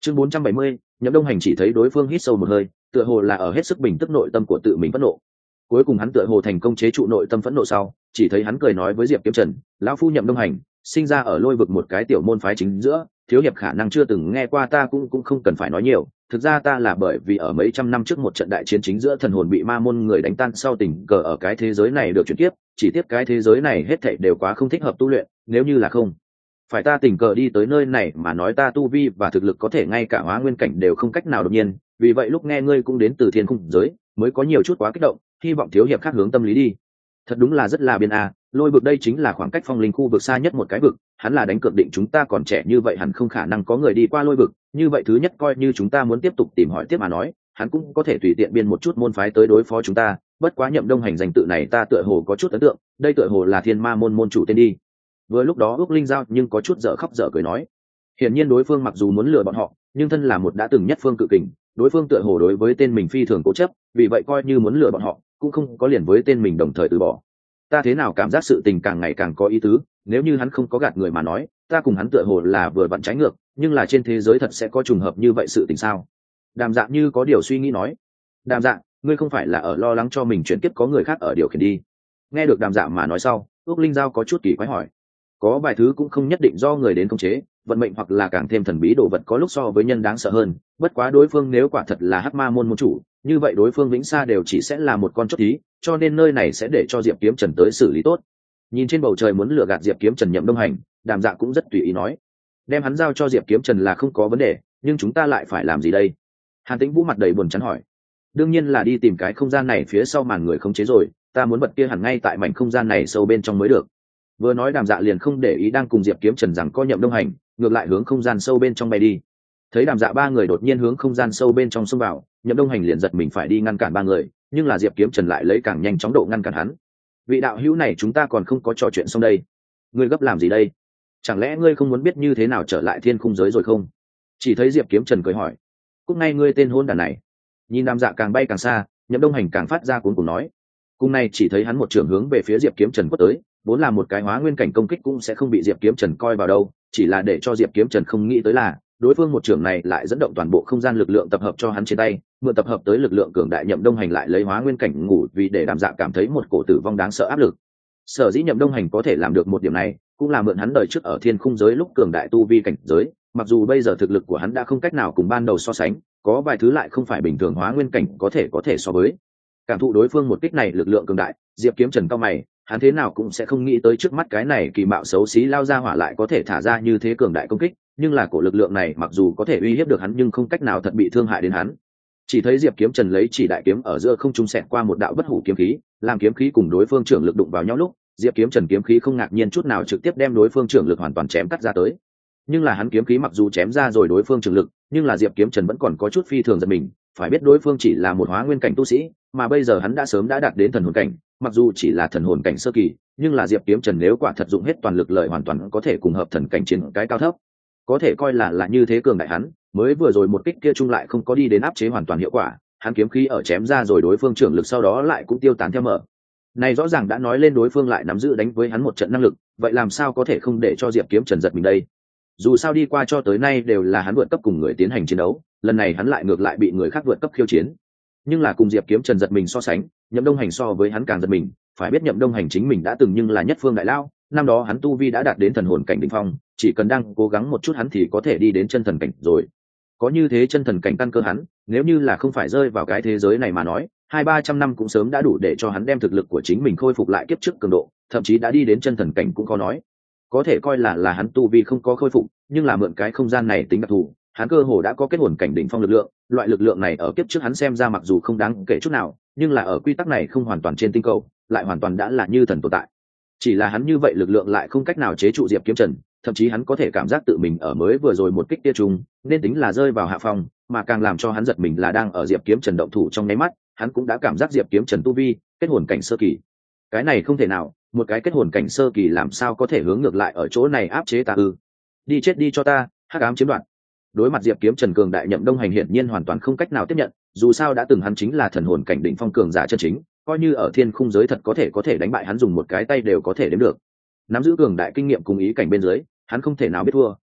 Chương 470, Nhậm Đông Hành chỉ thấy đối phương hít sâu một hơi, tựa hồ là ở hết sức bình tức nội tâm của tự mình phẫn nộ. Cuối cùng hắn tựa hồ thành công chế trụ nội tâm phẫn nộ sau, chỉ thấy hắn cười nói với Diệp Kiếm Trần, lão phu Nhậm Đông Hành, sinh ra ở Lôi vực một cái tiểu môn phái chính giữa, thiếu hiệp khả năng chưa từng nghe qua ta cũng không cần phải nói nhiều, thực ra ta là bởi vì ở mấy trăm năm trước một trận đại chiến chính giữa thần hồn bị ma môn người đánh tan sau tình cờ ở cái thế giới này được chuyển tiếp, chỉ tiếp cái thế giới này hết thảy đều quá không thích hợp tu luyện, nếu như là không phải ta tình cờ đi tới nơi này mà nói ta tu vi và thực lực có thể ngay cả hóa nguyên cảnh đều không cách nào đột nhiên, vì vậy lúc nghe ngươi cũng đến từ thiên khung giới mới có nhiều chút quá kích động, hy vọng thiếu hiệp khác hướng tâm lý đi. Thật đúng là rất là biên Lôi vực đây chính là khoảng cách phong linh khu vực xa nhất một cái vực, hắn là đánh cược định chúng ta còn trẻ như vậy hẳn không khả năng có người đi qua Lôi vực, như vậy thứ nhất coi như chúng ta muốn tiếp tục tìm hỏi tiếp mà nói, hắn cũng có thể tùy tiện biên một chút môn phái tới đối phó chúng ta, bất quá Nhậm Đông Hành danh tự này ta tựa hồ có chút ấn tượng, đây tựa hồ là Thiên Ma môn môn chủ tên đi. Vừa lúc đó Ước Linh Giao nhưng có chút dở khóc dở cười nói, hiển nhiên đối phương mặc dù muốn lừa bọn họ, nhưng thân là một đã từng nhất phương cự kình, đối phương tựa hồ đối với tên mình phi thường cố chấp, vì vậy coi như muốn lừa bọn họ, cũng không có liền với tên mình đồng thời từ bỏ. Ta thế nào cảm giác sự tình càng ngày càng có ý tứ, nếu như hắn không có gạt người mà nói, ta cùng hắn tựa hồ là vừa vặn trái ngược, nhưng là trên thế giới thật sẽ có trùng hợp như vậy sự tình sao? Đàm Dạng như có điều suy nghĩ nói, Đàm Dạng, ngươi không phải là ở lo lắng cho mình chuyển kiếp có người khác ở điều khiển đi? Nghe được Đàm Dạng mà nói sau, Ước Linh Giao có chút kỳ quái hỏi, có vài thứ cũng không nhất định do người đến khống chế, vận mệnh hoặc là càng thêm thần bí đồ vật có lúc so với nhân đáng sợ hơn, bất quá đối phương nếu quả thật là Hắc Ma môn môn chủ, như vậy đối phương vĩnh xa đều chỉ sẽ là một con chốt thí, cho nên nơi này sẽ để cho Diệp Kiếm Trần tới xử lý tốt. Nhìn trên bầu trời muốn lừa gạt Diệp Kiếm Trần Nhậm Đông Hành, Đàm Dạng cũng rất tùy ý nói, đem hắn giao cho Diệp Kiếm Trần là không có vấn đề, nhưng chúng ta lại phải làm gì đây? Hàn Tĩnh Vũ mặt đầy buồn chán hỏi. Đương nhiên là đi tìm cái không gian này phía sau màn người khống chế rồi, ta muốn bật kia hẳn ngay tại mảnh không gian này sâu bên trong mới được. Vừa nói Đàm Dạ liền không để ý đang cùng Diệp Kiếm Trần rằng có Nhậm Đông Hành, ngược lại hướng không gian sâu bên trong bay đi. Thấy Đàm Dạ ba người đột nhiên hướng không gian sâu bên trong xông vào, Nhậm Đông Hành liền giật mình phải đi ngăn cản ba người, nhưng là Diệp Kiếm Trần lại lấy càng nhanh chóng độ ngăn cản hắn. Vị đạo hữu này chúng ta còn không có trò chuyện xong đây, ngươi gấp làm gì đây? Chẳng lẽ ngươi không muốn biết như thế nào trở lại thiên khung giới rồi không? Chỉ thấy Diệp Kiếm Trần cười hỏi, cúc ngay ngươi tên hôn đản này. Nhìn Đàm Dạ càng bay càng xa, Nhậm Đông Hành càng phát ra cuốn cùng nói, cùng này chỉ thấy hắn một trường hướng về phía Diệp Kiếm Trần quất tới, vốn là một cái hóa nguyên cảnh công kích cũng sẽ không bị Diệp Kiếm Trần coi vào đâu, chỉ là để cho Diệp Kiếm Trần không nghĩ tới là đối phương một trường này lại dẫn động toàn bộ không gian lực lượng tập hợp cho hắn trên tay, mượn tập hợp tới lực lượng cường đại Nhậm Đông Hành lại lấy hóa nguyên cảnh ngủ vì để Đàm Dạ cảm thấy một cổ tử vong đáng sợ áp lực. Sở dĩ Nhậm Đông Hành có thể làm được một điểm này, cũng là mượn hắn đời trước ở thiên khung giới lúc cường đại tu vi cảnh giới, mặc dù bây giờ thực lực của hắn đã không cách nào cùng ban đầu so sánh, có vài thứ lại không phải bình thường hóa nguyên cảnh có thể so với. Cảm thụ đối phương một kích này lực lượng cường đại, Diệp Kiếm Trần cao mày, hắn thế nào cũng sẽ không nghĩ tới trước mắt cái này kỳ mạo xấu xí lao ra hỏa lại có thể thả ra như thế cường đại công kích, nhưng là cổ lực lượng này mặc dù có thể uy hiếp được hắn nhưng không cách nào thật bị thương hại đến hắn. Chỉ thấy Diệp Kiếm Trần lấy chỉ đại kiếm ở giữa không trung xẹt qua một đạo bất hủ kiếm khí, làm kiếm khí cùng đối phương trưởng lực đụng vào nhau lúc, Diệp Kiếm Trần kiếm khí không ngạc nhiên chút nào trực tiếp đem đối phương trưởng lực hoàn toàn chém cắt ra tới. Nhưng là hắn kiếm khí mặc dù chém ra rồi đối phương trưởng lực, nhưng là Diệp Kiếm Trần vẫn còn có chút phi thường giật mình, phải biết đối phương chỉ là một hóa nguyên cảnh tu sĩ, mà bây giờ hắn đã sớm đã đạt đến thần hồn cảnh, mặc dù chỉ là thần hồn cảnh sơ kỳ, nhưng là Diệp Kiếm Trần nếu quả thật dụng hết toàn lực lợi hoàn toàn có thể cùng hợp thần cảnh chiến cái cao thấp, có thể coi là như thế cường đại hắn, mới vừa rồi một kích kia chung lại không có đi đến áp chế hoàn toàn hiệu quả, hắn kiếm khí ở chém ra rồi đối phương trưởng lực sau đó lại cũng tiêu tán theo mở. Này rõ ràng đã nói lên đối phương lại nắm giữ đánh với hắn một trận năng lực, vậy làm sao có thể không để cho Diệp Kiếm Trần giật mình đây? Dù sao đi qua cho tới nay đều là hắn vượt cấp cùng người tiến hành chiến đấu, lần này hắn lại ngược lại bị người khác vượt cấp khiêu chiến. Nhưng là cùng Diệp Kiếm Trần giật mình so sánh, Nhậm Đông Hành so với hắn càng giật mình, phải biết Nhậm Đông Hành chính mình đã từng nhưng là nhất phương đại lao, năm đó hắn tu vi đã đạt đến thần hồn cảnh đỉnh phong, chỉ cần đang cố gắng một chút hắn thì có thể đi đến chân thần cảnh rồi. Có như thế chân thần cảnh căn cơ hắn, nếu như là không phải rơi vào cái thế giới này mà nói, 200-300 năm cũng sớm đã đủ để cho hắn đem thực lực của chính mình khôi phục lại kiếp trước cường độ, thậm chí đã đi đến chân thần cảnh cũng khó nói. Có thể coi là hắn tu vi không có khôi phục, nhưng là mượn cái không gian này tính đặc thù, hắn cơ hồ đã có kết hồn cảnh đỉnh phong lực lượng, loại lực lượng này ở kiếp trước hắn xem ra mặc dù không đáng kể chút nào, nhưng là ở quy tắc này không hoàn toàn trên tinh cầu, lại hoàn toàn đã là như thần tồn tại. Chỉ là hắn như vậy lực lượng lại không cách nào chế trụ Diệp Kiếm Trần, thậm chí hắn có thể cảm giác tự mình ở mới vừa rồi một kích kia trùng, nên tính là rơi vào hạ phong, mà càng làm cho hắn giật mình là đang ở Diệp Kiếm Trần động thủ trong nháy mắt, hắn cũng đã cảm giác Diệp Kiếm Trần tu vi kết hồn cảnh sơ kỳ. Cái này không thể nào, một cái kết hồn cảnh sơ kỳ làm sao có thể hướng ngược lại ở chỗ này áp chế ta ư? Đi chết đi cho ta, hắc ám chiếm đoạt. Đối mặt Diệp Kiếm Trần cường đại, Nhậm Đông Hành hiển nhiên hoàn toàn không cách nào tiếp nhận, dù sao đã từng hắn chính là thần hồn cảnh đỉnh phong cường giả chân chính, coi như ở thiên khung giới thật có thể đánh bại hắn dùng một cái tay đều có thể đếm được. Nắm giữ cường đại kinh nghiệm cùng ý cảnh bên dưới, hắn không thể nào biết thua,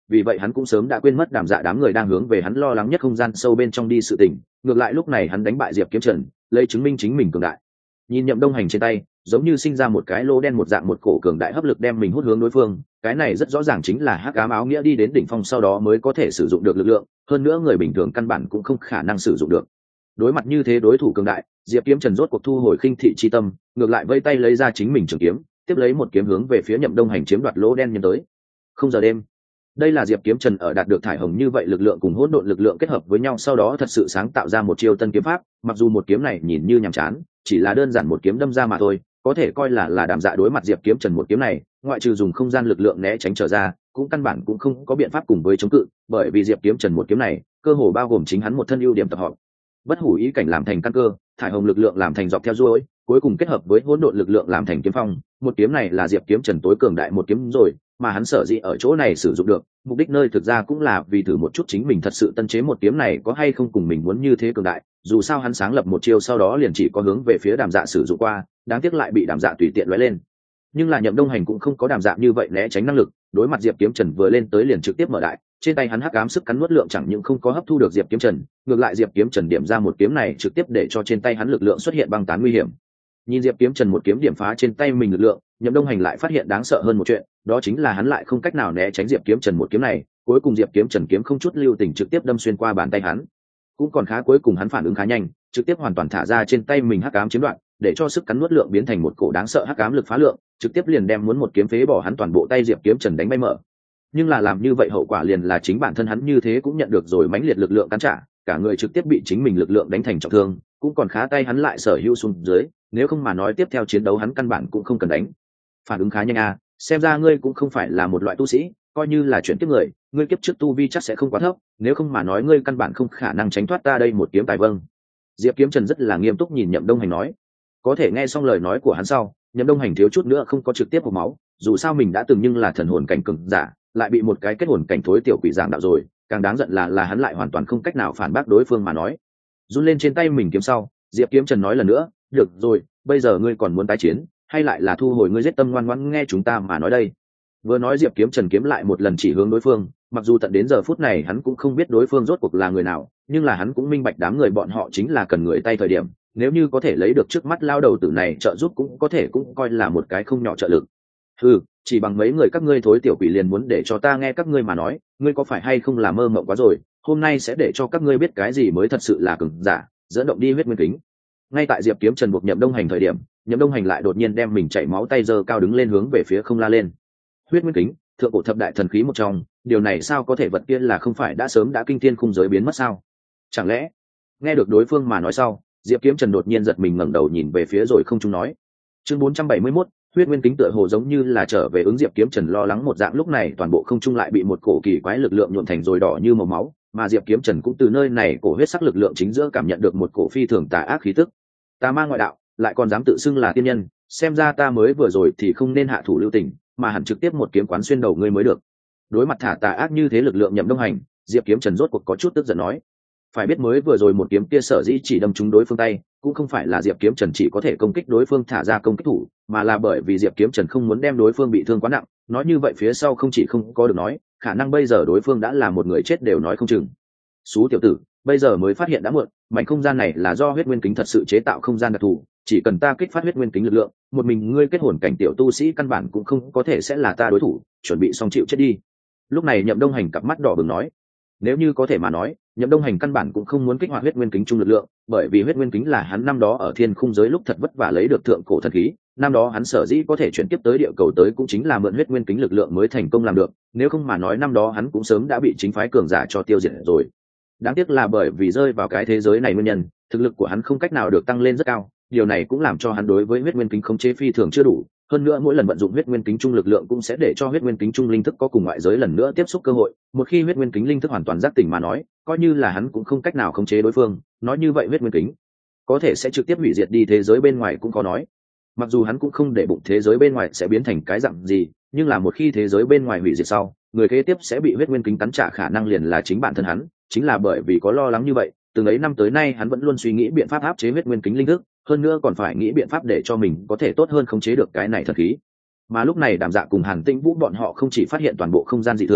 vì vậy hắn cũng sớm đã quên mất Đàm Dạ đám người đang hướng về hắn lo lắng nhất không gian sâu bên trong đi sự tình. Ngược lại lúc này hắn đánh bại Diệp Kiếm Trần, lấy chứng minh chính mình cường đại. Nhìn Nhậm Đông Hành trên tay, giống như sinh ra một cái lỗ đen một dạng một cổ cường đại hấp lực đem mình hút hướng đối phương, cái này rất rõ ràng chính là hắc ám áo nghĩa đi đến đỉnh phong sau đó mới có thể sử dụng được lực lượng, hơn nữa người bình thường căn bản cũng không khả năng sử dụng được. Đối mặt như thế đối thủ cường đại, Diệp Kiếm Trần rốt cuộc thu hồi khinh thị chi tâm, ngược lại vây tay lấy ra chính mình trường kiếm, tiếp lấy một kiếm hướng về phía Nhậm Đông Hành chiếm đoạt lỗ đen nhân tới. Không giờ đêm. Đây là Diệp Kiếm Trần ở đạt được thải hồng như vậy lực lượng cùng hỗn độn lực lượng kết hợp với nhau sau đó thật sự sáng tạo ra một chiêu tân kiếm pháp, mặc dù một kiếm này nhìn như nhàm chán, chỉ là đơn giản một kiếm đâm ra mà thôi, có thể coi là Đàm Dạ đối mặt Diệp Kiếm Trần một kiếm này, ngoại trừ dùng không gian lực lượng né tránh trở ra, cũng căn bản cũng không có biện pháp cùng với chống cự, bởi vì Diệp Kiếm Trần một kiếm này, cơ hồ bao gồm chính hắn một thân ưu điểm tập hợp. Bất hủ ý cảnh làm thành căn cơ, thải hồng lực lượng làm thành dọc theo duỗi, cuối cùng kết hợp với hỗn độn lực lượng làm thành kiếm phong, một kiếm này là Diệp Kiếm Trần tối cường đại một kiếm rồi, mà hắn sở dĩ ở chỗ này sử dụng được, mục đích nơi thực ra cũng là vì thử một chút chính mình thật sự tân chế một kiếm này có hay không cùng mình muốn như thế cường đại, dù sao hắn sáng lập một chiêu sau đó liền chỉ có hướng về phía Đàm Dạ sử dụng qua, đáng tiếc lại bị Đàm Dạ tùy tiện lóe lên. Nhưng là Nhậm Đông Hành cũng không có Đàm Dạ như vậy né tránh năng lực, đối mặt Diệp Kiếm Trần vừa lên tới liền trực tiếp mở đại, trên tay hắn hắc ám sức cắn nuốt lượng chẳng những không có hấp thu được Diệp Kiếm Trần, ngược lại Diệp Kiếm Trần điểm ra một kiếm này trực tiếp để cho trên tay hắn lực lượng xuất hiện băng tán nguy hiểm. Nhìn Diệp Kiếm Trần một kiếm điểm phá trên tay mình lực lượng, Nhậm Đông Hành lại phát hiện đáng sợ hơn một chuyện, đó chính là hắn lại không cách nào né tránh Diệp Kiếm Trần một kiếm này, cuối cùng Diệp Kiếm Trần kiếm không chút lưu tình trực tiếp đâm xuyên qua bàn tay hắn. Cũng còn khá cuối cùng hắn phản ứng khá nhanh, trực tiếp hoàn toàn thả ra trên tay mình hắc ám chiếm đoạt, để cho sức cắn nuốt lượng biến thành một cổ đáng sợ hắc ám lực phá lượng, trực tiếp liền đem muốn một kiếm phế bỏ hắn toàn bộ tay Diệp Kiếm Trần đánh bay mở. Nhưng là làm như vậy hậu quả liền là chính bản thân hắn như thế cũng nhận được rồi mãnh liệt lực lượng cắn trả, cả người trực tiếp bị chính mình lực lượng đánh thành trọng thương, cũng còn khá tay hắn lại sở hữu xuống dưới, nếu không mà nói tiếp theo chiến đấu hắn căn bản cũng không cần đánh. Phản ứng khá nhanh à, xem ra ngươi cũng không phải là một loại tu sĩ, coi như là chuyển kiếp người, ngươi kiếp trước tu vi chắc sẽ không quá thấp, nếu không mà nói ngươi căn bản không khả năng tránh thoát ta đây một kiếm tài vâng. Diệp Kiếm Trần rất là nghiêm túc nhìn Nhậm Đông Hành nói. Có thể nghe xong lời nói của hắn sau, Nhậm Đông Hành thiếu chút nữa không có trực tiếp hộc máu, dù sao mình đã từng nhưng là thần hồn cảnh cường giả, lại bị một cái kết hồn cảnh thối tiểu quỷ giảng đạo rồi, càng đáng giận là hắn lại hoàn toàn không cách nào phản bác đối phương mà nói. Run lên trên tay mình kiếm sau, Diệp Kiếm Trần nói lần nữa, được rồi, bây giờ ngươi còn muốn tái chiến, hay lại là thu hồi ngươi giết tâm ngoan ngoãn nghe chúng ta mà nói đây. Vừa nói Diệp Kiếm Trần kiếm lại một lần chỉ hướng đối phương, mặc dù tận đến giờ phút này hắn cũng không biết đối phương rốt cuộc là người nào, nhưng là hắn cũng minh bạch đám người bọn họ chính là cần người tay thời điểm, nếu như có thể lấy được trước mắt lao đầu tử này trợ giúp cũng có thể cũng coi là một cái không nhỏ trợ lực. Chỉ bằng mấy người các ngươi thối tiểu quỷ liền muốn để cho ta nghe các ngươi mà nói, ngươi có phải hay không là mơ mộng quá rồi, hôm nay sẽ để cho các ngươi biết cái gì mới thật sự là cường giả, dẫn động đi huyết nguyên kính. Ngay tại Diệp Kiếm Trần buộc Nhậm Đông Hành thời điểm, Nhậm Đông Hành lại đột nhiên đem mình chảy máu tay giơ cao đứng lên hướng về phía không la lên. Huyết nguyên kính, thượng cổ thập đại thần khí một trong, điều này sao có thể vật kia là không phải đã sớm đã kinh thiên khung giới biến mất sao? Chẳng lẽ? Nghe được đối phương mà nói sau, Diệp Kiếm Trần đột nhiên giật mình ngẩng đầu nhìn về phía rồi không trung nói. Chương 471, huyết nguyên kính tựa hồ giống như là trở về ứng Diệp Kiếm Trần lo lắng một dạng, lúc này toàn bộ không trung lại bị một cổ kỳ quái lực lượng nhuộm thành rồi đỏ như màu máu, mà Diệp Kiếm Trần cũng từ nơi này cổ huyết sắc lực lượng chính giữa cảm nhận được một cổ phi thường tà ác khí tức. Ta ma ngoại đạo, lại còn dám tự xưng là tiên nhân, xem ra ta mới vừa rồi thì không nên hạ thủ lưu tình, mà hẳn trực tiếp một kiếm quán xuyên đầu ngươi mới được. Đối mặt thả tà ác như thế lực lượng Nhậm Đông Hành, Diệp Kiếm Trần rốt cuộc có chút tức giận nói. Phải biết mới vừa rồi một kiếm kia sở dĩ chỉ đâm trúng đối phương tay, cũng không phải là Diệp Kiếm Trần chỉ có thể công kích đối phương thả ra công kích thủ, mà là bởi vì Diệp Kiếm Trần không muốn đem đối phương bị thương quá nặng, nói như vậy phía sau không chỉ không có được nói, khả năng bây giờ đối phương đã là một người chết đều nói không chừng. Xú tiểu tử, bây giờ mới phát hiện đã muộn, mảnh không gian này là do huyết nguyên kính thật sự chế tạo không gian đặc thù, chỉ cần ta kích phát huyết nguyên kính lực lượng, một mình ngươi kết hồn cảnh tiểu tu sĩ căn bản cũng không có thể sẽ là ta đối thủ, chuẩn bị xong chịu chết đi. Lúc này Nhậm Đông Hành cặp mắt đỏ bừng nói, nếu như có thể mà nói, Nhậm Đông Hành căn bản cũng không muốn kích hoạt huyết nguyên kính trung lực lượng, bởi vì huyết nguyên kính là hắn năm đó ở thiên khung giới lúc thật vất vả lấy được thượng cổ thần khí, năm đó hắn sở dĩ có thể chuyển tiếp tới địa cầu tới cũng chính là mượn huyết nguyên kính lực lượng mới thành công làm được, nếu không mà nói năm đó hắn cũng sớm đã bị chính phái cường giả cho tiêu diệt rồi. Đáng tiếc là bởi vì rơi vào cái thế giới này nguyên nhân, thực lực của hắn không cách nào được tăng lên rất cao, điều này cũng làm cho hắn đối với huyết nguyên kính khống chế phi thường chưa đủ, hơn nữa mỗi lần vận dụng huyết nguyên kính trung lực lượng cũng sẽ để cho huyết nguyên kính trung linh thức có cùng ngoại giới lần nữa tiếp xúc cơ hội, một khi huyết nguyên kính linh thức hoàn toàn giác tỉnh mà nói, coi như là hắn cũng không cách nào khống chế đối phương, nói như vậy huyết nguyên kính có thể sẽ trực tiếp hủy diệt đi thế giới bên ngoài cũng khó nói. Mặc dù hắn cũng không để bụng thế giới bên ngoài sẽ biến thành cái dạng gì, nhưng là một khi thế giới bên ngoài hủy diệt sau, người kế tiếp sẽ bị huyết nguyên kính cắn trả khả năng liền là chính bản thân hắn, chính là bởi vì có lo lắng như vậy, từng ấy năm tới nay hắn vẫn luôn suy nghĩ biện pháp áp chế huyết nguyên kính linh thức, hơn nữa còn phải nghĩ biện pháp để cho mình có thể tốt hơn khống chế được cái này thần khí. Mà lúc này Đàm Dạ cùng Hàn Tĩnh Vũ bọn họ không chỉ phát hiện toàn bộ không gian dị thường,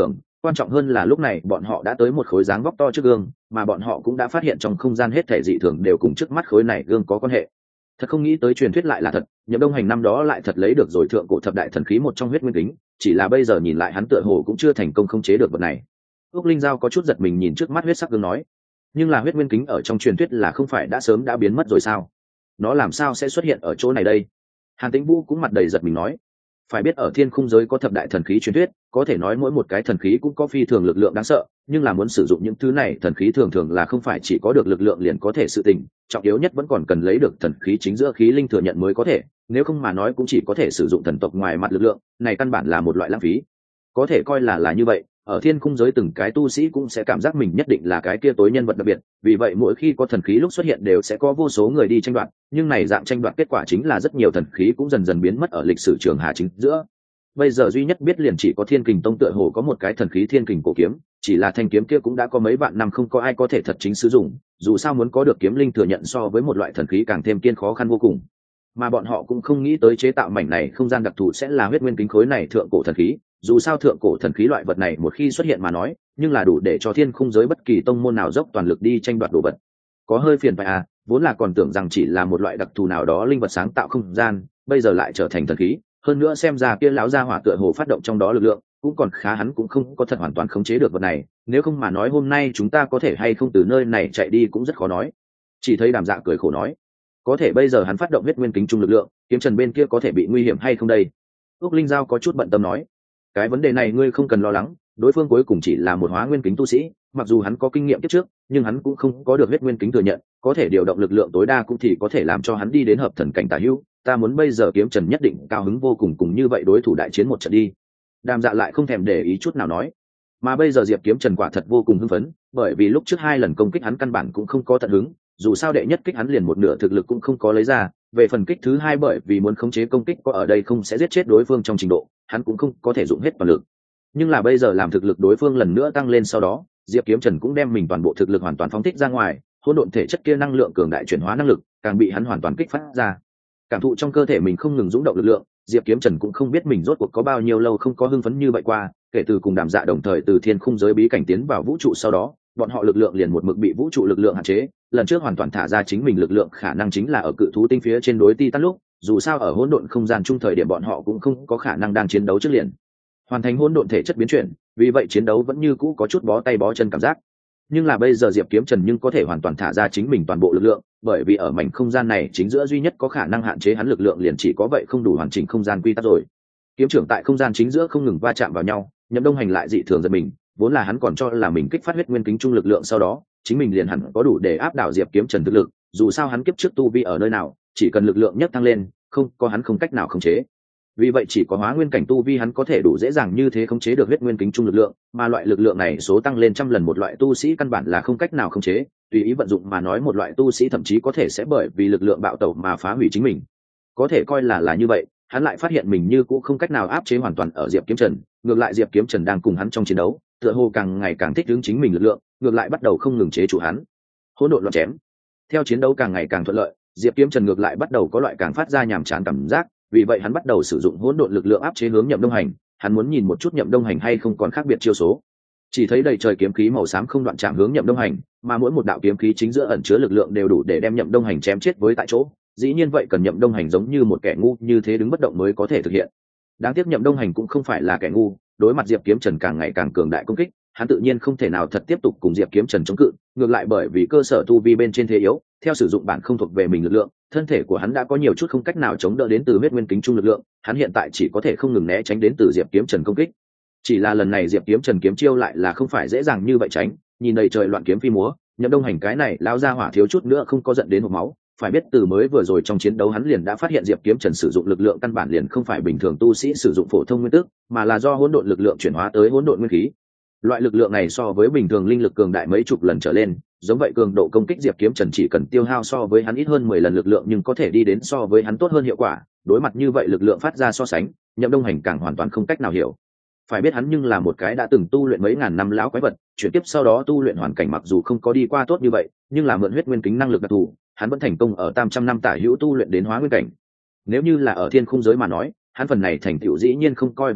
quan trọng hơn là lúc này bọn họ đã tới một khối dáng vóc to trước gương, mà bọn họ cũng đã phát hiện trong không gian hết thể dị thường đều cùng trước mắt khối này gương có quan hệ. Thật không nghĩ tới truyền thuyết lại là thật, Nhậm Đông Hành năm đó lại thật lấy được rồi thượng cổ thập đại thần khí một trong huyết nguyên kính, chỉ là bây giờ nhìn lại hắn tựa hồ cũng chưa thành công khống chế được vật này. Úc Linh Giao có chút giật mình nhìn trước mắt huyết sắc gương nói, nhưng là huyết nguyên kính ở trong truyền thuyết là không phải đã sớm đã biến mất rồi sao? Nó làm sao sẽ xuất hiện ở chỗ này đây? Hàn Tĩnh Vũ cũng mặt đầy giật mình nói, phải biết ở thiên khung giới có thập đại thần khí truyền thuyết, có thể nói mỗi một cái thần khí cũng có phi thường lực lượng đáng sợ, nhưng là muốn sử dụng những thứ này thần khí thường thường là không phải chỉ có được lực lượng liền có thể sự tình, trọng yếu nhất vẫn còn cần lấy được thần khí chính giữa khí linh thừa nhận mới có thể, nếu không mà nói cũng chỉ có thể sử dụng thần tộc ngoài mặt lực lượng, này căn bản là một loại lãng phí. Có thể coi là như vậy, ở thiên khung giới từng cái tu sĩ cũng sẽ cảm giác mình nhất định là cái kia tối nhân vật đặc biệt, vì vậy mỗi khi có thần khí lúc xuất hiện đều sẽ có vô số người đi tranh đoạt, nhưng này dạng tranh đoạt kết quả chính là rất nhiều thần khí cũng dần dần biến mất ở lịch sử trường hà chính giữa. Bây giờ duy nhất biết liền chỉ có Thiên Kình Tông tựa hồ có một cái thần khí Thiên Kình cổ kiếm, chỉ là thanh kiếm kia cũng đã có mấy vạn năm không có ai có thể thật chính sử dụng, dù sao muốn có được kiếm linh thừa nhận so với một loại thần khí càng thêm kiên khó khăn vô cùng. Mà bọn họ cũng không nghĩ tới chế tạo mảnh này không gian đặc thù sẽ là huyết nguyên kính khối này thượng cổ thần khí, dù sao thượng cổ thần khí loại vật này một khi xuất hiện mà nói, nhưng là đủ để cho thiên khung giới bất kỳ tông môn nào dốc toàn lực đi tranh đoạt đồ vật. Có hơi phiền phải à, vốn là còn tưởng rằng chỉ là một loại đặc thù nào đó linh vật sáng tạo không gian, bây giờ lại trở thành thần khí, hơn nữa xem ra kia lão gia hỏa tựa hồ phát động trong đó lực lượng cũng còn khá, hắn cũng không có thật hoàn toàn khống chế được vật này, nếu không mà nói hôm nay chúng ta có thể hay không từ nơi này chạy đi cũng rất khó nói. Chỉ thấy Đàm Dạ cười khổ nói, có thể bây giờ hắn phát động huyết nguyên kính trung lực lượng, kiếm trần bên kia có thể bị nguy hiểm hay không đây? Úc Linh Giao có chút bận tâm nói, cái vấn đề này ngươi không cần lo lắng, đối phương cuối cùng chỉ là một hóa nguyên kính tu sĩ, mặc dù hắn có kinh nghiệm kiếp trước nhưng hắn cũng không có được huyết nguyên kính thừa nhận, có thể điều động lực lượng tối đa cũng thì có thể làm cho hắn đi đến hợp thần cảnh tả hữu. Ta muốn bây giờ kiếm trần nhất định cao hứng vô cùng, cùng như vậy đối thủ đại chiến một trận đi. Đàm Dạ lại không thèm để ý chút nào nói, mà bây giờ Diệp Kiếm Trần quả thật vô cùng hưng phấn, bởi vì lúc trước 2 lần công kích hắn căn bản cũng không có tận hứng, dù sao đệ nhất kích hắn liền một nửa thực lực cũng không có lấy ra, về phần kích thứ 2 bởi vì muốn khống chế công kích có ở đây không sẽ giết chết đối phương trong trình độ, hắn cũng không có thể dụng hết toàn lực. Nhưng là bây giờ làm thực lực đối phương lần nữa tăng lên sau đó, Diệp Kiếm Trần cũng đem mình toàn bộ thực lực hoàn toàn phóng thích ra ngoài, hỗn độn thể chất kia năng lượng cường đại chuyển hóa năng lực càng bị hắn hoàn toàn kích phát ra. Cảm thụ trong cơ thể mình không ngừng dũng động lực lượng, Diệp Kiếm Trần cũng không biết mình rốt cuộc có bao nhiêu lâu không có hưng phấn như vậy qua, kể từ cùng Đàm Dạ đồng thời từ thiên khung giới bí cảnh tiến vào vũ trụ sau đó, bọn họ lực lượng liền một mực bị vũ trụ lực lượng hạn chế, lần trước hoàn toàn thả ra chính mình lực lượng khả năng chính là ở cự thú tinh phía trên đối Titan lúc, dù sao ở hỗn độn không gian chung thời điểm bọn họ cũng không có khả năng đang chiến đấu trước liền hoàn thành hỗn độn thể chất biến chuyển, vì vậy chiến đấu vẫn như cũ có chút bó tay bó chân cảm giác. Nhưng là bây giờ Diệp Kiếm Trần nhưng có thể hoàn toàn thả ra chính mình toàn bộ lực lượng, bởi vì ở mảnh không gian này chính giữa duy nhất có khả năng hạn chế hắn lực lượng liền chỉ có vậy không đủ hoàn chỉnh không gian quy tắc rồi. Kiếm trưởng tại không gian chính giữa không ngừng va chạm vào nhau, Nhậm Đông Hành lại dị thường giật mình, vốn là hắn còn cho là mình kích phát huyết nguyên kính trung lực lượng sau đó, chính mình liền hẳn có đủ để áp đảo Diệp Kiếm Trần thực lực, dù sao hắn kiếp trước tu vi ở nơi nào, chỉ cần lực lượng nhất tăng lên, không có hắn không cách nào khống chế. Vì vậy chỉ có hóa nguyên cảnh tu vi hắn có thể đủ dễ dàng như thế khống chế được huyết nguyên kính trung lực lượng, mà loại lực lượng này số tăng lên 100 lần một loại tu sĩ căn bản là không cách nào khống chế, tùy ý vận dụng mà nói một loại tu sĩ thậm chí có thể sẽ bởi vì lực lượng bạo tẩu mà phá hủy chính mình. Có thể coi là như vậy, hắn lại phát hiện mình như cũng không cách nào áp chế hoàn toàn ở Diệp Kiếm Trần, ngược lại Diệp Kiếm Trần đang cùng hắn trong chiến đấu, tựa hồ càng ngày càng thích ứng chính mình lực lượng, ngược lại bắt đầu không ngừng chế chủ hắn. Hỗn độn loạn chém. Theo chiến đấu càng ngày càng thuận lợi, Diệp Kiếm Trần ngược lại bắt đầu có loại càng phát ra nhàm chán cảm giác, vì vậy hắn bắt đầu sử dụng hỗn độn lực lượng áp chế hướng Nhậm Đông Hành, hắn muốn nhìn một chút Nhậm Đông Hành hay không còn khác biệt chiêu số. Chỉ thấy đầy trời kiếm khí màu xám không đoạn chạm hướng Nhậm Đông Hành, mà mỗi một đạo kiếm khí chính giữa ẩn chứa lực lượng đều đủ để đem Nhậm Đông Hành chém chết với tại chỗ. Dĩ nhiên vậy cần Nhậm Đông Hành giống như một kẻ ngu như thế đứng bất động mới có thể thực hiện. Đáng tiếc Nhậm Đông Hành cũng không phải là kẻ ngu, đối mặt Diệp Kiếm Trần càng ngày càng cường đại công kích, hắn tự nhiên không thể nào thật tiếp tục cùng Diệp Kiếm Trần chống cự, ngược lại bởi vì cơ sở tu vi bên trên thế yếu, theo sử dụng bản không thuộc về mình lực lượng, thân thể của hắn đã có nhiều chút không cách nào chống đỡ đến từ huyết nguyên kính trung lực lượng, hắn hiện tại chỉ có thể không ngừng né tránh đến từ Diệp Kiếm Trần công kích. Chỉ là lần này Diệp Kiếm Trần kiếm chiêu lại là không phải dễ dàng như vậy tránh, nhìn đầy trời loạn kiếm phi múa, Nhậm Đông Hành cái này lão gia hỏa thiếu chút nữa không có giận đến hộc máu, phải biết từ mới vừa rồi trong chiến đấu hắn liền đã phát hiện Diệp Kiếm Trần sử dụng lực lượng căn bản liền không phải bình thường tu sĩ sử dụng phổ thông nguyên tước, mà là do hỗn độn lực lượng chuyển hóa tới hỗn độn nguyên khí. Loại lực lượng này so với bình thường linh lực cường đại mấy chục lần trở lên, giống vậy cường độ công kích Diệp Kiếm Trần chỉ cần tiêu hao so với hắn ít hơn 10 lần lực lượng nhưng có thể đi đến so với hắn tốt hơn hiệu quả, đối mặt như vậy lực lượng phát ra so sánh, Nhậm Đông Hành càng hoàn toàn không cách nào hiểu. Phải biết hắn nhưng là một cái đã từng tu luyện mấy ngàn năm lão quái vật, chuyển tiếp sau đó tu luyện hoàn cảnh mặc dù không có đi qua tốt như vậy, nhưng là mượn huyết nguyên kính năng lực đặc thù, hắn vẫn thành công ở 800 năm tả hữu tu luyện đến hóa nguyên cảnh. Nếu như là ở thiên khung giới mà nói, hắn phần này thành tựu dĩ nhiên không coi vào đâu,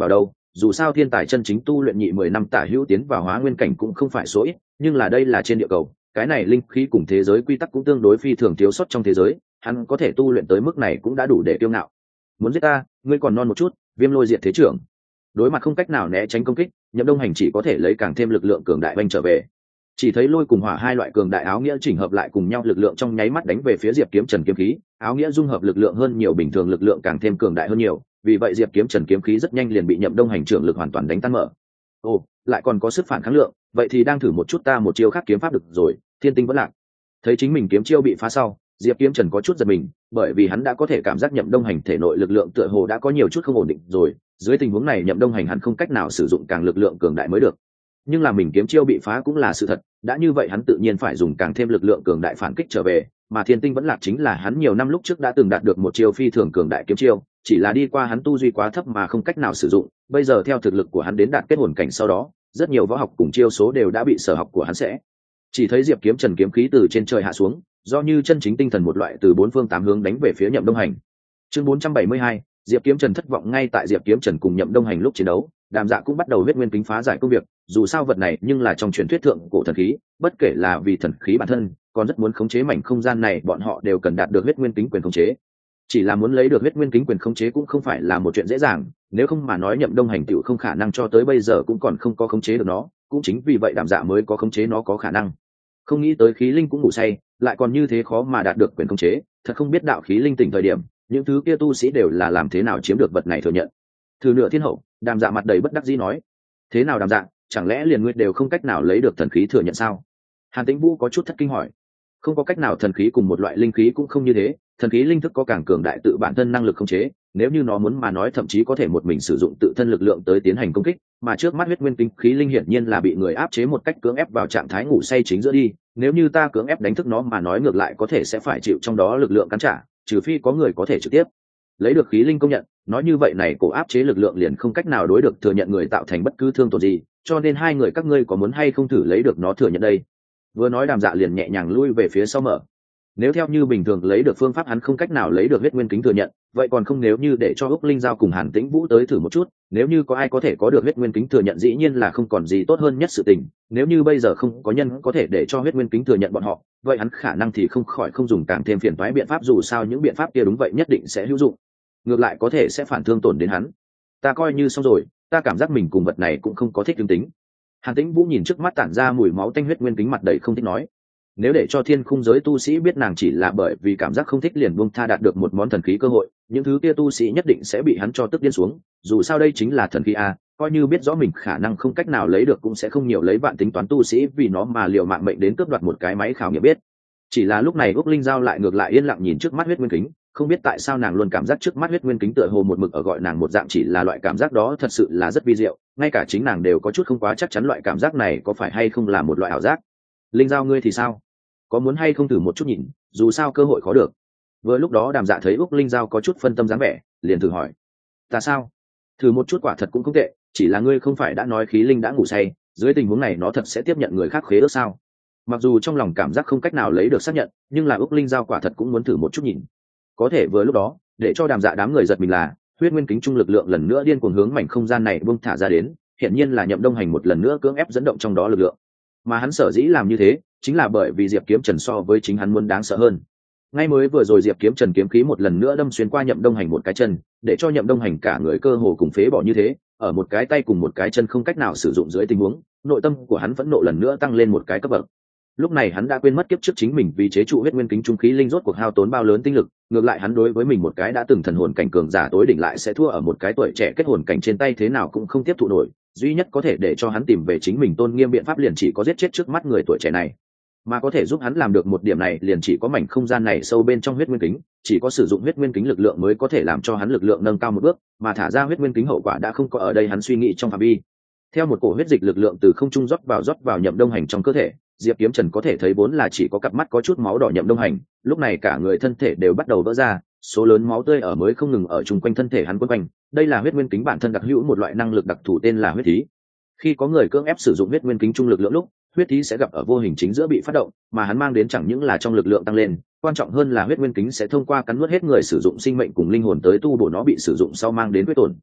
dù sao thiên tài chân chính tu luyện nhị 10 năm tả hữu tiến vào hóa nguyên cảnh cũng không phải số ít, nhưng là đây là trên địa cầu, cái này linh khí cùng thế giới quy tắc cũng tương đối phi thường thiếu sót trong thế giới, hắn có thể tu luyện tới mức này cũng đã đủ để kiêu ngạo. Muốn giết ta, ngươi còn non một chút. Viêm Lôi Diệt Thế Trưởng. Đối mặt không cách nào né tránh công kích, Nhậm Đông Hành chỉ có thể lấy càng thêm lực lượng cường đại oanh trở về. Chỉ thấy lôi cùng hỏa hai loại cường đại áo nghĩa chỉnh hợp lại cùng nhau, lực lượng trong nháy mắt đánh về phía Diệp Kiếm Trần kiếm khí, áo nghĩa dung hợp lực lượng hơn nhiều bình thường lực lượng càng thêm cường đại hơn nhiều, vì vậy Diệp Kiếm Trần kiếm khí rất nhanh liền bị Nhậm Đông Hành trưởng lực hoàn toàn đánh tan mở. Ồ, lại còn có sức phản kháng lượng, vậy thì đang thử một chút ta một chiêu khác kiếm pháp được rồi. Thiên Tinh Vẫn Lạc. Thấy chính mình kiếm chiêu bị phá sau, Diệp Kiếm Trần có chút giật mình, bởi vì hắn đã có thể cảm giác Nhậm Đông Hành thể nội lực lượng tựa hồ đã có nhiều chút không ổn định rồi, dưới tình huống này Nhậm Đông Hành hắn không cách nào sử dụng càng lực lượng cường đại mới được. Nhưng là mình kiếm chiêu bị phá cũng là sự thật, đã như vậy hắn tự nhiên phải dùng càng thêm lực lượng cường đại phản kích trở về, mà Thiên Tinh Vẫn Lạc chính là hắn nhiều năm lúc trước đã từng đạt được một chiêu phi thường cường đại kiếm chiêu, chỉ là đi qua hắn tu duy quá thấp mà không cách nào sử dụng, bây giờ theo thực lực của hắn đến đạt kết hồn cảnh sau đó, rất nhiều võ học cùng chiêu số đều đã bị sở học của hắn sẽ. Chỉ thấy Diệp Kiếm Trần kiếm khí từ trên trời hạ xuống, do như chân chính tinh thần một loại từ bốn phương tám hướng đánh về phía Nhậm Đông Hành. Chương 472, Diệp Kiếm Trần thất vọng. Ngay tại Diệp Kiếm Trần cùng Nhậm Đông Hành lúc chiến đấu, Đàm Dạ cũng bắt đầu huyết nguyên kính phá giải công việc, dù sao vật này nhưng là trong truyền thuyết thượng cổ thần khí, bất kể là vì thần khí bản thân, còn rất muốn khống chế mảnh không gian này, bọn họ đều cần đạt được huyết nguyên kính quyền khống chế. Chỉ là muốn lấy được huyết nguyên kính quyền khống chế cũng không phải là một chuyện dễ dàng, nếu không mà nói Nhậm Đông Hành tựu không khả năng cho tới bây giờ cũng còn không có khống chế được nó, cũng chính vì vậy Đàm Dạ mới có khống chế nó có khả năng. Không nghĩ tới khí linh cũng ngủ say, lại còn như thế khó mà đạt được quyền khống chế, thật không biết đạo khí linh tỉnh thời điểm, những thứ kia tu sĩ đều là làm thế nào chiếm được vật này thừa nhận. Thử nửa thiên hậu, Đàm Dạ mặt đầy bất đắc dĩ nói: thế nào Đàm Dạ, chẳng lẽ liền ngươi đều không cách nào lấy được thần khí thừa nhận sao? Hàn Tĩnh Vũ có chút thất kinh hỏi. Không có cách nào, thần khí cùng một loại linh khí cũng không như thế, thần khí linh thức có càng cường đại tự bản thân năng lực khống chế, nếu như nó muốn mà nói thậm chí có thể một mình sử dụng tự thân lực lượng tới tiến hành công kích, mà trước mắt huyết nguyên kính khí linh hiển nhiên là bị người áp chế một cách cưỡng ép vào trạng thái ngủ say chính giữa đi, nếu như ta cưỡng ép đánh thức nó mà nói ngược lại có thể sẽ phải chịu trong đó lực lượng cắn trả, trừ phi có người có thể trực tiếp lấy được khí linh công nhận, nói như vậy này cổ áp chế lực lượng liền không cách nào đối được thừa nhận người tạo thành bất cứ thương tổn gì, cho nên hai người các ngươi có muốn hay không thử lấy được nó thừa nhận đây? Vừa nói Đàm Dạ liền nhẹ nhàng lui về phía sau mở. Nếu theo như bình thường lấy được phương pháp hắn không cách nào lấy được huyết nguyên kính thừa nhận, vậy còn không nếu như để cho Úc Linh Giao cùng Hàn Tĩnh Vũ tới thử một chút, nếu như có ai có thể có được huyết nguyên kính thừa nhận dĩ nhiên là không còn gì tốt hơn nhất sự tình, nếu như bây giờ không có nhân có thể để cho huyết nguyên kính thừa nhận bọn họ, vậy hắn khả năng thì không khỏi không dùng càng thêm phiền toái biện pháp, dù sao những biện pháp kia đúng vậy nhất định sẽ hữu dụng, ngược lại có thể sẽ phản thương tổn đến hắn. Ta coi như xong rồi, ta cảm giác mình cùng vật này cũng không có thích tương tính. Hàn Tĩnh Vũ nhìn trước mắt tản ra mùi máu tanh huyết nguyên kính mặt đầy không thích nói. Nếu để cho thiên khung giới tu sĩ biết nàng chỉ là bởi vì cảm giác không thích liền buông tha đạt được một món thần khí cơ hội, những thứ kia tu sĩ nhất định sẽ bị hắn cho tức điên xuống, dù sao đây chính là thần khí a, coi như biết rõ mình khả năng không cách nào lấy được cũng sẽ không nhiều lấy vạn tính toán tu sĩ vì nó mà liều mạng mệnh đến cướp đoạt một cái máy khảo nghiệm biết. Chỉ là lúc này Úc Linh Giao lại ngược lại yên lặng nhìn trước mắt huyết nguyên kính, không biết tại sao nàng luôn cảm giác trước mắt huyết nguyên kính tựa hồ một mực ở gọi nàng một dạng, chỉ là loại cảm giác đó thật sự là rất vi diệu, ngay cả chính nàng đều có chút không quá chắc chắn loại cảm giác này có phải hay không là một loại ảo giác. Linh Giao ngươi thì sao, có muốn hay không thử một chút nhìn, dù sao cơ hội khó được. Vừa lúc đó Đàm Dạ thấy Úc Linh Giao có chút phân tâm dáng vẻ, liền thử hỏi: ta sao? Thử một chút quả thật cũng không tệ, chỉ là ngươi không phải đã nói khí linh đã ngủ say, dưới tình huống này nó thật sẽ tiếp nhận người khác khế ước sao? Mặc dù trong lòng cảm giác không cách nào lấy được xác nhận, nhưng là Úc Linh Giao quả thật cũng muốn thử một chút nhìn. Có thể vừa lúc đó, để cho Đàm Dạ đám người giật mình là huyết nguyên kính trung lực lượng lần nữa điên cuồng hướng mảnh không gian này buông thả ra đến, hiện nhiên là Nhậm Đông Hành một lần nữa cưỡng ép dẫn động trong đó lực lượng. Mà hắn sở dĩ làm như thế, chính là bởi vì Diệp Kiếm Trần so với chính hắn muốn đáng sợ hơn. Ngay mới vừa rồi Diệp Kiếm Trần kiếm khí một lần nữa đâm xuyên qua Nhậm Đông Hành một cái chân, để cho Nhậm Đông Hành cả người cơ hồ cùng phế bỏ như thế, ở một cái tay cùng một cái chân không cách nào sử dụng dưới tình huống, nội tâm của hắn phẫn nộ lần nữa tăng lên một cái cấp bậc. Lúc này hắn đã quên mất kiếp trước chính mình vì chế trụ huyết nguyên kính trung khí linh rốt cuộc hao tốn bao lớn tinh lực, ngược lại hắn đối với mình một cái đã từng thần hồn cảnh cường giả tối đỉnh lại sẽ thua ở một cái tuổi trẻ kết hồn cảnh trên tay thế nào cũng không tiếp thụ nổi, duy nhất có thể để cho hắn tìm về chính mình tôn nghiêm biện pháp liền chỉ có giết chết trước mắt người tuổi trẻ này, mà có thể giúp hắn làm được một điểm này liền chỉ có mảnh không gian này sâu bên trong huyết nguyên kính, chỉ có sử dụng huyết nguyên kính lực lượng mới có thể làm cho hắn lực lượng nâng cao một bước, mà thả ra huyết nguyên kính hậu quả đã không có ở đây hắn suy nghĩ trong phạm vi. Theo một cổ huyết dịch lực lượng từ không trung rót vào Nhậm Đông Hành trong cơ thể, Diệp Kiếm Trần có thể thấy vốn là chỉ có cặp mắt có chút máu đỏ Nhậm Đông Hành, lúc này cả người thân thể đều bắt đầu vỡ ra, số lớn máu tươi ở mới không ngừng ở chung quanh thân thể hắn quấn quanh, đây là huyết nguyên kính bản thân đặc hữu một loại năng lực đặc thù tên là huyết thí. Khi có người cưỡng ép sử dụng huyết nguyên kính trung lực lượng lúc, huyết thí sẽ gặp ở vô hình chính giữa bị phát động, mà hắn mang đến chẳng những là trong lực lượng tăng lên, quan trọng hơn là huyết nguyên kính sẽ thông qua cắn nuốt hết người sử dụng sinh mệnh cùng linh hồn tới tu bổ nó bị sử dụng sau mang đến quyết tổn.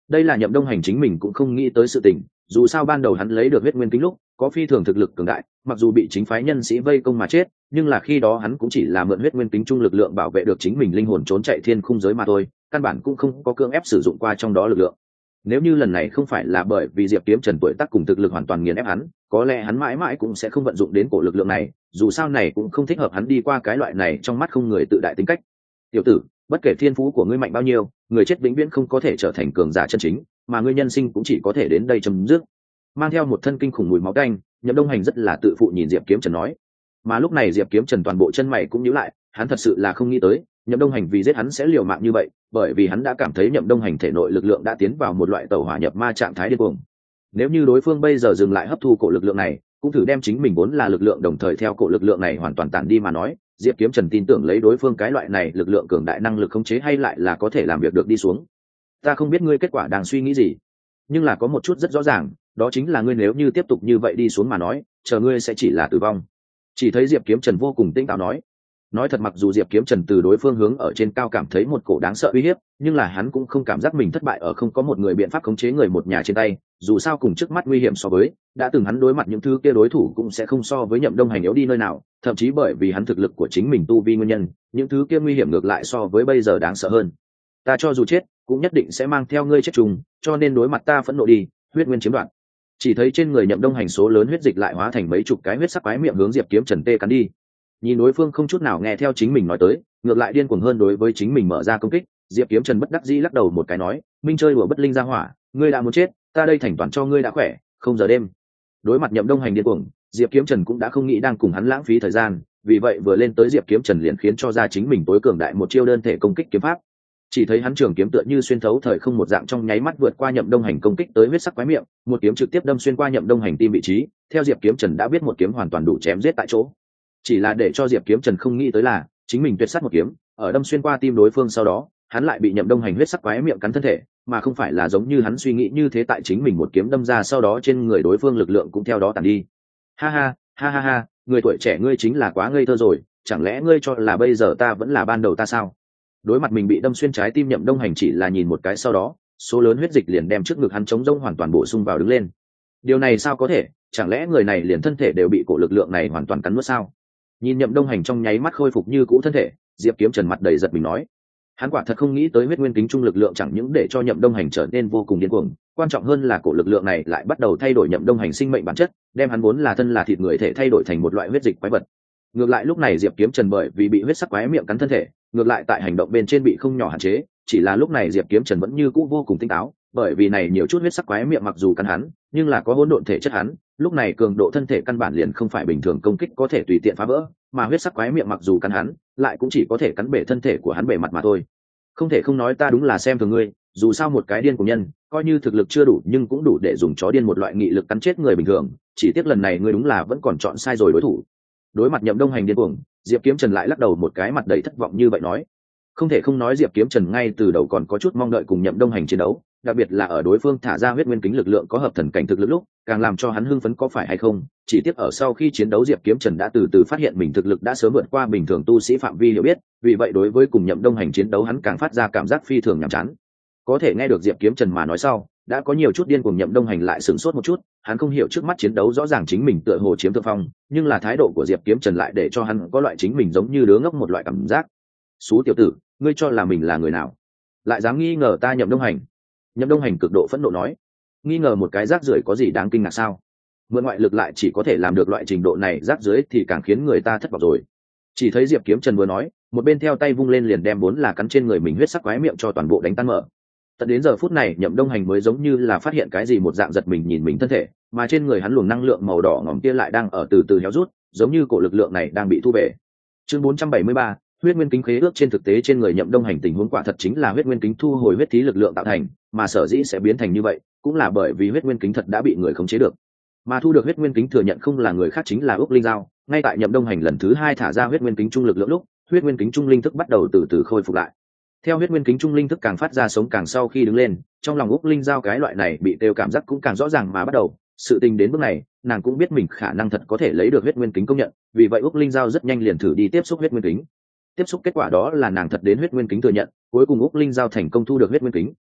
đây là Nhậm Đông Hành chính mình cũng không nghĩ tới sự tình, dù sao ban đầu hắn lấy được huyết nguyên kính lúc có phi thường thực lực cường đại, mặc dù bị chính phái nhân sĩ vây công mà chết, nhưng là khi đó hắn cũng chỉ là mượn huyết nguyên kính trung lực lượng bảo vệ được chính mình linh hồn trốn chạy thiên khung giới mà thôi, căn bản cũng không có cưỡng ép sử dụng qua trong đó lực lượng. Nếu như lần này không phải là bởi vì Diệp Kiếm Trần tuổi tác cùng thực lực hoàn toàn nghiền ép hắn, có lẽ hắn mãi mãi cũng sẽ không vận dụng đến cổ lực lượng này, dù sao này cũng không thích hợp hắn đi qua cái loại này trong mắt không người tự đại tính cách. Tiểu tử, bất kể thiên phú của ngươi mạnh bao nhiêu, người chết vĩnh viễn không có thể trở thành cường giả chân chính, mà ngươi nhân sinh cũng chỉ có thể đến đây chấm dứt. Mang theo một thân kinh khủng mùi máu tanh, Nhậm Đông Hành rất là tự phụ nhìn Diệp Kiếm Trần nói. Mà lúc này Diệp Kiếm Trần toàn bộ chân mày cũng nhíu lại, hắn thật sự là không nghĩ tới Nhậm Đông Hành vì giết hắn sẽ liều mạng như vậy, bởi vì hắn đã cảm thấy Nhậm Đông Hành thể nội lực lượng đã tiến vào một loại tẩu hỏa nhập ma trạng thái điên cuồng. Nếu như đối phương bây giờ dừng lại hấp thu cổ lực lượng này, cũng thử đem chính mình vốn là lực lượng đồng thời theo cổ lực lượng này hoàn toàn tản đi mà nói, Diệp Kiếm Trần tin tưởng lấy đối phương cái loại này lực lượng cường đại năng lực khống chế hay lại là có thể làm việc được đi xuống. Ta không biết ngươi kết quả đang suy nghĩ gì, nhưng là có một chút rất rõ ràng, đó chính là ngươi nếu như tiếp tục như vậy đi xuống mà nói, chờ ngươi sẽ chỉ là tử vong. Chỉ thấy Diệp Kiếm Trần vô cùng tinh táo nói thật, mặc dù Diệp Kiếm Trần từ đối phương hướng ở trên cao cảm thấy một cổ đáng sợ uy hiếp, nhưng là hắn cũng không cảm giác mình thất bại ở không có một người biện pháp khống chế người một nhà trên tay, dù sao cùng trước mắt nguy hiểm so với đã từng hắn đối mặt những thứ kia đối thủ cũng sẽ không so với Nhậm Đông Hành yếu đi nơi nào, thậm chí bởi vì hắn thực lực của chính mình tu vi nguyên nhân, những thứ kia nguy hiểm ngược lại so với bây giờ đáng sợ hơn. Ta cho dù chết cũng nhất định sẽ mang theo ngươi chết trùng, cho nên đối mặt ta phẫn nộ đi, huyết nguyên chiếm đoạt. Chỉ thấy trên người Nhậm Đông Hành số lớn huyết dịch lại hóa thành mấy chục cái huyết sắc quái miệng hướng Diệp Kiếm Trần tê cắn đi. Nhìn đối phương không chút nào nghe theo chính mình nói tới, ngược lại điên cuồng hơn đối với chính mình mở ra công kích, Diệp Kiếm Trần bất đắc dĩ lắc đầu một cái nói, minh chơi đùa bất linh ra hỏa, ngươi đã muốn chết, ta đây thành toàn cho ngươi đã khỏe, không giờ đêm. Đối mặt Nhậm Đông Hành điên cuồng, Diệp Kiếm Trần cũng đã không nghĩ đang cùng hắn lãng phí thời gian, vì vậy vừa lên tới Diệp Kiếm Trần liền khiến cho ra chính mình tối cường đại một chiêu đơn thể công kích kiếm pháp. Chỉ thấy hắn trường kiếm tựa như xuyên thấu thời không một dạng trong nháy mắt vượt qua Nhậm Đông Hành công kích tới huyết sắc quái miệng, một kiếm trực tiếp đâm xuyên qua Nhậm Đông Hành tim vị trí, theo Diệp Kiếm Trần đã biết một kiếm hoàn toàn đủ chém giết tại chỗ. Chỉ là để cho Diệp Kiếm Trần không nghĩ tới là, chính mình tuyệt sát một kiếm, ở đâm xuyên qua tim đối phương sau đó, hắn lại bị Nhậm Đông Hành huyết sắc quái miệng cắn thân thể, mà không phải là giống như hắn suy nghĩ như thế, tại chính mình một kiếm đâm ra sau đó trên người đối phương lực lượng cũng theo đó tàn đi. Ha ha, ha ha ha, người tuổi trẻ ngươi chính là quá ngây thơ rồi, chẳng lẽ ngươi cho là bây giờ ta vẫn là ban đầu ta sao? Đối mặt mình bị đâm xuyên trái tim, Nhậm Đông Hành chỉ là nhìn một cái sau đó, số lớn huyết dịch liền đem trước ngực hắn trống rỗng hoàn toàn bổ sung vào đứng lên. Điều này sao có thể, chẳng lẽ người này liền thân thể đều bị cổ lực lượng này hoàn toàn cắn nuốt sao? Nhìn Nhậm Đông Hành trong nháy mắt khôi phục như cũ thân thể, Diệp Kiếm Trần mặt đầy giật mình nói, hắn quả thật không nghĩ tới huyết nguyên kính trung lực lượng chẳng những để cho Nhậm Đông Hành trở nên vô cùng điên cuồng, quan trọng hơn là cổ lực lượng này lại bắt đầu thay đổi Nhậm Đông Hành sinh mệnh bản chất, đem hắn vốn là thân là thịt người thể thay đổi thành một loại huyết dịch quái vật. Ngược lại lúc này Diệp Kiếm Trần bởi vì bị huyết sắc quái miệng cắn thân thể, ngược lại tại hành động bên trên bị không nhỏ hạn chế, chỉ là lúc này Diệp Kiếm Trần vẫn như cũ vô cùng tinh táo, bởi vì này nhiều chút huyết sắc quái miệng mặc dù cắn hắn, nhưng là có hỗn độn thể chất hắn, lúc này cường độ thân thể căn bản liền không phải bình thường công kích có thể tùy tiện phá vỡ, mà huyết sắc quái miệng mặc dù cắn hắn, lại cũng chỉ có thể cắn bể thân thể của hắn bề mặt mà thôi. Không thể không nói ta đúng là xem thường ngươi, dù sao một cái điên của nhân, coi như thực lực chưa đủ nhưng cũng đủ để dùng chó điên một loại nghị lực cắn chết người bình thường, chỉ tiếc lần này ngươi đúng là vẫn còn chọn sai rồi đối thủ. Đối mặt Nhậm Đông Hành điên cuồng, Diệp Kiếm Trần lại lắc đầu một cái, mặt đầy thất vọng như vậy nói. Không thể không nói Diệp Kiếm Trần ngay từ đầu còn có chút mong đợi cùng Nhậm Đông Hành chiến đấu, đặc biệt là ở đối phương thả ra huyết nguyên kính lực lượng có hợp thần cảnh thực lực lúc, càng làm cho hắn hưng phấn có phải hay không. Chỉ tiếc ở sau khi chiến đấu Diệp Kiếm Trần đã từ từ phát hiện mình thực lực đã sớm vượt qua bình thường tu sĩ phạm vi hiểu biết, vì vậy đối với cùng Nhậm Đông Hành chiến đấu hắn càng phát ra cảm giác phi thường nhàm chán. Có thể nghe được Diệp Kiếm Trần mà nói sau, đã có nhiều chút điên cùng Nhậm Đông Hành lại sửng sốt một chút, hắn không hiểu trước mắt chiến đấu rõ ràng chính mình tựa hồ chiếm thượng phong, nhưng là thái độ của Diệp Kiếm Trần lại để cho hắn có loại chính mình giống như đứa ngốc một loại cảm giác. Xú tiểu tử, ngươi cho là mình là người nào, lại dám nghi ngờ ta Nhậm Đông Hành? Nhậm Đông Hành cực độ phẫn nộ nói, nghi ngờ một cái rác rưởi có gì đáng kinh ngạc sao? Mượn ngoại lực lại chỉ có thể làm được loại trình độ này rác rưởi thì càng khiến người ta thất vọng rồi. Chỉ thấy Diệp Kiếm Trần vừa nói, một bên theo tay vung lên liền đem vốn là cắn trên người mình huyết sắc quái miệng cho toàn bộ đánh tan mở. Tận đến giờ phút này Nhậm Đông Hành mới giống như là phát hiện cái gì một dạng giật mình nhìn mình thân thể, mà trên người hắn luồng năng lượng màu đỏ ngòm kia lại đang ở từ từ héo rút, giống như cổ lực lượng này đang bị thu về. Chương 473, huyết nguyên kính khế ước. Trên thực tế trên người Nhậm Đông Hành tình huống quả thật chính là huyết nguyên kính thu hồi huyết thí lực lượng tạo thành, mà sở dĩ sẽ biến thành như vậy, cũng là bởi vì huyết nguyên kính thật đã bị người khống chế được. Mà thu được huyết nguyên kính thừa nhận không là người khác chính là Úc Linh Giao, ngay tại Nhậm Đông Hành lần thứ 2 thả ra huyết nguyên kính trung lực lượng lúc, huyết nguyên kính trung linh thức bắt đầu từ từ khôi phục lại. Theo huyết nguyên kính trung linh thức càng phát ra sống càng sau khi đứng lên, trong lòng Úc Linh Giao cái loại này bị tiêu cảm giác cũng càng rõ ràng mà bắt đầu. Sự tình đến bước này, nàng cũng biết mình khả năng thật có thể lấy được huyết nguyên kính công nhận, vì vậy Úc Linh Giao rất nhanh liền thử đi tiếp xúc huyết nguyên kính. Tiếp xúc kết quả đó là nàng thật đến huyết nguyên kính thừa nhận, cuối cùng Úc Linh Giao thành công thu được huyết nguyên kính,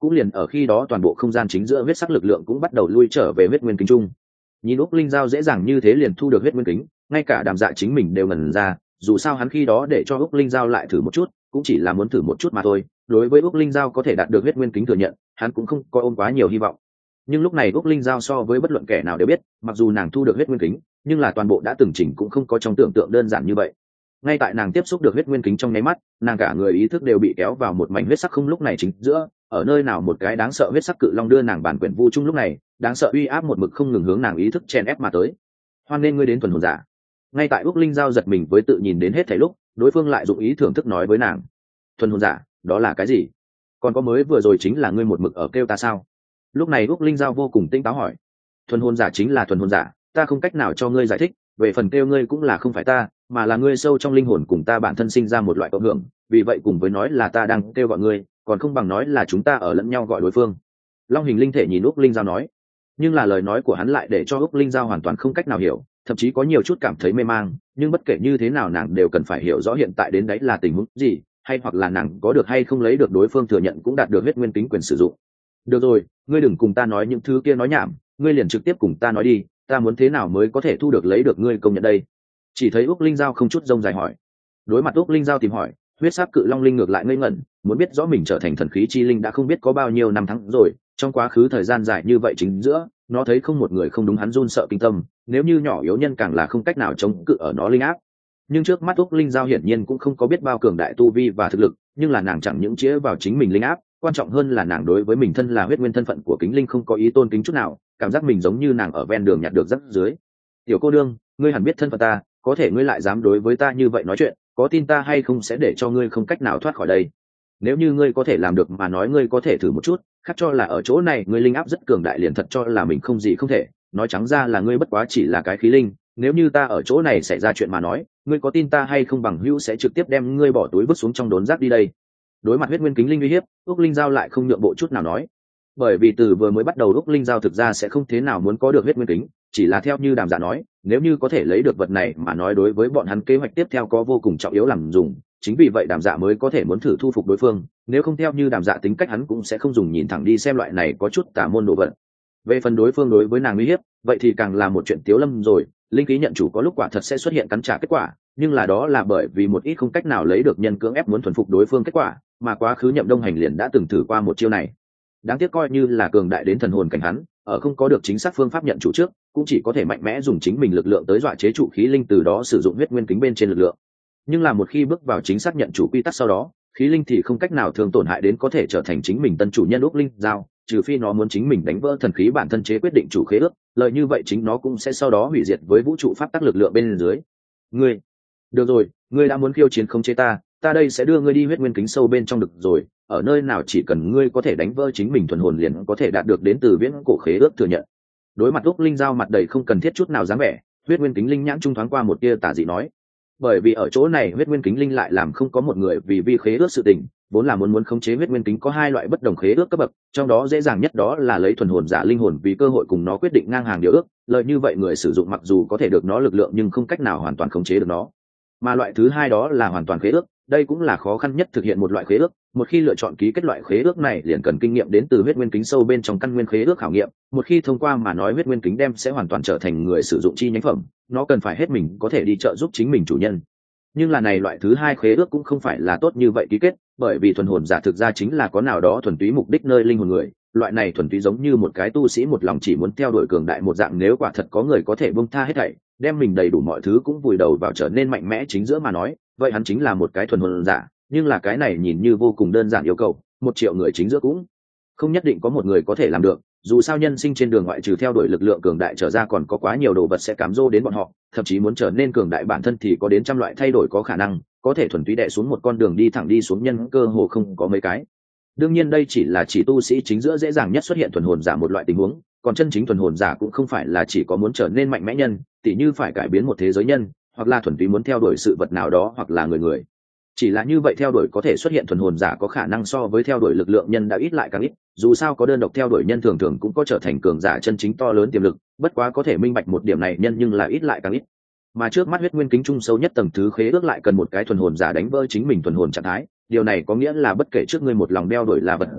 cũng liền ở khi đó toàn bộ không gian chính giữa huyết sắc lực lượng cũng bắt đầu lui trở về huyết nguyên kính chung. Nhìn úc linh giao dễ dàng như thế liền thu được huyết nguyên kính, ngay cả Đàm Dạ chính mình đều ngẩn ra, dù sao hắn khi đó để cho úc linh giao lại thử một chút cũng chỉ là muốn thử một chút mà thôi. Đối với úc linh giao có thể đạt được huyết nguyên kính thừa nhận, hắn cũng không có ôm quá nhiều hy vọng. Nhưng lúc này úc linh giao so với bất luận kẻ nào đều biết, mặc dù nàng thu được huyết nguyên kính, nhưng là toàn bộ đã từng chỉnh cũng không có trong tưởng tượng đơn giản như vậy. Ngay tại nàng tiếp xúc được huyết nguyên kính trong nháy mắt, nàng cả người ý thức đều bị kéo vào một mảnh huyết sắc không lúc này chính giữa, ở nơi nào một cái đáng sợ huyết sắc cự long đưa nàng bản quyển vu chung lúc này, đáng sợ uy áp một mực không ngừng hướng nàng ý thức chen ép mà tới. Hoan nên ngươi đến thuần hồn giả. Ngay tại úc linh giao giật mình với tự nhìn đến hết thảy lúc, đối phương lại dụng ý thưởng thức nói với nàng: thuần hồn giả, đó là cái gì? Còn có mới vừa rồi chính là ngươi một mực ở kêu ta sao? Lúc này úc linh giao vô cùng tinh táo hỏi. Thuần hồn giả chính là thuần hồn giả, ta không cách nào cho ngươi giải thích, về phần kêu ngươi cũng là không phải ta, mà là ngươi sâu trong linh hồn cùng ta bản thân sinh ra một loại cộng hưởng, vì vậy cùng với nói là ta đang kêu gọi ngươi, còn không bằng nói là chúng ta ở lẫn nhau gọi đối phương. Long hình linh thể nhìn úc linh giao nói. Nhưng là lời nói của hắn lại để cho úc linh giao hoàn toàn không cách nào hiểu, thậm chí có nhiều chút cảm thấy mê mang. Nhưng bất kể như thế nào nàng đều cần phải hiểu rõ hiện tại đến đấy là tình huống gì, hay hoặc là nàng có được hay không lấy được đối phương thừa nhận cũng đạt được huyết nguyên kính quyền sử dụng. Được rồi, ngươi đừng cùng ta nói những thứ kia nói nhảm, ngươi liền trực tiếp cùng ta nói đi, ta muốn thế nào mới có thể thu được lấy được ngươi công nhận đây? Chỉ thấy úc linh giao không chút rông dài hỏi. Đối mặt úc linh giao tìm hỏi, huyết sắc cự long linh ngược lại ngây ngẩn, muốn biết rõ mình trở thành thần khí chi linh đã không biết có bao nhiêu năm tháng rồi, trong quá khứ thời gian dài như vậy chính giữa nó thấy không một người không đúng hắn run sợ kinh tâm, nếu như nhỏ yếu nhân càng là không cách nào chống cự ở nó linh áp. Nhưng trước mắt úc linh giao hiển nhiên cũng không có biết bao cường đại tu vi và thực lực, nhưng là nàng chẳng những chĩa vào chính mình linh áp, quan trọng hơn là nàng đối với mình thân là huyết nguyên thân phận của kính linh không có ý tôn kính chút nào, cảm giác mình giống như nàng ở ven đường nhặt được rác dưới. Tiểu cô đương, ngươi hẳn biết thân phận ta, có thể ngươi lại dám đối với ta như vậy nói chuyện, có tin ta hay không sẽ để cho ngươi không cách nào thoát khỏi đây. Nếu như ngươi có thể làm được mà nói ngươi có thể thử một chút, khác cho là ở chỗ này ngươi linh áp rất cường đại liền thật cho là mình không gì không thể, nói trắng ra là ngươi bất quá chỉ là cái khí linh, nếu như ta ở chỗ này xảy ra chuyện mà nói, ngươi có tin ta hay không bằng hữu sẽ trực tiếp đem ngươi bỏ túi vứt xuống trong đốn rác đi đây. Đối mặt huyết nguyên kính linh uy hiếp, úc linh giao lại không nhượng bộ chút nào nói. Bởi vì từ vừa mới bắt đầu úc linh giao thực ra sẽ không thế nào muốn có được huyết nguyên kính, chỉ là theo như Đàm Dạ nói, nếu như có thể lấy được vật này mà nói đối với bọn hắn kế hoạch tiếp theo có vô cùng trọng yếu làm dùng, chính vì vậy Đàm Dạ mới có thể muốn thử thu phục đối phương, nếu không theo như Đàm Dạ tính cách hắn cũng sẽ không dùng nhìn thẳng đi xem loại này có chút tà môn đồ vật. Về phần đối phương đối với nàng uy hiếp, vậy thì càng là một chuyện tiếu lâm rồi, linh khí nhận chủ có lúc quả thật sẽ xuất hiện cắn trả kết quả, nhưng là đó là bởi vì một ít không cách nào lấy được nhân cưỡng ép muốn thuần phục đối phương kết quả, mà quá khứ Nhậm Đông Hành liền đã từng thử qua một chiêu này. Đáng tiếc coi như là cường đại đến thần hồn cảnh hắn, ở không có được chính xác phương pháp nhận chủ trước, cũng chỉ có thể mạnh mẽ dùng chính mình lực lượng tới dọa chế trụ khí linh, từ đó sử dụng huyết nguyên kính bên trên lực lượng. Nhưng là một khi bước vào chính xác nhận chủ quy tắc sau đó, khí linh thì không cách nào thương tổn hại đến có thể trở thành chính mình tân chủ nhân úc linh giao, trừ phi nó muốn chính mình đánh vỡ thần khí bản thân chế quyết định chủ khế ước, lợi như vậy chính nó cũng sẽ sau đó hủy diệt với vũ trụ pháp tắc lực lượng bên dưới. Ngươi, được rồi, ngươi đã muốn khiêu chiến không chế ta, ta đây sẽ đưa ngươi đi huyết nguyên kính sâu bên trong được rồi, ở nơi nào chỉ cần ngươi có thể đánh vỡ chính mình thuần hồn liền có thể đạt được đến từ viễn cổ khế ước thừa nhận. Đối mặt úc linh giao mặt đầy không cần thiết chút nào dáng vẻ, huyết nguyên kính linh nhãn trung thoáng qua một tia tà dị nói. Bởi vì ở chỗ này huyết nguyên kính linh lại làm không có một người vì vi khế ước sự tình, vốn là muốn khống chế huyết nguyên kính có hai loại bất đồng khế ước cấp bậc, trong đó dễ dàng nhất đó là lấy thuần hồn giả linh hồn vì cơ hội cùng nó quyết định ngang hàng điều ước, lợi như vậy người sử dụng mặc dù có thể được nó lực lượng nhưng không cách nào hoàn toàn khống chế được nó. Mà loại thứ hai đó là hoàn toàn khế ước, đây cũng là khó khăn nhất thực hiện một loại khế ước, một khi lựa chọn ký kết loại khế ước này liền cần kinh nghiệm đến từ huyết nguyên kính sâu bên trong căn nguyên khế ước khảo nghiệm, một khi thông qua mà nói huyết nguyên kính đem sẽ hoàn toàn trở thành người sử dụng chi nhánh phẩm, nó cần phải hết mình có thể đi trợ giúp chính mình chủ nhân. Nhưng là này loại thứ hai khế ước cũng không phải là tốt như vậy ký kết, bởi vì thuần hồn giả thực ra chính là có nào đó thuần túy mục đích nơi linh hồn người, loại này thuần túy giống như một cái tu sĩ một lòng chỉ muốn theo đuổi cường đại một dạng, nếu quả thật có người có thể buông tha hết thảy, đem mình đầy đủ mọi thứ cũng vùi đầu vào trở nên mạnh mẽ chính giữa mà nói, vậy hắn chính là một cái thuần hồn giả, nhưng là cái này nhìn như vô cùng đơn giản yêu cầu, 1 triệu người chính giữa cũng không nhất định có một người có thể làm được, dù sao nhân sinh trên đường ngoại trừ theo đuổi lực lượng cường đại trở ra còn có quá nhiều đồ vật sẽ cám dỗ đến bọn họ, thậm chí muốn trở nên cường đại bản thân thì có đến trăm loại thay đổi có khả năng, có thể thuần túy đè xuống một con đường đi thẳng đi xuống nhân cơ hồ không có mấy cái. Đương nhiên đây chỉ là tu sĩ chính giữa dễ dàng nhất xuất hiện thuần hồn giả một loại tình huống, còn chân chính thuần hồn giả cũng không phải là chỉ có muốn trở nên mạnh mẽ nhân, tỉ như phải cải biến một thế giới nhân, hoặc là thuần túy muốn theo đuổi sự vật nào đó hoặc là người. Chỉ là như vậy theo đuổi có thể xuất hiện thuần hồn giả có khả năng so với theo đuổi lực lượng nhân đã ít lại càng ít, dù sao có đơn độc theo đuổi nhân thường thường cũng có trở thành cường giả chân chính to lớn tiềm lực, bất quá có thể minh bạch một điểm này nhân nhưng là ít lại càng ít. Mà trước mắt huyết nguyên kính trung sâu nhất tầng thứ khế ước lại cần một cái thuần hồn giả đánh vỡ chính mình thuần hồn trạng thái, điều này có nghĩa là bất kể trước ngươi một lòng đeo đuổi là vật gì,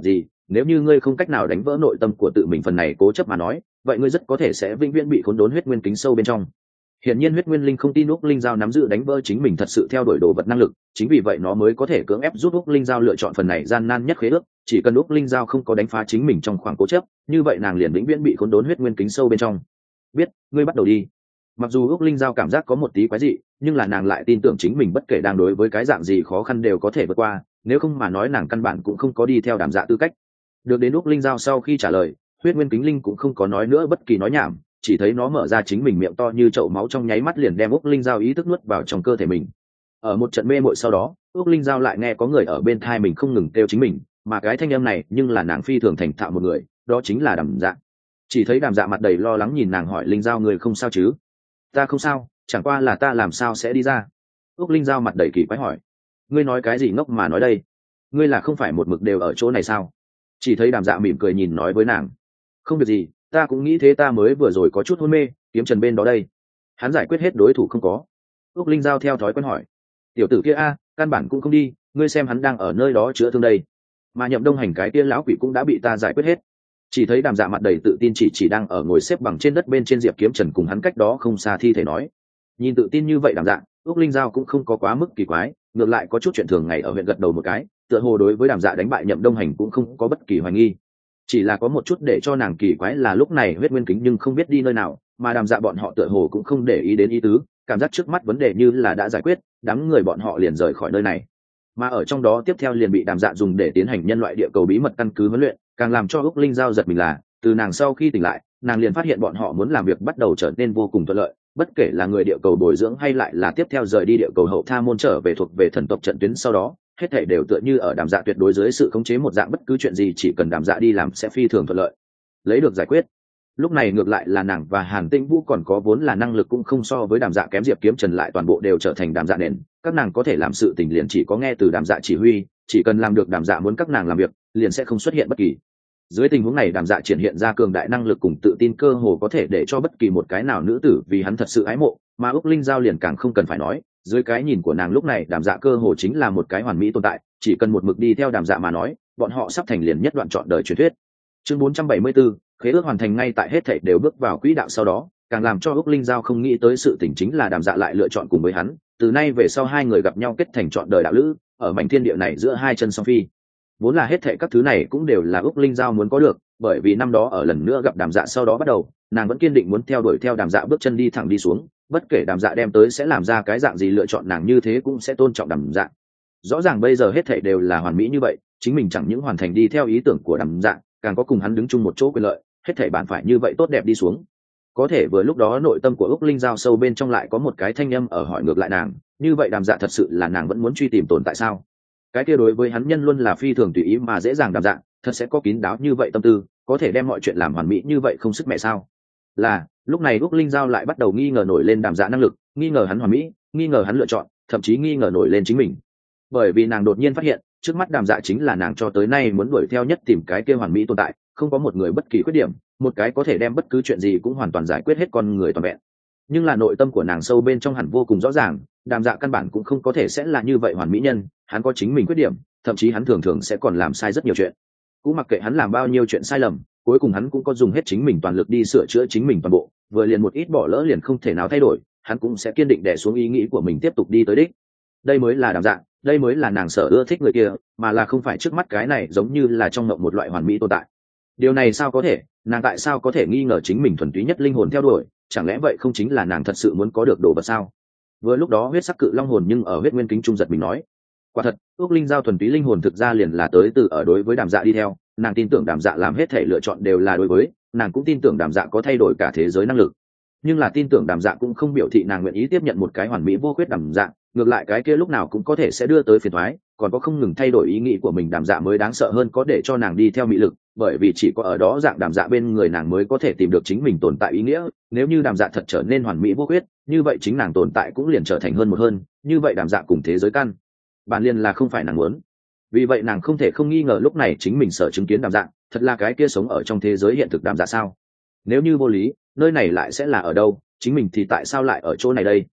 nếu như ngươi không cách nào đánh vỡ nội tâm của tự mình phần này cố chấp mà nói, vậy ngươi rất có thể sẽ vĩnh viễn bị khốn đốn huyết nguyên kính sâu bên trong. Hiển nhiên huyết nguyên linh không tin úc linh giao nắm giữ đánh vỡ chính mình thật sự theo đuổi đồ vật năng lực, chính vì vậy nó mới có thể cưỡng ép giúp úc linh giao lựa chọn phần này gian nan nhất khế ước. Chỉ cần úc linh giao không có đánh phá chính mình trong khoảng cố chấp, như vậy nàng liền vĩnh viễn bị khốn đốn huyết nguyên kính sâu bên trong. Biết, ngươi bắt đầu đi. Mặc dù úc linh giao cảm giác có một tí quái dị, nhưng là nàng lại tin tưởng chính mình bất kể đang đối với cái dạng gì khó khăn đều có thể vượt qua, nếu không mà nói nàng căn bản cũng không có đi theo Đàm Dạ tư cách. Được đến úc linh giao sau khi trả lời, huyết nguyên kính linh cũng không có nói nữa bất kỳ nói nhảm, chỉ thấy nó mở ra chính mình miệng to như chậu máu trong nháy mắt liền đem úc linh giao ý thức nuốt vào trong cơ thể mình. Ở một trận mê mội sau đó, úc linh giao lại nghe có người ở bên tai mình không ngừng kêu chính mình, mà cái thanh âm này nhưng là nàng phi thường thành thạo một người, đó chính là Đàm Dạ. Chỉ thấy Đàm Dạ mặt đầy lo lắng nhìn nàng hỏi linh giao người không sao chứ? Ta không sao, chẳng qua là ta làm sao sẽ đi ra? úc linh giao mặt đầy kỳ quái hỏi. Ngươi nói cái gì ngốc mà nói đây? Ngươi là không phải một mực đều ở chỗ này sao? Chỉ thấy Đàm Dạ mỉm cười nhìn nói với nàng, không việc gì, ta cũng nghĩ thế, ta mới vừa rồi có chút hôn mê, kiếm trần bên đó đây, hắn giải quyết hết đối thủ không có? úc linh giao theo thói quen hỏi. Tiểu tử kia a, căn bản cũng không đi, ngươi xem hắn đang ở nơi đó chữa thương đây, mà Nhậm Đông Hành cái kia lão quỷ cũng đã bị ta giải quyết hết. Chỉ thấy Đàm Dạ mặt đầy tự tin chỉ đang ở ngồi xếp bằng trên đất bên trên Diệp Kiếm Trần cùng hắn cách đó không xa thi thể nói. Nhìn tự tin như vậy Đàm Dạ, úc linh giao cũng không có quá mức kỳ quái, ngược lại có chút chuyện thường ngày ở huyện gật đầu một cái, tựa hồ đối với Đàm Dạ đánh bại Nhậm Đông Hành cũng không có bất kỳ hoài nghi. Chỉ là có một chút để cho nàng kỳ quái là lúc này huyết nguyên kính nhưng không biết đi nơi nào, mà Đàm Dạ bọn họ tựa hồ cũng không để ý đến ý tứ, cảm giác trước mắt vấn đề như là đã giải quyết, đám người bọn họ liền rời khỏi nơi này. Mà ở trong đó tiếp theo liền bị Đàm Dạ dùng để tiến hành nhân loại địa cầu bí mật căn cứ huấn luyện, càng làm cho úc linh giao giật mình là, từ nàng sau khi tỉnh lại, nàng liền phát hiện bọn họ muốn làm việc bắt đầu trở nên vô cùng thuận lợi, bất kể là người địa cầu bồi dưỡng hay lại là tiếp theo rời đi địa cầu hậu tha môn trở về thuộc về thần tộc trận tuyến sau đó, hết thảy đều tựa như ở Đàm Dạ tuyệt đối dưới sự khống chế một dạng, bất cứ chuyện gì chỉ cần Đàm Dạ đi làm sẽ phi thường thuận lợi, lấy được giải quyết. Lúc này ngược lại là nàng và Hàn Tĩnh Vũ còn có vốn là năng lực cũng không so với Đàm Dạ kém, Diệp Kiếm Trần lại toàn bộ đều trở thành Đàm Dạ nền, các nàng có thể làm sự tình liền chỉ có nghe từ Đàm Dạ chỉ huy, chỉ cần làm được Đàm Dạ muốn các nàng làm việc, liền sẽ không xuất hiện bất kỳ. Dưới tình huống này Đàm Dạ triển hiện ra cường đại năng lực cùng tự tin, cơ hồ có thể để cho bất kỳ một cái nào nữ tử vì hắn thật sự ái mộ, mà úc linh giao liền càng không cần phải nói, dưới cái nhìn của nàng lúc này Đàm Dạ cơ hồ chính là một cái hoàn mỹ tồn tại, chỉ cần một mực đi theo Đàm Dạ mà nói, bọn họ sắp thành liền nhất đoạn chọn đời truyền thuyết. Chương 474, khế ước hoàn thành. Ngay tại hết thảy đều bước vào quỹ đạo sau đó, càng làm cho úc linh giao không nghĩ tới sự tình chính là Đàm Dạ lại lựa chọn cùng với hắn, từ nay về sau hai người gặp nhau kết thành chọn đời đạo lữ, ở mảnh thiên địa này giữa hai chân song phi. Vốn là hết thảy các thứ này cũng đều là úc linh giao muốn có được, bởi vì năm đó ở lần nữa gặp Đàm Dạ sau đó bắt đầu, nàng vẫn kiên định muốn theo đuổi theo Đàm Dạ bước chân đi thẳng đi xuống, bất kể Đàm Dạ đem tới sẽ làm ra cái dạng gì lựa chọn, nàng như thế cũng sẽ tôn trọng Đàm Dạ. Rõ ràng bây giờ hết thảy đều là hoàn mỹ như vậy, chính mình chẳng những hoàn thành đi theo ý tưởng của Đàm Dạ, càng có cùng hắn đứng chung một chỗ quyền lợi, hết thảy bạn phải như vậy tốt đẹp đi xuống. Có thể vừa lúc đó nội tâm của úc linh giao sâu bên trong lại có một cái thanh âm ở hỏi ngược lại nàng, như vậy Đàm Dạ thật sự là nàng vẫn muốn truy tìm tồn tại sao? Cái kia đối với hắn nhân luôn là phi thường tùy ý mà dễ dàng Đàm Dạ, thật sẽ có kín đáo như vậy tâm tư, có thể đem mọi chuyện làm hoàn mỹ như vậy không sức mẹ sao? Là lúc này úc linh giao lại bắt đầu nghi ngờ nổi lên Đàm Dạ năng lực, nghi ngờ hắn hoàn mỹ, nghi ngờ hắn lựa chọn, thậm chí nghi ngờ nổi lên chính mình. Bởi vì nàng đột nhiên phát hiện, trước mắt Đàm Dạ chính là nàng cho tới nay muốn đuổi theo nhất tìm cái kia hoàn mỹ tồn tại, không có một người bất kỳ khuyết điểm, một cái có thể đem bất cứ chuyện gì cũng hoàn toàn giải quyết hết con người toàn vẹn. Nhưng là nội tâm của nàng sâu bên trong hẳn vô cùng rõ ràng, Đàm Dạ căn bản cũng không có thể sẽ là như vậy hoàn mỹ nhân, hắn có chính mình khuyết điểm, thậm chí hắn thường thường sẽ còn làm sai rất nhiều chuyện. Cũng mặc kệ hắn làm bao nhiêu chuyện sai lầm, cuối cùng hắn cũng có dùng hết chính mình toàn lực đi sửa chữa chính mình toàn bộ, vừa liền một ít bỏ lỡ liền không thể nào thay đổi, hắn cũng sẽ kiên định đè xuống ý nghĩ của mình tiếp tục đi tới đích. Đây mới là Đàm Dạ, đây mới là nàng sở ưa thích người kia, mà là không phải trước mắt cái này giống như là trong mộng một loại hoàn mỹ tồn tại. Điều này sao có thể, nàng tại sao có thể nghi ngờ chính mình thuần túy nhất linh hồn theo đuổi, chẳng lẽ vậy không chính là nàng thật sự muốn có được đồ vật sao? Vừa lúc đó huyết sắc cự long hồn nhưng ở huyết nguyên kính trung giật mình nói, quả thật, ước linh giao thuần túy linh hồn thực ra liền là tới từ ở đối với Đàm Dạ đi theo, nàng tin tưởng Đàm Dạ làm hết thể lựa chọn đều là đối với, nàng cũng tin tưởng Đàm Dạ có thay đổi cả thế giới năng lực. Nhưng là tin tưởng Đàm Dạ cũng không biểu thị nàng nguyện ý tiếp nhận một cái hoàn mỹ vô khuyết Đàm Dạ, ngược lại cái kia lúc nào cũng có thể sẽ đưa tới phiền toái, còn có không ngừng thay đổi ý nghĩ của mình Đàm Dạ mới đáng sợ hơn, có để cho nàng đi theo mị lực, bởi vì chỉ có ở đó dạng Đàm Dạ bên người nàng mới có thể tìm được chính mình tồn tại ý nghĩa. Nếu như Đàm Dạ thật trở nên hoàn mỹ vô khuyết, như vậy chính nàng tồn tại cũng liền trở thành hơn một hơn, như vậy Đàm Dạ cùng thế giới căn bản liền là không phải nàng muốn. Vì vậy nàng không thể không nghi ngờ lúc này chính mình sở chứng kiến Đàm Dạ thật là cái kia sống ở trong thế giới hiện thực Đàm Dạ sao? Nếu như vô lý, nơi này lại sẽ là ở đâu, chính mình thì tại sao lại ở chỗ này đây?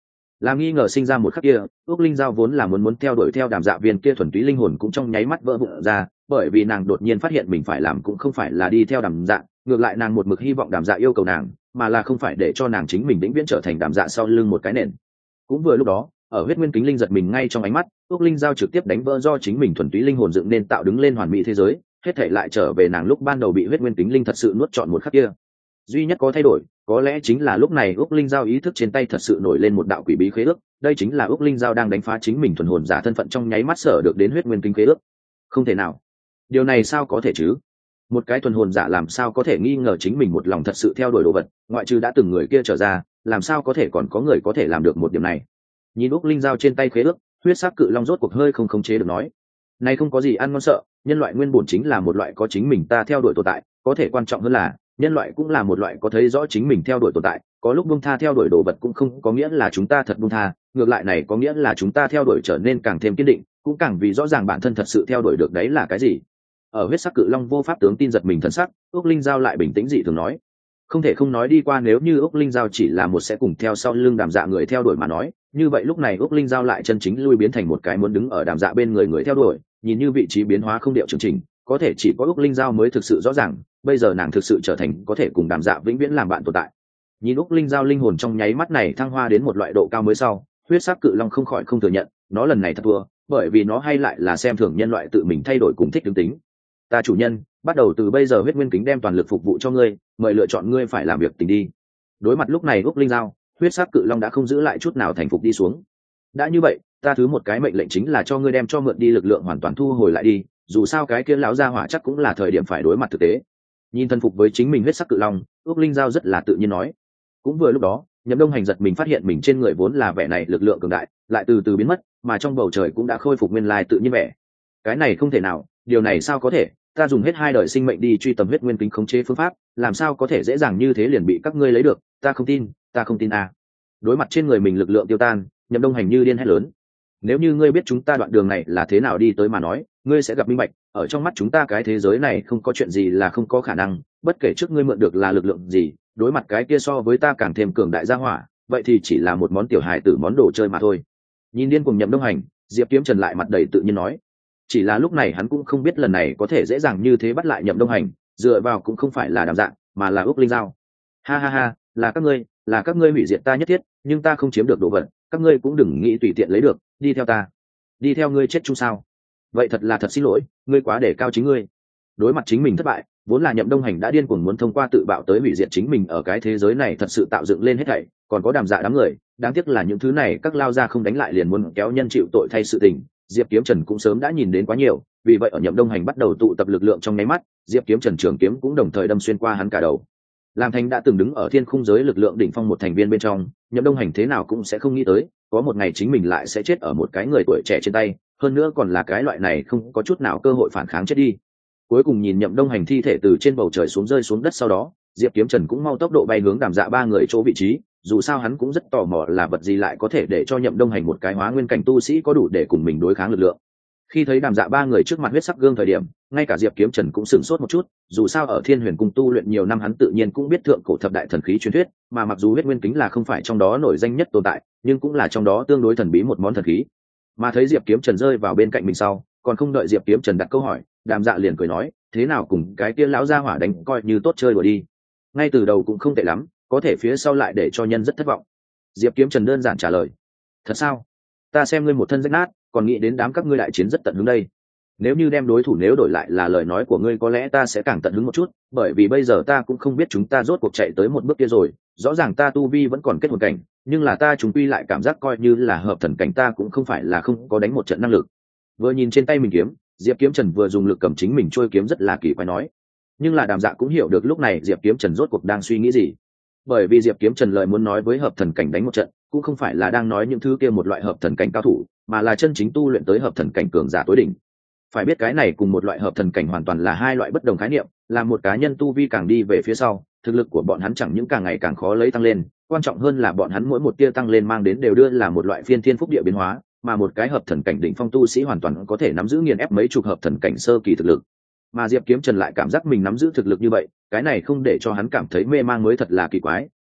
làm nghi ngờ sinh ra một khắc kia, ước linh giao vốn là muốn theo đuổi theo Đàm Dạ viên kia thuần túy linh hồn cũng trong nháy mắt vỡ vụn ra, bởi vì nàng đột nhiên phát hiện mình phải làm cũng không phải là đi theo Đàm Dạ, ngược lại nàng một mực hy vọng Đàm Dạ yêu cầu nàng, mà là không phải để cho nàng chính mình vĩnh viễn trở thành Đàm Dạ sau lưng một cái nền. Cũng vừa lúc đó, ở huyết nguyên kính linh giật mình ngay trong ánh mắt, ước linh giao trực tiếp đánh vỡ do chính mình thuần túy linh hồn dựng nên tạo đứng lên hoàn mỹ thế giới, hết thảy lại trở về nàng lúc ban đầu bị huyết nguyên kính linh thật sự nuốt trọn một khắc kia. Duy nhất có thay đổi có lẽ chính là lúc này ước linh giao ý thức trên tay thật sự nổi lên một đạo quỷ bí khế ước, đây chính là ước linh giao đang đánh phá chính mình thuần hồn giả thân phận trong nháy mắt sở được đến huyết nguyên kính khế ước. Không thể nào, điều này sao có thể chứ? Một cái thuần hồn giả làm sao có thể nghi ngờ chính mình một lòng thật sự theo đuổi đồ vật, ngoại trừ đã từng người kia trở ra, làm sao có thể còn có người có thể làm được một điểm này? Nhìn ước linh giao trên tay khế ước, huyết sắc cự long rốt cuộc hơi không khống chế được nói, này không có gì ăn ngon sợ, nhân loại nguyên bổn chính là một loại có chính mình ta theo đuổi tồn tại, có thể quan trọng hơn là nhân loại cũng là một loại có thấy rõ chính mình theo đuổi tồn tại, có lúc buông tha theo đuổi đồ vật cũng không có nghĩa là chúng ta thật buông tha, ngược lại này có nghĩa là chúng ta theo đuổi trở nên càng thêm kiên định, cũng càng vì rõ ràng bản thân thật sự theo đuổi được đấy là cái gì. Ở huyết sắc cự long vô pháp tướng tin giật mình thần sắc, ước linh giao lại bình tĩnh dị thường nói, không thể không nói đi qua, nếu như ước linh giao chỉ là một sẽ cùng theo sau lưng Đàm Dạ người theo đuổi mà nói, như vậy lúc này ước linh giao lại chân chính lui biến thành một cái muốn đứng ở Đàm Dạ bên người theo đuổi, nhìn như vị trí biến hóa không điệu chương trình, có thể chỉ có ước linh giao mới thực sự rõ ràng, bây giờ nàng thực sự trở thành có thể cùng Đàm Dạ vĩnh viễn làm bạn tồn tại. Nhìn ước linh giao linh hồn trong nháy mắt này thăng hoa đến một loại độ cao mới sau, huyết sắc cự long không khỏi không thừa nhận, nó lần này thật thua, bởi vì nó hay lại là xem thường nhân loại tự mình thay đổi cùng thích tướng tính. Ta chủ nhân, bắt đầu từ bây giờ huyết nguyên kính đem toàn lực phục vụ cho ngươi, mời lựa chọn ngươi phải làm việc tình đi. Đối mặt lúc này ước linh giao, huyết sắc cự long đã không giữ lại chút nào thành phục đi xuống. Đã như vậy, ta thứ một cái mệnh lệnh chính là cho ngươi đem cho mượn đi lực lượng hoàn toàn thu hồi lại đi, dù sao cái kia lão gia hỏa chắc cũng là thời điểm phải đối mặt thực tế. Nhìn thân phục với chính mình huyết sắc cự long, ước linh giao rất là tự nhiên nói. Cũng vừa lúc đó, Nhậm Đông Hành giật mình phát hiện mình trên người vốn là vẻ này lực lượng cường đại, lại từ từ biến mất, mà trong bầu trời cũng đã khôi phục nguyên lai tự nhiên vẻ. Cái này không thể nào, điều này sao có thể? Ta dùng hết 2 đời sinh mệnh đi truy tầm huyết nguyên kính khống chế phương pháp, làm sao có thể dễ dàng như thế liền bị các ngươi lấy được? Ta không tin à. Đối mặt trên người mình lực lượng tiêu tan, Nhậm Đông Hành như điên hét lớn, nếu như ngươi biết chúng ta đoạn đường này là thế nào đi tới mà nói, ngươi sẽ gặp minh bạch, ở trong mắt chúng ta cái thế giới này không có chuyện gì là không có khả năng, bất kể trước ngươi mượn được là lực lượng gì, đối mặt cái kia so với ta càng thêm cường đại gia hỏa, vậy thì chỉ là một món tiểu hài tử món đồ chơi mà thôi. Nhìn điên cùng Nhậm Đông Hành, Diệp Kiếm Trần lại mặt đầy tự nhiên nói, chỉ là lúc này hắn cũng không biết lần này có thể dễ dàng như thế bắt lại Nhậm Đông Hành, dựa vào cũng không phải là Đàm Dạ, mà là ước linh giao. Ha ha ha, là các ngươi hủy diệt ta nhất thiết, nhưng ta không chiếm được đồ vật, các ngươi cũng đừng nghĩ tùy tiện lấy được, đi theo ta. Đi theo ngươi chết chung sao? Vậy thật xin lỗi, ngươi quá để cao chính ngươi. Đối mặt chính mình thất bại, vốn là Nhậm Đông Hành đã điên cuồng muốn thông qua tự bạo tới hủy diệt chính mình ở cái thế giới này thật sự tạo dựng lên hết thảy, còn có Đàm Dạ đám người, đáng tiếc là những thứ này các lao ra không đánh lại liền muốn kéo nhân chịu tội thay sự tình. Diệp Kiếm Trần cũng sớm đã nhìn đến quá nhiều, vì vậy ở Nhậm Đông Hành bắt đầu tụ tập lực lượng trong nháy mắt, Diệp Kiếm Trần trường kiếm cũng đồng thời đâm xuyên qua hắn cả đầu. Làm thành đã từng đứng ở thiên khung giới lực lượng đỉnh phong một thành viên bên trong, Nhậm Đông Hành thế nào cũng sẽ không nghĩ tới, có một ngày chính mình lại sẽ chết ở một cái người tuổi trẻ trên tay, hơn nữa còn là cái loại này không có chút nào cơ hội phản kháng chết đi. Cuối cùng nhìn Nhậm Đông Hành thi thể từ trên bầu trời xuống rơi xuống đất sau đó, Diệp Kiếm Trần cũng mau tốc độ bay hướng Đàm Dạ 3 người chỗ vị trí, dù sao hắn cũng rất tò mò là vật gì lại có thể để cho Nhậm Đông Hành một cái hóa nguyên cảnh tu sĩ có đủ để cùng mình đối kháng lực lượng. Khi thấy Đàm Dạ 3 người trước mặt huyết sắc gương thời điểm, ngay cả Diệp Kiếm Trần cũng sửng sốt một chút, dù sao ở Thiên Huyền Cung tu luyện nhiều năm hắn tự nhiên cũng biết thượng cổ thập đại thần khí truyền thuyết, mà mặc dù huyết nguyên kính là không phải trong đó nổi danh nhất tồn tại, nhưng cũng là trong đó tương đối thần bí một món thần khí. Mà thấy Diệp Kiếm Trần rơi vào bên cạnh mình sau, còn không đợi Diệp Kiếm Trần đặt câu hỏi, Đàm Dạ liền cười nói, thế nào cùng cái kia lão gia hỏa đánh coi như tốt chơi đùa đi. Ngay từ đầu cũng không tệ lắm, có thể phía sau lại để cho nhân rất thất vọng. Diệp Kiếm Trần đơn giản trả lời, thật sao? Ta xem ngươi một thân rách nát, còn nghĩ đến đám các ngươi đại chiến rất tận hứng đây. Nếu như đem đối thủ nếu đổi lại là lời nói của ngươi có lẽ ta sẽ càng tận hứng một chút, bởi vì bây giờ ta cũng không biết chúng ta rốt cuộc chạy tới một bước kia rồi, rõ ràng ta tu vi vẫn còn kết hồn cảnh, nhưng là ta chúng quy lại cảm giác coi như là hợp thần cảnh ta cũng không phải là không có đánh một trận năng lực. Vừa nhìn trên tay mình kiếm, Diệp Kiếm Trần vừa dùng lực cầm chính mình trôi kiếm rất là kỳ quái nói. Nhưng là Đàm Dạ cũng hiểu được lúc này Diệp Kiếm Trần rốt cuộc đang suy nghĩ gì. Bởi vì Diệp Kiếm Trần lời muốn nói với hợp thần cảnh đánh một trận, cũng không phải là đang nói những thứ kia một loại hợp thần cảnh cao thủ, mà là chân chính tu luyện tới hợp thần cảnh cường giả tối đỉnh. Phải biết cái này cùng một loại hợp thần cảnh hoàn toàn là hai loại bất đồng khái niệm, là một cá nhân tu vi càng đi về phía sau, thực lực của bọn hắn chẳng những càng ngày càng khó lấy tăng lên, quan trọng hơn là bọn hắn mỗi một tia tăng lên mang đến đều đưa là một loại phiên thiên phúc địa biến hóa, mà một cái hợp thần cảnh đỉnh phong tu sĩ hoàn toàn có thể nắm giữ nghiền ép mấy chục hợp thần cảnh sơ kỳ thực lực. Mà Diệp Kiếm Trần lại cảm giác mình nắm giữ thực lực như vậy, cái này không để cho hắn cảm thấy mê mang mới thật là kỳ quái,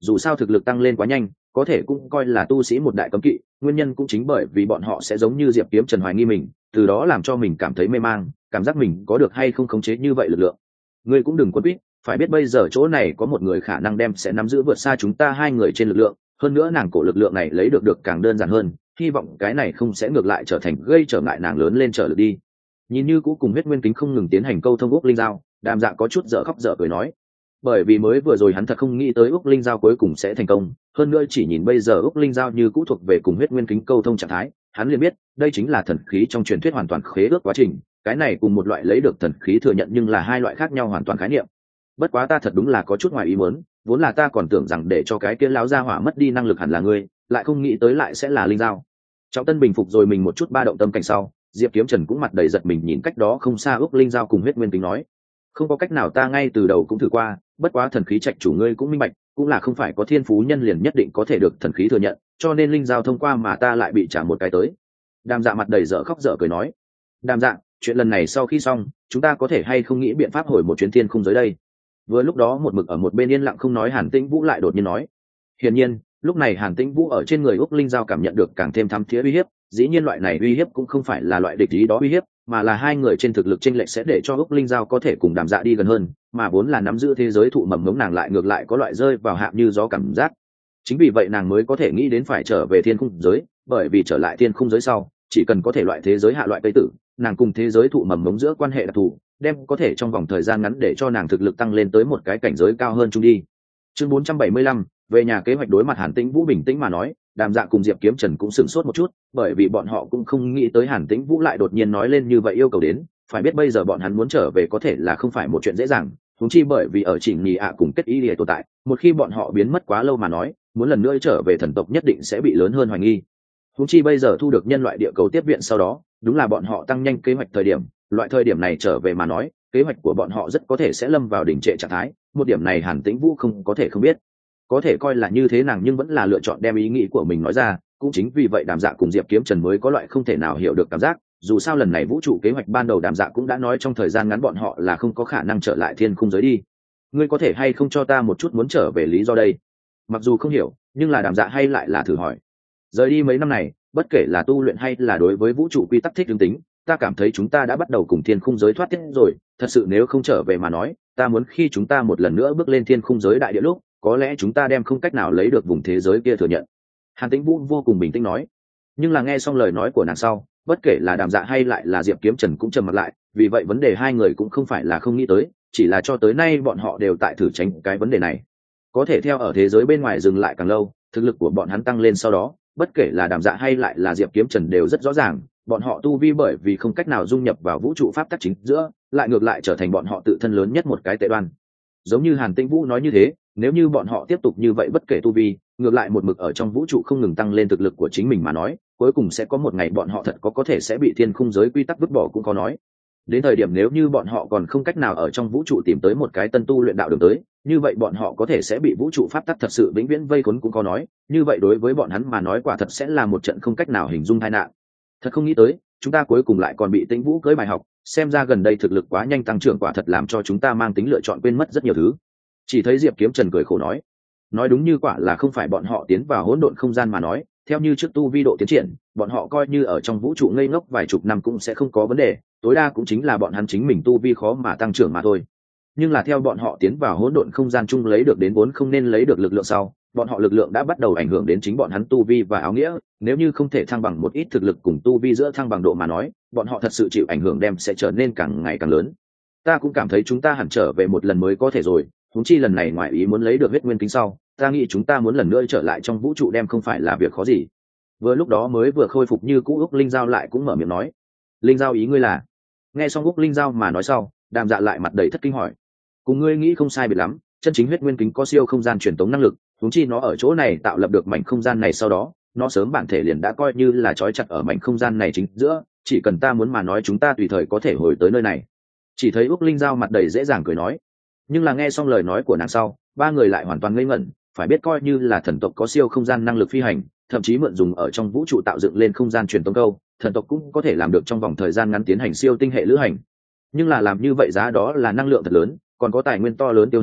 dù sao thực lực tăng lên quá nhanh, có thể cũng coi là tu sĩ một đại cấm kỵ, nguyên nhân cũng chính bởi vì bọn họ sẽ giống như Diệp Kiếm Trần hoài nghi mình, từ đó làm cho mình cảm thấy mê mang, cảm giác mình có được hay không khống chế như vậy lực lượng. Ngươi cũng đừng quấn quýt, phải biết bây giờ chỗ này có một người khả năng đem sẽ nắm giữ vượt xa chúng ta hai người trên lực lượng, hơn nữa nàng cổ lực lượng này lấy được càng đơn giản hơn, hy vọng cái này không sẽ ngược lại trở thành gây trở ngại nàng lớn lên trở lực đi. Nhìn như cũ cùng huyết nguyên kính không ngừng tiến hành câu thông Úc Linh Giao, Đàm Dạ có chút dở khóc dở cười nói, bởi vì mới vừa rồi hắn thật không nghĩ tới Úc Linh Giao cuối cùng sẽ thành công, hơn nữa chỉ nhìn bây giờ Úc Linh Giao như cũ thuộc về cùng huyết nguyên kính câu thông trạng thái, hắn liền biết đây chính là thần khí trong truyền thuyết hoàn toàn khế ước quá trình, cái này cùng một loại lấy được thần khí thừa nhận nhưng là hai loại khác nhau hoàn toàn khái niệm. Bất quá ta thật đúng là có chút ngoài ý muốn, vốn là ta còn tưởng rằng để cho cái kia lão gia hỏa mất đi năng lực hẳn là ngươi, lại không nghĩ tới lại sẽ là Linh Giao. Trọng Tân bình phục rồi mình một chút ba động tâm cảnh sau, Diệp Kiếm Trần cũng mặt đầy giật mình nhìn cách đó không xa Úc Linh Giao cùng huyết nguyên kính nói, không có cách nào, ta ngay từ đầu cũng thử qua, bất quá thần khí trạch chủ ngươi cũng minh bạch, cũng là không phải có thiên phú nhân liền nhất định có thể được thần khí thừa nhận, cho nên Linh Giao thông qua mà ta lại bị trả một cái tới. Đàm Dạ mặt đầy dở khóc dở cười nói, Đàm Dạ, chuyện lần này sau khi xong, chúng ta có thể hay không nghĩ biện pháp hồi một chuyến thiên khung giới đây? Vừa lúc đó một mực ở một bên yên lặng không nói Hàn Tĩnh Vũ lại đột nhiên nói. Hiển nhiên lúc này Hàn Tĩnh Vũ ở trên người Úc Linh Giao cảm nhận được càng thêm thắm thía uy hiếp, dĩ nhiên loại này uy hiếp cũng không phải là loại địch ý đó uy hiếp, mà là hai người trên thực lực chênh lệch sẽ để cho Úc Linh Giao có thể cùng Đàm Dạ đi gần hơn, mà vốn là nắm giữ thế giới thụ mầm ngống nàng lại ngược lại có loại rơi vào hạ như gió cảm giác. Chính vì vậy nàng mới có thể nghĩ đến phải trở về thiên khung giới, bởi vì trở lại thiên khung giới sau, chỉ cần có thể loại thế giới hạ loại cây tử, nàng cùng thế giới thụ mầm ngống giữa quan hệ đặc thù, đem có thể trong vòng thời gian ngắn để cho nàng thực lực tăng lên tới một cái cảnh giới cao hơn chung đi. Chương 475, về nhà kế hoạch. Đối mặt Hàn Tĩnh Vũ bình tĩnh mà nói, Đàm Dạ cùng Diệp Kiếm Trần cũng sửng sốt một chút, bởi vì bọn họ cũng không nghĩ tới Hàn Tĩnh Vũ lại đột nhiên nói lên như vậy yêu cầu đến, phải biết bây giờ bọn hắn muốn trở về có thể là không phải một chuyện dễ dàng, huống chi bởi vì ở Trịnh Nhị ạ cùng Kết Y Lìa tồn tại, một khi bọn họ biến mất quá lâu mà nói, muốn lần nữa trở về thần tộc nhất định sẽ bị lớn hơn hoài nghi. Huống chi bây giờ thu được nhân loại địa cầu tiếp viện sau đó, đúng là bọn họ tăng nhanh kế hoạch thời điểm, loại thời điểm này trở về mà nói, kế hoạch của bọn họ rất có thể sẽ lâm vào đỉnh trệ trạng thái, một điểm này Hàn Tĩnh Vũ không có thể không biết. Có thể coi là như thế nàng nhưng vẫn là lựa chọn đem ý nghĩ của mình nói ra, cũng chính vì vậy Đàm Dạ cùng Diệp Kiếm Trần mới có loại không thể nào hiểu được cảm giác, dù sao lần này vũ trụ kế hoạch ban đầu Đàm Dạ cũng đã nói trong thời gian ngắn bọn họ là không có khả năng trở lại thiên khung giới đi. Ngươi có thể hay không cho ta một chút muốn trở về lý do đây? Mặc dù không hiểu, nhưng là Đàm Dạ hay lại là thử hỏi. Rời đi mấy năm này, bất kể là tu luyện hay là đối với vũ trụ quy tắc thích ứng tính, ta cảm thấy chúng ta đã bắt đầu cùng thiên khung giới thoát tiết rồi, thật sự nếu không trở về mà nói, ta muốn khi chúng ta một lần nữa bước lên thiên khung giới đại địa lúc, có lẽ chúng ta đem không cách nào lấy được vùng thế giới kia thừa nhận. Hàn Tĩnh Vũ vô cùng bình tĩnh nói. Nhưng là nghe xong lời nói của nàng sau, bất kể là Đàm Dạ hay lại là Diệp Kiếm Trần cũng trầm mặt lại, vì vậy vấn đề hai người cũng không phải là không nghĩ tới, chỉ là cho tới nay bọn họ đều tại thử tránh cái vấn đề này. Có thể theo ở thế giới bên ngoài dừng lại càng lâu, thực lực của bọn hắn tăng lên sau đó, bất kể là Đàm Dạ hay lại là Diệp Kiếm Trần đều rất rõ ràng, bọn họ tu vi bởi vì không cách nào dung nhập vào vũ trụ pháp tắc chính giữa, lại ngược lại trở thành bọn họ tự thân lớn nhất một cái tệ đoan. Giống như Hàn Tĩnh Vũ nói như thế, nếu như bọn họ tiếp tục như vậy bất kể tu vi, ngược lại một mực ở trong vũ trụ không ngừng tăng lên thực lực của chính mình mà nói, cuối cùng sẽ có một ngày bọn họ thật có thể sẽ bị thiên khung giới quy tắc vứt bỏ cũng có nói. Đến thời điểm nếu như bọn họ còn không cách nào ở trong vũ trụ tìm tới một cái tân tu luyện đạo đường tới, như vậy bọn họ có thể sẽ bị vũ trụ pháp tắc thật sự vĩnh viễn vây khốn cũng có nói, như vậy đối với bọn hắn mà nói quả thật sẽ là một trận không cách nào hình dung tai nạn. Thật không nghĩ tới, chúng ta cuối cùng lại còn bị Tĩnh Vũ cưới bài học, xem ra gần đây thực lực quá nhanh tăng trưởng quả thật làm cho chúng ta mang tính lựa chọn quên mất rất nhiều thứ. Chỉ thấy Diệp Kiếm Trần cười khổ nói đúng như quả là không phải bọn họ tiến vào hỗn độn không gian mà nói, theo như trước tu vi độ tiến triển, bọn họ coi như ở trong vũ trụ ngây ngốc vài chục năm cũng sẽ không có vấn đề, tối đa cũng chính là bọn hắn chính mình tu vi khó mà tăng trưởng mà thôi. Nhưng là theo bọn họ tiến vào hỗn độn không gian chung lấy được đến vốn không nên lấy được lực lượng sau, bọn họ lực lượng đã bắt đầu ảnh hưởng đến chính bọn hắn tu vi và áo nghĩa, nếu như không thể thăng bằng một ít thực lực cùng tu vi giữa thăng bằng độ mà nói, bọn họ thật sự chịu ảnh hưởng đem sẽ trở nên càng ngày càng lớn. Ta cũng cảm thấy chúng ta hẳn trở về một lần mới có thể rồi, huống chi lần này ngoài ý muốn lấy được huyết nguyên kính sau, ta nghĩ chúng ta muốn lần nữa trở lại trong vũ trụ đem không phải là việc khó gì. Vừa lúc đó mới vừa khôi phục như cũ Úc Linh Giao lại cũng mở miệng nói. Linh Giao ý ngươi là? Nghe xong Úc Linh Giao mà nói sau, Đàm Dạ lại mặt đầy thất kinh hỏi. Cùng ngươi nghĩ không sai biệt lắm, chân chính huyết nguyên kính có siêu không gian truyền tống năng lực, huống chi nó ở chỗ này tạo lập được mảnh không gian này sau đó, nó sớm bản thể liền đã coi như là trói chặt ở mảnh không gian này chính giữa, chỉ cần ta muốn mà nói chúng ta tùy thời có thể hồi tới nơi này. Chỉ thấy Úc Linh Giao mặt đầy dễ dàng cười nói. Nhưng là nghe xong lời nói của nàng sau, ba người lại hoàn toàn ngây ngẩn, phải biết coi như là thần tộc có siêu không gian năng lực phi hành, thậm chí mượn dùng ở trong vũ trụ tạo dựng lên không gian truyền tống câu, thần tộc cũng có thể làm được trong vòng thời gian ngắn tiến hành siêu tinh hệ lữ hành. Nhưng là làm như vậy giá đó là năng lượng thật lớn, còn có tài nguyên to lớn tiêu hao,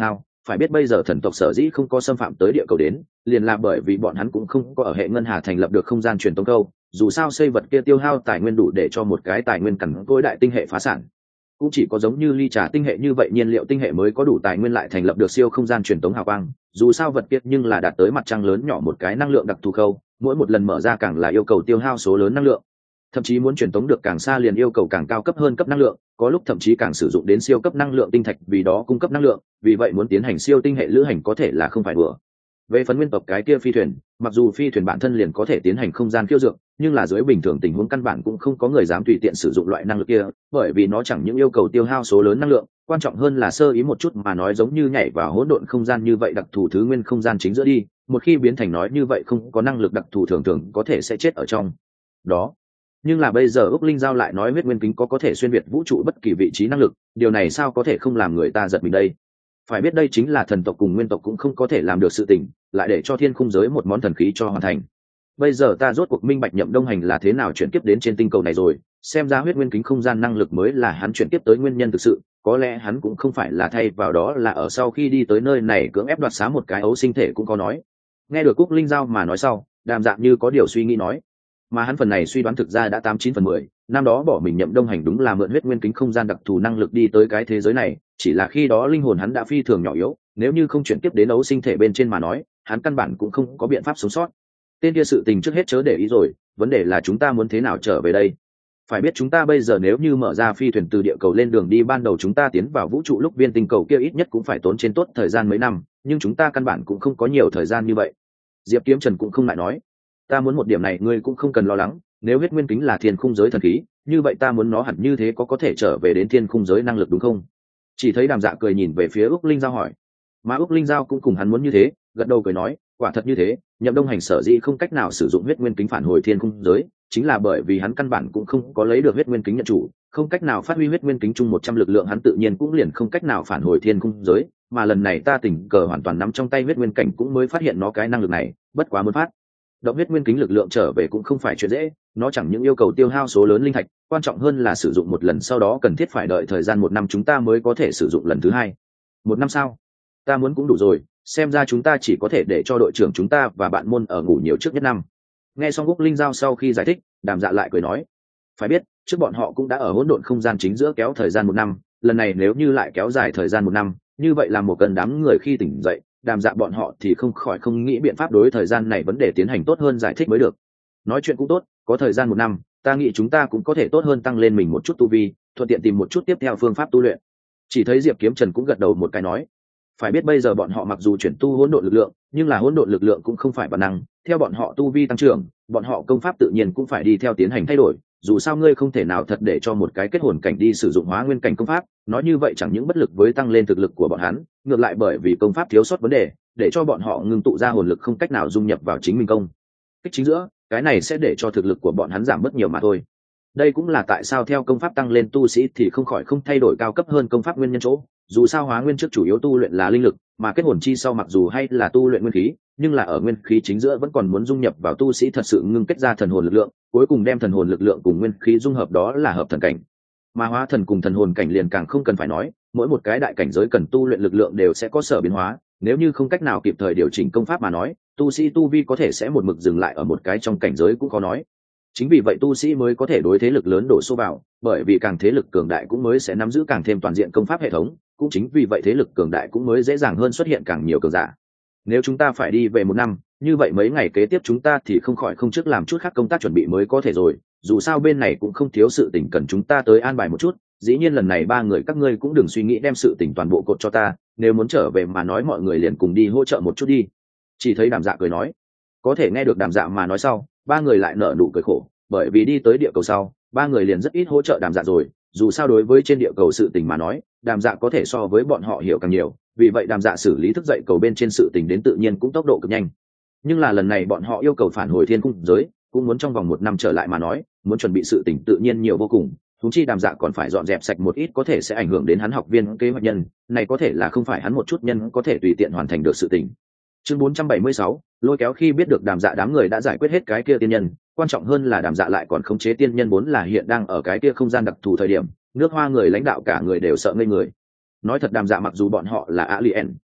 phải biết bây giờ thần tộc sở dĩ không có xâm phạm tới địa cầu đến, liền là bởi vì bọn hắn cũng không có ở hệ ngân hà thành lập được không gian truyền tống câu, dù sao xây vật kia tiêu hao tài nguyên đủ để cho một cái tài nguyên cằn cỗi đại tinh hệ phá sản. Cũng chỉ có giống như ly trà tinh hệ như vậy nhiên liệu tinh hệ mới có đủ tài nguyên lại thành lập được siêu không gian truyền tống hào quang, dù sao vật kia nhưng là đạt tới mặt trăng lớn nhỏ một cái năng lượng đặc thù khâu, mỗi một lần mở ra càng là yêu cầu tiêu hao số lớn năng lượng, thậm chí muốn truyền tống được càng xa liền yêu cầu càng cao cấp hơn cấp năng lượng, có lúc thậm chí càng sử dụng đến siêu cấp năng lượng tinh thạch vì đó cung cấp năng lượng, vì vậy muốn tiến hành siêu tinh hệ lữ hành có thể là không phải đùa. Về phần nguyên tộc cái kia phi thuyền, mặc dù phi thuyền bản thân liền có thể tiến hành không gian khiêu dược, nhưng là dưới bình thường tình huống căn bản cũng không có người dám tùy tiện sử dụng loại năng lực kia, bởi vì nó chẳng những yêu cầu tiêu hao số lớn năng lượng, quan trọng hơn là sơ ý một chút mà nói giống như nhảy vào hỗn độn không gian như vậy đặc thù thứ nguyên không gian chính giữa đi, một khi biến thành nói như vậy không có năng lực đặc thù thường thường có thể sẽ chết ở trong đó. Nhưng là bây giờ Úc Linh Giao lại nói huyết nguyên kính có thể xuyên việt vũ trụ bất kỳ vị trí năng lực, điều này sao có thể không làm người ta giật mình đây. Phải biết đây chính là thần tộc cùng nguyên tộc cũng không có thể làm được sự tình, lại để cho thiên khung giới một món thần khí cho hoàn thành. Bây giờ ta rốt cuộc minh bạch Nhậm Đông Hành là thế nào chuyển kiếp đến trên tinh cầu này rồi, xem ra huyết nguyên kính không gian năng lực mới là hắn chuyển kiếp tới nguyên nhân thực sự, có lẽ hắn cũng không phải là thay vào đó là ở sau khi đi tới nơi này cưỡng ép đoạt xá một cái ấu sinh thể cũng có nói. Nghe được Úc Linh Giao mà nói sau, Đàm Dạng như có điều suy nghĩ nói, mà hắn phần này suy đoán thực ra đã 89/10, năm đó bỏ mình Nhậm Đông Hành đúng là mượn huyết nguyên kính không gian đặc thù năng lực đi tới cái thế giới này, chỉ là khi đó linh hồn hắn đã phi thường nhỏ yếu, nếu như không chuyển tiếp đến ấu sinh thể bên trên mà nói, hắn căn bản cũng không có biện pháp sống sót. Tên kia sự tình trước hết chớ để ý rồi, vấn đề là chúng ta muốn thế nào trở về đây. Phải biết chúng ta bây giờ nếu như mở ra phi thuyền từ địa cầu lên đường đi ban đầu chúng ta tiến vào vũ trụ lúc viên tinh cầu kia ít nhất cũng phải tốn trên tốt thời gian mấy năm, nhưng chúng ta căn bản cũng không có nhiều thời gian như vậy. Diệp Kiếm Trần cũng không lại nói, ta muốn một điểm này ngươi cũng không cần lo lắng, nếu huyết nguyên kính là thiên khung giới thần khí, như vậy ta muốn nó hẳn như thế có thể trở về đến thiên khung giới năng lực đúng không? Chỉ thấy Đàm Dạ cười nhìn về phía Úc Linh Giao hỏi, mà Úc Linh Giao cũng cùng hắn muốn như thế, gật đầu cười nói, quả thật như thế, Nhậm Đông Hành sở dĩ không cách nào sử dụng huyết nguyên kính phản hồi thiên khung giới, chính là bởi vì hắn căn bản cũng không có lấy được huyết nguyên kính nhận chủ, không cách nào phát huy huyết nguyên kính chung 100 lực lượng hắn tự nhiên cũng liền không cách nào phản hồi thiên khung giới, mà lần này ta tình cờ hoàn toàn nắm trong tay huyết nguyên cảnh cũng mới phát hiện nó cái năng lực này, bất quá muốn phát động huyết nguyên kính lực lượng trở về cũng không phải chuyện dễ, nó chẳng những yêu cầu tiêu hao số lớn linh thạch, quan trọng hơn là sử dụng một lần sau đó cần thiết phải đợi thời gian 1 năm chúng ta mới có thể sử dụng lần thứ hai. 1 năm sao? Ta muốn cũng đủ rồi, xem ra chúng ta chỉ có thể để cho đội trưởng chúng ta và bạn môn ở ngủ nhiều trước nhất năm. Nghe xong Úc Linh Giao sau khi giải thích, Đàm Dạ lại cười nói, phải biết trước bọn họ cũng đã ở hỗn độn không gian chính giữa kéo thời gian 1 năm, lần này nếu như lại kéo dài thời gian 1 năm, như vậy là một cần đám người khi tỉnh dậy, Đàm Dạ bọn họ thì không khỏi không nghĩ biện pháp đối thời gian này vấn đề tiến hành tốt hơn giải thích mới được. Nói chuyện cũng tốt, có thời gian 1 năm, ta nghĩ chúng ta cũng có thể tốt hơn tăng lên mình một chút tu vi, thuận tiện tìm một chút tiếp theo phương pháp tu luyện. Chỉ thấy Diệp Kiếm Trần cũng gật đầu một cái nói, phải biết bây giờ bọn họ mặc dù chuyển tu hỗn độn lực lượng, nhưng là hỗn độn lực lượng cũng không phải bản năng, theo bọn họ tu vi tăng trưởng, bọn họ công pháp tự nhiên cũng phải đi theo tiến hành thay đổi, dù sao ngươi không thể nào thật để cho một cái kết hồn cảnh đi sử dụng hóa nguyên cảnh công pháp, nói như vậy chẳng những bất lực với tăng lên thực lực của bọn hắn, ngược lại bởi vì công pháp thiếu sót vấn đề, để cho bọn họ ngưng tụ ra hồn lực không cách nào dung nhập vào chính mình công kích chính giữa, cái này sẽ để cho thực lực của bọn hắn giảm mất nhiều mà thôi. Đây cũng là tại sao theo công pháp tăng lên tu sĩ thì không khỏi không thay đổi cao cấp hơn công pháp nguyên nhân chỗ, dù sao hóa nguyên trước chủ yếu tu luyện là linh lực, mà kết hồn chi sau mặc dù hay là tu luyện nguyên khí, nhưng là ở nguyên khí chính giữa vẫn còn muốn dung nhập vào tu sĩ thật sự ngưng kết ra thần hồn lực lượng, cuối cùng đem thần hồn lực lượng cùng nguyên khí dung hợp đó là hợp thần cảnh. Mà hóa thần cùng thần hồn cảnh liền càng không cần phải nói, mỗi một cái đại cảnh giới cần tu luyện lực lượng đều sẽ có sở biến hóa, nếu như không cách nào kịp thời điều chỉnh công pháp mà nói, tu sĩ tu vi có thể sẽ một mực dừng lại ở một cái trong cảnh giới cũng khó nói. Chính vì vậy tu sĩ mới có thể đối thế lực lớn đổ xô vào, bởi vì càng thế lực cường đại cũng mới sẽ nắm giữ càng thêm toàn diện công pháp hệ thống, cũng chính vì vậy thế lực cường đại cũng mới dễ dàng hơn xuất hiện càng nhiều cường giả. Nếu chúng ta phải đi về 1 năm, như vậy mấy ngày kế tiếp chúng ta thì không khỏi không trước làm chút khác công tác chuẩn bị mới có thể rồi, dù sao bên này cũng không thiếu sự tình cần chúng ta tới an bài một chút, dĩ nhiên lần này 3 người các ngươi cũng đừng suy nghĩ đem sự tình toàn bộ cột cho ta, nếu muốn trở về mà nói mọi người liền cùng đi hỗ trợ một chút đi. Chỉ thấy Đàm Dạ cười nói, có thể nghe được Đàm Dạ mà nói sau, 3 người lại nở nụ cười khổ, bởi vì đi tới địa cầu sau, 3 người liền rất ít hỗ trợ Đàm Dạ rồi, dù sao đối với trên địa cầu sự tình mà nói, Đàm Dạ có thể so với bọn họ hiểu càng nhiều, vì vậy Đàm Dạ xử lý thức dậy cầu bên trên sự tình đến tự nhiên cũng tốc độ cực nhanh. Nhưng là lần này bọn họ yêu cầu phản hồi thiên cung giới, cũng muốn trong vòng 1 năm trở lại mà nói, muốn chuẩn bị sự tình tự nhiên nhiều vô cùng, huống chi Đàm Dạ còn phải dọn dẹp sạch một ít có thể sẽ ảnh hưởng đến hắn học viên kế hoạch nhân, này có thể là không phải hắn một chút nhân có thể tùy tiện hoàn thành được sự tình. Chương 476, lôi kéo khi biết được Đàm Dạ đám người đã giải quyết hết cái kia tiên nhân, quan trọng hơn là Đàm Dạ lại còn khống chế tiên nhân vốn là hiện đang ở cái kia không gian đặc thù thời điểm, nước Hoa người lãnh đạo cả người đều sợ ngây người. Nói thật Đàm Dạ mặc dù bọn họ là alien,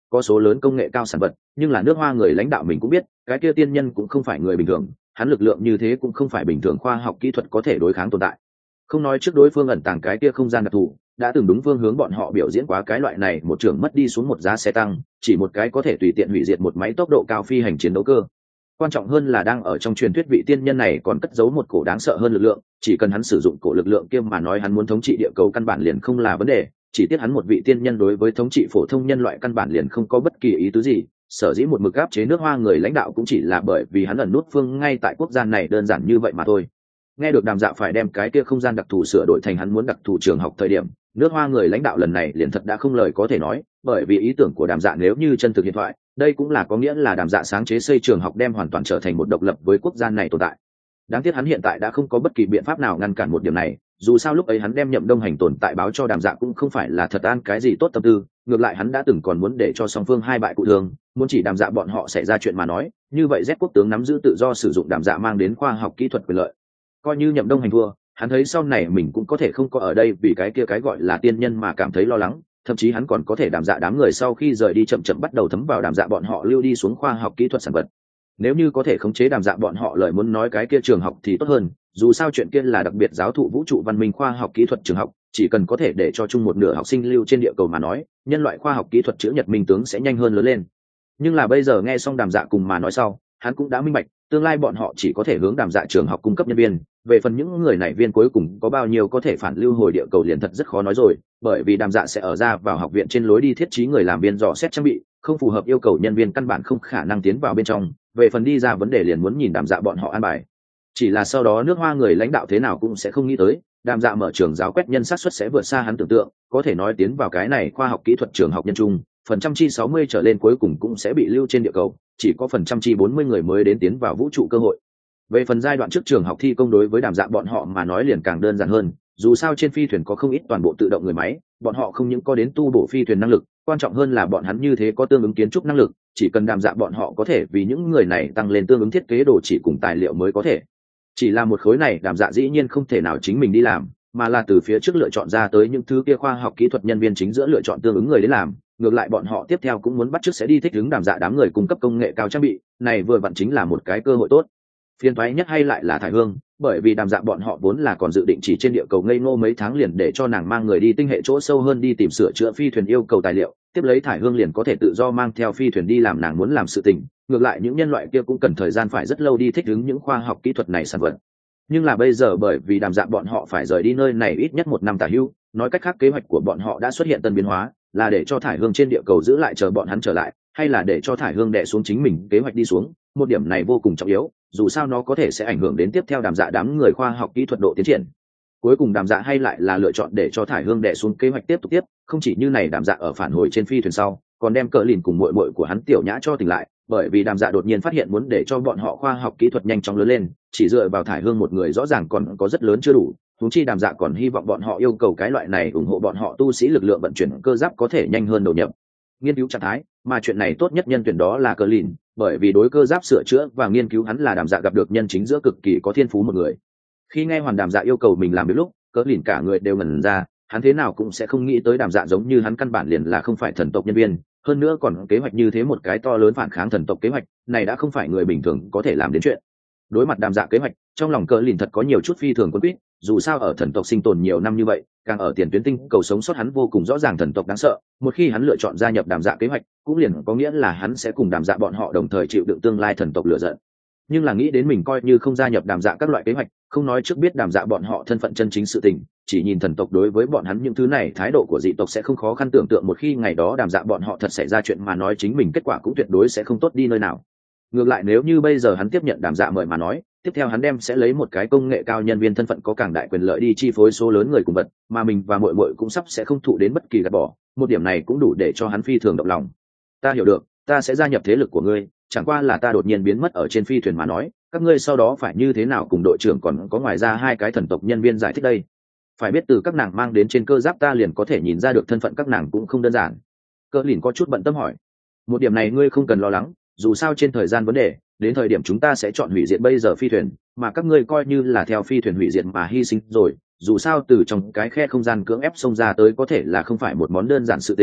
có số lớn công nghệ cao sản vật, nhưng là nước Hoa người lãnh đạo mình cũng biết cái kia tiên nhân cũng không phải người bình thường, hắn lực lượng như thế cũng không phải bình thường khoa học kỹ thuật có thể đối kháng tồn tại. Không nói trước đối phương ẩn tàng cái kia không gian đặc thù, đã từng đúng phương hướng bọn họ biểu diễn quá cái loại này một trường mất đi xuống một giá xe tăng, chỉ một cái có thể tùy tiện hủy diệt một máy tốc độ cao phi hành chiến đấu cơ. Quan trọng hơn là đang ở trong truyền thuyết vị tiên nhân này còn cất giấu một cổ đáng sợ hơn lực lượng, chỉ cần hắn sử dụng cổ lực lượng kia mà nói hắn muốn thống trị địa cầu căn bản liền không là vấn đề, chỉ tiếc hắn một vị tiên nhân đối với thống trị phổ thông nhân loại căn bản liền không có bất kỳ ý tứ gì, sở dĩ một mực áp chế nước Hoa người lãnh đạo cũng chỉ là bởi vì hắn ẩn nút phương ngay tại quốc gia này đơn giản như vậy mà thôi. Nghe được Đàm Dạ phải đem cái kia không gian đặc thù sửa đổi thành hắn muốn đặc thù trường học thời điểm, nước Hoa người lãnh đạo lần này liền thật đã không lời có thể nói, bởi vì ý tưởng của Đàm Dạ nếu như chân thực hiện thoại, đây cũng là có nghĩa là Đàm Dạ sáng chế xây trường học đem hoàn toàn trở thành một độc lập với quốc gia này tồn tại. Đáng tiếc hắn hiện tại đã không có bất kỳ biện pháp nào ngăn cản một điểm này, dù sao lúc ấy hắn đem Nhậm Đông Hành tồn tại báo cho Đàm Dạ cũng không phải là thật an cái gì tốt tâm tư, ngược lại hắn đã từng còn muốn để cho song phương hai bại cụ thường, muốn chỉ Đàm Dạ bọn họ xảy ra chuyện mà nói, như vậy Z quốc tướng nắm giữ tự do sử dụng Đàm Dạ mang đến khoa học kỹ thuật quyền lợi. Coi như Nhậm Đông Hành thua, hắn thấy sau này mình cũng có thể không có ở đây vì cái kia cái gọi là tiên nhân mà cảm thấy lo lắng, thậm chí hắn còn có thể Đàm Dạ đám người sau khi rời đi chậm chậm bắt đầu thấm vào Đàm Dạ bọn họ lưu đi xuống khoa học kỹ thuật sản vật. Nếu như có thể khống chế Đàm Dạ bọn họ lời muốn nói cái kia trường học thì tốt hơn, dù sao chuyện kia là đặc biệt giáo thụ vũ trụ văn minh khoa học kỹ thuật trường học, chỉ cần có thể để cho chung một nửa học sinh lưu trên địa cầu mà nói, nhân loại khoa học kỹ thuật chữ nhật minh tướng sẽ nhanh hơn lớn lên. Nhưng là bây giờ nghe xong Đàm Dạ cùng mà nói sau, hắn cũng đã minh bạch, tương lai bọn họ chỉ có thể hướng Đàm Dạ trường học cung cấp nhân viên, về phần những người này viên cuối cùng có bao nhiêu có thể phản lưu hồi địa cầu liền thật rất khó nói rồi, bởi vì Đàm Dạ sẽ ở ra vào học viện trên lối đi thiết trí người làm viên dò xét trang bị, không phù hợp yêu cầu nhân viên căn bản không khả năng tiến vào bên trong, về phần đi ra vấn đề liền muốn nhìn Đàm Dạ bọn họ an bài. Chỉ là sau đó nước Hoa người lãnh đạo thế nào cũng sẽ không nghĩ tới, Đàm Dạ mở trường giáo quét nhân xác suất sẽ vượt xa hắn tưởng tượng, có thể nói tiến vào cái này khoa học kỹ thuật trường học nhân trung, phần trăm chi 60 trở lên cuối cùng cũng sẽ bị lưu trên địa cầu, chỉ có phần trăm chi 40 người mới đến tiến vào vũ trụ cơ hội. Về phần giai đoạn trước trường học thi công đối với Đàm Dạ bọn họ mà nói liền càng đơn giản hơn, dù sao trên phi thuyền có không ít toàn bộ tự động người máy, bọn họ không những có đến tu bổ phi thuyền năng lực, quan trọng hơn là bọn hắn như thế có tương ứng kiến trúc năng lực, chỉ cần Đàm Dạ bọn họ có thể vì những người này tăng lên tương ứng thiết kế đồ chỉ cùng tài liệu mới có thể. Chỉ là một khối này Đàm Dạ dĩ nhiên không thể nào chính mình đi làm, mà là từ phía trước lựa chọn ra tới những thứ kia khoa học kỹ thuật nhân viên chính giữa lựa chọn tương ứng người đến làm, ngược lại bọn họ tiếp theo cũng muốn bắt chước sẽ đi thích ứng Đàm Dạ đám người cung cấp công nghệ cao trang bị, này vừa vặn chính là một cái cơ hội tốt. Phiền toái nhất hay lại là Thải Hương, bởi vì Đàm Dạ bọn họ vốn là còn dự định chỉ trên địa cầu ngây ngô mấy tháng liền để cho nàng mang người đi tinh hệ chỗ sâu hơn đi tìm sửa chữa phi thuyền yêu cầu tài liệu, tiếp lấy Thải Hương liền có thể tự do mang theo phi thuyền đi làm nàng muốn làm sự tình, ngược lại những nhân loại kia cũng cần thời gian phải rất lâu đi thích ứng những khoa học kỹ thuật này sản vật. Nhưng là bây giờ bởi vì Đàm Dạ bọn họ phải rời đi nơi này ít nhất 1 năm tả hữu, nói cách khác kế hoạch của bọn họ đã xuất hiện tân biến hóa, là để cho Thải Hương trên địa cầu giữ lại chờ bọn hắn trở lại, hay là để cho Thải Hương đè xuống chính mình kế hoạch đi xuống, một điểm này vô cùng trọng yếu, dù sao nó có thể sẽ ảnh hưởng đến tiếp theo Đàm Dạ đám người khoa học kỹ thuật độ tiến triển. Cuối cùng Đàm Dạ hay lại là lựa chọn để cho Thải Hương đè xuống kế hoạch tiếp tục tiếp, không chỉ như này Đàm Dạ ở phản hồi trên phi thuyền sau, còn đem Cờ Lìn cùng muội muội của hắn Tiểu Nhã cho tỉnh lại, bởi vì Đàm Dạ đột nhiên phát hiện muốn để cho bọn họ khoa học kỹ thuật nhanh chóng lớn lên, chỉ dựa vào Thải Hương một người rõ ràng còn có rất lớn chưa đủ, huống chi Đàm Dạ còn hy vọng bọn họ yêu cầu cái loại này ủng hộ bọn họ tu sĩ lực lượng vận chuyển cơ giáp có thể nhanh hơn đầu nhập nghiên cứu trạng thái, mà chuyện này tốt nhất nhân tuyển đó là Cờ Lìn, bởi vì đối cơ giáp sửa chữa và nghiên cứu hắn là Đàm Dạ gặp được nhân chính giữa cực kỳ có thiên phú một người. Khi nghe Hoàn Đàm Dạ yêu cầu mình làm việc lúc, Cờ Lìn cả người đều ngẩn ra, hắn thế nào cũng sẽ không nghĩ tới Đàm Dạ giống như hắn căn bản liền là không phải thần tộc nhân viên, hơn nữa còn kế hoạch như thế một cái to lớn phản kháng thần tộc kế hoạch, này đã không phải người bình thường có thể làm đến chuyện. Đối mặt Đàm Dạ kế hoạch, trong lòng Cờ Lìn thật có nhiều chút phi thường quân quýt, dù sao ở thần tộc sinh tồn nhiều năm như vậy, càng ở tiền tuyến tinh cầu sống sót hắn vô cùng rõ ràng thần tộc đáng sợ, một khi hắn lựa chọn gia nhập Đàm Dạ kế hoạch, cũng liền có nghĩa là hắn sẽ cùng Đàm Dạ bọn họ đồng thời chịu đựng tương lai thần tộc lựa giận. Nhưng là nghĩ đến mình coi như không gia nhập Đàm Dạ các loại kế hoạch, không nói trước biết Đàm Dạ bọn họ thân phận chân chính sự tình, chỉ nhìn thần tộc đối với bọn hắn những thứ này thái độ của dị tộc sẽ không khó khăn tưởng tượng một khi ngày đó Đàm Dạ bọn họ thật xảy ra chuyện mà nói chính mình kết quả cũng tuyệt đối sẽ không tốt đi nơi nào. Ngược lại nếu như bây giờ hắn tiếp nhận Đàm Dạ mời mà nói, tiếp theo hắn đem sẽ lấy một cái công nghệ cao nhân viên thân phận có càng đại quyền lợi đi chi phối số lớn người cùng vật, mà mình và muội muội cũng sắp sẽ không thụ đến bất kỳ gạt bỏ, một điểm này cũng đủ để cho hắn phi thường động lòng. Ta hiểu được, ta sẽ gia nhập thế lực của ngươi, chẳng qua là ta đột nhiên biến mất ở trên phi thuyền mà nói, các ngươi sau đó phải như thế nào cùng đội trưởng còn có ngoài ra 2 cái thần tộc nhân viên giải thích đây. Phải biết từ các nàng mang đến trên cơ giáp ta liền có thể nhìn ra được thân phận các nàng cũng không đơn giản. Cờ Lìn có chút bận tâm hỏi. Một điểm này ngươi không cần lo lắng, dù sao trên thời gian vấn đề, đến thời điểm chúng ta sẽ chọn hủy diệt bây giờ phi thuyền, mà các ngươi coi như là theo phi thuyền hủy diệt mà hy sinh rồi, dù sao từ trong cái khe không gian cưỡng ép xông ra tới có thể là không phải một món đơn giản sự tình,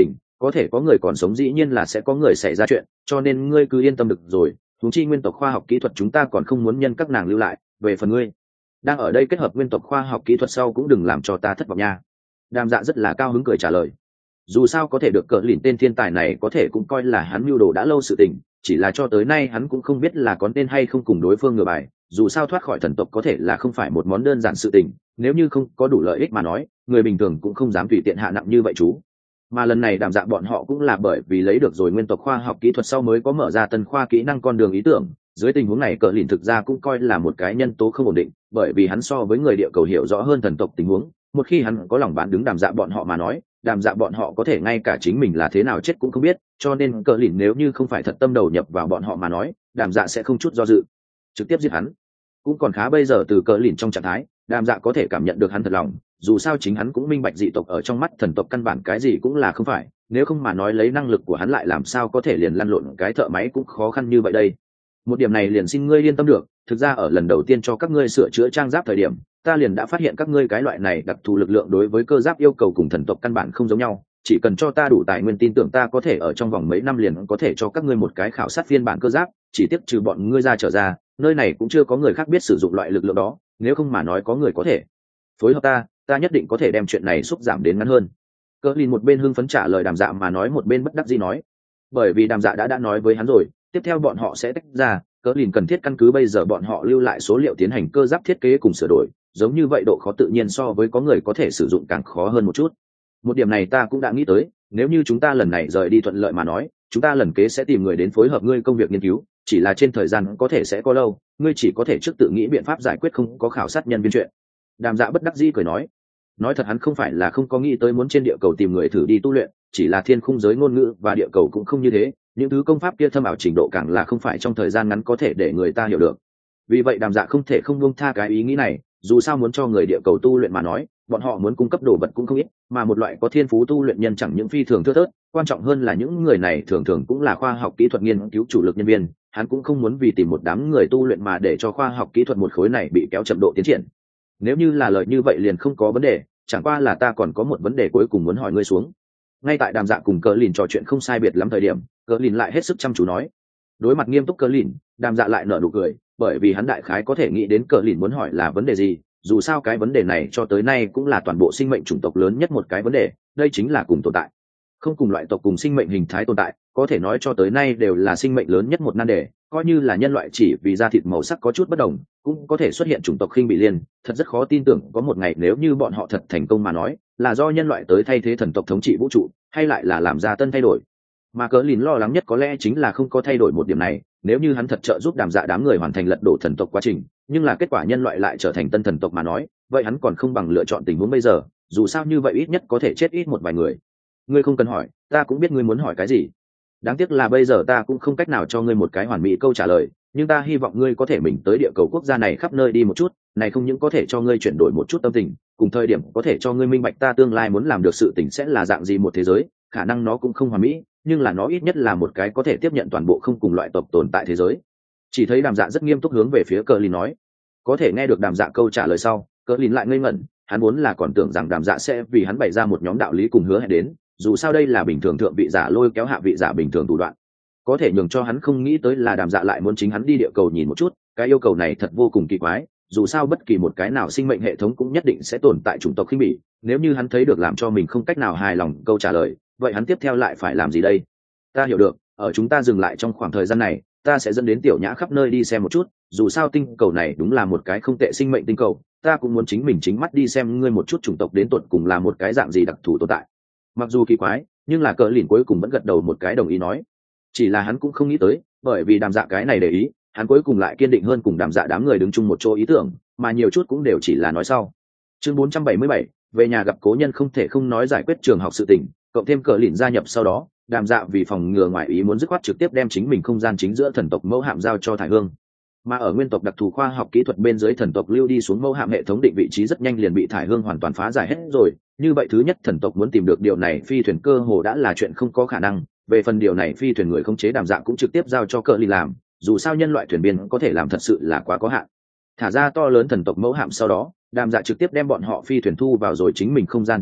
có thể có người còn sống dĩ nhiên là sẽ có người xảy ra chuyện, cho nên ngươi cứ yên tâm được rồi. Huống chi nguyên tộc khoa học kỹ thuật chúng ta còn không muốn nhân các nàng lưu lại, về phần ngươi đang ở đây kết hợp nguyên tộc khoa học kỹ thuật sau cũng đừng làm cho ta thất vọng nha. Đàm Dạ rất là cao hứng cười trả lời. Dù sao có thể được cờ lìn tên thiên tài này có thể cũng coi là hắn mưu đồ đã lâu sự tình, chỉ là cho tới nay hắn cũng không biết là có nên hay không cùng đối phương ngửa bài. Dù sao thoát khỏi thần tộc có thể là không phải một món đơn giản sự tình, nếu như không có đủ lợi ích mà nói, người bình thường cũng không dám tùy tiện hạ nặng như vậy chú. Mà lần này Đàm Dạ bọn họ cũng là bởi vì lấy được rồi nguyên tộc khoa học kỹ thuật sau mới có mở ra tân khoa kỹ năng con đường ý tưởng. Dưới tình huống này cờ lìn thực ra cũng coi là một cái nhân tố không ổn định, bởi vì hắn so với người địa cầu hiểu rõ hơn thần tộc tình huống. Một khi hắn có lòng bán đứng Đàm Dạ bọn họ mà nói, Đàm Dạ bọn họ có thể ngay cả chính mình là thế nào chết cũng không biết, cho nên cờ lìn nếu như không phải thật tâm đầu nhập vào bọn họ mà nói, Đàm Dạ sẽ không chút do dự trực tiếp giết hắn. Cũng còn khá bây giờ từ cờ lìn trong trạng thái, Đàm Dạ có thể cảm nhận được hắn thật lòng, dù sao chính hắn cũng minh bạch dị tộc ở trong mắt thần tộc căn bản cái gì cũng là không phải, nếu không mà nói lấy năng lực của hắn lại làm sao có thể liền lăn lộn cái thợ máy cũng khó khăn như vậy đây. Một điểm này liền xin ngươi yên tâm được, thực ra ở lần đầu tiên cho các ngươi sửa chữa trang giáp thời điểm, ta liền đã phát hiện các ngươi cái loại này đặc thù lực lượng đối với cơ giáp yêu cầu cùng thần tộc căn bản không giống nhau, chỉ cần cho ta đủ tài nguyên tin tưởng ta có thể ở trong vòng mấy năm liền có thể cho các ngươi một cái khảo sát phiên bản cơ giáp, chỉ tiếc trừ bọn ngươi ra trở ra, nơi này cũng chưa có người khác biết sử dụng loại lực lượng đó, nếu không mà nói có người có thể phối hợp ta nhất định có thể đem chuyện này xúc giảm đến ngắn hơn. Cờ lìn một bên hưng phấn trả lời Đàm Dạ mà nói một bên bất đắc dĩ nói, bởi vì Đàm Dạ đã nói với hắn rồi, tiếp theo bọn họ sẽ tách ra, Cờ lìn cần thiết căn cứ bây giờ bọn họ lưu lại số liệu tiến hành cơ giáp thiết kế cùng sửa đổi, giống như vậy độ khó tự nhiên so với có người có thể sử dụng càng khó hơn một chút. Một điểm này ta cũng đã nghĩ tới, nếu như chúng ta lần này rời đi thuận lợi mà nói, chúng ta lần kế sẽ tìm người đến phối hợp ngươi công việc nghiên cứu, chỉ là trên thời gian có thể sẽ có lâu, ngươi chỉ có thể trước tự nghĩ biện pháp giải quyết không có khảo sát nhân viên chuyện. Đàm Dạ bất đắc dĩ cười nói thật hắn không phải là không có nghĩ tới muốn trên địa cầu tìm người thử đi tu luyện, chỉ là thiên khung giới ngôn ngữ và địa cầu cũng không như thế, những thứ công pháp kia thâm ảo trình độ càng là không phải trong thời gian ngắn có thể để người ta hiểu được. Vì vậy Đàm Dạ không thể không buông tha cái ý nghĩ này, dù sao muốn cho người địa cầu tu luyện mà nói, bọn họ muốn cung cấp đồ vật cũng không ít, mà một loại có thiên phú tu luyện nhân chẳng những phi thường thưa thớt, quan trọng hơn là những người này thường thường cũng là khoa học kỹ thuật nghiên cứu chủ lực nhân viên, hắn cũng không muốn vì tìm một đám người tu luyện mà để cho khoa học kỹ thuật một khối này bị kéo chậm độ tiến triển. Nếu như là lời như vậy liền không có vấn đề, chẳng qua là ta còn có một vấn đề cuối cùng muốn hỏi ngươi xuống. Ngay tại Đàm Dạ cùng Cờ lìn trò chuyện không sai biệt lắm thời điểm, Cờ lìn lại hết sức chăm chú nói. Đối mặt nghiêm túc Cờ lìn, Đàm Dạ lại nở nụ cười, bởi vì hắn đại khái có thể nghĩ đến Cờ lìn muốn hỏi là vấn đề gì, dù sao cái vấn đề này cho tới nay cũng là toàn bộ sinh mệnh chủng tộc lớn nhất một cái vấn đề, đây chính là cùng tồn tại không cùng loại tộc cùng sinh mệnh hình thái tồn tại, có thể nói cho tới nay đều là sinh mệnh lớn nhất một nan đề, coi như là nhân loại chỉ vì da thịt màu sắc có chút bất đồng cũng có thể xuất hiện chủng tộc khinh bị liên, thật rất khó tin tưởng có một ngày nếu như bọn họ thật thành công mà nói, là do nhân loại tới thay thế thần tộc thống trị vũ trụ, hay lại là làm ra tân thay đổi. Mà Cờ lìn lo lắng nhất có lẽ chính là không có thay đổi một điểm này, nếu như hắn thật trợ giúp Đàm Dạ đám người hoàn thành lật đổ thần tộc quá trình, nhưng là kết quả nhân loại lại trở thành tân thần tộc mà nói, vậy hắn còn không bằng lựa chọn tình huống bây giờ, dù sao như vậy ít nhất có thể chết ít một vài người. Ngươi không cần hỏi, ta cũng biết ngươi muốn hỏi cái gì. Đáng tiếc là bây giờ ta cũng không cách nào cho ngươi một cái hoàn mỹ câu trả lời, nhưng ta hy vọng ngươi có thể mình tới địa cầu quốc gia này khắp nơi đi một chút, này không những có thể cho ngươi chuyển đổi một chút tâm tình, cùng thời điểm có thể cho ngươi minh bạch ta tương lai muốn làm được sự tình sẽ là dạng gì một thế giới, khả năng nó cũng không hoàn mỹ, nhưng là nó ít nhất là một cái có thể tiếp nhận toàn bộ không cùng loại tộc tồn tại thế giới. Chỉ thấy Đàm Dạ rất nghiêm túc hướng về phía Cờ lìn nói. Có thể nghe được Đàm Dạ câu trả lời sau, Cờ lìn lại ngây ngẩn, hắn vốn là còn tưởng rằng Đàm Dạ sẽ vì hắn bày ra một nhóm đạo lý cùng hứa hẹn đến, dù sao đây là bình thường thượng vị giả lôi kéo hạ vị giả bình thường thủ đoạn. Có thể nhường cho hắn không nghĩ tới là Đàm Dạ lại muốn chính hắn đi địa cầu nhìn một chút, cái yêu cầu này thật vô cùng kỳ quái, dù sao bất kỳ một cái nào sinh mệnh hệ thống cũng nhất định sẽ tồn tại chủng tộc khinh bỉ, nếu như hắn thấy được làm cho mình không cách nào hài lòng câu trả lời, vậy hắn tiếp theo lại phải làm gì đây? Ta hiểu được, ở chúng ta dừng lại trong khoảng thời gian này, ta sẽ dẫn đến Tiểu Nhã khắp nơi đi xem một chút, dù sao tinh cầu này đúng là một cái không tệ sinh mệnh tinh cầu, ta cũng muốn chính mình chính mắt đi xem ngươi một chút chủng tộc đến tột cùng là một cái dạng gì đặc thù tồn tại. Mặc dù kỳ quái, nhưng là Cờ lìn cuối cùng vẫn gật đầu một cái đồng ý nói. Chỉ là hắn cũng không nghĩ tới, bởi vì Đàm Dạ cái này để ý, hắn cuối cùng lại kiên định hơn cùng Đàm Dạ đám người đứng chung một chỗ ý tưởng, mà nhiều chút cũng đều chỉ là nói sau. Chương 477, về nhà gặp cố nhân không thể không nói giải quyết trường học sự tình, cộng thêm Cờ lìn gia nhập sau đó, Đàm Dạ vì phòng ngừa ngoại ý muốn dứt khoát trực tiếp đem chính mình không gian chính giữa thần tộc mẫu hạm giao cho Thải Hương. Mà ở nguyên tộc đặc thù khoa học kỹ thuật bên dưới thần tộc lưu đi xuống mẫu hạm hệ thống định vị trí rất nhanh liền bị Thải Hương hoàn toàn phá giải hết rồi, như vậy thứ nhất thần tộc muốn tìm được điều này phi thuyền cơ hồ đã là chuyện không có khả năng, về phần điều này phi thuyền người khống chế Đàm Dạ cũng trực tiếp giao cho Cờ lìn làm, dù sao nhân loại thuyền viên có thể làm thật sự là quá có hạn. Thả ra to lớn thần tộc mẫu hạm sau đó, Đàm Dạ trực tiếp đem bọn họ phi thuyền thu vào rồi chính mình không gian chính giữa,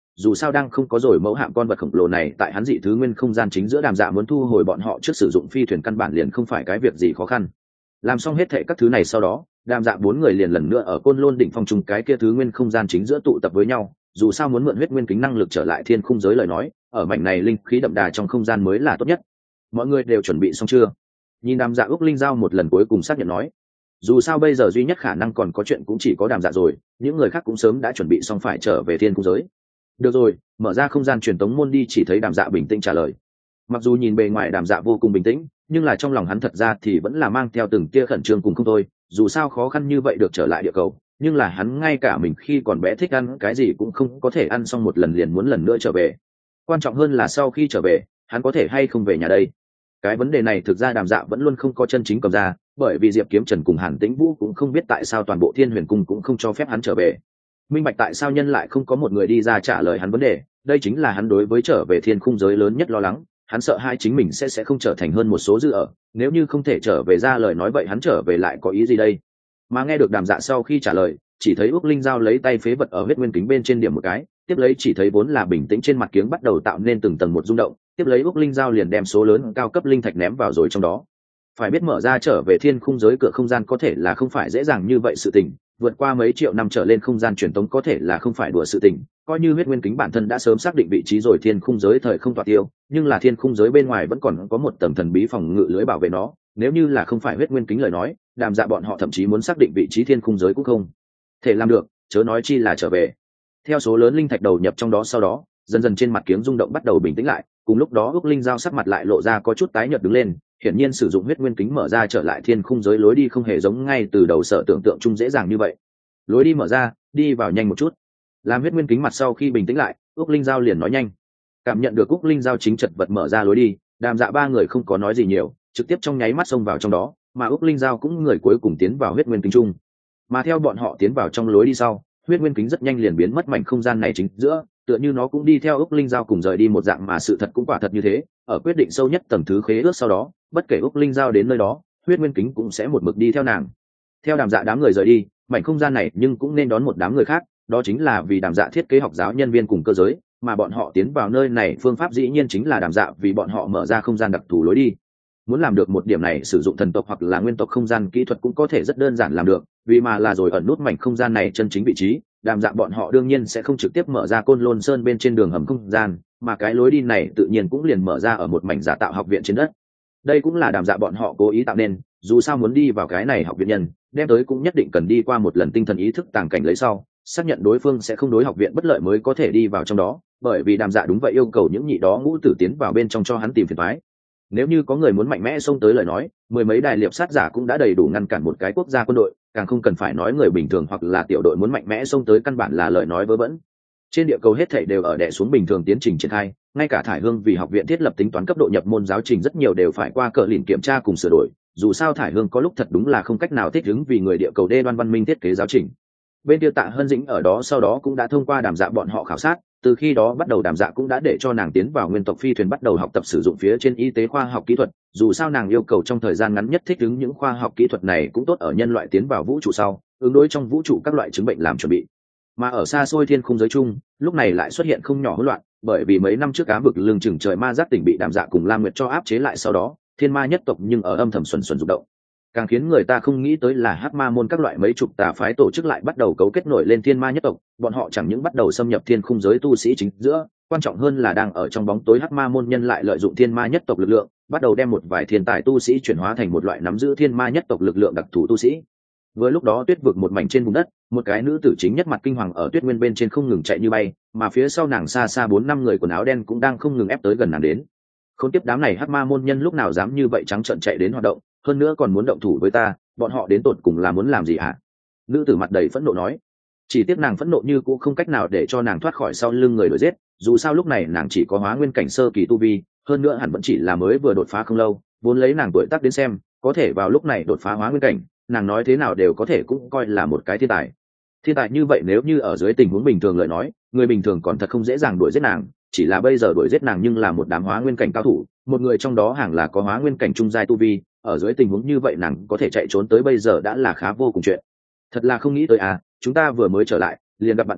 dù sao đang không có rồi mẫu hạm con vật khổng lồ này tại hắn dị thứ nguyên không gian chính giữa. Đàm Dạ muốn thu hồi bọn họ trước sử dụng phi thuyền căn bản liền không phải cái việc gì khó khăn. Làm xong hết thệ các thứ này sau đó, Đàm Dạ bốn người liền lần nữa ở Côn Lôn đỉnh phong trùng cái kia thứ nguyên không gian chính giữa tụ tập với nhau. Dù sao muốn mượn huyết nguyên kính năng lực trở lại thiên khung giới lời nói, ở mảnh này linh khí đậm đà trong không gian mới là tốt nhất. Mọi người đều chuẩn bị xong chưa? Nhìn Đàm Dạ Úc Linh Giao một lần cuối cùng xác nhận nói. Dù sao bây giờ duy nhất khả năng còn có chuyện cũng chỉ có Đàm Dạ rồi, những người khác cũng sớm đã chuẩn bị xong phải trở về thiên khung giới. Được rồi, mở ra không gian truyền tống môn đi. Chỉ thấy Đàm Dạ bình tĩnh trả lời. Mặc dù nhìn bề ngoài Đàm Dạ vô cùng bình tĩnh, nhưng là trong lòng hắn thật ra thì vẫn là mang theo từng tia khẩn trương cùng không thôi. Dù sao khó khăn như vậy được trở lại địa cầu, nhưng là hắn ngay cả mình khi còn bé thích ăn cái gì cũng không có thể ăn xong một lần liền muốn lần nữa trở về. Quan trọng hơn là sau khi trở về, hắn có thể hay không về nhà đây. Cái vấn đề này thực ra Đàm Dạ vẫn luôn không có chân chính cầm ra, bởi vì Diệp Kiếm Trần cùng Hàn Tĩnh Vũ cũng không biết tại sao toàn bộ Thiên Huyền Cung cũng không cho phép hắn trở về. Minh bạch tại sao nhân lại không có một người đi ra trả lời hắn vấn đề, đây chính là hắn đối với trở về thiên khung giới lớn nhất lo lắng. Hắn sợ hai chính mình sẽ không trở thành hơn một số dư ở, nếu như không thể trở về ra lời nói vậy hắn trở về lại có ý gì đây. Mà nghe được Đàm Dạ sau khi trả lời, chỉ thấy Úc Linh Giao lấy tay phế vật ở huyết nguyên kính bên trên điểm một cái, tiếp lấy chỉ thấy vốn là bình tĩnh trên mặt kiếng bắt đầu tạo nên từng tầng một rung động, tiếp lấy Úc Linh Giao liền đem số lớn cao cấp linh thạch ném vào rồi trong đó. Phải biết mở ra trở về thiên khung giới cửa không gian có thể là không phải dễ dàng như vậy sự tình, vượt qua mấy triệu năm trở lên không gian truyền tống có thể là không phải đùa sự tình. Coi như huyết nguyên kính bản thân đã sớm xác định vị trí rồi thiên khung giới thời không tọa tiêu, nhưng là thiên khung giới bên ngoài vẫn còn có một tầng thần bí phòng ngự lưới bảo vệ nó, nếu như là không phải huyết nguyên kính lời nói, Đàm Dạ bọn họ thậm chí muốn xác định vị trí thiên khung giới cũng không thể làm được, chớ nói chi là trở về. Theo số lớn linh thạch đầu nhập trong đó sau đó, dần dần trên mặt kiếng rung động bắt đầu bình tĩnh lại, cùng lúc đó Úc Linh Giao sắc mặt lại lộ ra có chút tái nhợt đứng lên, hiển nhiên sử dụng huyết nguyên kính mở ra trở lại thiên khung giới lối đi không hề giống ngay từ đầu sợ tưởng tượng chung dễ dàng như vậy. Lối đi mở ra, đi vào nhanh một chút. Làm huyết nguyên kính mặt sau khi bình tĩnh lại, Úc Linh Giao liền nói nhanh. Cảm nhận được Úc Linh Giao chính chật vật mở ra lối đi, Đàm Dạ ba người không có nói gì nhiều, trực tiếp trong nháy mắt xông vào trong đó, mà Úc Linh Giao cũng người cuối cùng tiến vào huyết nguyên kính chung. Mà theo bọn họ tiến vào trong lối đi sau, huyết nguyên kính rất nhanh liền biến mất mảnh không gian này chính giữa, tựa như nó cũng đi theo Úc Linh Giao cùng rời đi một dạng, mà sự thật cũng quả thật như thế. Ở quyết định sâu nhất tầng thứ khế ước sau đó, bất kể Úc Linh Giao đến nơi đó, huyết nguyên kính cũng sẽ một mực đi theo nàng. Theo Đàm Dạ đám người rời đi, mảnh không gian này nhưng cũng nên đón một đám người khác, đó chính là vì Đàm Dạ thiết kế học giáo nhân viên cùng cơ giới, mà bọn họ tiến vào nơi này phương pháp dĩ nhiên chính là Đàm Dạ vì bọn họ mở ra không gian đặc thù lối đi. Muốn làm được một điểm này, sử dụng thần tộc hoặc là nguyên tộc không gian kỹ thuật cũng có thể rất đơn giản làm được, vì mà là rồi ẩn nút mảnh không gian này chân chính vị trí, Đàm Dạ bọn họ đương nhiên sẽ không trực tiếp mở ra Côn Lôn Sơn bên trên đường hầm không gian, mà cái lối đi này tự nhiên cũng liền mở ra ở một mảnh giả tạo học viện trên đất. Đây cũng là Đàm Dạ bọn họ cố ý tạo nên, dù sao muốn đi vào cái này học viện nhân, đem tới cũng nhất định cần đi qua một lần tinh thần ý thức tàng cảnh lấy sau, xác nhận đối phương sẽ không đối học viện bất lợi mới có thể đi vào trong đó, bởi vì Đàm Dạ đúng vậy yêu cầu những nhị đó ngũ tử tiến vào bên trong cho hắn tìm phiền toái. Nếu như có người muốn mạnh mẽ xông tới lời nói, mười mấy đài liệp sát giả cũng đã đầy đủ ngăn cản một cái quốc gia quân đội, càng không cần phải nói người bình thường hoặc là tiểu đội muốn mạnh mẽ xông tới căn bản là lời nói vớ vẩn. Trên địa cầu hết thảy đều ở đè xuống bình thường tiến trình triển khai, ngay cả Thải Hương vì học viện thiết lập tính toán cấp độ nhập môn giáo trình rất nhiều đều phải qua cờ lìn kiểm tra cùng sửa đổi, dù sao Thải Hương có lúc thật đúng là không cách nào thích ứng vì người địa cầu đê đoan văn minh thiết kế giáo trình. Bên kia Tạ Hân Dĩnh ở đó sau đó cũng đã thông qua Đàm Dạ bọn họ khảo sát, từ khi đó bắt đầu Đàm Dạ cũng đã để cho nàng tiến vào nguyên tộc phi thuyền bắt đầu học tập sử dụng phía trên y tế khoa học kỹ thuật, dù sao nàng yêu cầu trong thời gian ngắn nhất thích ứng những khoa học kỹ thuật này cũng tốt ở nhân loại tiến vào vũ trụ sau, ứng đối trong vũ trụ các loại chứng bệnh làm chuẩn bị. Mà ở xa xôi thiên khung giới chung, lúc này lại xuất hiện không nhỏ hỗn loạn, bởi vì mấy năm trước cá vực lưng chừng trời ma giác tỉnh bị Đàm Dạ cùng Lam Nguyệt cho áp chế lại sau đó, thiên ma nhất tộc nhưng ở âm thầm xuẩn rụng động. Càng khiến người ta không nghĩ tới là Hắc Ma môn các loại mấy chục tà phái tổ chức lại bắt đầu cấu kết nổi lên thiên ma nhất tộc, bọn họ chẳng những bắt đầu xâm nhập thiên khung giới tu sĩ chính giữa, quan trọng hơn là đang ở trong bóng tối Hắc Ma môn nhân lại lợi dụng thiên ma nhất tộc lực lượng, bắt đầu đem một vài thiên tài tu sĩ chuyển hóa thành một loại nắm giữ thiên ma nhất tộc lực lượng đặc thù tu sĩ. Với lúc đó tuyết vực một mảnh trên vùng đất, một cái nữ tử chính nhất mặt kinh hoàng ở tuyết nguyên bên trên không ngừng chạy như bay, mà phía sau nàng xa xa 4-5 người quần áo đen cũng đang không ngừng ép tới gần nàng đến. Khốn kiếp đám này Hắc Ma môn nhân lúc nào dám như vậy trắng trợn chạy đến hoạt động, hơn nữa còn muốn động thủ với ta, bọn họ đến tột cùng là muốn làm gì hả? Nữ tử mặt đầy phẫn nộ nói. Chỉ tiếc nàng phẫn nộ như cũng không cách nào để cho nàng thoát khỏi sau lưng người đuổi giết, dù sao lúc này nàng chỉ có hóa nguyên cảnh sơ kỳ tu vi, hơn nữa hẳn vẫn chỉ là mới vừa đột phá không lâu, vốn lấy nàng tuổi tác đến xem, có thể vào lúc này đột phá hóa nguyên cảnh, nàng nói thế nào đều có thể cũng coi là một cái thiên tài. Thiên tài như vậy nếu như ở dưới tình huống bình thường lời nói, người bình thường còn thật không dễ dàng đuổi giết nàng, chỉ là bây giờ đuổi giết nàng nhưng là một đám hóa nguyên cảnh cao thủ, một người trong đó hàng là có hóa nguyên cảnh trung giai tu vi, ở dưới tình huống như vậy nàng có thể chạy trốn tới bây giờ đã là khá vô cùng chuyện. Thật là không nghĩ tới à, chúng ta vừa mới trở lại, liền gặp bạn cũ,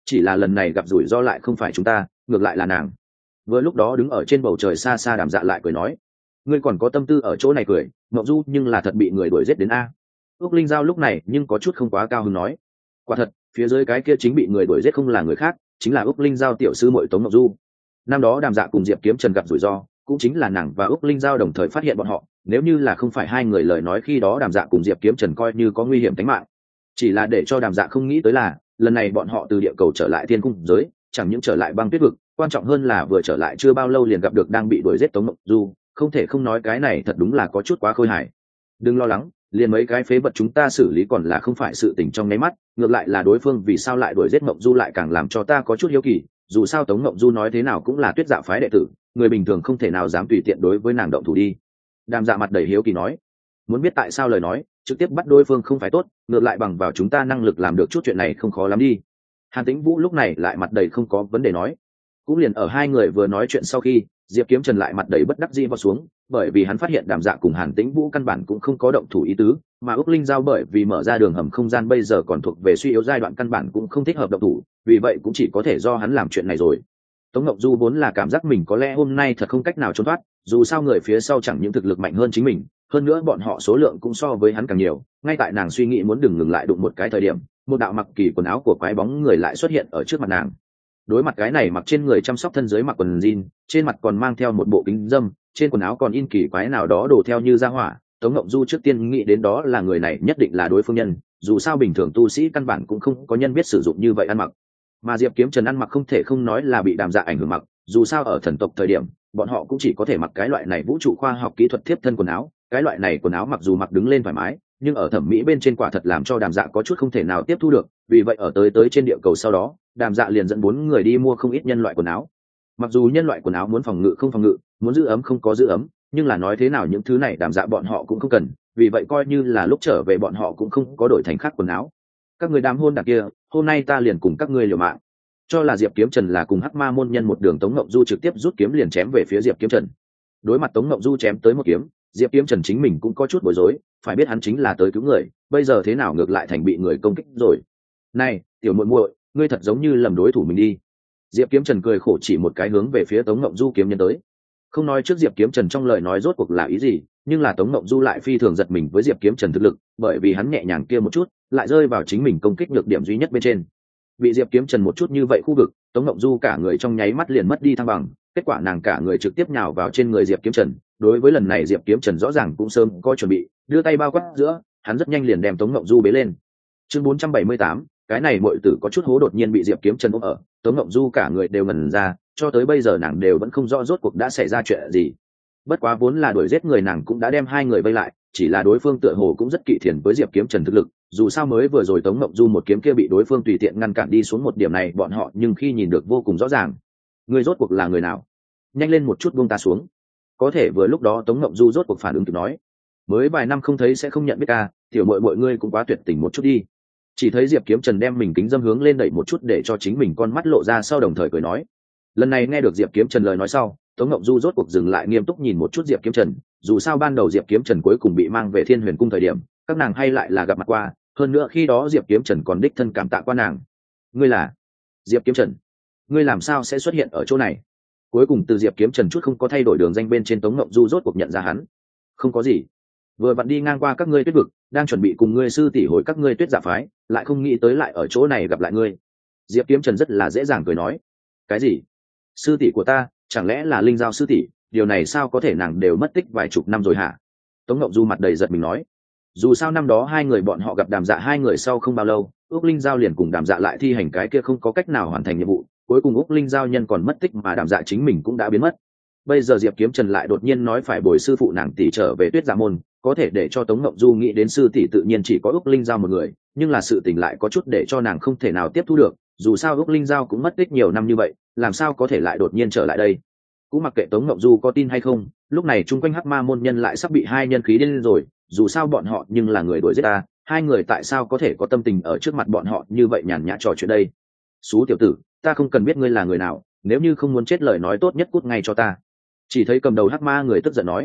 chỉ là lần này gặp rủi ro lại không phải chúng ta, ngược lại là nàng. Vừa lúc đó đứng ở trên bầu trời xa xa Đàm Dạ lại cười nói, ngươi còn có tâm tư ở chỗ này cười, Mộng Du nhưng là thật bị người đuổi giết đến a. Úc Linh Giao lúc này nhưng có chút không quá cao hứng nói, quả thật, phía dưới cái kia chính bị người đuổi giết không là người khác, chính là Úc Linh Giao tiểu sư muội Tống Mộng Du. Năm đó Đàm Dạ cùng Diệp Kiếm Trần gặp rủi ro, cũng chính là nàng và Úc Linh Giao đồng thời phát hiện bọn họ, nếu như là không phải hai người lời nói khi đó Đàm Dạ cùng Diệp Kiếm Trần coi như có nguy hiểm tính mạng. Chỉ là để cho Đàm Dạ không nghĩ tới là, lần này bọn họ từ địa cầu trở lại thiên cung giới, chẳng những trở lại băng tuyết vực, quan trọng hơn là vừa trở lại chưa bao lâu liền gặp được đang bị đuổi giết Tống Mộng Du, không thể không nói cái này thật đúng là có chút quá khôi hài. Đừng lo lắng, liền mấy cái phế vật chúng ta xử lý còn là không phải sự tình trong nháy mắt, ngược lại là đối phương vì sao lại đuổi giết Mộng Du lại càng làm cho ta có chút hiếu kỳ, dù sao Tống Mộng Du nói thế nào cũng là Tuyết Dạ phái đệ tử, người bình thường không thể nào dám tùy tiện đối với nàng động thủ đi. Đàm Dạ mặt đầy hiếu kỳ nói, muốn biết tại sao lời nói trực tiếp bắt đối phương không phải tốt, ngược lại bằng vào chúng ta năng lực làm được chút chuyện này không khó lắm đi. Hàn Tĩnh Vũ lúc này lại mặt đầy không có vấn đề nói, cũng liền ở hai người vừa nói chuyện sau khi, Diệp Kiếm Trần lại mặt đầy bất đắc dĩ vào xuống, bởi vì hắn phát hiện Đàm Dạ cùng Hàn Tĩnh Vũ căn bản cũng không có động thủ ý tứ, mà Úc Linh Giao bởi vì mở ra đường hầm không gian bây giờ còn thuộc về suy yếu giai đoạn căn bản cũng không thích hợp động thủ, vì vậy cũng chỉ có thể do hắn làm chuyện này rồi. Tống Ngọc Du vốn là cảm giác mình có lẽ hôm nay thật không cách nào trốn thoát, dù sao người phía sau chẳng những thực lực mạnh hơn chính mình, hơn nữa bọn họ số lượng cũng so với hắn càng nhiều. Ngay tại nàng suy nghĩ muốn đừng ngừng lại đụng một cái thời điểm, một đạo mặc kỳ quần áo của quái bóng người lại xuất hiện ở trước mặt nàng. Đối mặt cái này mặc trên người chăm sóc thân dưới mặc quần jean, trên mặt còn mang theo một bộ kính dâm, trên quần áo còn in kỳ quái nào đó đồ theo như ra hỏa. Tống Ngọc Du trước tiên nghĩ đến đó là người này nhất định là đối phương nhân, dù sao bình thường tu sĩ căn bản cũng không có nhân biết sử dụng như vậy ăn mặc. Mà Diệp Kiếm Trần ăn mặc không thể không nói là bị Đàm Dạ ảnh hưởng mặc, dù sao ở thần tộc thời điểm bọn họ cũng chỉ có thể mặc cái loại này vũ trụ khoa học kỹ thuật tiếp thân quần áo, cái loại này quần áo mặc dù mặc đứng lên thoải mái nhưng ở thẩm mỹ bên trên quả thật làm cho Đàm Dạ có chút không thể nào tiếp thu được, vì vậy ở tới trên địa cầu sau đó Đàm Dạ liền dẫn 4 người đi mua không ít nhân loại quần áo. Mặc dù nhân loại quần áo muốn phòng ngự không phòng ngự, muốn giữ ấm không có giữ ấm, nhưng là nói thế nào những thứ này Đàm Dạ bọn họ cũng không cần, vì vậy coi như là lúc trở về bọn họ cũng không có đổi thành khác quần áo. Các người đám hôn đặc kia, hôm nay ta liền cùng các ngươi liều mạng. Cho là Diệp Kiếm Trần là cùng Hắc Ma môn nhân một đường, Tống Ngộng Du trực tiếp rút kiếm liền chém về phía Diệp Kiếm Trần. Đối mặt Tống Ngộng Du chém tới một kiếm, Diệp Kiếm Trần chính mình cũng có chút bối rối, phải biết hắn chính là tới cứu người, bây giờ thế nào ngược lại thành bị người công kích rồi. Này, tiểu muội muội, ngươi thật giống như lầm đối thủ mình đi. Diệp Kiếm Trần cười khổ chỉ một cái hướng về phía Tống Ngộng Du kiếm nhân tới. Không nói trước Diệp Kiếm Trần trong lời nói rốt cuộc là ý gì, nhưng là Tống Ngộng Du lại phi thường giật mình với Diệp Kiếm Trần thực lực, bởi vì hắn nhẹ nhàng kia một chút, lại rơi vào chính mình công kích nhược điểm duy nhất bên trên. Bị Diệp Kiếm Trần một chút như vậy khu vực, Tống Ngộng Du cả người trong nháy mắt liền mất đi thăng bằng, kết quả nàng cả người trực tiếp nhào vào trên người Diệp Kiếm Trần. Đối với lần này Diệp Kiếm Trần rõ ràng cũng sớm có chuẩn bị, đưa tay bao quát giữa, hắn rất nhanh liền đem Tống Ngộng Du bế lên. Chương 478, cái này muội tử có chút hố đột nhiên bị Diệp Kiếm Trần ôm ở, Tống Ngộng Du cả người đều ngẩn ra, cho tới bây giờ nàng đều vẫn không rõ rốt cuộc đã xảy ra chuyện gì. Bất quá vốn là đuổi giết người nàng cũng đã đem hai người vây lại, chỉ là đối phương tựa hồ cũng rất kỵ thiền với Diệp Kiếm Trần thực lực, dù sao mới vừa rồi Tống Ngộng Du một kiếm kia bị đối phương tùy tiện ngăn cản đi xuống một điểm này bọn họ nhưng khi nhìn được vô cùng rõ ràng. Người rốt cuộc là người nào? Nhanh lên một chút buông ta xuống. Có thể vừa lúc đó Tống Ngộng Du rốt cuộc phản ứng kịp nói, mới vài năm không thấy sẽ không nhận biết ca, tiểu muội muội ngươi cũng quá tuyệt tình một chút đi. Chỉ thấy Diệp Kiếm Trần đem mình kính dâm hướng lên đẩy một chút để cho chính mình con mắt lộ ra sau đồng thời cười nói. Lần này nghe được Diệp Kiếm Trần lời nói sau, Tống Ngộng Du rốt cuộc dừng lại nghiêm túc nhìn một chút Diệp Kiếm Trần, dù sao ban đầu Diệp Kiếm Trần cuối cùng bị mang về Thiên Huyền Cung thời điểm, các nàng hay lại là gặp mặt qua, hơn nữa khi đó Diệp Kiếm Trần còn đích thân cảm tạ qua nàng. Ngươi là Diệp Kiếm Trần? Ngươi làm sao sẽ xuất hiện ở chỗ này? Cuối cùng từ Diệp Kiếm Trần chút không có thay đổi đường danh bên trên, Tống Ngộng Du rốt cuộc nhận ra hắn. Không có gì, vừa vặn đi ngang qua các ngươi Tuyết vực, đang chuẩn bị cùng ngươi sư tỷ hồi các ngươi Tuyết Dạ phái, lại không nghĩ tới lại ở chỗ này gặp lại ngươi. Diệp Kiếm Trần rất là dễ dàng cười nói. Cái gì? Sư tỷ của ta? Chẳng lẽ là Linh Giao sư tỷ? Điều này sao có thể, nàng đều mất tích vài chục năm rồi hả? Tống Ngộng Du mặt đầy giật mình nói. Dù sao năm đó hai người bọn họ gặp Đàm Dạ hai người sau không bao lâu, Úc Linh Giao liền cùng Đàm Dạ lại thi hành cái kia không có cách nào hoàn thành nhiệm vụ, cuối cùng Úc Linh Giao nhân còn mất tích mà Đàm Dạ chính mình cũng đã biến mất. Bây giờ Diệp Kiếm Trần lại đột nhiên nói phải bồi sư phụ nàng tỷ trở về Tuyết Dạ môn, có thể để cho Tống Ngộng Du nghĩ đến sư tỷ tự nhiên chỉ có Úc Linh Giao một người, nhưng là sự tình lại có chút để cho nàng không thể nào tiếp thu được, dù sao Úc Linh Giao cũng mất tích nhiều năm như vậy, làm sao có thể lại đột nhiên trở lại đây. Cũng mặc kệ Tống Ngộng Du có tin hay không, lúc này chung quanh Hắc Ma môn nhân lại sắp bị hai nhân khí điên rồi, dù sao bọn họ nhưng là người đuổi giết ta, hai người tại sao có thể có tâm tình ở trước mặt bọn họ như vậy nhàn nhã trò chuyện đây. Xú tiểu tử, ta không cần biết ngươi là người nào, nếu như không muốn chết lời nói tốt nhất cút ngay cho ta. Chỉ thấy cầm đầu Hắc Ma người tức giận nói.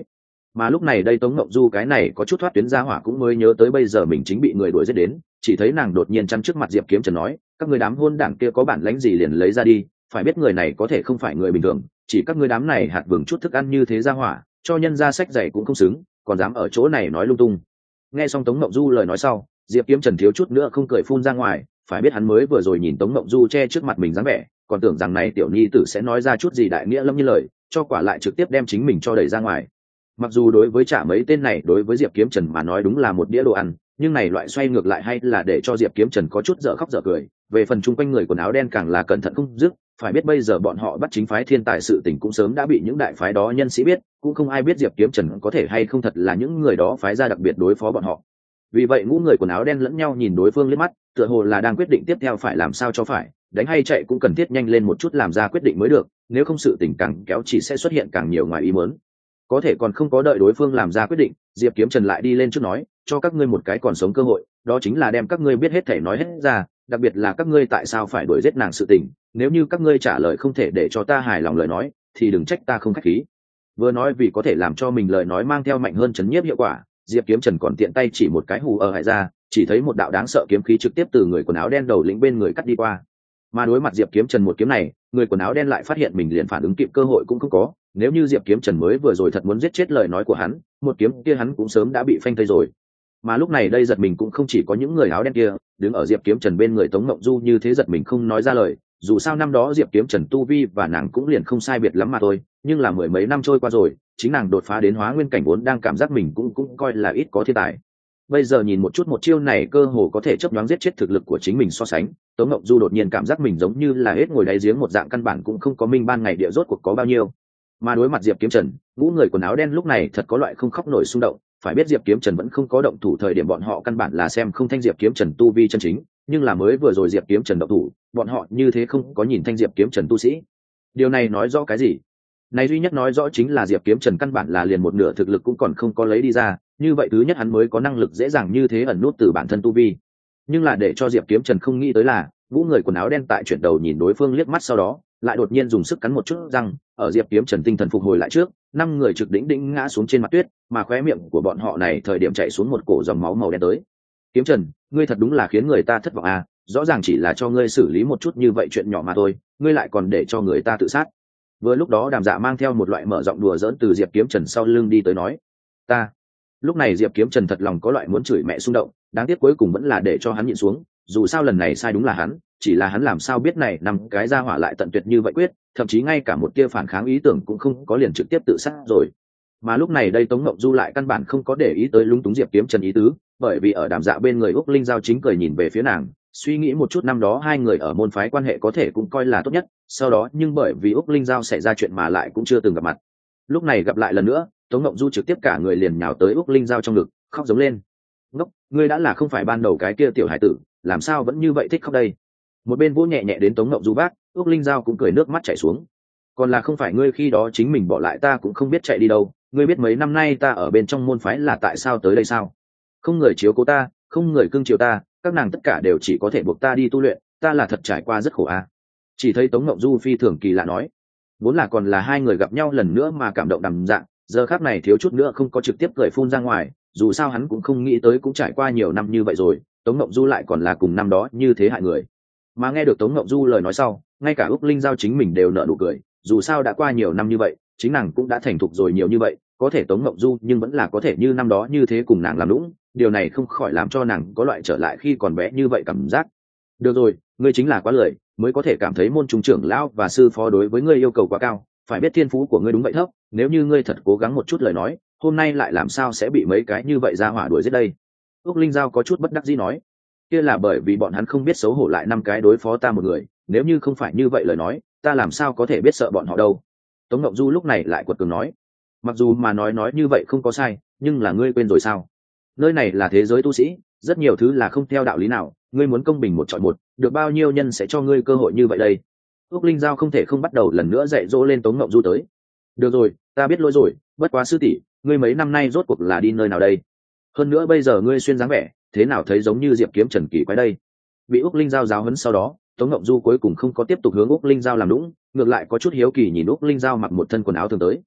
Mà lúc này đây Tống Ngộng Du cái này có chút thoát tuyến ra hỏa cũng mới nhớ tới bây giờ mình chính bị người đuổi giết đến, chỉ thấy nàng đột nhiên chắn trước mặt Diệp Kiếm Trần nói, các ngươi đám hôn đảng kia có bản lãnh gì liền lấy ra đi, phải biết người này có thể không phải người bình thường, chỉ các ngươi đám này hạt vừng chút thức ăn như thế ra hỏa, cho nhân ra sách giày cũng không xứng, còn dám ở chỗ này nói lung tung. Nghe xong Tống Ngộng Du lời nói sau, Diệp Kiếm Trần thiếu chút nữa không cười phun ra ngoài, phải biết hắn mới vừa rồi nhìn Tống Ngộng Du che trước mặt mình dáng vẻ, còn tưởng rằng này tiểu nhi tử sẽ nói ra chút gì đại nghĩa lâm như lời, cho quả lại trực tiếp đem chính mình cho đẩy ra ngoài. Mặc dù đối với trả mấy tên này đối với Diệp Kiếm Trần mà nói đúng là một đĩa đồ ăn, nhưng này loại xoay ngược lại hay là để cho Diệp Kiếm Trần có chút dở khóc dở cười. Về phần chung quanh người quần áo đen càng là cẩn thận không dứt, phải biết bây giờ bọn họ bắt chính phái thiên tài sự tình cũng sớm đã bị những đại phái đó nhân sĩ biết, cũng không ai biết Diệp Kiếm Trần có thể hay không thật là những người đó phái ra đặc biệt đối phó bọn họ. Vì vậy ngũ người quần áo đen lẫn nhau nhìn đối phương liếc mắt, tựa hồ là đang quyết định tiếp theo phải làm sao cho phải, đánh hay chạy cũng cần thiết nhanh lên một chút làm ra quyết định mới được, nếu không sự tình càng kéo chỉ sẽ xuất hiện càng nhiều ngoài ý muốn. Có thể còn không có đợi đối phương làm ra quyết định, Diệp Kiếm Trần lại đi lên trước nói, cho các ngươi một cái còn sống cơ hội, đó chính là đem các ngươi biết hết thể nói hết ra, đặc biệt là các ngươi tại sao phải đuổi giết nàng sự tình, nếu như các ngươi trả lời không thể để cho ta hài lòng lời nói thì đừng trách ta không khách khí. Vừa nói vì có thể làm cho mình lời nói mang theo mạnh hơn chấn nhiếp hiệu quả, Diệp Kiếm Trần còn tiện tay chỉ một cái hù ở hải ra, chỉ thấy một đạo đáng sợ kiếm khí trực tiếp từ người quần áo đen đầu lĩnh bên người cắt đi qua. Mà đối mặt Diệp Kiếm Trần một kiếm này, người quần áo đen lại phát hiện mình liền phản ứng kịp cơ hội cũng không có, nếu như Diệp Kiếm Trần mới vừa rồi thật muốn giết chết lời nói của hắn, một kiếm kia hắn cũng sớm đã bị phanh thây rồi. Mà lúc này đây giật mình cũng không chỉ có những người áo đen kia, đứng ở Diệp Kiếm Trần bên người Tống Ngộng Du như thế giật mình không nói ra lời, dù sao năm đó Diệp Kiếm Trần tu vi và nàng cũng liền không sai biệt lắm mà thôi, nhưng là mười mấy năm trôi qua rồi, chính nàng đột phá đến hóa nguyên cảnh vốn đang cảm giác mình cũng coi là ít có thiên tài. Bây giờ nhìn một chút một chiêu này cơ hồ có thể chớp nhoáng giết chết thực lực của chính mình so sánh, Tống Ngộng Du đột nhiên cảm giác mình giống như là hết ngồi đáy giếng một dạng, căn bản cũng không có minh ban ngày địa rốt cuộc có bao nhiêu. Mà đối mặt Diệp Kiếm Trần, ngũ người quần áo đen lúc này thật có loại không khóc nổi xung động, phải biết Diệp Kiếm Trần vẫn không có động thủ thời điểm bọn họ căn bản là xem không thanh Diệp Kiếm Trần tu vi chân chính, nhưng là mới vừa rồi Diệp Kiếm Trần động thủ, bọn họ như thế không có nhìn thanh Diệp Kiếm Trần tu sĩ. Điều này nói rõ cái gì? Này duy nhất nói rõ chính là Diệp Kiếm Trần căn bản là liền một nửa thực lực cũng còn không có lấy đi ra, như vậy thứ nhất hắn mới có năng lực dễ dàng như thế ẩn nút từ bản thân tu vi. Nhưng là để cho Diệp Kiếm Trần không nghĩ tới là, ngũ người quần áo đen tại chuyển đầu nhìn đối phương liếc mắt sau đó, lại đột nhiên dùng sức cắn một chút răng, ở Diệp Kiếm Trần tinh thần phục hồi lại trước, năm người trực đỉnh đỉnh ngã xuống trên mặt tuyết, mà khóe miệng của bọn họ này thời điểm chảy xuống một cổ dòng máu màu đen tới. Kiếm Trần, ngươi thật đúng là khiến người ta thất vọng à, rõ ràng chỉ là cho ngươi xử lý một chút như vậy chuyện nhỏ mà thôi, ngươi lại còn để cho người ta tự sát. Vừa lúc đó Đàm Dạ mang theo một loại mở giọng đùa giỡn từ Diệp Kiếm Trần sau lưng đi tới nói, ta. Lúc này Diệp Kiếm Trần thật lòng có loại muốn chửi mẹ xung động, đáng tiếc cuối cùng vẫn là để cho hắn nhịn xuống, dù sao lần này sai đúng là hắn, chỉ là hắn làm sao biết này năm cái ra hỏa lại tận tuyệt như vậy quyết, thậm chí ngay cả một tia phản kháng ý tưởng cũng không có, liền trực tiếp tự sát rồi. Mà lúc này đây Tống Ngộng Du lại căn bản không có để ý tới lúng túng Diệp Kiếm Trần ý tứ, bởi vì ở Đàm Dạ bên người Úc Linh Giao chính cười nhìn về phía nàng, suy nghĩ một chút năm đó hai người ở môn phái quan hệ có thể cũng coi là tốt nhất, sau đó nhưng bởi vì Úc Linh Giao xảy ra chuyện mà lại cũng chưa từng gặp mặt. Lúc này gặp lại lần nữa, Tống Ngộng Du trực tiếp cả người liền nhào tới Úc Linh Giao trong ngực, khóc giống lên. Ngốc, ngươi đã là không phải ban đầu cái kia tiểu hải tử, làm sao vẫn như vậy thích khóc đây? Một bên vỗ nhẹ nhẹ đến Tống Ngộng Du bác, Úc Linh Giao cũng cười nước mắt chảy xuống. Còn là không phải ngươi khi đó chính mình bỏ lại ta cũng không biết chạy đi đâu, ngươi biết mấy năm nay ta ở bên trong môn phái là tại sao tới đây sao? Không người chiếu cố ta, không người cưng chiều ta, các nàng tất cả đều chỉ có thể buộc ta đi tu luyện, ta là thật trải qua rất khổ à. Chỉ thấy Tống Ngộng Du phi thường kỳ lạ nói, vốn là còn là hai người gặp nhau lần nữa mà cảm động Đàm Dạ, giờ khác này thiếu chút nữa không có trực tiếp cười phun ra ngoài, dù sao hắn cũng không nghĩ tới cũng trải qua nhiều năm như vậy rồi, Tống Ngộng Du lại còn là cùng năm đó như thế hại người. Mà nghe được Tống Ngộng Du lời nói sau, ngay cả Úc Linh Giao chính mình đều nở nụ cười, dù sao đã qua nhiều năm như vậy, chính nàng cũng đã thành thục rồi nhiều như vậy, có thể Tống Ngộng Du nhưng vẫn là có thể như năm đó như thế cùng nàng làm lũng, điều này không khỏi làm cho nàng có loại trở lại khi còn bé như vậy cảm giác. Được rồi, ngươi chính là quá lười, mới có thể cảm thấy môn trung trưởng lão và sư phó đối với ngươi yêu cầu quá cao, phải biết thiên phú của ngươi đúng vậy thấp, nếu như ngươi thật cố gắng một chút lời nói, hôm nay lại làm sao sẽ bị mấy cái như vậy ra hỏa đuổi giết đây? Úc Linh Giao có chút bất đắc dĩ nói, kia là bởi vì bọn hắn không biết xấu hổ lại năm cái đối phó ta một người, nếu như không phải như vậy lời nói, ta làm sao có thể biết sợ bọn họ đâu. Tống Ngộng Du lúc này lại quật cường nói, mặc dù mà nói như vậy không có sai, nhưng là ngươi quên rồi sao? Nơi này là thế giới tu sĩ, rất nhiều thứ là không theo đạo lý nào, ngươi muốn công bình một chọi một, được bao nhiêu nhân sẽ cho ngươi cơ hội như vậy đây? Úc Linh Giao không thể không bắt đầu lần nữa dạy dỗ lên Tống Ngộng Du tới. Được rồi, ta biết lỗi rồi, bất quá sư tỷ, ngươi mấy năm nay rốt cuộc là đi nơi nào đây? Hơn nữa bây giờ ngươi xuyên dáng vẻ, thế nào thấy giống như Diệp Kiếm Trần kỳ quái đây? Bị Úc Linh Giao giáo huấn sau đó, Tống Ngộng Du cuối cùng không có tiếp tục hướng Úc Linh Giao làm lũng, ngược lại có chút hiếu kỳ nhìn Úc Linh Giao mặc một thân quần áo thường tới.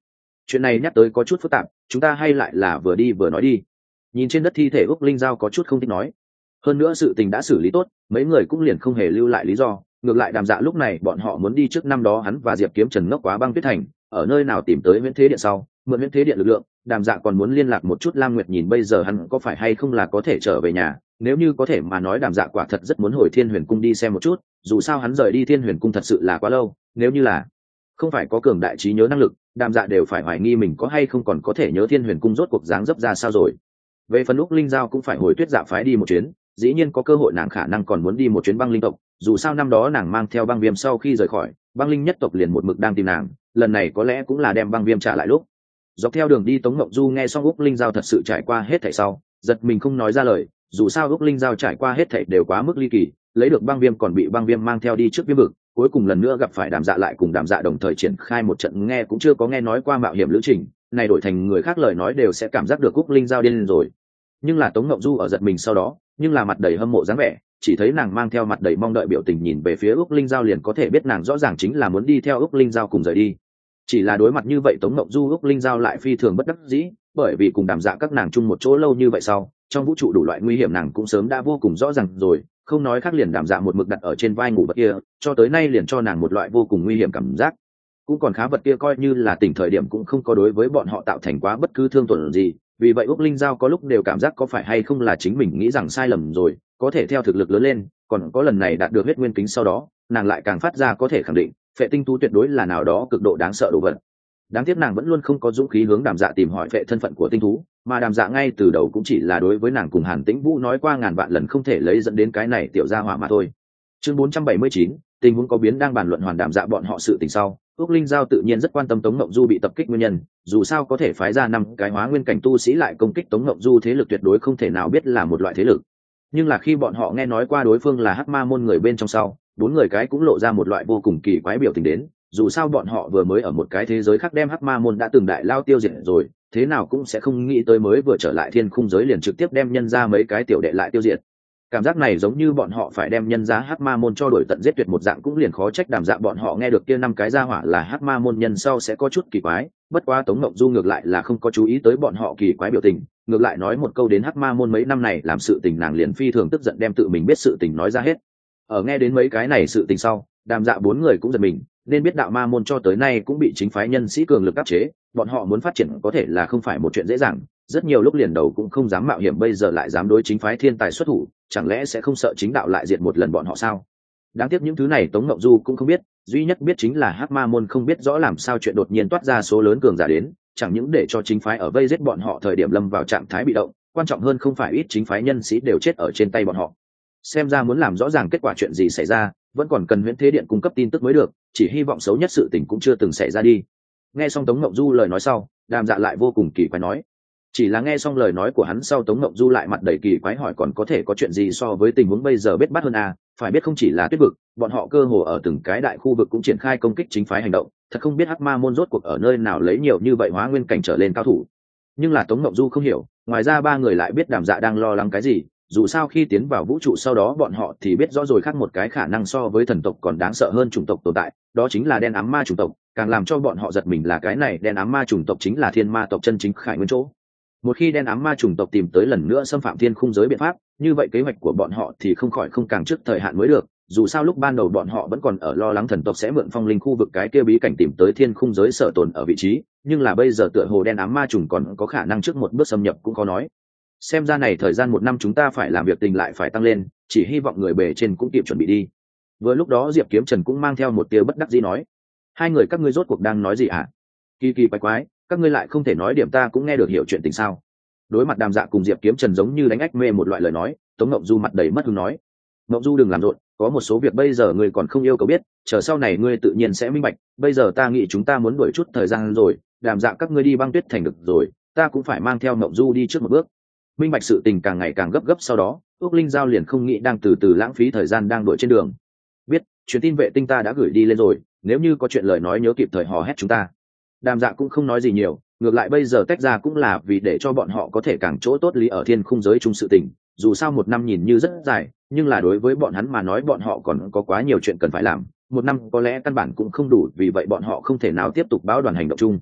chuyện này nhắc tới có chút phức tạp, chúng ta hay lại là vừa đi vừa nói đi. Nhìn trên đất thi thể Úc Linh Giao có chút không thích nói. Hơn nữa sự tình đã xử lý tốt, mấy người cũng liền không hề lưu lại lý do. Ngược lại Đàm Dạ lúc này bọn họ muốn đi trước năm đó hắn và Diệp Kiếm Trần ngốc quá băng tuyết thành, ở nơi nào tìm tới Huyễn Thế Điện sau, mượn Huyễn Thế Điện lực lượng. Đàm Dạ còn muốn liên lạc một chút Lam Nguyệt nhìn bây giờ hắn có phải hay không là có thể trở về nhà. Nếu như có thể mà nói Đàm Dạ quả thật rất muốn hồi Thiên Huyền Cung đi xem một chút, dù sao hắn rời đi Thiên Huyền Cung thật sự là quá lâu, nếu như là không phải có cường đại trí nhớ năng lực, Đàm Dạ đều phải hoài nghi mình có hay không còn có thể nhớ Thiên Huyền Cung rốt cuộc dáng dấp ra sao rồi. Về phần Úc Linh Giao cũng phải hồi Tuyết Dạ phái đi một chuyến, dĩ nhiên có cơ hội nàng khả năng còn muốn đi một chuyến băng linh tộc, dù sao năm đó nàng mang theo băng viêm sau khi rời khỏi băng linh nhất tộc liền một mực đang tìm nàng, lần này có lẽ cũng là đem băng viêm trả lại lúc. Dọc theo đường đi Tống Ngộng Du nghe xong Úc Linh Giao thật sự trải qua hết thảy sau, giật mình không nói ra lời, dù sao Úc Linh Giao trải qua hết thảy đều quá mức ly kỳ, lấy được băng viêm còn bị băng viêm mang theo đi trước viêm vực, cuối cùng lần nữa gặp phải Đàm Dạ lại cùng Đàm Dạ đồng thời triển khai một trận nghe cũng chưa có nghe nói qua mạo hiểm lữ trình, này đổi thành người khác lời nói đều sẽ cảm giác được Úc Linh Giao điên rồi. Nhưng là Tống Ngộng Du ở giật mình sau đó, nhưng là mặt đầy hâm mộ dáng vẻ, chỉ thấy nàng mang theo mặt đầy mong đợi biểu tình nhìn về phía Úc Linh Giao liền có thể biết nàng rõ ràng chính là muốn đi theo Úc Linh Giao cùng rời đi. Chỉ là đối mặt như vậy Tống Ngộng Du Úc Linh Giao lại phi thường bất đắc dĩ, bởi vì cùng Đàm Dạ các nàng chung một chỗ lâu như vậy sau, trong vũ trụ đủ loại nguy hiểm nàng cũng sớm đã vô cùng rõ ràng rồi, không nói khác liền Đàm Dạ một mực đặt ở trên vai ngủ vật kia, cho tới nay liền cho nàng một loại vô cùng nguy hiểm cảm giác. Cũng còn khá vật kia coi như là tỉnh thời điểm cũng không có đối với bọn họ tạo thành quá bất cứ thương tổn gì, vì vậy Úc Linh Giao có lúc đều cảm giác có phải hay không là chính mình nghĩ rằng sai lầm rồi, có thể theo thực lực lớn lên, còn có lần này đạt được huyết nguyên kính sau đó, nàng lại càng phát ra có thể khẳng định, phệ tinh thú tuyệt đối là nào đó cực độ đáng sợ đồ vật. Đáng tiếc nàng vẫn luôn không có dũng khí hướng Đàm Dạ tìm hỏi phệ thân phận của tinh thú, mà Đàm Dạ ngay từ đầu cũng chỉ là đối với nàng cùng Hàn Tĩnh Vũ nói qua ngàn vạn lần không thể lấy dẫn đến cái này tiểu gia hỏa mà thôi. Chương 479, tình huống có biến đang bàn luận hoàn Đàm Dạ bọn họ sự tình sau, Úc Linh Giao tự nhiên rất quan tâm Tống Ngộng Du bị tập kích nguyên nhân, dù sao có thể phái ra 5 cái hóa nguyên cảnh tu sĩ lại công kích Tống Ngộng Du thế lực tuyệt đối không thể nào biết là một loại thế lực. Nhưng là khi bọn họ nghe nói qua đối phương là Hắc Ma môn người bên trong sau, 4 người cái cũng lộ ra một loại vô cùng kỳ quái biểu tình đến, dù sao bọn họ vừa mới ở một cái thế giới khác đem Hắc Ma môn đã từng đại lao tiêu diệt rồi, thế nào cũng sẽ không nghĩ tới mới vừa trở lại thiên khung giới liền trực tiếp đem nhân ra mấy cái tiểu đệ lại tiêu diệt. Cảm giác này giống như bọn họ phải đem nhân giá Hắc Ma môn cho đổi tận giết tuyệt một dạng, cũng liền khó trách Đàm Dạ bọn họ nghe được kia 5 cái gia hỏa là Hắc Ma môn nhân sau sẽ có chút kỳ quái, bất quá Tống Ngộng Du ngược lại là không có chú ý tới bọn họ kỳ quái biểu tình, ngược lại nói một câu đến Hắc Ma môn mấy năm này làm sự tình nàng liền phi thường tức giận đem tự mình biết sự tình nói ra hết. Ở nghe đến mấy cái này sự tình sau, Đàm Dạ 4 người cũng giật mình, nên biết đạo ma môn cho tới nay cũng bị chính phái nhân sĩ cường lực áp chế, bọn họ muốn phát triển có thể là không phải một chuyện dễ dàng, rất nhiều lúc liền đầu cũng không dám mạo hiểm bây giờ lại dám đối chính phái thiên tài xuất thủ, chẳng lẽ sẽ không sợ chính đạo lại diệt một lần bọn họ sao? Đáng tiếc những thứ này Tống Ngộng Du cũng không biết, duy nhất biết chính là Hắc Ma môn không biết rõ làm sao chuyện đột nhiên toát ra số lớn cường giả đến, chẳng những để cho chính phái ở vây giết bọn họ thời điểm lâm vào trạng thái bị động, quan trọng hơn không phải ít chính phái nhân sĩ đều chết ở trên tay bọn họ. Xem ra muốn làm rõ ràng kết quả chuyện gì xảy ra, vẫn còn cần Huyễn Thế Điện cung cấp tin tức mới được, chỉ hy vọng xấu nhất sự tình cũng chưa từng xảy ra đi. Nghe xong Tống Ngộng Du lời nói sau, Đàm Dạ lại vô cùng kỳ quái nói. Chỉ là nghe xong lời nói của hắn sau Tống Ngộng Du lại mặt đầy kỳ quái hỏi còn có thể có chuyện gì so với tình huống bây giờ bết bát hơn à, phải biết không chỉ là Tuyết vực, bọn họ cơ hồ ở từng cái đại khu vực cũng triển khai công kích chính phái hành động, thật không biết Hắc Ma môn rốt cuộc ở nơi nào lấy nhiều như vậy hóa nguyên cảnh trở lên cao thủ. Nhưng là Tống Ngộng Du không hiểu, ngoài ra 3 người lại biết Đàm Dạ đang lo lắng cái gì, dù sao khi tiến vào vũ trụ sau đó bọn họ thì biết rõ rồi khác một cái khả năng so với thần tộc còn đáng sợ hơn chủng tộc tồn tại, đó chính là đen ám ma chủng tộc, càng làm cho bọn họ giật mình là cái này đen ám ma chủng tộc chính là thiên ma tộc chân chính khải nguyên chỗ. Một khi đen ám ma chủng tộc tìm tới lần nữa xâm phạm thiên khung giới biện pháp, như vậy kế hoạch của bọn họ thì không khỏi không càng trước thời hạn mới được, dù sao lúc ban đầu bọn họ vẫn còn ở lo lắng thần tộc sẽ mượn phong linh khu vực cái kia bí cảnh tìm tới thiên khung giới sở tồn ở vị trí, nhưng là bây giờ tựa hồ đen ám ma chủng còn có khả năng trước một bước xâm nhập cũng khó nói. Xem ra này thời gian 1 năm chúng ta phải làm việc tình lại phải tăng lên, chỉ hy vọng người bề trên cũng kịp chuẩn bị đi. Vừa lúc đó Diệp Kiếm Trần cũng mang theo một tia bất đắc dĩ nói, 2 người các ngươi rốt cuộc đang nói gì hả? Kỳ kỳ quái quái, các ngươi lại không thể nói điểm ta cũng nghe được hiểu chuyện tình sao? Đối mặt Đàm Dạ cùng Diệp Kiếm Trần giống như đánh ách mê một loại lời nói, Tống Ngộng Du mặt đầy mất hứng nói, Ngộng Du đừng làm rộn, có một số việc bây giờ ngươi còn không yêu cầu biết, chờ sau này ngươi tự nhiên sẽ minh bạch, bây giờ ta nghĩ chúng ta muốn đuổi chút thời gian rồi, Đàm Dạ các ngươi đi băng tuyết thành được rồi, ta cũng phải mang theo Ngộng Du đi trước một bước. Minh bạch sự tình càng ngày càng gấp sau đó, Úc Linh Giao liền không nghĩ đang từ từ lãng phí thời gian đang đuổi trên đường. Biết, truyền tin vệ tinh ta đã gửi đi lên rồi, nếu như có chuyện lời nói nhớ kịp thời hò hét chúng ta. Đàm Dạ cũng không nói gì nhiều, ngược lại bây giờ tách ra cũng là vì để cho bọn họ có thể càng chỗ tốt lý ở thiên khung giới chung sự tình, dù sao 1 năm nhìn như rất dài, nhưng là đối với bọn hắn mà nói bọn họ còn có quá nhiều chuyện cần phải làm, 1 năm có lẽ căn bản cũng không đủ, vì vậy bọn họ không thể nào tiếp tục báo đoàn hành động chung.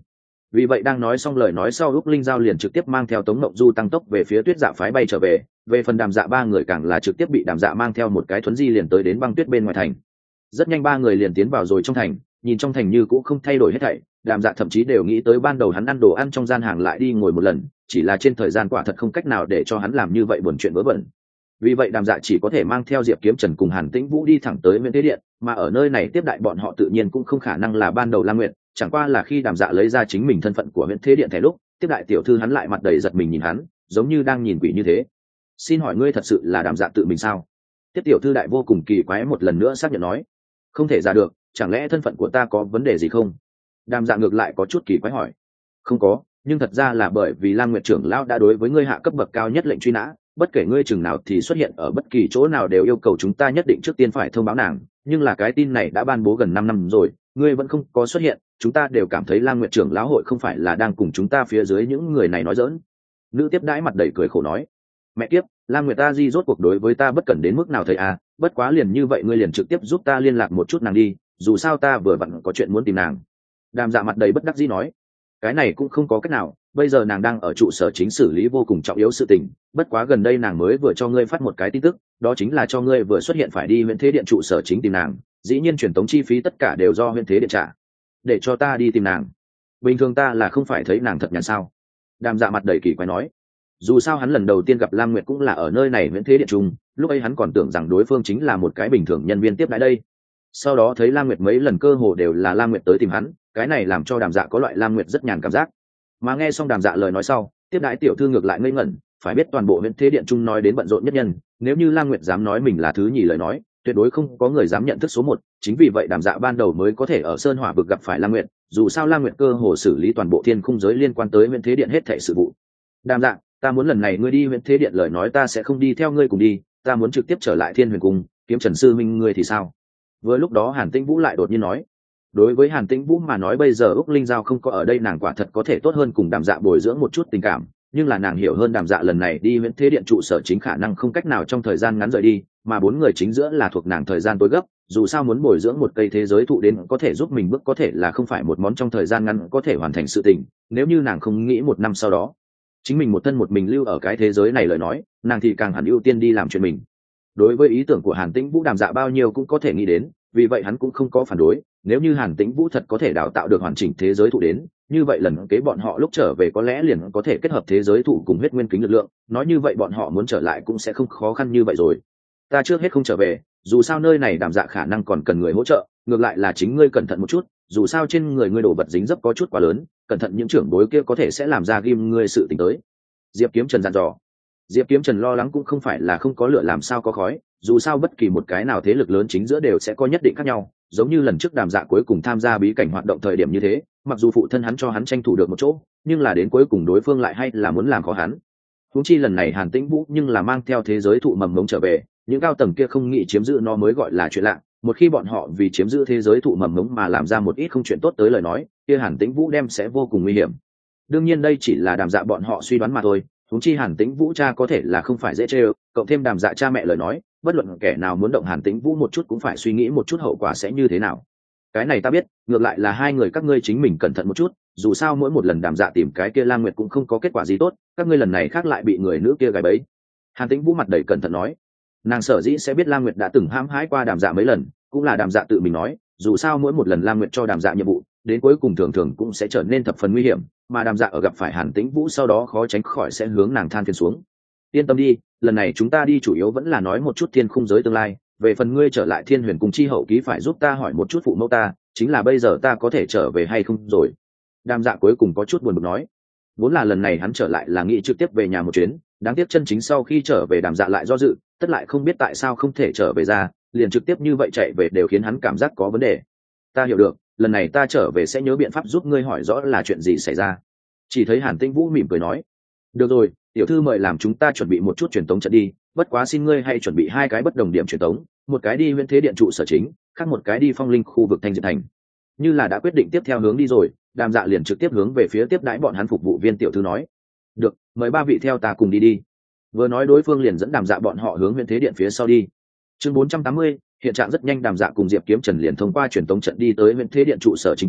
Vì vậy đang nói xong lời nói sau, Úc Linh Giao liền trực tiếp mang theo Tống Mộng Du tăng tốc về phía Tuyết Dạ phái bay trở về. Về phần Đàm Dạ ba người càng là trực tiếp bị Đàm Dạ mang theo một cái thuấn di liền tới đến băng tuyết bên ngoài thành. Rất nhanh ba người liền tiến vào rồi trong thành, nhìn trong thành như cũ không thay đổi hết thảy. Đàm Dạ thậm chí đều nghĩ tới ban đầu hắn ăn đồ ăn trong gian hàng lại đi ngồi một lần, chỉ là trên thời gian quả thật không cách nào để cho hắn làm như vậy buồn chuyện vớ vẩn. Vì vậy Đàm Dạ chỉ có thể mang theo Diệp Kiếm Trần cùng Hàn Tĩnh Vũ đi thẳng tới Viễn Thế Điện, mà ở nơi này tiếp đại bọn họ tự nhiên cũng không khả năng là ban đầu Lam Nguyệt, chẳng qua là khi Đàm Dạ lấy ra chính mình thân phận của Viễn Thế Điện thẻ lúc, tiếp đại tiểu thư hắn lại mặt đầy giật mình nhìn hắn, giống như đang nhìn quỷ như thế. Xin hỏi ngươi thật sự là Đàm Dạ tự mình sao? Tiếp tiểu thư đại vô cùng kỳ quái một lần nữa xác nhận nói. Không thể ra được, chẳng lẽ thân phận của ta có vấn đề gì không? Đàm Dạ ngược lại có chút kỳ quái hỏi. Không có, nhưng thật ra là bởi vì Lam Nguyệt trưởng lão đã đối với ngươi hạ cấp bậc cao nhất lệnh truy nã, bất kể ngươi chừng nào thì xuất hiện ở bất kỳ chỗ nào đều yêu cầu chúng ta nhất định trước tiên phải thông báo nàng, nhưng là cái tin này đã ban bố gần 5 năm rồi, ngươi vẫn không có xuất hiện, chúng ta đều cảm thấy Lam Nguyệt trưởng lão hội không phải là đang cùng chúng ta phía dưới những người này nói giỡn. Nữ tiếp đãi mặt đầy cười khổ nói. Mẹ kiếp, Lam Nguyệt ta di rốt cuộc đối với ta bất cẩn đến mức nào thầy à, bất quá liền như vậy ngươi liền trực tiếp giúp ta liên lạc một chút nàng đi, dù sao ta vừa vặn có chuyện muốn tìm nàng. Đàm Dạ mặt đầy bất đắc dĩ nói. Cái này cũng không có cách nào, bây giờ nàng đang ở trụ sở chính xử lý vô cùng trọng yếu sự tình, bất quá gần đây nàng mới vừa cho ngươi phát một cái tin tức, đó chính là cho ngươi vừa xuất hiện phải đi Huyễn Thế Điện trụ sở chính tìm nàng, dĩ nhiên truyền tống chi phí tất cả đều do Huyễn Thế Điện trả. Để cho ta đi tìm nàng? Bình thường ta là không phải thấy nàng thật nhàn sao? Đàm Dạ mặt đầy kỳ quái nói. Dù sao hắn lần đầu tiên gặp Lam Nguyệt cũng là ở nơi này Huyễn Thế Điện chung, lúc ấy hắn còn tưởng rằng đối phương chính là một cái bình thường nhân viên tiếp đãi đây. Sau đó thấy Lam Nguyệt mấy lần cơ hồ đều là Lam Nguyệt tới tìm hắn, cái này làm cho Đàm Dạ có loại Lam Nguyệt rất nhàn cảm giác. Mà nghe xong Đàm Dạ lời nói sau, tiếp đãi tiểu thư ngược lại ngây ngẩn, phải biết toàn bộ Huyễn Thế Điện chung nói đến bận rộn nhất nhân, nếu như Lam Nguyệt dám nói mình là thứ nhì lời nói, tuyệt đối không có người dám nhận thức số 1, chính vì vậy Đàm Dạ ban đầu mới có thể ở Sơn Hỏa vực gặp phải Lam Nguyệt, dù sao Lam Nguyệt cơ hồ xử lý toàn bộ thiên khung giới liên quan tới Huyễn Thế Điện hết thảy sự vụ. Đàm Dạ, ta muốn lần này ngươi đi Huyễn Thế Điện lời nói ta sẽ không đi theo ngươi cùng đi, ta muốn trực tiếp trở lại Thiên Huyền Cung, kiếm Trần sư minh ngươi thì sao? Vừa lúc đó Hàn Tĩnh Vũ lại đột nhiên nói. Đối với Hàn Tĩnh Vũ mà nói bây giờ Úc Linh Giao không có ở đây nàng quả thật có thể tốt hơn cùng Đàm Dạ bồi dưỡng một chút tình cảm, nhưng là nàng hiểu hơn Đàm Dạ lần này đi Huyễn Thế Điện trụ sở chính khả năng không cách nào trong thời gian ngắn rời đi, mà 4 người chính giữa là thuộc nàng thời gian tối gấp, dù sao muốn bồi dưỡng một cây thế giới thụ đến có thể giúp mình bước có thể là không phải một món trong thời gian ngắn có thể hoàn thành sự tình, nếu như nàng không nghĩ 1 năm sau đó chính mình một thân một mình lưu ở cái thế giới này lời nói, nàng thì càng hẳn ưu tiên đi làm chuyện mình. Đối với ý tưởng của Hàn Tĩnh Vũ Đàm Dạ bao nhiêu cũng có thể nghĩ đến, vì vậy hắn cũng không có phản đối, nếu như Hàn Tĩnh Vũ thật có thể đào tạo được hoàn chỉnh thế giới thụ đến, như vậy lần kế bọn họ lúc trở về có lẽ liền có thể kết hợp thế giới thụ cùng huyết nguyên kính lực lượng, nói như vậy bọn họ muốn trở lại cũng sẽ không khó khăn như vậy rồi. Ta trước hết không trở về, dù sao nơi này Đàm Dạ khả năng còn cần người hỗ trợ, ngược lại là chính ngươi cẩn thận một chút, dù sao trên người ngươi đổ vật dính dấp có chút quá lớn, cẩn thận những trưởng bối kia có thể sẽ làm ra ghim ngươi sự tình tới. Diệp Kiếm Trần dặn dò. Diệp Kiếm Trần lo lắng cũng không phải là không có lửa làm sao có khói, dù sao bất kỳ một cái nào thế lực lớn chính giữa đều sẽ có nhất định khác nhau, giống như lần trước Đàm Dạ cuối cùng tham gia bí cảnh hoạt động thời điểm như thế, mặc dù phụ thân hắn cho hắn tranh thủ được một chỗ, nhưng là đến cuối cùng đối phương lại hay là muốn làm khó hắn. Huống chi lần này Hàn Tĩnh Vũ nhưng là mang theo thế giới thụ mầm mống trở về, những cao tầng kia không nghĩ chiếm giữ nó mới gọi là chuyện lạ, một khi bọn họ vì chiếm giữ thế giới thụ mầm mống mà làm ra một ít không chuyện tốt tới lời nói, kia Hàn Tĩnh Vũ đem sẽ vô cùng nguy hiểm. Đương nhiên đây chỉ là Đàm Dạ bọn họ suy đoán mà thôi, huống chi Hàn Tĩnh Vũ cha có thể là không phải dễ chơi, cộng thêm Đàm Dạ cha mẹ lời nói, bất luận kẻ nào muốn động Hàn Tĩnh Vũ một chút cũng phải suy nghĩ một chút hậu quả sẽ như thế nào. Cái này ta biết, ngược lại là hai người các ngươi chính mình cẩn thận một chút, dù sao mỗi một lần Đàm Dạ tìm cái kia Lam Nguyệt cũng không có kết quả gì tốt, các ngươi lần này khác lại bị người nữ kia gài bẫy. Hàn Tĩnh Vũ mặt đầy cẩn thận nói, nàng sở dĩ sẽ biết Lam Nguyệt đã từng hãm hãi qua Đàm Dạ mấy lần, cũng là Đàm Dạ tự mình nói, dù sao mỗi một lần Lam Nguyệt cho Đàm Dạ nhiệm vụ, đến cuối cùng thường thường cũng sẽ trở nên thập phần nguy hiểm, mà Đàm Dạ ở gặp phải Hàn Tĩnh Vũ sau đó khó tránh khỏi sẽ hướng nàng than phiền xuống. Yên tâm đi, lần này chúng ta đi chủ yếu vẫn là nói một chút thiên khung giới tương lai, về phần ngươi trở lại Thiên Huyền Cung chi hậu ký phải giúp ta hỏi một chút phụ mẫu ta, chính là bây giờ ta có thể trở về hay không rồi. Đàm Dạ cuối cùng có chút buồn bực nói, vốn là lần này hắn trở lại là nghĩ trực tiếp về nhà một chuyến, đáng tiếc chân chính sau khi trở về Đàm Dạ lại do dự, tất lại không biết tại sao không thể trở về ra, liền trực tiếp như vậy chạy về đều khiến hắn cảm giác có vấn đề. Ta hiểu được, lần này ta trở về sẽ nhớ biện pháp giúp ngươi hỏi rõ là chuyện gì xảy ra. Chỉ thấy Hàn Tĩnh Vũ mỉm cười nói, được rồi, tiểu thư mời làm chúng ta chuẩn bị một chút truyền tống trận đi, bất quá xin ngươi hãy chuẩn bị 2 cái bất đồng điểm truyền tống, một cái đi Huyễn Thế Điện trụ sở chính, khác một cái đi Phong Linh khu vực Thanh Diệp Thành. Như là đã quyết định tiếp theo hướng đi rồi, Đàm Dạ liền trực tiếp hướng về phía tiếp đãi bọn hắn phục vụ viên tiểu thư nói, được, mời 3 vị theo ta cùng đi đi. Vừa nói đối phương liền dẫn Đàm Dạ bọn họ hướng Huyễn Thế Điện phía sau đi. Chương 480, hiện trạng rất nhanh Đàm Dạ cùng Diệp Kiếm Trần liền thông qua truyền tống trận đi tới Huyễn Thế Điện trụ sở chính chỗ,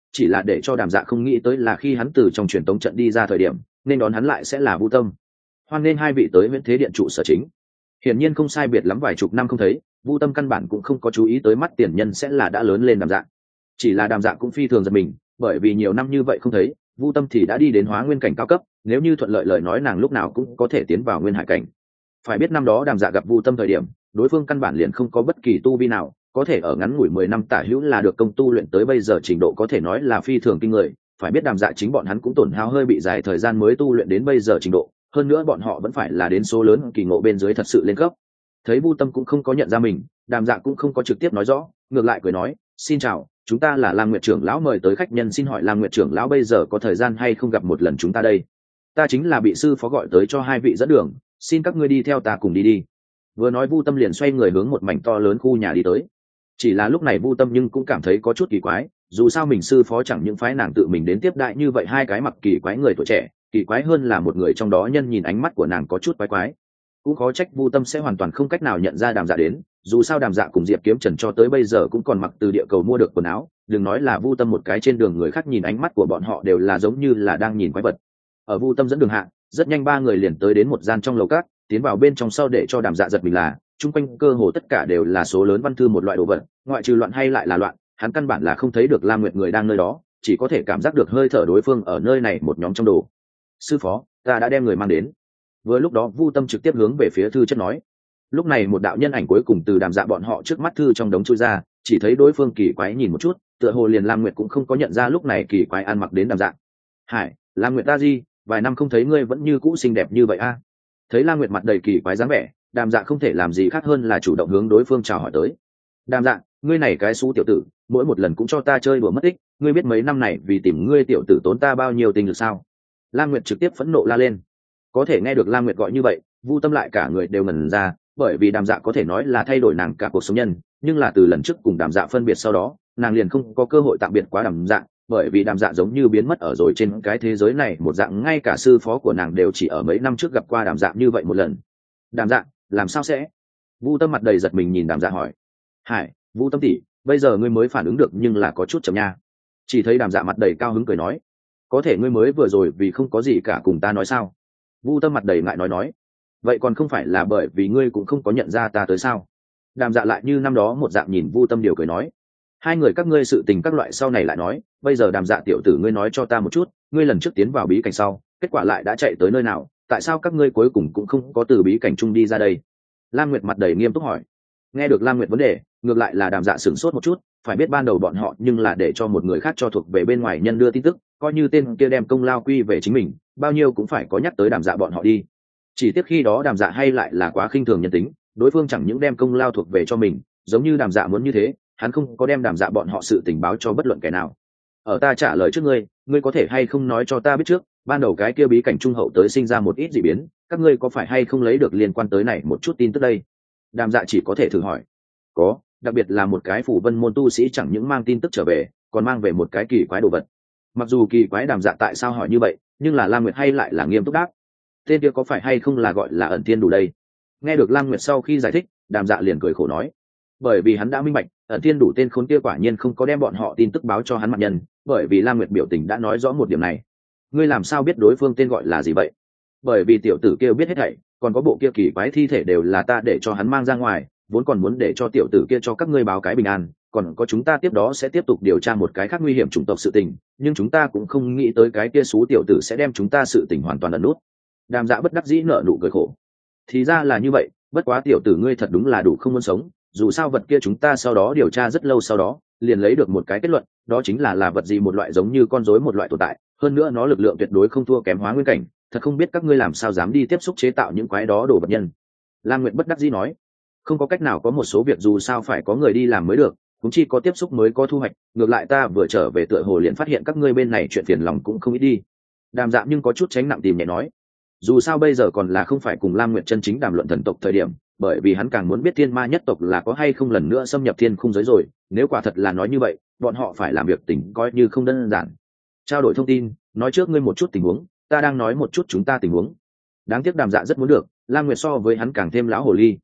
chỉ là để cho đàm dạ không nghĩ tới là khi hắn từ trong truyền tống trận đi ra thời điểm nên đón hắn lại sẽ là Vu Tâm. Hoan nên hai vị tới Huyễn Thế Điện trụ sở chính. Hiển nhiên không sai biệt lắm vài chục năm không thấy, Vu Tâm căn bản cũng không có chú ý tới mắt tiền nhân sẽ là đã lớn lên đàm dạ. Chỉ là đàm dạ cũng phi thường giật mình, bởi vì nhiều năm như vậy không thấy, Vu Tâm thì đã đi đến hóa nguyên cảnh cao cấp, nếu như thuận lợi lời nói nàng lúc nào cũng có thể tiến vào nguyên hải cảnh. Phải biết năm đó đàm dạ gặp Vu Tâm thời điểm, đối phương căn bản liền không có bất kỳ tu vi nào, có thể ở ngắn ngủi 10 năm tả hữu là được công tu luyện tới bây giờ trình độ có thể nói là phi thường kinh người. Phải biết đàm dạ chính bọn hắn cũng tổn hao hơi bị dài thời gian mới tu luyện đến bây giờ trình độ, hơn nữa bọn họ vẫn phải là đến số lớn kỳ ngộ bên dưới thật sự lên cấp. Thấy Vu Tâm cũng không có nhận ra mình, đàm dạ cũng không có trực tiếp nói rõ, ngược lại cười nói, xin chào, chúng ta là Lam Nguyệt trưởng lão mời tới khách nhân, xin hỏi Lam Nguyệt trưởng lão bây giờ có thời gian hay không gặp một lần chúng ta đây? Ta chính là bị sư phó gọi tới cho hai vị dẫn đường, xin các ngươi đi theo ta cùng đi đi. Vừa nói Vu Tâm liền xoay người hướng một mảnh to lớn khu nhà đi tới. Chỉ là lúc này Vu Tâm nhưng cũng cảm thấy có chút kỳ quái, dù sao mình sư phó chẳng những phái nàng tự mình đến tiếp đại như vậy hai cái mặc kỳ quái người tuổi trẻ, kỳ quái hơn là một người trong đó nhân nhìn ánh mắt của nàng có chút quái quái. Cũng khó trách Vu Tâm sẽ hoàn toàn không cách nào nhận ra đàm dạ đến, dù sao đàm dạ cùng Diệp Kiếm Trần cho tới bây giờ cũng còn mặc từ địa cầu mua được quần áo, đừng nói là Vu Tâm một cái trên đường người khác nhìn ánh mắt của bọn họ đều là giống như là đang nhìn quái vật. Ở Vu Tâm dẫn đường hạ, rất nhanh ba người liền tới đến một gian trong lầu cát, tiến vào bên trong sau để cho đàm dạ giật mình là chung quanh cơ hồ tất cả đều là số lớn văn thư một loại đồ vật, ngoại trừ loạn hay lại là loạn, hắn căn bản là không thấy được Lam Nguyệt người đang nơi đó, chỉ có thể cảm giác được hơi thở đối phương ở nơi này một nhóm trong đồ. Sư phó, ta đã đem người mang đến. Vừa lúc đó Vu Tâm trực tiếp hướng về phía thư chất nói. Lúc này một đạo nhân ảnh cuối cùng từ đàm dạ bọn họ trước mắt thư trong đống chui ra, chỉ thấy đối phương kỳ quái nhìn một chút, tựa hồ liền Lam Nguyệt cũng không có nhận ra lúc này kỳ quái ăn mặc đến đàm dạ. Hải, Lam Nguyệt ta gì, vài năm không thấy ngươi vẫn như cũ xinh đẹp như vậy a. Thấy Lam Nguyệt mặt đầy kỳ quái dáng vẻ, đàm dạ không thể làm gì khác hơn là chủ động hướng đối phương chào hỏi tới. Đàm dạ, ngươi này cái xú tiểu tử, mỗi một lần cũng cho ta chơi đùa mất tích, ngươi biết mấy năm này vì tìm ngươi tiểu tử tốn ta bao nhiêu tình lực sao? Lam Nguyệt trực tiếp phẫn nộ la lên. Có thể nghe được Lam Nguyệt gọi như vậy, Vu Tâm lại cả người đều ngẩn ra, bởi vì đàm dạ có thể nói là thay đổi nàng cả cuộc sống nhân, nhưng là từ lần trước cùng đàm dạ phân biệt sau đó, nàng liền không có cơ hội tạm biệt quá đàm dạ, bởi vì đàm dạ giống như biến mất ở rồi trên cái thế giới này một dạng, ngay cả sư phó của nàng đều chỉ ở mấy năm trước gặp qua đàm dạ như vậy một lần. Đàm dạ, làm sao sẽ? Vu Tâm mặt đầy giật mình nhìn đàm dạ hỏi. Hải, Vu Tâm tỷ, bây giờ ngươi mới phản ứng được nhưng là có chút chậm nha. Chỉ thấy đàm dạ mặt đầy cao hứng cười nói, có thể ngươi mới vừa rồi vì không có gì cả cùng ta nói sao? Vu Tâm mặt đầy ngại nói, vậy còn không phải là bởi vì ngươi cũng không có nhận ra ta tới sao? Đàm dạ lại như năm đó một dạng nhìn Vu Tâm điều cười nói, hai người các ngươi sự tình các loại sau này lại nói, bây giờ đàm dạ tiểu tử ngươi nói cho ta một chút, ngươi lần trước tiến vào bí cảnh sau, kết quả lại đã chạy tới nơi nào, tại sao các ngươi cuối cùng cũng không có từ bí cảnh chung đi ra đây? Lam Nguyệt mặt đầy nghiêm túc hỏi. Nghe được Lam Nguyệt vấn đề, ngược lại là đàm dạ sửng sốt một chút, phải biết ban đầu bọn họ nhưng là để cho một người khác cho thuộc về bên ngoài nhân đưa tin tức, coi như tên kia đem công lao quy về chính mình, bao nhiêu cũng phải có nhắc tới đàm dạ bọn họ đi. Chỉ tiếc khi đó đàm dạ hay lại là quá khinh thường nhân tính, đối phương chẳng những đem công lao thuộc về cho mình, giống như đàm dạ muốn như thế, hắn không có đem đàm dạ bọn họ sự tình báo cho bất luận kẻ nào. Ở ta trả lời trước ngươi, ngươi có thể hay không nói cho ta biết trước, ban đầu cái kia bí cảnh trung hậu tới sinh ra một ít dị biến, các ngươi có phải hay không lấy được liên quan tới này một chút tin tức đây? Đàm dạ chỉ có thể thử hỏi. Có, đặc biệt là một cái phủ vân môn tu sĩ chẳng những mang tin tức trở về, còn mang về một cái kỳ quái đồ vật. Mặc dù kỳ quái đàm dạ tại sao hỏi như vậy, nhưng là Lam Nguyệt hay lại là nghiêm túc đáp. Tên kia có phải hay không là gọi là ẩn thiên đủ đây? Nghe được Lam Nguyệt sau khi giải thích, đàm dạ liền cười khổ nói, bởi vì hắn đã minh bạch ẩn thiên đủ tên khốn kia quả nhiên không có đem bọn họ tin tức báo cho hắn mặt nhân, bởi vì Lam Nguyệt biểu tình đã nói rõ một điểm này. Ngươi làm sao biết đối phương tên gọi là gì vậy? Bởi vì tiểu tử kia biết hết thảy, còn có bộ kia kỳ quái thi thể đều là ta để cho hắn mang ra ngoài, vốn còn muốn để cho tiểu tử kia cho các ngươi báo cái bình an, còn có chúng ta tiếp đó sẽ tiếp tục điều tra một cái khác nguy hiểm chủng tộc sự tình, nhưng chúng ta cũng không nghĩ tới cái kia xú tiểu tử sẽ đem chúng ta sự tình hoàn toàn ẩn nút. Đàm dạ bất đắc dĩ nở nụ cười khổ. Thì ra là như vậy, bất quá tiểu tử ngươi thật đúng là đủ không muốn sống, dù sao vật kia chúng ta sau đó điều tra rất lâu sau đó liền lấy được một cái kết luận, đó chính là vật gì một loại giống như con rối một loại tồn tại, hơn nữa nó lực lượng tuyệt đối không thua kém hóa nguyên cảnh, thật không biết các ngươi làm sao dám đi tiếp xúc chế tạo những quái đó đồ vật nhân. Lam Nguyệt bất đắc dĩ nói, không có cách nào, có một số việc dù sao phải có người đi làm mới được, cũng chỉ có tiếp xúc mới có thu hoạch, ngược lại ta vừa trở về tựa hồ liền phát hiện các ngươi bên này chuyện phiền lòng cũng không ít đi. Đàm Dạ nhưng có chút tránh nặng tìm nhẹ nói, dù sao bây giờ còn là không phải cùng Lam Nguyệt chân chính đàm luận thần tộc thời điểm, bởi vì hắn càng muốn biết thiên ma nhất tộc là có hay không lần nữa xâm nhập thiên khung giới rồi, nếu quả thật là nói như vậy, bọn họ phải làm việc tỉnh coi như không đơn giản. Trao đổi thông tin, nói trước ngươi một chút tình huống, ta đang nói một chút chúng ta tình huống. Đáng tiếc Đàm Dạ rất muốn được, Lam Nguyệt so với hắn càng thêm lão hồ ly.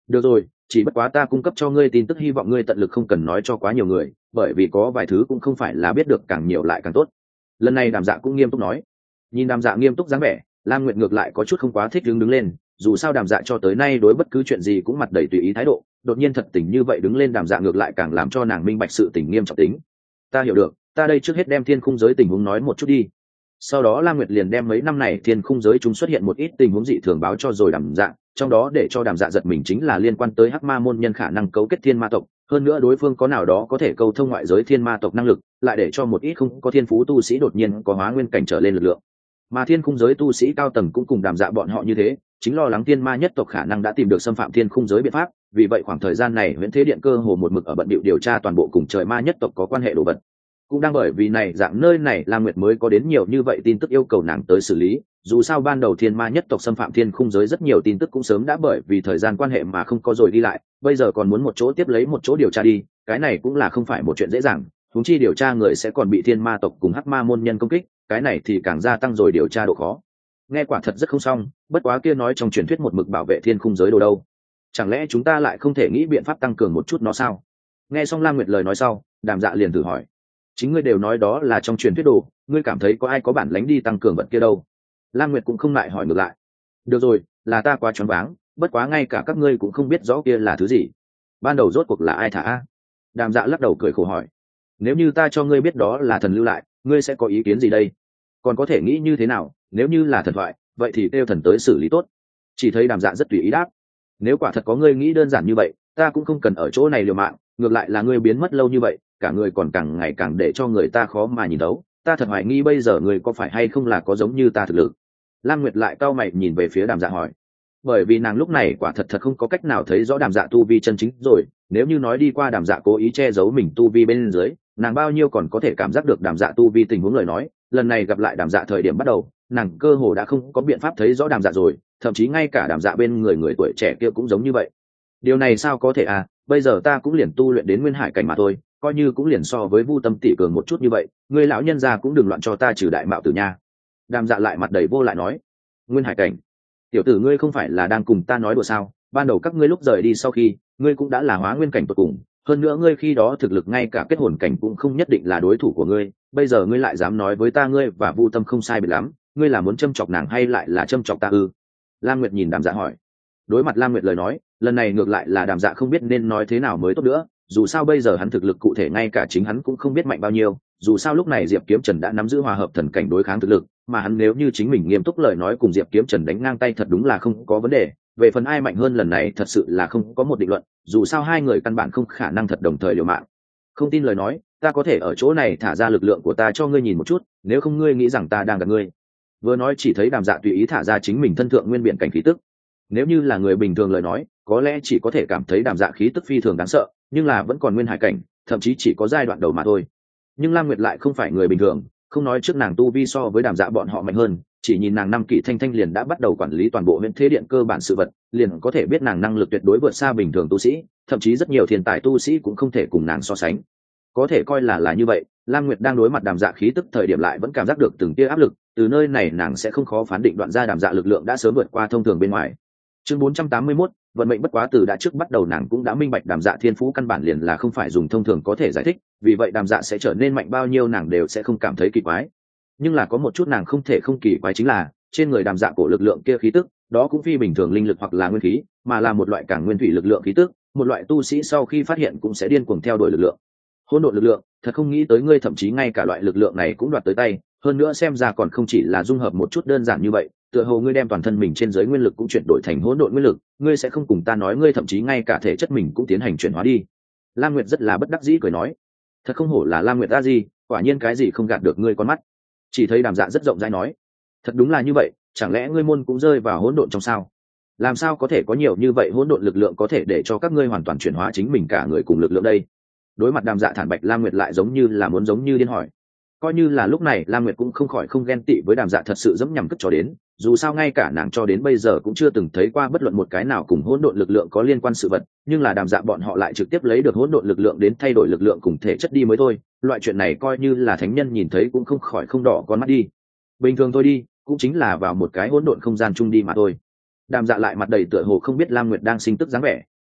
được rồi, chỉ bất quá ta cung cấp cho ngươi tin tức, hy vọng ngươi tận lực không cần nói cho quá nhiều người, bởi vì có vài thứ cũng không phải là biết được càng nhiều lại càng tốt. Lần này Đàm Dạ cũng nghiêm túc nói. Nhìn Đàm Dạ nghiêm túc dáng vẻ, Lam Nguyệt ngược lại có chút không quá thích đứng lên, dù sao Đàm Dạ cho tới nay đối bất cứ chuyện gì cũng mặt đầy tùy ý thái độ, đột nhiên thật tình như vậy đứng lên Đàm Dạ ngược lại càng làm cho nàng minh bạch sự tình nghiêm trọng tính. Ta hiểu được, ta đây trước hết đem thiên khung giới tình huống nói một chút đi. Sau đó Lam Nguyệt liền đem mấy năm này thiên khung giới chúng xuất hiện một ít tình huống dị thường báo cho rồi Đàm Dạ, trong đó để cho Đàm Dạ giật mình chính là liên quan tới Hắc Ma môn nhân khả năng cấu kết thiên ma tộc, hơn nữa đối phương có nào đó có thể câu thông ngoại giới thiên ma tộc năng lực, lại để cho một ít không có thiên phú tu sĩ đột nhiên có hóa nguyên cảnh trở lên lực lượng. Mà thiên khung giới tu sĩ cao tầng cũng cùng Đàm Dạ bọn họ như thế, chính lo lắng thiên ma nhất tộc khả năng đã tìm được xâm phạm thiên khung giới biện pháp, vì vậy khoảng thời gian này Huyễn Thế Điện cơ hồ một mực ở bận bịu điều tra toàn bộ cùng trời ma nhất tộc có quan hệ đồ vật. Cũng đang bởi vì này dạng nơi này Lam Nguyệt mới có đến nhiều như vậy tin tức yêu cầu nàng tới xử lý, dù sao ban đầu thiên ma nhất tộc xâm phạm thiên khung giới rất nhiều tin tức cũng sớm đã bởi vì thời gian quan hệ mà không có rồi đi lại, bây giờ còn muốn một chỗ tiếp lấy một chỗ điều tra đi, cái này cũng là không phải một chuyện dễ dàng, huống chi điều tra người sẽ còn bị thiên ma tộc cùng Hắc Ma môn nhân công kích, cái này thì càng gia tăng rồi điều tra độ khó. Nghe quả thật rất không xong, bất quá kia nói trong truyền thuyết một mực bảo vệ thiên khung giới đồ đâu, chẳng lẽ chúng ta lại không thể nghĩ biện pháp tăng cường một chút nó sao? Nghe xong Lam Nguyệt lời nói sau, Đàm Dạ liền thử hỏi. Chính ngươi đều nói đó là trong truyền thuyết đồ, ngươi cảm thấy có ai có bản lĩnh đi tăng cường vật kia đâu? Lam Nguyệt cũng không lại hỏi ngược lại. Được rồi, là ta quá choáng váng, bất quá ngay cả các ngươi cũng không biết rõ kia là thứ gì. Ban đầu rốt cuộc là ai thả a? Đàm Dạ lắc đầu cười khổ hỏi. Nếu như ta cho ngươi biết đó là thần lưu lại, ngươi sẽ có ý kiến gì đây? Còn có thể nghĩ như thế nào? Nếu như là thần thoại, vậy thì kêu thần tới xử lý tốt. Chỉ thấy Đàm Dạ rất tùy ý đáp. Nếu quả thật có ngươi nghĩ đơn giản như vậy, ta cũng không cần ở chỗ này liều mạng, ngược lại là ngươi biến mất lâu như vậy, cả người còn càng ngày càng để cho người ta khó mà nhìn thấu, ta thật hoài nghi bây giờ người có phải hay không là có giống như ta thực lực. Lam Nguyệt lại cau mày nhìn về phía Đàm Dạ hỏi, bởi vì nàng lúc này quả thật không có cách nào thấy rõ Đàm Dạ tu vi chân chính rồi, nếu như nói đi qua Đàm Dạ cố ý che giấu mình tu vi bên dưới, nàng bao nhiêu còn có thể cảm giác được Đàm Dạ tu vi tình huống lời nói, lần này gặp lại Đàm Dạ thời điểm bắt đầu, nàng cơ hồ đã không có biện pháp thấy rõ Đàm Dạ rồi, thậm chí ngay cả Đàm Dạ bên người tuổi trẻ kia cũng giống như vậy. Điều này sao có thể à, bây giờ ta cũng liền tu luyện đến nguyên hải cảnh mà thôi, coi như cũng liền so với Vu Tâm tỷ cường một chút như vậy, ngươi lão nhân gia cũng đừng loạn cho ta trừ đại mạo tử nha. Đàm Dạ lại mặt đầy vô lại nói, nguyên hải cảnh? Tiểu tử ngươi không phải là đang cùng ta nói đùa sao? Ban đầu các ngươi lúc rời đi sau khi, ngươi cũng đã là hóa nguyên cảnh tột cùng, hơn nữa ngươi khi đó thực lực ngay cả kết hồn cảnh cũng không nhất định là đối thủ của ngươi, bây giờ ngươi lại dám nói với ta ngươi và Vu Tâm không sai biệt lắm, ngươi là muốn châm chọc nàng hay lại là châm chọc ta ư? Lam Nguyệt nhìn Đàm Dạ hỏi. Đối mặt Lam Nguyệt lời nói, lần này ngược lại là Đàm Dạ không biết nên nói thế nào mới tốt nữa, dù sao bây giờ hắn thực lực cụ thể ngay cả chính hắn cũng không biết mạnh bao nhiêu, dù sao lúc này Diệp Kiếm Trần đã nắm giữ hòa hợp thần cảnh đối kháng thực lực, mà hắn nếu như chính mình nghiêm túc lời nói cùng Diệp Kiếm Trần đánh ngang tay thật đúng là không có vấn đề, về phần ai mạnh hơn lần này thật sự là không có một định luận, dù sao hai người căn bản không khả năng thật đồng thời liều mạng. Không tin lời nói, ta có thể ở chỗ này thả ra lực lượng của ta cho ngươi nhìn một chút, nếu không ngươi nghĩ rằng ta đang gạt ngươi. Vừa nói chỉ thấy Đàm Dạ tùy ý thả ra chính mình thân thượng nguyên biển cảnh khí tức. Nếu như là người bình thường lời nói, có lẽ chỉ có thể cảm thấy Đàm Dạ khí tức phi thường đáng sợ, nhưng là vẫn còn nguyên hải cảnh, thậm chí chỉ có giai đoạn đầu mà thôi. Nhưng Lam Nguyệt lại không phải người bình thường, không nói trước nàng tu vi so với Đàm Dạ bọn họ mạnh hơn, chỉ nhìn nàng năm kỷ thanh thanh liền đã bắt đầu quản lý toàn bộ Huyễn Thế Điện cơ bản sự vật, liền có thể biết nàng năng lực tuyệt đối vượt xa bình thường tu sĩ, thậm chí rất nhiều thiên tài tu sĩ cũng không thể cùng nàng so sánh. Có thể coi là như vậy, Lam Nguyệt đang đối mặt Đàm Dạ khí tức thời điểm lại vẫn cảm giác được từng tia áp lực, từ nơi này nàng sẽ không khó phán định đoạn ra Đàm Dạ lực lượng đã sớm vượt qua thông thường bên ngoài. Chương 481, vận mệnh bất quá, từ đã trước bắt đầu nàng cũng đã minh bạch Đàm Dạ thiên phú căn bản liền là không phải dùng thông thường có thể giải thích, vì vậy Đàm Dạ sẽ trở nên mạnh bao nhiêu nàng đều sẽ không cảm thấy kỳ quái. Nhưng là có một chút nàng không thể không kỳ quái chính là, trên người Đàm Dạ cổ lực lượng kia khí tức, đó cũng phi bình thường linh lực hoặc là nguyên khí, mà là một loại càng nguyên thủy lực lượng khí tức, một loại tu sĩ sau khi phát hiện cũng sẽ điên cuồng theo đuổi lực lượng. Hỗn độn lực lượng, thật không nghĩ tới ngươi thậm chí ngay cả loại lực lượng này cũng đoạt tới tay, hơn nữa xem ra còn không chỉ là dung hợp một chút đơn giản như vậy, tựa hồ ngươi đem toàn thân mình trên giới nguyên lực cũng chuyển đổi thành hỗn độn nguyên lực, ngươi sẽ không cùng ta nói ngươi thậm chí ngay cả thể chất mình cũng tiến hành chuyển hóa đi. Lam Nguyệt rất là bất đắc dĩ cười nói, thật không hổ là Lam Nguyệt a gì, quả nhiên cái gì không gạt được ngươi con mắt. Chỉ thấy Đàm Dạ rất rộng rãi nói, thật đúng là như vậy, chẳng lẽ ngươi môn cũng rơi vào hỗn độn trong sao? Làm sao có thể có nhiều như vậy hỗn độn lực lượng có thể để cho các ngươi hoàn toàn chuyển hóa chính mình cả người cùng lực lượng đây? Đối mặt Đàm Dạ thản bạch, Lam Nguyệt lại giống như là muốn giống như điên hỏi. Coi như là lúc này Lam Nguyệt cũng không khỏi không ghen tị với Đàm Dạ thật sự dẫm nhằm cất cho đến, dù sao ngay cả nàng cho đến bây giờ cũng chưa từng thấy qua bất luận một cái nào cùng hỗn độn lực lượng có liên quan sự vật, nhưng là Đàm Dạ bọn họ lại trực tiếp lấy được hỗn độn lực lượng đến thay đổi lực lượng cùng thể chất đi mới thôi, loại chuyện này coi như là thánh nhân nhìn thấy cũng không khỏi không đỏ con mắt đi. Bình thường thôi đi, cũng chính là vào một cái hỗn độn không gian chung đi mà thôi. Đàm Dạ lại mặt đầy tựa hồ không biết Lam Nguyệt đang sinh tức dáng vẻ,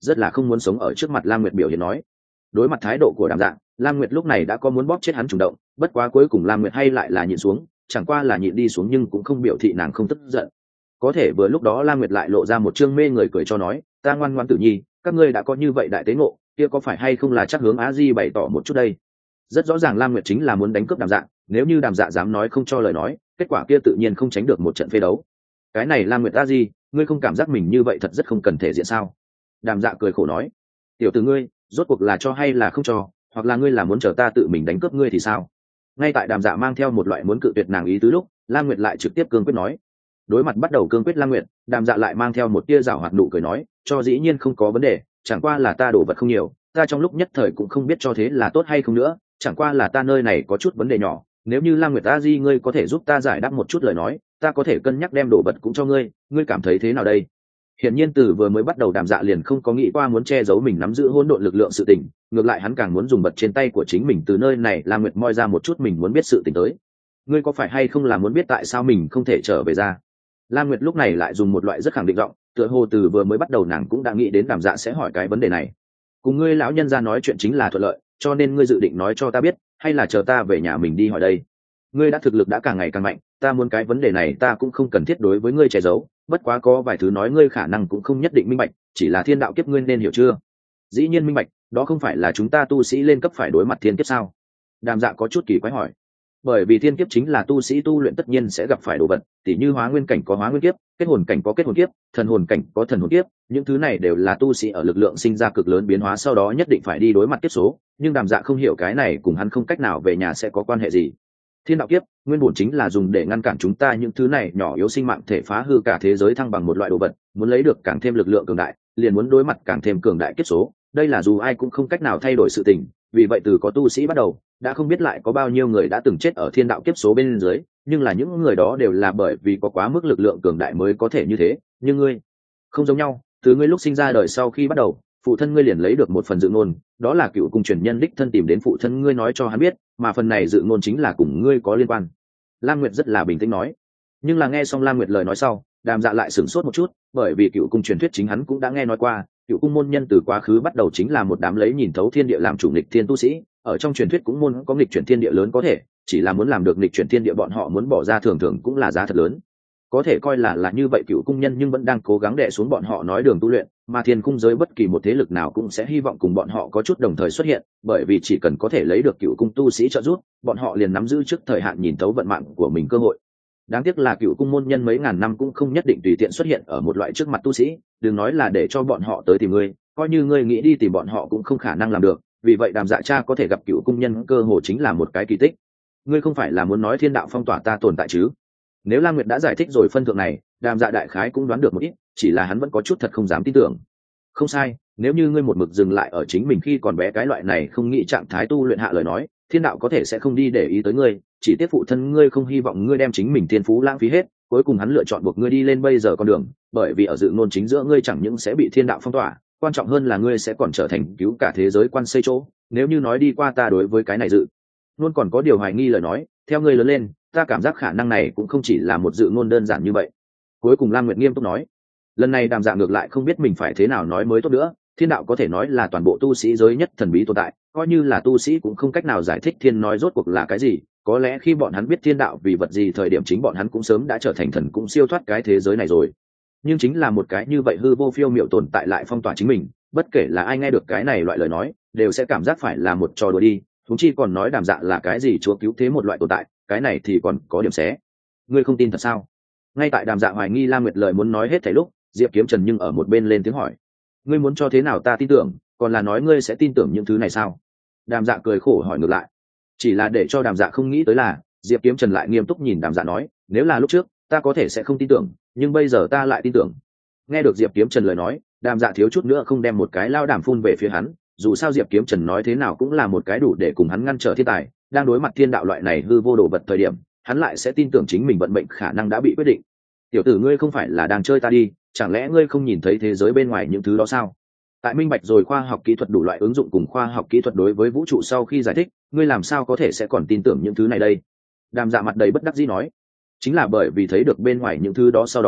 rất là không muốn sống ở trước mặt Lam Nguyệt biểu hiện nói. Đối mặt thái độ của Đàm Dạ, Lam Nguyệt lúc này đã có muốn bóp chết hắn chủ động, bất quá cuối cùng Lam Nguyệt hay lại là nhịn xuống, chẳng qua là nhịn đi xuống nhưng cũng không biểu thị nàng không tức giận. Có thể vừa lúc đó Lam Nguyệt lại lộ ra một trương mê người cười cho nói, ta ngoan ngoãn Tử Nhi, các ngươi đã có như vậy đại tế ngộ, kia có phải hay không là chắc hướng Á Di bày tỏ một chút đây. Rất rõ ràng Lam Nguyệt chính là muốn đánh cướp Đàm Dạ, nếu như Đàm Dạ dám nói không cho lời nói, kết quả kia tự nhiên không tránh được một trận phê đấu. Cái này Lam Nguyệt Á Di, ngươi không cảm giác mình như vậy thật rất không cần thể diện sao? Đàm Dạ cười khổ nói, tiểu tử ngươi, rốt cuộc là cho hay là không cho, hoặc là ngươi là muốn chờ ta tự mình đánh cướp ngươi thì sao? Ngay tại Đàm Dạ mang theo một loại muốn cự tuyệt nàng ý tứ lúc, Lam Nguyệt lại trực tiếp cương quyết nói. Đối mặt bắt đầu cương quyết Lam Nguyệt, Đàm Dạ lại mang theo một tia giảo hoạt nụ cười nói, cho dĩ nhiên không có vấn đề, chẳng qua là ta đổ vật không nhiều, ta trong lúc nhất thời cũng không biết cho thế là tốt hay không nữa, chẳng qua là ta nơi này có chút vấn đề nhỏ, nếu như Lam Nguyệt A Di ngươi có thể giúp ta giải đáp một chút lời nói, ta có thể cân nhắc đem đồ vật cũng cho ngươi, ngươi cảm thấy thế nào đây? Hiển nhiên từ vừa mới bắt đầu Đàm Dạ liền không có nghĩ qua muốn che giấu mình nắm giữ hỗn độn lực lượng sự tình, ngược lại hắn càng muốn dùng vật trên tay của chính mình từ nơi này Lam Nguyệt moi ra một chút mình muốn biết sự tình tới. Ngươi có phải hay không là muốn biết tại sao mình không thể trở về ra? Lam Nguyệt lúc này lại dùng một loại rất khẳng định giọng, tựa hồ từ vừa mới bắt đầu nàng cũng đã nghĩ đến Đàm Dạ sẽ hỏi cái vấn đề này. Cùng ngươi lão nhân gia nói chuyện chính là thuận lợi, cho nên ngươi dự định nói cho ta biết, hay là chờ ta về nhà mình đi hỏi đây? Ngươi đã thực lực đã càng ngày càng mạnh, ta muốn cái vấn đề này ta cũng không cần thiết đối với ngươi che giấu, bất quá có vài thứ nói ngươi khả năng cũng không nhất định minh bạch, chỉ là thiên đạo kiếp ngươi nên hiểu chưa? Dĩ nhiên minh bạch, đó không phải là chúng ta tu sĩ lên cấp phải đối mặt thiên kiếp sao? Đàm Dạ có chút kỳ quái hỏi. Bởi vì thiên kiếp chính là tu sĩ tu luyện tất nhiên sẽ gặp phải đồ vật, tỉ như hóa nguyên cảnh có hóa nguyên kiếp, kết hồn cảnh có kết hồn kiếp, thần hồn cảnh có thần hồn kiếp, những thứ này đều là tu sĩ ở lực lượng sinh ra cực lớn biến hóa sau đó nhất định phải đi đối mặt kiếp số, nhưng Đàm Dạ không hiểu cái này cùng hắn không cách nào về nhà sẽ có quan hệ gì. Thiên đạo kiếp nguyên bổn chính là dùng để ngăn cản chúng ta những thứ này nhỏ yếu sinh mạng thể phá hư cả thế giới thăng bằng một loại đồ vật, muốn lấy được càng thêm lực lượng cường đại, liền muốn đối mặt càng thêm cường đại kiếp số, đây là dù ai cũng không cách nào thay đổi sự tình, vì vậy từ có tu sĩ bắt đầu, đã không biết lại có bao nhiêu người đã từng chết ở thiên đạo kiếp số bên dưới, nhưng là những người đó đều là bởi vì có quá mức lực lượng cường đại mới có thể như thế, nhưng ngươi không giống nhau, từ ngươi lúc sinh ra đời sau khi bắt đầu, phụ thân ngươi liền lấy được một phần dự ngôn, đó là cựu cung truyền nhân đích thân tìm đến phụ thân ngươi nói cho hắn biết, mà phần này dự ngôn chính là cùng ngươi có liên quan. Lam Nguyệt rất là bình tĩnh nói, nhưng là nghe xong Lam Nguyệt lời nói sau, Đàm Dạ lại sửng sốt một chút, bởi vì cựu cung truyền thuyết chính hắn cũng đã nghe nói qua, cựu cung môn nhân từ quá khứ bắt đầu chính là một đám lấy nhìn thấu thiên địa làm chủ nghịch thiên tu sĩ, ở trong truyền thuyết cũng môn có nghịch chuyển thiên địa lớn có thể, chỉ là muốn làm được nghịch chuyển thiên địa bọn họ muốn bỏ ra thường thường cũng là giá thật lớn. Có thể coi là như vậy cựu cung nhân nhưng vẫn đang cố gắng đè xuống bọn họ nói đường tu luyện, mà thiên cung giới bất kỳ một thế lực nào cũng sẽ hy vọng cùng bọn họ có chút đồng thời xuất hiện, bởi vì chỉ cần có thể lấy được cựu cung tu sĩ trợ giúp, bọn họ liền nắm giữ trước thời hạn nhìn thấu vận mạng của mình cơ hội. Đáng tiếc là cựu cung môn nhân mấy ngàn năm cũng không nhất định tùy tiện xuất hiện ở một loại trước mặt tu sĩ, đừng nói là để cho bọn họ tới tìm ngươi, coi như ngươi nghĩ đi tìm bọn họ cũng không khả năng làm được, vì vậy Đàm Dạ cha có thể gặp cựu cung nhân cơ hồ chính là một cái kỳ tích. Ngươi không phải là muốn nói thiên đạo phong tỏa ta tồn tại chứ? Nếu Lam Nguyệt đã giải thích rồi phân thượng này, Đàm Dạ đại khái cũng đoán được một ít, chỉ là hắn vẫn có chút thật không dám tin tưởng. Không sai, nếu như ngươi một mực dừng lại ở chính mình khi còn bé cái loại này không nghĩ trạng thái tu luyện hạ lời nói, thiên đạo có thể sẽ không đi để ý tới ngươi, chỉ tiếc phụ thân ngươi không hy vọng ngươi đem chính mình thiên phú lãng phí hết, cuối cùng hắn lựa chọn buộc ngươi đi lên bây giờ con đường, bởi vì ở dự ngôn chính giữa ngươi chẳng những sẽ bị thiên đạo phong tỏa, quan trọng hơn là ngươi sẽ còn trở thành cứu cả thế giới quan xây chỗ. Nếu như nói đi qua ta đối với cái này dự luôn còn có điều hoài nghi lời nói, theo ngươi lớn lên, ta cảm giác khả năng này cũng không chỉ là một dự ngôn đơn giản như vậy. Cuối cùng Lam Nguyệt nghiêm túc nói, lần này Đàm Dạ ngược lại không biết mình phải thế nào nói mới tốt nữa, thiên đạo có thể nói là toàn bộ tu sĩ giới nhất thần bí tồn tại, coi như là tu sĩ cũng không cách nào giải thích thiên nói rốt cuộc là cái gì, có lẽ khi bọn hắn biết thiên đạo vì vật gì thời điểm chính bọn hắn cũng sớm đã trở thành thần cũng siêu thoát cái thế giới này rồi. Nhưng chính là một cái như vậy hư vô phiêu miểu tồn tại lại phong tỏa chính mình, bất kể là ai nghe được cái này loại lời nói, đều sẽ cảm giác phải là một trò đùa đi, huống chi còn nói Đàm Dạ là cái gì chúa cứu thế một loại tồn tại, cái này thì còn có điểm xé. Ngươi không tin thật sao? Ngay tại Đàm Dạ hoài nghi Lam Nguyệt lời muốn nói hết thảy lúc, Diệp Kiếm Trần nhưng ở một bên lên tiếng hỏi, ngươi muốn cho thế nào ta tin tưởng, còn là nói ngươi sẽ tin tưởng những thứ này sao? Đàm Dạ cười khổ hỏi ngược lại. Chỉ là để cho Đàm Dạ không nghĩ tới là, Diệp Kiếm Trần lại nghiêm túc nhìn Đàm Dạ nói, nếu là lúc trước ta có thể sẽ không tin tưởng, nhưng bây giờ ta lại tin tưởng. Nghe được Diệp Kiếm Trần lời nói, Đàm Dạ thiếu chút nữa không đem một cái lao đảm phun về phía hắn, dù sao Diệp Kiếm Trần nói thế nào cũng là một cái đủ để cùng hắn ngăn trở thiên tài, đang đối mặt thiên đạo loại này hư vô đồ vật thời điểm, hắn lại sẽ tin tưởng chính mình vận mệnh khả năng đã bị quyết định. Tiểu tử ngươi không phải là đang chơi ta đi, chẳng lẽ ngươi không nhìn thấy thế giới bên ngoài những thứ đó sao? Tại minh bạch rồi khoa học kỹ thuật đủ loại ứng dụng cùng khoa học kỹ thuật đối với vũ trụ sau khi giải thích, ngươi làm sao có thể sẽ còn tin tưởng những thứ này đây? Đàm Dạ mặt đầy bất đắc dĩ nói, chính là bởi vì thấy được bên ngoài những thứ đó sau đó,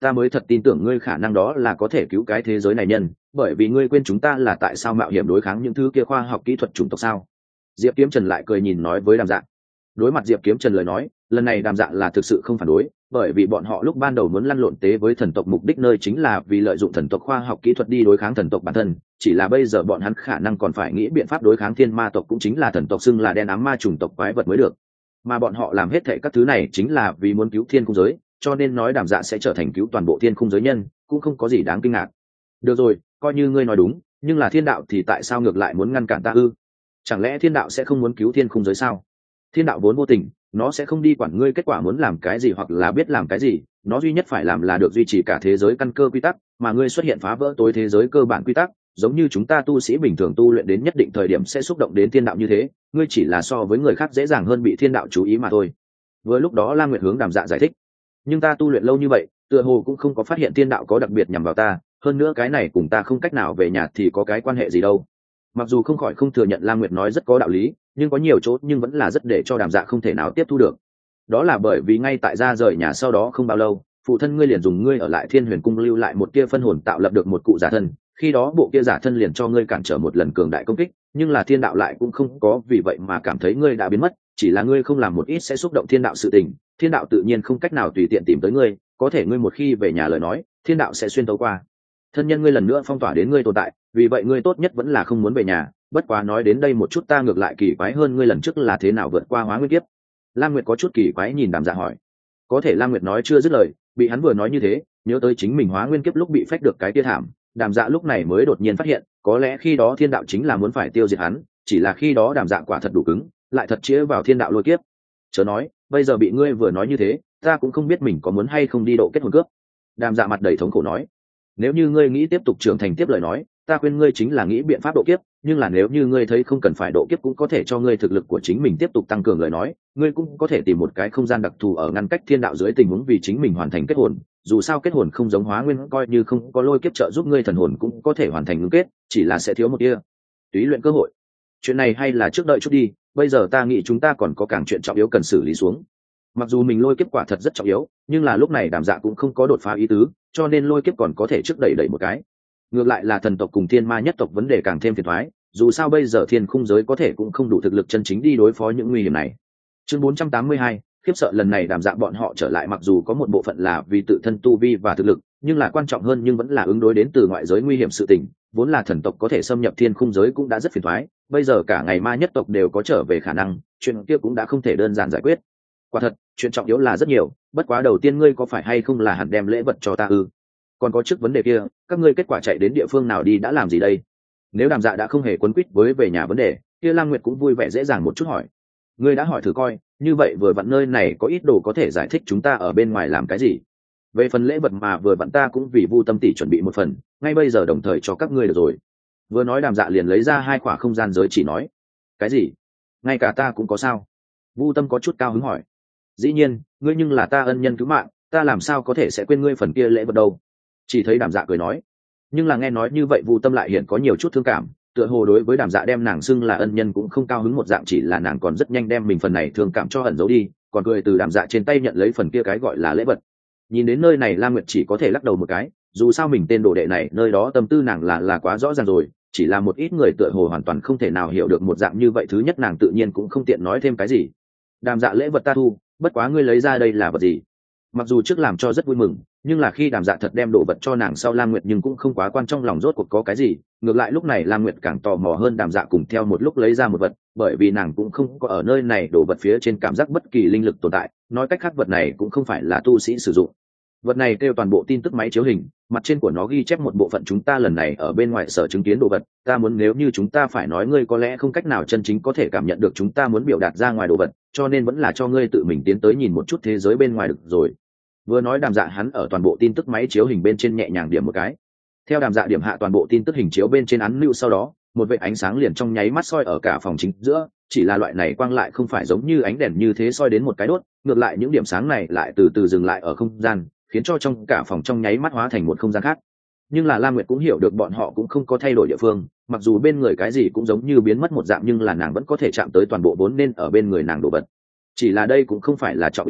ta mới thật tin tưởng ngươi khả năng đó là có thể cứu cái thế giới này nhân, bởi vì ngươi quên chúng ta là tại sao mạo hiểm đối kháng những thứ kia khoa học kỹ thuật chủng tộc sao. Diệp Kiếm Trần lại cười nhìn nói với Đàm Dạ. Đối mặt Diệp Kiếm Trần lời nói, lần này Đàm Dạ là thực sự không phản đối, bởi vì bọn họ lúc ban đầu muốn lăn lộn tế với thần tộc mục đích nơi chính là vì lợi dụng thần tộc khoa học kỹ thuật đi đối kháng thần tộc bản thân, chỉ là bây giờ bọn hắn khả năng còn phải nghĩ biện pháp đối kháng thiên ma tộc, cũng chính là thần tộc xưng là đen ám ma chủng tộc quái vật mới được. Mà bọn họ làm hết thảy các thứ này chính là vì muốn cứu thiên cung giới, cho nên nói Đàm Dạ sẽ trở thành cứu toàn bộ thiên cung giới nhân, cũng không có gì đáng kinh ngạc. Được rồi, coi như ngươi nói đúng, nhưng là thiên đạo thì tại sao ngược lại muốn ngăn cản ta ư? Chẳng lẽ thiên đạo sẽ không muốn cứu thiên cung giới sao? Thiên đạo vốn vô tình, nó sẽ không đi quản ngươi kết quả muốn làm cái gì hoặc là biết làm cái gì, nó duy nhất phải làm là được duy trì cả thế giới căn cơ quy tắc, mà ngươi xuất hiện phá vỡ tối thế giới cơ bản quy tắc, giống như chúng ta tu sĩ bình thường tu luyện đến nhất định thời điểm sẽ xúc động đến thiên đạo như thế, ngươi chỉ là so với người khác dễ dàng hơn bị thiên đạo chú ý mà thôi. Vừa lúc đó Lam Nguyệt hướng Đàm Dạ giải thích, nhưng ta tu luyện lâu như vậy, tựa hồ cũng không có phát hiện thiên đạo có đặc biệt nhằm vào ta, hơn nữa cái này cùng ta không cách nào về nhà thì có cái quan hệ gì đâu. Mặc dù không khỏi không thừa nhận Lam Nguyệt nói rất có đạo lý, nhưng có nhiều chỗ nhưng vẫn là rất để cho Đàm Dạ không thể nào tiếp thu được. Đó là bởi vì ngay tại ra rời nhà sau đó không bao lâu, phụ thân ngươi liền dùng ngươi ở lại Thiên Huyền Cung lưu lại một tia phân hồn tạo lập được một cụ giả thân, khi đó bộ kia giả thân liền cho ngươi cản trở một lần cường đại công kích, nhưng là thiên đạo lại cũng không có vì vậy mà cảm thấy ngươi đã biến mất, chỉ là ngươi không làm một ít sẽ xúc động thiên đạo sự tình, thiên đạo tự nhiên không cách nào tùy tiện tìm tới ngươi, có thể ngươi một khi về nhà lời nói, thiên đạo sẽ xuyên tấu qua thân nhân ngươi lần nữa phong tỏa đến ngươi tồn tại, vì vậy ngươi tốt nhất vẫn là không muốn về nhà. Bất quá nói đến đây một chút ta ngược lại kỳ quái hơn ngươi lần trước là thế nào vượt qua hóa nguyên kiếp. Lam Nguyệt có chút kỳ quái nhìn Đàm Dạ hỏi. Có thể Lam Nguyệt nói chưa dứt lời, bị hắn vừa nói như thế, nhớ tới chính mình hóa nguyên kiếp lúc bị phách được cái tia thảm, Đàm Dạ lúc này mới đột nhiên phát hiện, có lẽ khi đó thiên đạo chính là muốn phải tiêu diệt hắn, chỉ là khi đó Đàm Dạ quả thật đủ cứng, lại thật chĩa vào thiên đạo lôi kiếp. Chớ nói, bây giờ bị ngươi vừa nói như thế, ta cũng không biết mình có muốn hay không đi độ kết hồn cướp. Đàm Dạ mặt đầy thống khổ nói, nếu như ngươi nghĩ tiếp tục trưởng thành tiếp lời nói, ta khuyên ngươi chính là nghĩ biện pháp độ kiếp, nhưng là nếu như ngươi thấy không cần phải độ kiếp cũng có thể cho ngươi thực lực của chính mình tiếp tục tăng cường lời nói, ngươi cũng có thể tìm một cái không gian đặc thù ở ngăn cách thiên đạo dưới tình huống vì chính mình hoàn thành kết hồn, dù sao kết hồn không giống hóa nguyên, coi như không có lôi kiếp trợ giúp ngươi thần hồn cũng có thể hoàn thành ngưng kết, chỉ là sẽ thiếu một tia túy luyện cơ hội. Chuyện này hay là trước đợi chút đi, bây giờ ta nghĩ chúng ta còn có càng chuyện trọng yếu cần xử lý xuống. Mặc dù mình lôi kiếp quả thật rất trọng yếu, nhưng là lúc này Đàm Dạ cũng không có đột phá ý tứ, cho nên lôi kiếp còn có thể trước đẩy một cái. Ngược lại là thần tộc cùng thiên ma nhất tộc vấn đề càng thêm phiền toái, dù sao bây giờ thiên khung giới có thể cũng không đủ thực lực chân chính đi đối phó những nguy hiểm này. Chương 482, khiếp sợ lần này Đàm Dạ bọn họ trở lại mặc dù có một bộ phận là vì tự thân tu vi và thực lực, nhưng là quan trọng hơn nhưng vẫn là ứng đối đến từ ngoại giới nguy hiểm sự tình, vốn là thần tộc có thể xâm nhập thiên khung giới cũng đã rất phiền toái, bây giờ cả ngày ma nhất tộc đều có trở về khả năng, chuyện kia cũng đã không thể đơn giản giải quyết. Quả thật, chuyện trọng yếu là rất nhiều, bất quá đầu tiên ngươi có phải hay không là hẳn đem lễ vật cho ta ư? Còn có trước vấn đề kia, các ngươi kết quả chạy đến địa phương nào đi đã làm gì đây? Nếu Đàm Dạ đã không hề quấn quýt với về nhà vấn đề, kia Lam Nguyệt cũng vui vẻ dễ dàng một chút hỏi. Ngươi đã hỏi thử coi, như vậy vừa vặn nơi này có ít đồ có thể giải thích chúng ta ở bên ngoài làm cái gì. Về phần lễ vật mà vừa vặn ta cũng vì Vu Tâm tỷ chuẩn bị một phần, ngay bây giờ đồng thời cho các ngươi được rồi. Vừa nói Đàm Dạ liền lấy ra 2 khỏa không gian giới chỉ nói. Cái gì? Ngay cả ta cũng có sao? Vu Tâm có chút cao hứng hỏi. Dĩ nhiên, ngươi nhưng là ta ân nhân cứu mạng, ta làm sao có thể sẽ quên ngươi phần kia lễ vật đâu. Chỉ thấy Đàm Dạ cười nói. Nhưng là nghe nói như vậy Vu Tâm lại hiện có nhiều chút thương cảm, tựa hồ đối với Đàm Dạ đem nàng xưng là ân nhân cũng không cao hứng một dạng, chỉ là nàng còn rất nhanh đem mình phần này thương cảm cho ẩn giấu đi, còn cười từ Đàm Dạ trên tay nhận lấy phần kia cái gọi là lễ vật. Nhìn đến nơi này Lam Nguyệt chỉ có thể lắc đầu một cái, dù sao mình tên đồ đệ này nơi đó tâm tư nàng là quá rõ ràng rồi, chỉ là một ít người tựa hồ hoàn toàn không thể nào hiểu được một dạng như vậy, thứ nhất nàng tự nhiên cũng không tiện nói thêm cái gì. Đàm Dạ lễ vật ta thu, bất quá ngươi lấy ra đây là vật gì? Mặc dù trước làm cho rất vui mừng, nhưng là khi Đàm Dạ thật đem đồ vật cho nàng sau Lam Nguyệt nhưng cũng không quá quan trong lòng rốt cuộc có cái gì, ngược lại lúc này Lam Nguyệt càng tò mò hơn Đàm Dạ cùng theo một lúc lấy ra một vật, bởi vì nàng cũng không có ở nơi này đồ vật phía trên cảm giác bất kỳ linh lực tồn tại, nói cách khác vật này cũng không phải là tu sĩ sử dụng. Vật này kêu toàn bộ tin tức máy chiếu hình, mặt trên của nó ghi chép một bộ phận chúng ta lần này ở bên ngoài sở chứng kiến đồ vật, ta muốn nếu như chúng ta phải nói ngươi có lẽ không cách nào chân chính có thể cảm nhận được chúng ta muốn biểu đạt ra ngoài đồ vật, cho nên vẫn là cho ngươi tự mình tiến tới nhìn một chút thế giới bên ngoài được rồi. Vừa nói Đàm Dạ hắn ở toàn bộ tin tức máy chiếu hình bên trên nhẹ nhàng điểm một cái. Theo Đàm Dạ điểm hạ toàn bộ tin tức hình chiếu bên trên án lưu sau đó, một vệt ánh sáng liền trong nháy mắt soi ở cả phòng chính giữa, chỉ là loại này quang lại không phải giống như ánh đèn như thế soi đến một cái đốt, ngược lại những điểm sáng này lại từ từ dừng lại ở không gian, khiến cho trong cả phòng trong nháy mắt hóa thành một không gian khác. Nhưng là Lam Nguyệt cũng hiểu được bọn họ cũng không có thay đổi địa phương, mặc dù bên người cái gì cũng giống như biến mất một dạng, nhưng là nàng vẫn có thể chạm tới toàn bộ vốn nên ở bên người nàng đồ vật. Chỉ là đây cũng không phải là trọng yếu nhất,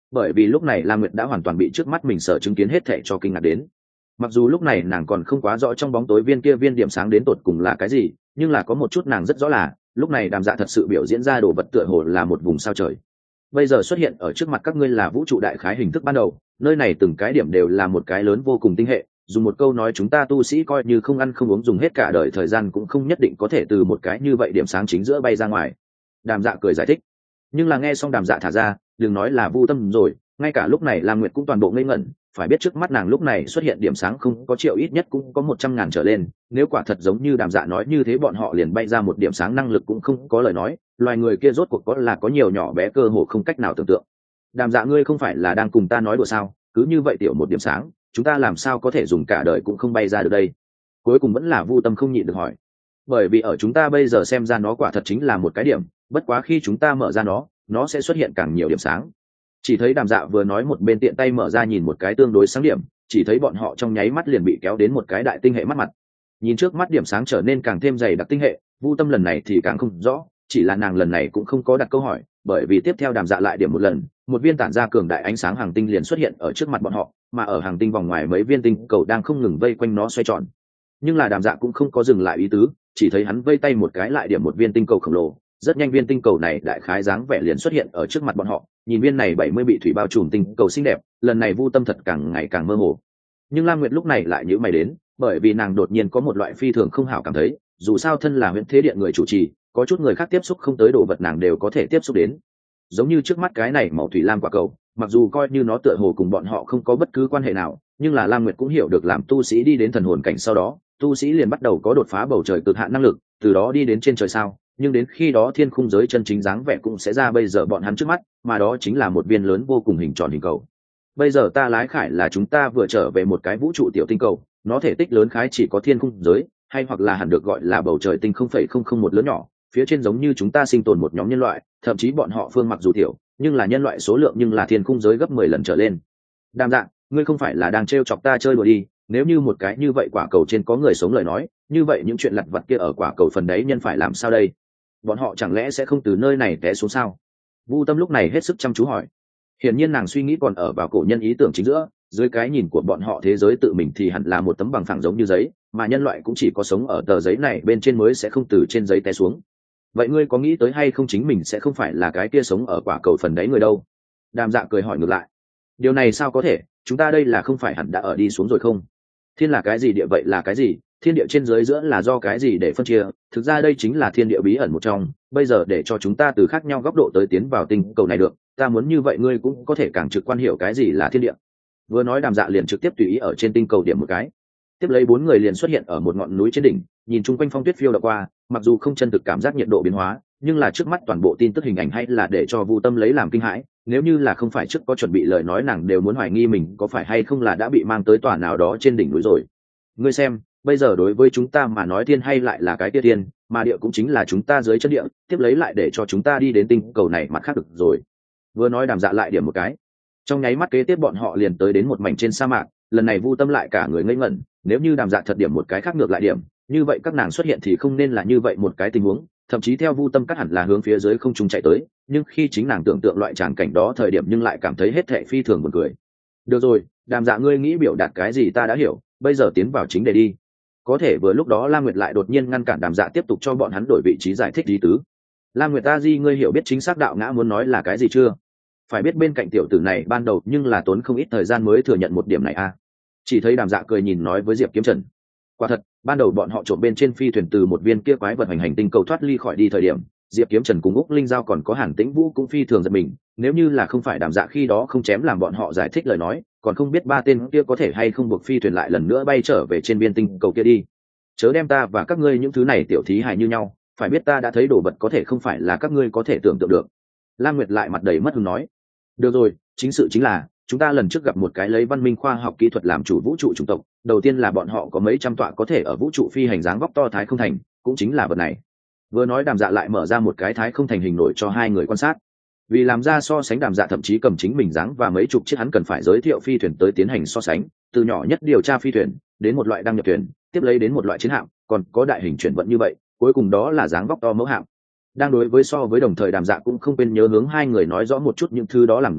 bởi vì lúc này Lam Nguyệt đã hoàn toàn bị trước mắt mình sở chứng kiến hết thảy cho kinh ngạc đến. Mặc dù lúc này nàng còn không quá rõ trong bóng tối viên kia viên điểm sáng đến tột cùng là cái gì, nhưng là có một chút nàng rất rõ là lúc này Đàm Dạ thật sự biểu diễn ra đồ vật tựa hồ là một vùng sao trời. Bây giờ xuất hiện ở trước mặt các ngươi là vũ trụ đại khái hình thức ban đầu, nơi này từng cái điểm đều là một cái lớn vô cùng tinh hệ, dùng một câu nói chúng ta tu sĩ coi như không ăn không uống dùng hết cả đời thời gian cũng không nhất định có thể từ một cái như vậy điểm sáng chính giữa bay ra ngoài. Đàm Dạ cười giải thích. Nhưng là nghe xong Đàm Dạ thả ra, đừng nói là Vu Tâm rồi, ngay cả lúc này Lam Nguyệt cũng toàn bộ ngây ngẩn, phải biết trước mắt nàng lúc này xuất hiện điểm sáng không có triệu ít nhất cũng có 100.000 trở lên, nếu quả thật giống như Đàm Dạ nói như thế bọn họ liền bay ra một điểm sáng năng lực cũng không có lời nói, loài người kia rốt cuộc có nhiều nhỏ bé cơ hồ không cách nào tưởng tượng. Đàm Dạ ngươi không phải là đang cùng ta nói đùa sao? Cứ như vậy tiểu một điểm sáng, chúng ta làm sao có thể dùng cả đời cũng không bay ra được đây? Cuối cùng vẫn là Vu Tâm không nhịn được hỏi. Bởi vì ở chúng ta bây giờ xem ra nó quả thật chính là một cái điểm, bất quá khi chúng ta mở ra nó sẽ xuất hiện càng nhiều điểm sáng. Chỉ thấy Đàm Dạ vừa nói một bên tiện tay mở ra nhìn một cái tương đối sáng điểm, chỉ thấy bọn họ trong nháy mắt liền bị kéo đến một cái đại tinh hệ mắt mặt. Nhìn trước mắt điểm sáng trở nên càng thêm dày đặc tinh hệ, Vu Tâm lần này thì càng không rõ, chỉ là nàng lần này cũng không có đặt câu hỏi, bởi vì tiếp theo Đàm Dạ lại điểm một lần, một viên tản ra cường đại ánh sáng hàng tinh liền xuất hiện ở trước mặt bọn họ, mà ở hàng tinh vòng ngoài mấy viên tinh cầu đang không ngừng vây quanh nó xoay tròn. Nhưng là Đàm Dạ cũng không có dừng lại ý tứ, chỉ thấy hắn vây tay một cái lại điểm một viên tinh cầu khổng lồ, rất nhanh viên tinh cầu này đại khái dáng vẻ liền xuất hiện ở trước mặt bọn họ, nhìn viên này 70 bị thủy bao trùm tinh cầu xinh đẹp, lần này Vu Tâm thật càng ngày càng mơ hồ. Nhưng Lam Nguyệt lúc này lại nhíu mày đến, bởi vì nàng đột nhiên có một loại phi thường không hảo cảm thấy, dù sao thân là Huyễn Thế Điện người chủ trì, có chút người khác tiếp xúc không tới đồ vật nàng đều có thể tiếp xúc đến. Giống như trước mắt cái này màu thủy lam quả cầu, mặc dù coi như nó tựa hồ cùng bọn họ không có bất cứ quan hệ nào, nhưng là Lam Nguyệt cũng hiểu được làm tu sĩ đi đến thần hồn cảnh sau đó, tu sĩ liền bắt đầu có đột phá bầu trời cực hạn năng lực, từ đó đi đến trên trời sao, nhưng đến khi đó thiên khung giới chân chính dáng vẻ cũng sẽ ra bây giờ bọn hắn trước mắt, mà đó chính là một viên lớn vô cùng hình tròn hình cầu. Bây giờ ta lái khải là chúng ta vừa trở về một cái vũ trụ tiểu tinh cầu, nó thể tích lớn khái chỉ có thiên khung giới, hay hoặc là hẳn được gọi là bầu trời tinh 0,001 lớn nhỏ, phía trên giống như chúng ta sinh tồn một nhóm nhân loại, thậm chí bọn họ phương mặc dù tiểu, nhưng là nhân loại số lượng nhưng là thiên khung giới gấp 10 lần trở lên. Đàm Dạ, ngươi không phải là đang trêu chọc ta chơi đùa đi, nếu như một cái như vậy quả cầu trên có người sống lời nói, như vậy những chuyện lặt vặt kia ở quả cầu phần đấy nhân phải làm sao đây? Bọn họ chẳng lẽ sẽ không từ nơi này té xuống sao? Vu Tâm lúc này hết sức chăm chú hỏi. Hiển nhiên nàng suy nghĩ còn ở vào cổ nhân ý tưởng chính giữa, dưới cái nhìn của bọn họ thế giới tự mình thì hẳn là một tấm bằng phẳng giống như giấy, mà nhân loại cũng chỉ có sống ở tờ giấy này bên trên mới sẽ không từ trên giấy té xuống. Vậy ngươi có nghĩ tới hay không chính mình sẽ không phải là cái kia sống ở quả cầu phần đấy người đâu? Đàm Dạ cười hỏi ngược lại. Điều này sao có thể, chúng ta đây là không phải hẳn đã ở đi xuống rồi không? Thiên là cái gì, địa vậy là cái gì, thiên địa trên dưới giữa là do cái gì để phân chia, thực ra đây chính là thiên địa bí ẩn một trong, bây giờ để cho chúng ta từ khác nhau góc độ tới tiến vào tinh cầu này được, ta muốn như vậy ngươi cũng có thể càng trực quan hiểu cái gì là thiên địa. Vừa nói Đàm Dạ liền trực tiếp tùy ý ở trên tinh cầu điểm một cái, tiếp lấy 4 người liền xuất hiện ở một ngọn núi trên đỉnh, nhìn chung quanh phong tuyết phiêu đ qua, mặc dù không chân thực cảm giác nhiệt độ biến hóa, nhưng là trước mắt toàn bộ tin tức hình ảnh hay là để cho Vu Tâm lấy làm kinh hãi, nếu như là không phải trước có chuẩn bị lời nói nàng đều muốn hoài nghi mình có phải hay không là đã bị mang tới tòa nào đó trên đỉnh núi rồi. Ngươi xem, bây giờ đối với chúng ta mà nói thiên hay lại là cái tia thiên, mà địa cũng chính là chúng ta dưới chân địa, tiếp lấy lại để cho chúng ta đi đến tinh cầu này mặt khác được rồi. Vừa nói Đàm Dạ lại điểm một cái, trong nháy mắt kế tiếp bọn họ liền tới đến một mảnh trên sa mạc, lần này Vu Tâm lại cả người ngây ngẩn, nếu như Đàm Dạ thật điểm một cái khác ngược lại điểm, như vậy các nàng xuất hiện thì không nên là như vậy một cái tình huống, thậm chí theo Vu Tâm cắt hẳn là hướng phía dưới không trung chạy tới, nhưng khi chính nàng tưởng tượng loại tràng cảnh đó thời điểm nhưng lại cảm thấy hết thảy phi thường buồn cười. Được rồi, Đàm Dạ ngươi nghĩ biểu đạt cái gì ta đã hiểu, bây giờ tiến vào chính đề đi. Có thể vừa lúc đó Lam Nguyệt lại đột nhiên ngăn cản Đàm Dạ tiếp tục cho bọn hắn đổi vị trí giải thích lý tứ. Lam Nguyệt ta di ngươi hiểu biết chính xác đạo ngã muốn nói là cái gì chưa? Phải biết bên cạnh tiểu tử này ban đầu nhưng là tốn không ít thời gian mới thừa nhận một điểm này a. Chỉ thấy Đàm Dạ cười nhìn nói với Diệp Kiếm Trần, quả thật ban đầu bọn họ trộm bên trên phi thuyền từ một viên kia quái vật hành tinh cầu thoát ly khỏi đi thời điểm, Diệp Kiếm Trần cùng Úc Linh Giao còn có Hàn Tĩnh Vũ cũng phi thường giật mình, nếu như là không phải Đàm Dạ khi đó không chém làm bọn họ giải thích lời nói, còn không biết 3 tên kia có thể hay không buộc phi thuyền lại lần nữa bay trở về trên viên tinh cầu kia đi. Chớ đem ta và các ngươi những thứ này tiểu thí hài như nhau, phải biết ta đã thấy đồ vật có thể không phải là các ngươi có thể tưởng tượng được. Lam Nguyệt lại mặt đầy mất hứng nói, được rồi, chính sự chính là chúng ta lần trước gặp một cái lấy văn minh khoa học kỹ thuật làm chủ vũ trụ chủng tộc, đầu tiên là bọn họ có mấy trăm tọa có thể ở vũ trụ phi hành dáng vóc to thái không thành, cũng chính là vật này. Vừa nói Đàm Dạ lại mở ra một cái thái không thành hình nổi cho 2 người quan sát. Vì làm ra so sánh Đàm Dạ thậm chí cầm chính mình dáng và mấy chục chiếc hắn cần phải giới thiệu phi thuyền tới tiến hành so sánh, từ nhỏ nhất điều tra phi thuyền, đến một loại đăng nhập thuyền, tiếp lấy đến một loại chiến hạm, còn có đại hình chuyển vận như vậy, cuối cùng đó là dáng vóc to mẫu hạm. Đang đối với so với đồng thời Đàm Dạ cũng không quên nhớ hướng 2 người nói rõ một chút những thứ đó làm dùng,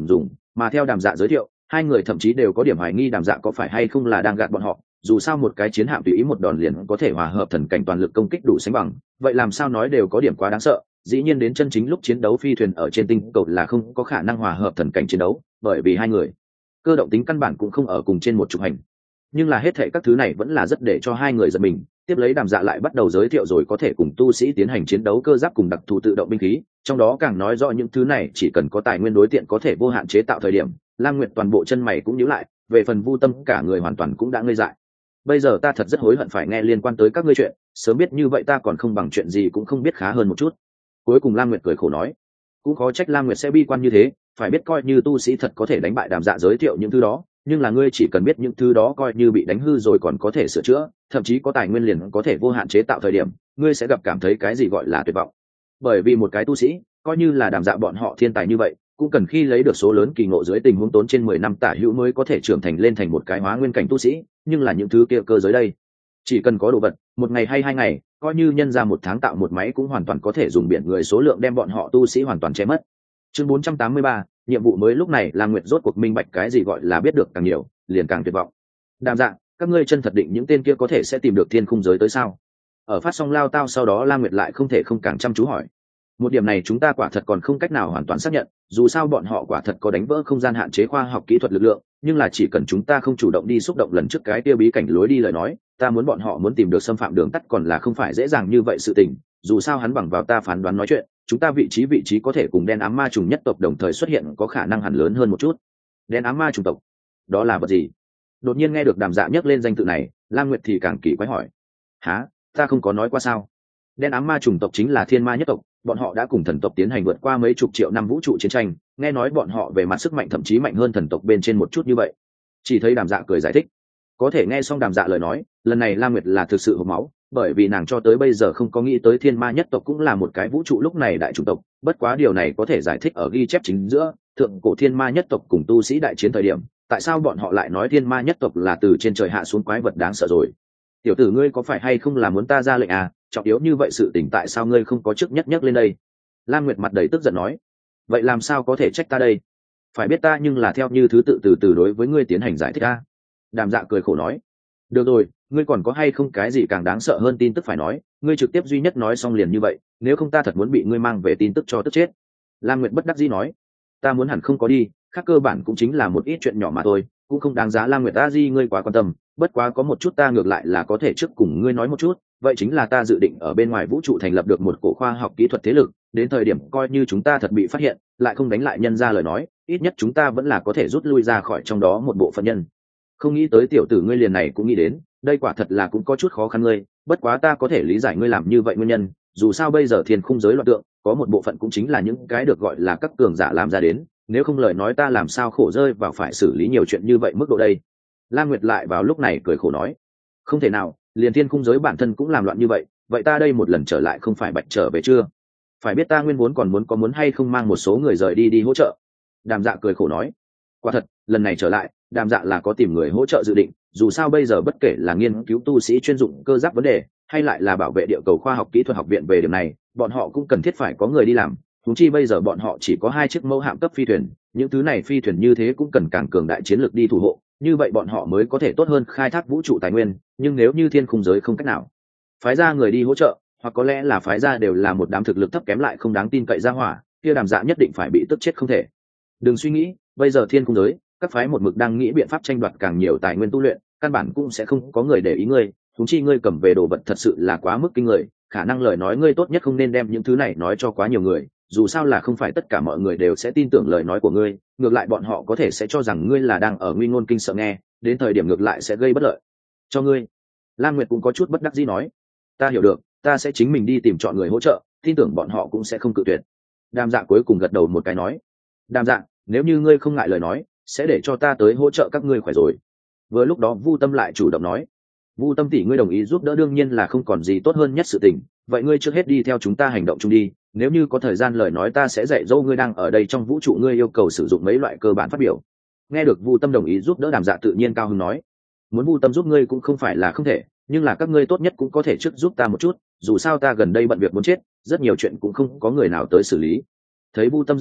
Mà theo Đàm Dạ giới thiệu, hai người thậm chí đều có điểm hoài nghi Đàm Dạ có phải hay không là đang gạt bọn họ, dù sao một cái chiến hạm tùy ý một đòn liền có thể hòa hợp thần cảnh toàn lực công kích đủ sánh bằng, vậy làm sao nói đều có điểm quá đáng sợ. Dĩ nhiên đến chân chính lúc chiến đấu phi thuyền ở trên tinh cầu là không có khả năng hòa hợp thần cảnh chiến đấu, bởi vì hai người cơ động tính căn bản cũng không ở cùng trên một trục hành. Nhưng là hết thệ các thứ này vẫn là rất để cho hai người giật mình. Tiếp lấy Đàm Dạ lại bắt đầu giới thiệu rồi có thể cùng tu sĩ tiến hành chiến đấu cơ giáp cùng đặc thù tự động binh khí, trong đó càng nói rõ những thứ này chỉ cần có tài nguyên đối tiện có thể vô hạn chế tạo thời điểm. Lam Nguyệt toàn bộ chân mày cũng nhíu lại, về phần Vu Tâm cả người hoàn toàn cũng đã ngây dại. Bây giờ ta thật rất hối hận phải nghe liên quan tới các ngươi chuyện, sớm biết như vậy ta còn không bằng chuyện gì cũng không biết khá hơn một chút. Cuối cùng Lam Nguyệt cười khổ nói, cũng khó trách Lam Nguyệt sẽ bi quan như thế, phải biết coi như tu sĩ thật có thể đánh bại Đàm Dạ giới thiệu những thứ đó, nhưng là ngươi chỉ cần biết những thứ đó coi như bị đánh hư rồi còn có thể sửa chữa, thậm chí có tài nguyên liền có thể vô hạn chế tạo thời điểm, ngươi sẽ gặp cảm thấy cái gì gọi là tuyệt vọng. Bởi vì một cái tu sĩ, coi như là Đàm Dạ bọn họ thiên tài như vậy, cũng cần khi lấy được số lớn kỳ ngộ dưới tình huống tốn trên 10 năm tả hữu mới có thể trưởng thành lên thành một cái hóa nguyên cảnh tu sĩ, nhưng là những thứ kia cơ giới đây, chỉ cần có đồ vật, một ngày hay 2 ngày, coi như nhân ra 1 tháng tạo một máy cũng hoàn toàn có thể dùng biển người số lượng đem bọn họ tu sĩ hoàn toàn che mất. Chương 483, nhiệm vụ mới. Lúc này Lam Nguyệt rốt cuộc minh bạch cái gì gọi là biết được càng nhiều liền càng tuyệt vọng. Đàm Dạ, các ngươi chân thật định những tên kia có thể sẽ tìm được thiên khung giới tới sao? Ở phát xong lao tao sau đó Lam Nguyệt lại không thể không càng chăm chú hỏi. Một điểm này chúng ta quả thật còn không cách nào hoàn toàn xác nhận, dù sao bọn họ quả thật có đánh vỡ không gian hạn chế khoa học kỹ thuật lực lượng, nhưng là chỉ cần chúng ta không chủ động đi xúc động lần trước cái tiêu bí cảnh lối đi lời nói, ta muốn bọn họ muốn tìm được xâm phạm đường tắt còn là không phải dễ dàng như vậy sự tình. Dù sao hắn bằng vào ta phán đoán nói chuyện, chúng ta vị trí có thể cùng đen ám ma trùng nhất tộc đồng thời xuất hiện có khả năng hẳn lớn hơn một chút. Đen ám ma trùng tộc, đó là vật gì? Đột nhiên nghe được Đàm Dạ nhắc lên danh tự này, Lam Nguyệt thì càng kỳ quái hỏi. Hả, ta không có nói qua sao? Đen ám ma trùng tộc chính là thiên ma nhất tộc, bọn họ đã cùng thần tộc tiến hành vượt qua mấy chục triệu năm vũ trụ chiến tranh, nghe nói bọn họ về mặt sức mạnh thậm chí mạnh hơn thần tộc bên trên một chút như vậy. Chỉ thấy Đàm Dạ cười giải thích. Có thể nghe xong Đàm Dạ lời nói, lần này Lam Nguyệt là thực sự hộc máu, bởi vì nàng cho tới bây giờ không có nghĩ tới thiên ma nhất tộc cũng là một cái vũ trụ lúc này đại chủng tộc, bất quá điều này có thể giải thích ở ghi chép chính giữa, thượng cổ thiên ma nhất tộc cùng tu sĩ đại chiến thời điểm, tại sao bọn họ lại nói thiên ma nhất tộc là từ trên trời hạ xuống quái vật đáng sợ rồi. Tiểu tử ngươi có phải hay không là muốn ta ra lệnh à, trọng yếu như vậy sự tình tại sao ngươi không có trước nhắc lên đây? Lam Nguyệt mặt đầy tức giận nói. Vậy làm sao có thể trách ta đây? Phải biết ta nhưng là theo như thứ tự từ đối với ngươi tiến hành giải thích a. Đàm Dạ cười khổ nói. Được rồi, ngươi còn có hay không cái gì càng đáng sợ hơn tin tức phải nói, ngươi trực tiếp duy nhất nói xong liền như vậy, nếu không ta thật muốn bị ngươi mang về tin tức cho tức chết. Lam Nguyệt bất đắc dĩ nói. Ta muốn hẳn không có đi, khác cơ bản cũng chính là một ít chuyện nhỏ mà thôi, cũng không đáng giá Lam Nguyệt ta gì ngươi quá quan tâm, bất quá có một chút ta ngược lại là có thể trước cùng ngươi nói một chút, vậy chính là ta dự định ở bên ngoài vũ trụ thành lập được một cổ khoa học kỹ thuật thế lực, đến thời điểm coi như chúng ta thật bị phát hiện, lại không đánh lại nhân ra lời nói, ít nhất chúng ta vẫn là có thể rút lui ra khỏi trong đó một bộ phận nhân. Không nghĩ tới tiểu tử ngươi liền này cũng nghĩ đến, đây quả thật là cũng có chút khó khăn ngươi, bất quá ta có thể lý giải ngươi làm như vậy nguyên nhân, dù sao bây giờ thiên khung giới loạn tượng, có một bộ phận cũng chính là những cái được gọi là các cường giả làm ra đến, nếu không lời nói ta làm sao khổ rơi vào phải xử lý nhiều chuyện như vậy mức độ đây. Lam Nguyệt lại vào lúc này cười khổ nói, không thể nào, liền thiên khung giới bản thân cũng làm loạn như vậy, vậy ta đây một lần trở lại không phải bạch trở về chưa? Phải biết ta nguyên vốn còn muốn hay không mang một số người rời đi hỗ trợ. Đàm Dạ cười khổ nói, quả thật lần này trở lại Đàm Dạ là có tìm người hỗ trợ dự định, dù sao bây giờ bất kể là nghiên cứu tu sĩ chuyên dụng cơ giáp vấn đề hay lại là bảo vệ địa cầu khoa học kỹ thuật học viện về điểm này, bọn họ cũng cần thiết phải có người đi làm. Huống chi bây giờ bọn họ chỉ có 2 chiếc mẫu hạm cấp phi thuyền, những thứ này phi thuyền như thế cũng cần càng cường đại chiến lược đi thủ hộ, như vậy bọn họ mới có thể tốt hơn khai thác vũ trụ tài nguyên. Nhưng nếu như thiên khung giới không cách nào phái ra người đi hỗ trợ, hoặc có lẽ là phái ra đều là một đám thực lực thấp kém lại không đáng tin cậy ra hỏa, kia Đàm Dạ nhất định phải bị tức chết không thể. Đừng suy nghĩ, bây giờ thiên khung giới các phái một mực đang nghĩ biện pháp tranh đoạt càng nhiều tài nguyên tu luyện, căn bản cũng sẽ không có người để ý ngươi. Huống chi ngươi cầm về đồ vật thật sự là quá mức kinh người, khả năng lời nói ngươi tốt nhất không nên đem những thứ này nói cho quá nhiều người, dù sao là không phải tất cả mọi người đều sẽ tin tưởng lời nói của ngươi, ngược lại bọn họ có thể sẽ cho rằng ngươi là đang ở nguy ngôn kinh sợ nghe, đến thời điểm ngược lại sẽ gây bất lợi cho ngươi. Lam Nguyệt cũng có chút bất đắc dĩ nói, ta hiểu được, ta sẽ chính mình đi tìm chọn người hỗ trợ, tin tưởng bọn họ cũng sẽ không cự tuyệt. Đàm Dạ cuối cùng gật đầu một cái nói, Đàm Dạ, nếu như ngươi không ngại lời nói, sẽ để cho ta tới hỗ trợ các ngươi khỏe rồi. Vừa lúc đó Vu Tâm lại chủ động nói, Vu Tâm tỷ ngươi đồng ý giúp đỡ đương nhiên là không còn gì tốt hơn nhất sự tình, vậy ngươi trước hết đi theo chúng ta hành động chung đi, nếu như có thời gian lời nói ta sẽ dạy dỗ ngươi đang ở đây trong vũ trụ ngươi yêu cầu sử dụng mấy loại cơ bản phát biểu. Nghe được Vu Tâm đồng ý giúp đỡ Đàm Dạ tự nhiên cao hứng nói, muốn Vu Tâm giúp ngươi cũng không phải là không thể, nhưng là các ngươi tốt nhất cũng có thể trước giúp ta một chút, dù sao ta gần đây bận việc muốn chết, rất nhiều chuyện cũng không có người nào tới xử lý. Thấy Vu Tâm dáng vẻ,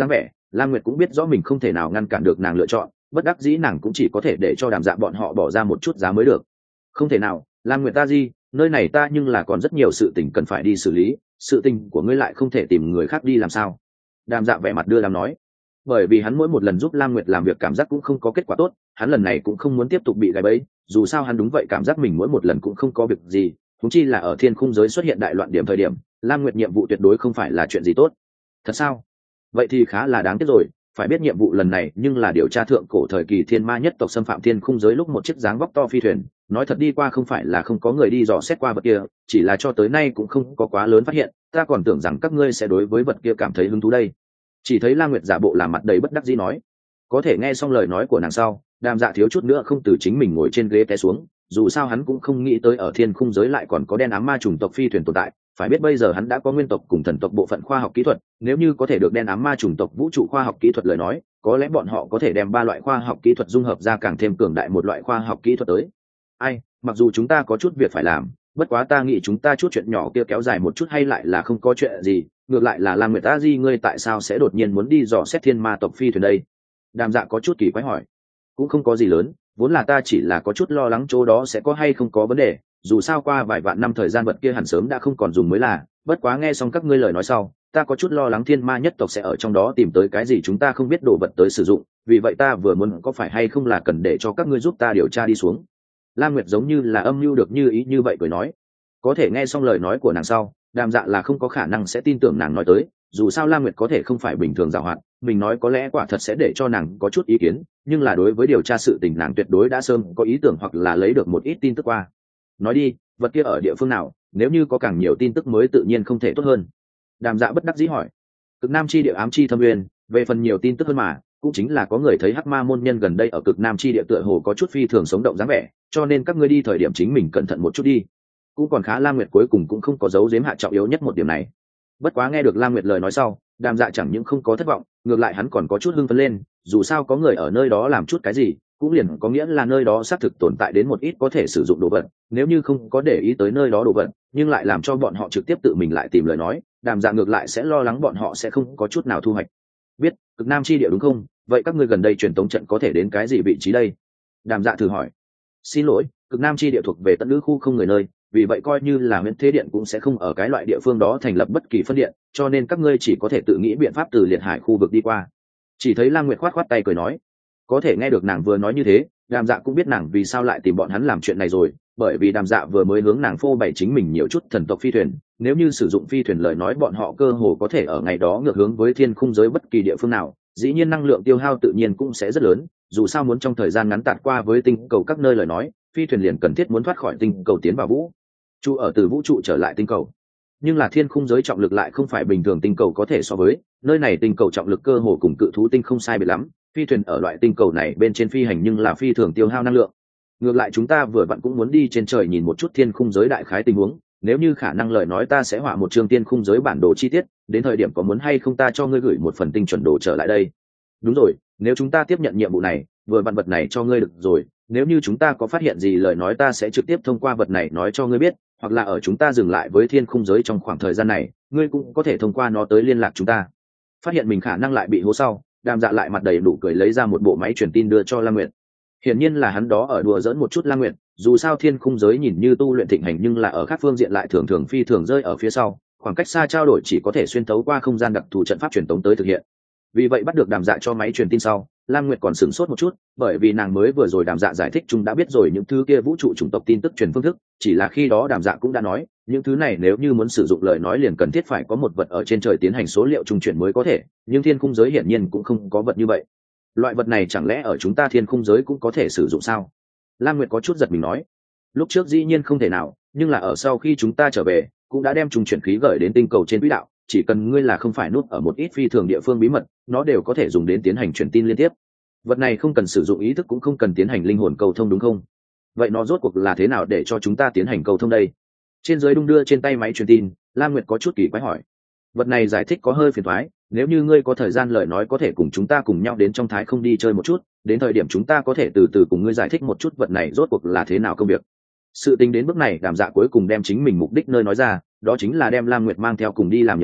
Lam Nguyệt cũng biết rõ mình không thể nào ngăn cản được nàng lựa chọn, bất đắc dĩ nàng cũng chỉ có thể để cho Đàm Dạ bọn họ bỏ ra một chút giá mới được. Không thể nào, Lam Nguyệt ta gì, nơi này ta nhưng là còn rất nhiều sự tình cần phải đi xử lý, sự tình của ngươi lại không thể tìm người khác đi làm sao? Đàm Dạ vẻ mặt đưa đàm nói, bởi vì hắn mỗi một lần giúp Lam Nguyệt làm việc cảm giác cũng không có kết quả tốt, hắn lần này cũng không muốn tiếp tục bị gài bẫy, dù sao hắn đúng vậy cảm giác mình mỗi một lần cũng không có việc gì, huống chi là ở thiên khung giới xuất hiện đại loạn điểm thời điểm, Lam Nguyệt nhiệm vụ tuyệt đối không phải là chuyện gì tốt. Thật sao? Vậy thì khá là đáng tiếc rồi, phải biết nhiệm vụ lần này nhưng là điều tra thượng cổ thời kỳ thiên ma nhất tộc xâm phạm thiên khung giới lúc một chiếc dáng vóc to phi thuyền, nói thật đi qua không phải là không có người đi dò xét qua vật kia, chỉ là cho tới nay cũng không có quá lớn phát hiện, ta còn tưởng rằng các ngươi sẽ đối với vật kia cảm thấy hứng thú đây. Chỉ thấy Lam Nguyệt giả bộ làm mặt đầy bất đắc dĩ nói. Có thể nghe xong lời nói của nàng sau, Đàm Dạ thiếu chút nữa không từ chính mình ngồi trên ghế té xuống, dù sao hắn cũng không nghĩ tới ở thiên khung giới lại còn có đen ám ma chủng tộc phi thuyền tồn tại, phải biết bây giờ hắn đã có nguyên tộc cùng thần tộc bộ phận khoa học kỹ thuật, nếu như có thể được đen ám ma chủng tộc vũ trụ khoa học kỹ thuật lời nói, có lẽ bọn họ có thể đem ba loại khoa học kỹ thuật dung hợp ra càng thêm cường đại một loại khoa học kỹ thuật tới. Ai, mặc dù chúng ta có chút việc phải làm, bất quá ta nghĩ chúng ta chút chuyện nhỏ kia kéo dài một chút hay lại là không có chuyện gì, ngược lại là Lam Nguyệt ta di ngươi tại sao sẽ đột nhiên muốn đi dò xét thiên ma tộc phi thuyền đây? Đàm Dạ có chút kỳ quái hỏi. Cũng không có gì lớn, vốn là ta chỉ là có chút lo lắng chỗ đó sẽ có hay không có vấn đề, dù sao qua vài vạn năm thời gian vật kia hẳn sớm đã không còn dùng mới là, bất quá nghe xong các ngươi lời nói sau, ta có chút lo lắng thiên ma nhất tộc sẽ ở trong đó tìm tới cái gì chúng ta không biết đồ vật tới sử dụng, vì vậy ta vừa muốn có phải hay không là cần để cho các ngươi giúp ta điều tra đi xuống. Lam Nguyệt giống như là âm mưu được như ý như vậy cười nói. Có thể nghe xong lời nói của nàng sau, Đàm Dạ là không có khả năng sẽ tin tưởng nàng nói tới, dù sao Lam Nguyệt có thể không phải bình thường giàu hoạt, mình nói có lẽ quả thật sẽ để cho nàng có chút ý kiến, nhưng là đối với điều tra sự tình nàng tuyệt đối đã sớm có ý tưởng hoặc là lấy được một ít tin tức qua. Nói đi, vật kia ở địa phương nào, nếu như có càng nhiều tin tức mới tự nhiên không thể tốt hơn. Đàm Dạ bất đắc dĩ hỏi. Cực Nam chi địa ám chi thâm nguyên, về phần nhiều tin tức hơn mà, cũng chính là có người thấy hắc ma môn nhân gần đây ở Cực Nam chi địa tựa hồ có chút phi thường sống động dáng vẻ, cho nên các ngươi đi thời điểm chính mình cẩn thận một chút đi. Cũng còn khá, Lam Nguyệt cuối cùng cũng không có giấu giếm hạ trọng yếu nhất một điểm này. Bất quá nghe được Lam Nguyệt lời nói sau, Đàm Dạ chẳng những không có thất vọng, ngược lại hắn còn có chút hưng phấn lên, dù sao có người ở nơi đó làm chút cái gì, cũng liền có nghĩa là nơi đó xác thực tồn tại đến một ít có thể sử dụng đồ vật, nếu như không có để ý tới nơi đó đồ vật, nhưng lại làm cho bọn họ trực tiếp tự mình lại tìm lời nói, Đàm Dạ ngược lại sẽ lo lắng bọn họ sẽ không có chút nào thu hoạch. Biết, Cực Nam chi địa đúng không? Vậy các ngươi gần đây truyền tống trận có thể đến cái gì vị trí đây? Đàm Dạ thử hỏi. Xin lỗi, Cực Nam chi địa thuộc về tận lữ khu không người nơi, vì vậy coi như là Huyễn Thế Điện cũng sẽ không ở cái loại địa phương đó thành lập bất kỳ phân điện, cho nên các ngươi chỉ có thể tự nghĩ biện pháp từ Liệt Hải khu vực đi qua. Chỉ thấy Lam Nguyệt khoát khoát tay cười nói. Có thể nghe được nàng vừa nói như thế, Đàm Dạ cũng biết nàng vì sao lại tìm bọn hắn làm chuyện này rồi, bởi vì Đàm Dạ vừa mới hướng nàng phô bày chính mình nhiều chút thần tộc phi thuyền, nếu như sử dụng phi thuyền lời nói bọn họ cơ hồ có thể ở ngày đó ngược hướng với thiên khung giới bất kỳ địa phương nào, dĩ nhiên năng lượng tiêu hao tự nhiên cũng sẽ rất lớn, dù sao muốn trong thời gian ngắn tạt qua với tinh cầu các nơi lời nói, phi thuyền liền cần thiết muốn thoát khỏi tinh cầu tiến vào vũ trụ, ở từ vũ trụ trở lại tinh cầu. Nhưng là thiên khung giới trọng lực lại không phải bình thường tinh cầu có thể so với, nơi này tinh cầu trọng lực cơ hồ cùng cự thú tinh không sai biệt lắm, phi thuyền ở loại tinh cầu này bên trên phi hành nhưng là phi thường tiêu hao năng lượng. Ngược lại chúng ta vừa vặn cũng muốn đi trên trời nhìn một chút thiên khung giới đại khái tình huống, nếu như khả năng lời nói ta sẽ họa một chương thiên khung giới bản đồ chi tiết, đến thời điểm có muốn hay không ta cho ngươi gửi một phần tinh chuẩn đồ trở lại đây. Đúng rồi, nếu chúng ta tiếp nhận nhiệm vụ này, vừa vặn vật này cho ngươi được rồi, nếu như chúng ta có phát hiện gì lời nói ta sẽ trực tiếp thông qua vật này nói cho ngươi biết, hoặc là ở chúng ta dừng lại với thiên khung giới trong khoảng thời gian này, ngươi cũng có thể thông qua nó tới liên lạc chúng ta. Phát hiện mình khả năng lại bị hố sau, Đàm Dạ lại mặt đầy đủ cười lấy ra một bộ máy truyền tin đưa cho Lam Nguyệt. Hiển nhiên là hắn đó ở đùa giỡn một chút Lam Nguyệt, dù sao thiên khung giới nhìn như tu luyện thịnh hành nhưng là ở các phương diện lại thường thường phi thường rơi ở phía sau, khoảng cách xa trao đổi chỉ có thể xuyên thấu qua không gian đặc thù trận pháp truyền tống tới thực hiện. Vì vậy bắt được Đàm Dạ cho máy truyền tin sau, Lam Nguyệt còn sửng sốt một chút, bởi vì nàng mới vừa rồi Đàm Dạ giải thích chúng đã biết rồi những thứ kia vũ trụ chủng tộc tin tức truyền phương thức, chỉ là khi đó Đàm Dạ cũng đã nói, những thứ này nếu như muốn sử dụng lời nói liền cần thiết phải có một vật ở trên trời tiến hành số liệu trung chuyển mới có thể, nhưng thiên khung giới hiển nhiên cũng không có vật như vậy. Loại vật này chẳng lẽ ở chúng ta thiên khung giới cũng có thể sử dụng sao? Lam Nguyệt có chút giật mình nói. Lúc trước dĩ nhiên không thể nào, nhưng là ở sau khi chúng ta trở về, cũng đã đem trung chuyển khí gửi đến tinh cầu trên quỹ đạo, chỉ cần ngươi là không phải núp ở một ít phi thường địa phương bí mật, nó đều có thể dùng đến tiến hành truyền tin liên tiếp. Vật này không cần sử dụng ý thức cũng không cần tiến hành linh hồn cầu thông đúng không? Vậy nó rốt cuộc là thế nào để cho chúng ta tiến hành cầu thông đây? Trên dưới đung đưa trên tay máy truyền tin, Lam Nguyệt có chút kỳ quái hỏi. Vật này giải thích có hơi phiền toái, nếu như ngươi có thời gian lời nói có thể cùng chúng ta cùng nhau đến trong thái không đi chơi một chút, đến thời điểm chúng ta có thể từ từ cùng ngươi giải thích một chút vật này rốt cuộc là thế nào công việc. Sự tính đến bước này, Đàm Dạ cuối cùng đem chính mình mục đích nơi nói ra, đó chính là đem Lam Nguyệt mang theo cùng đi làm nhiệm vụ,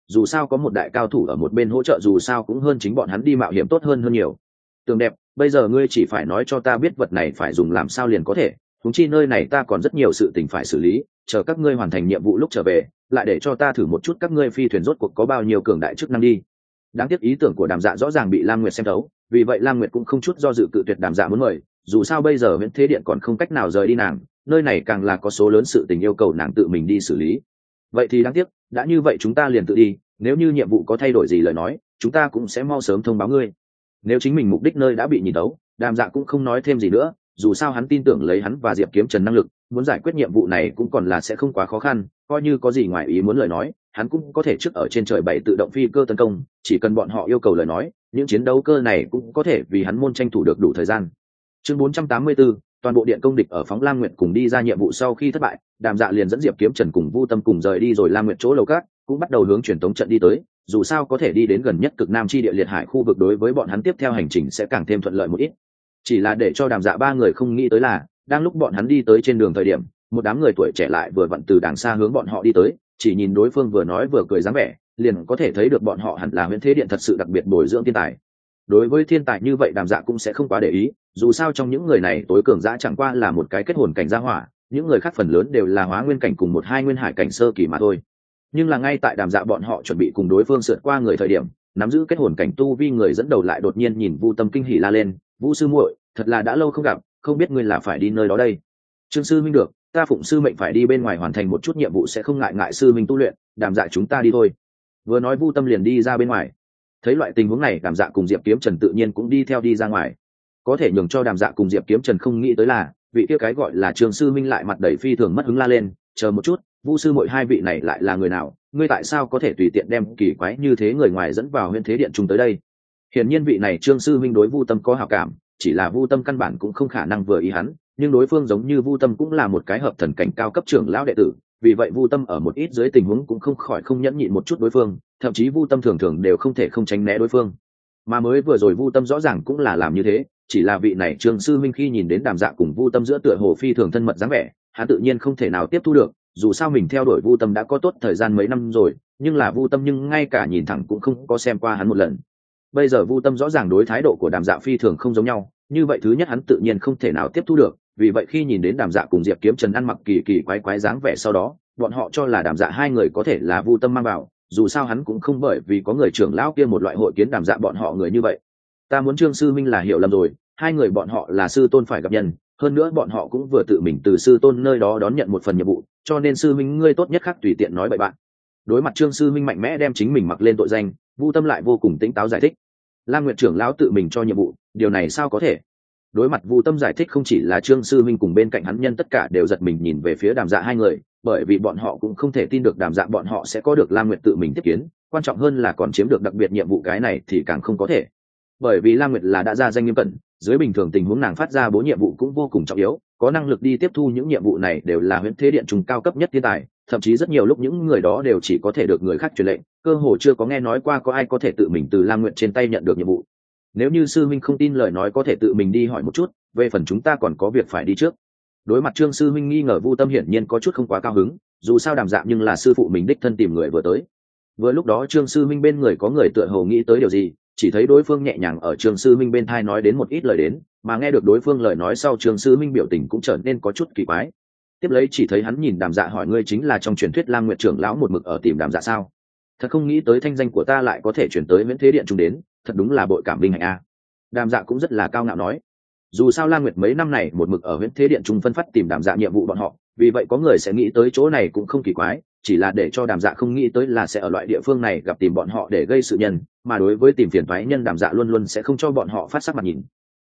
dù sao có một đại cao thủ ở một bên hỗ trợ dù sao cũng hơn chính bọn hắn đi mạo hiểm tốt hơn nhiều. Tường đẹp, bây giờ ngươi chỉ phải nói cho ta biết vật này phải dùng làm sao liền có thể, huống chi nơi này ta còn rất nhiều sự tình phải xử lý, chờ các ngươi hoàn thành nhiệm vụ lúc trở về lại để cho ta thử một chút các ngươi phi thuyền rốt cuộc có bao nhiêu cường đại chức năng đi. Đáng tiếc ý tưởng của Đàm Dạ rõ ràng bị Lam Nguyệt xem thấu, vì vậy Lam Nguyệt cũng không chút do dự cự tuyệt Đàm Dạ muốn mời, dù sao bây giờ Viễn Thế Điện còn không cách nào rời đi nàng, nơi này càng là có số lớn sự tình yêu cầu nàng tự mình đi xử lý. Vậy thì đáng tiếc, đã như vậy chúng ta liền tự đi, nếu như nhiệm vụ có thay đổi gì lời nói chúng ta cũng sẽ mau sớm thông báo ngươi. Nếu chính mình mục đích nơi đã bị nhìn thấu, Đàm Dạ cũng không nói thêm gì nữa, dù sao hắn tin tưởng lấy hắn và Diệp Kiếm Trần năng lực muốn giải quyết nhiệm vụ này cũng còn là sẽ không quá khó khăn, coi như có gì ngoài ý muốn lời nói hắn cũng có thể trước ở trên trời bày tự động phi cơ tấn công, chỉ cần bọn họ yêu cầu lời nói những chiến đấu cơ này cũng có thể vì hắn môn tranh thủ được đủ thời gian. Chương 484, toàn bộ điện công địch ở phóng Lam Nguyệt cùng đi ra nhiệm vụ sau khi thất bại, Đàm Dạ liền dẫn Diệp Kiếm Trần cùng Vu Tâm cùng rời đi rồi Lam Nguyệt chỗ lầu cát, cũng bắt đầu hướng truyền tống trận đi tới, dù sao có thể đi đến gần nhất cực nam chi địa liệt hải khu vực đối với bọn hắn tiếp theo hành trình sẽ càng thêm thuận lợi một ít. Chỉ là để cho Đàm Dạ ba người không nghĩ tới là đang lúc bọn hắn đi tới trên đường thời điểm một đám người tuổi trẻ lại vừa vặn từ đằng xa hướng bọn họ đi tới, chỉ nhìn đối phương vừa nói vừa cười dáng vẻ liền có thể thấy được bọn họ hẳn là Huyễn Thế Điện thật sự đặc biệt bồi dưỡng thiên tài. Đối với thiên tài như vậy Đàm Dạ cũng sẽ không quá để ý, dù sao trong những người này tối cường dã chẳng qua là một cái kết hồn cảnh gia hỏa, những người khác phần lớn đều là hóa nguyên cảnh cùng một hai nguyên hải cảnh sơ kỳ mà thôi. Nhưng là ngay tại Đàm Dạ bọn họ chuẩn bị cùng đối phương sượt qua người thời điểm nắm giữ kết hồn cảnh tu vi người dẫn đầu lại đột nhiên nhìn Vu Tâm kinh hỉ la lên, Vu sư muội, thật là đã lâu không gặp, không biết ngươi là phải đi nơi đó đây. Trương sư minh được, ta phụng sư mệnh phải đi bên ngoài hoàn thành một chút nhiệm vụ sẽ không ngại ngại sư minh tu luyện, Đàm Dạ chúng ta đi thôi. Vừa nói Vu Tâm liền đi ra bên ngoài. Thấy loại tình huống này Đàm Dạ cùng Diệp Kiếm Trần tự nhiên cũng đi theo đi ra ngoài. Có thể nhường cho Đàm Dạ cùng Diệp Kiếm Trần không nghĩ tới là vị kia cái gọi là Trương sư minh lại mặt đầy phi thường mất hứng la lên, chờ một chút, Vu sư muội hai vị này lại là người nào, ngươi tại sao có thể tùy tiện đem kỳ quái như thế người ngoài dẫn vào Huyễn Thế Điện chúng tới đây? Hiển nhiên vị này Trương sư minh đối Vu Tâm có hảo cảm, chỉ là Vu Tâm căn bản cũng không khả năng vừa ý hắn, nhưng đối phương giống như Vu Tâm cũng là một cái hợp thần cảnh cao cấp trưởng lão đệ tử, vì vậy Vu Tâm ở một ít dưới tình huống cũng không khỏi không nhẫn nhịn một chút đối phương, thậm chí Vu Tâm thường thường đều không thể không tránh né đối phương. Mà mới vừa rồi Vu Tâm rõ ràng cũng là làm như thế, chỉ là vị này Trương sư minh khi nhìn đến Đàm Dạ cùng Vu Tâm giữa tựa hồ phi thường thân mật dáng vẻ, hắn tự nhiên không thể nào tiếp thu được, dù sao mình theo đuổi Vu Tâm đã có tốt thời gian mấy năm rồi, nhưng là Vu Tâm nhưng ngay cả nhìn thẳng cũng không có xem qua hắn một lần. Bây giờ Vu Tâm rõ ràng đối thái độ của Đàm Dạ phi thường không giống nhau, như vậy thứ nhất hắn tự nhiên không thể nào tiếp thu được, vì vậy khi nhìn đến Đàm Dạ cùng Diệp Kiếm Trần ăn mặc kỳ kỳ quái quái dáng vẻ sau đó, bọn họ cho là Đàm Dạ hai người có thể là Vu Tâm mang vào, dù sao hắn cũng không bởi vì có người trưởng lão kia một loại hội kiến Đàm Dạ bọn họ người như vậy. Ta muốn Trương sư minh là hiểu lầm rồi, hai người bọn họ là sư tôn phải gặp nhân, hơn nữa bọn họ cũng vừa tự mình từ sư tôn nơi đó đón nhận một phần nhiệm vụ, cho nên sư minh ngươi tốt nhất khác tùy tiện nói bậy bạn. Đối mặt Trương sư minh mạnh mẽ đem chính mình mặc lên tội danh, Vu Tâm lại vô cùng tỉnh táo giải thích. Lam Nguyệt trưởng lão tự mình cho nhiệm vụ, điều này sao có thể? Đối mặt Vu Tâm giải thích không chỉ là Trương sư minh cùng bên cạnh hắn nhân tất cả đều giật mình nhìn về phía Đàm Dạ hai người, bởi vì bọn họ cũng không thể tin được Đàm Dạ bọn họ sẽ có được Lam Nguyệt tự mình tiếp kiến, quan trọng hơn là còn chiếm được đặc biệt nhiệm vụ, cái này thì càng không có thể. Bởi vì Lam Nguyệt là đã ra danh nghiêm cẩn, dưới bình thường tình huống nàng phát ra bố nhiệm vụ cũng vô cùng trọng yếu, có năng lực đi tiếp thu những nhiệm vụ này đều là Huyễn Thế Điện trung cao cấp nhất thiên tài, thậm chí rất nhiều lúc những người đó đều chỉ có thể được người khác truyền lệnh, cơ hồ chưa có nghe nói qua có ai có thể tự mình từ Lam Nguyệt trên tay nhận được nhiệm vụ. Nếu như sư minh không tin lời nói có thể tự mình đi hỏi một chút, về phần chúng ta còn có việc phải đi trước. Đối mặt Trương sư minh nghi ngờ, Vu Tâm hiển nhiên có chút không quá cao hứng, dù sao Đàm Dạ nhưng là sư phụ mình đích thân tìm người vừa tới. Vừa lúc đó Trương sư minh bên người có người tựa hồ nghĩ tới điều gì, chỉ thấy đối phương nhẹ nhàng ở Trương sư minh bên tai nói đến một ít lời đến, mà nghe được đối phương lời nói sau Trương sư minh biểu tình cũng trở nên có chút kỳ quái. Tiếp lấy chỉ thấy hắn nhìn Đàm Dạ hỏi, ngươi chính là trong truyền thuyết Lam Nguyệt trưởng lão một mực ở tìm Đàm Dạ sao? Thật không nghĩ tới thanh danh của ta lại có thể chuyển tới Huyễn Thế Điện trung đến, thật đúng là bội cảm vinh hạnh a. Đàm Dạ cũng rất là cao ngạo nói, dù sao Lam Nguyệt mấy năm này một mực ở Huyễn Thế Điện trung phân phát tìm Đàm Dạ nhiệm vụ bọn họ, vì vậy có người sẽ nghĩ tới chỗ này cũng không kỳ quái, chỉ là để cho Đàm Dạ không nghĩ tới là sẽ ở loại địa phương này gặp tìm bọn họ để gây sự nhân, mà đối với tìm phiền toái nhân Đàm Dạ luôn luôn sẽ không cho bọn họ phát sắc mặt nhìn.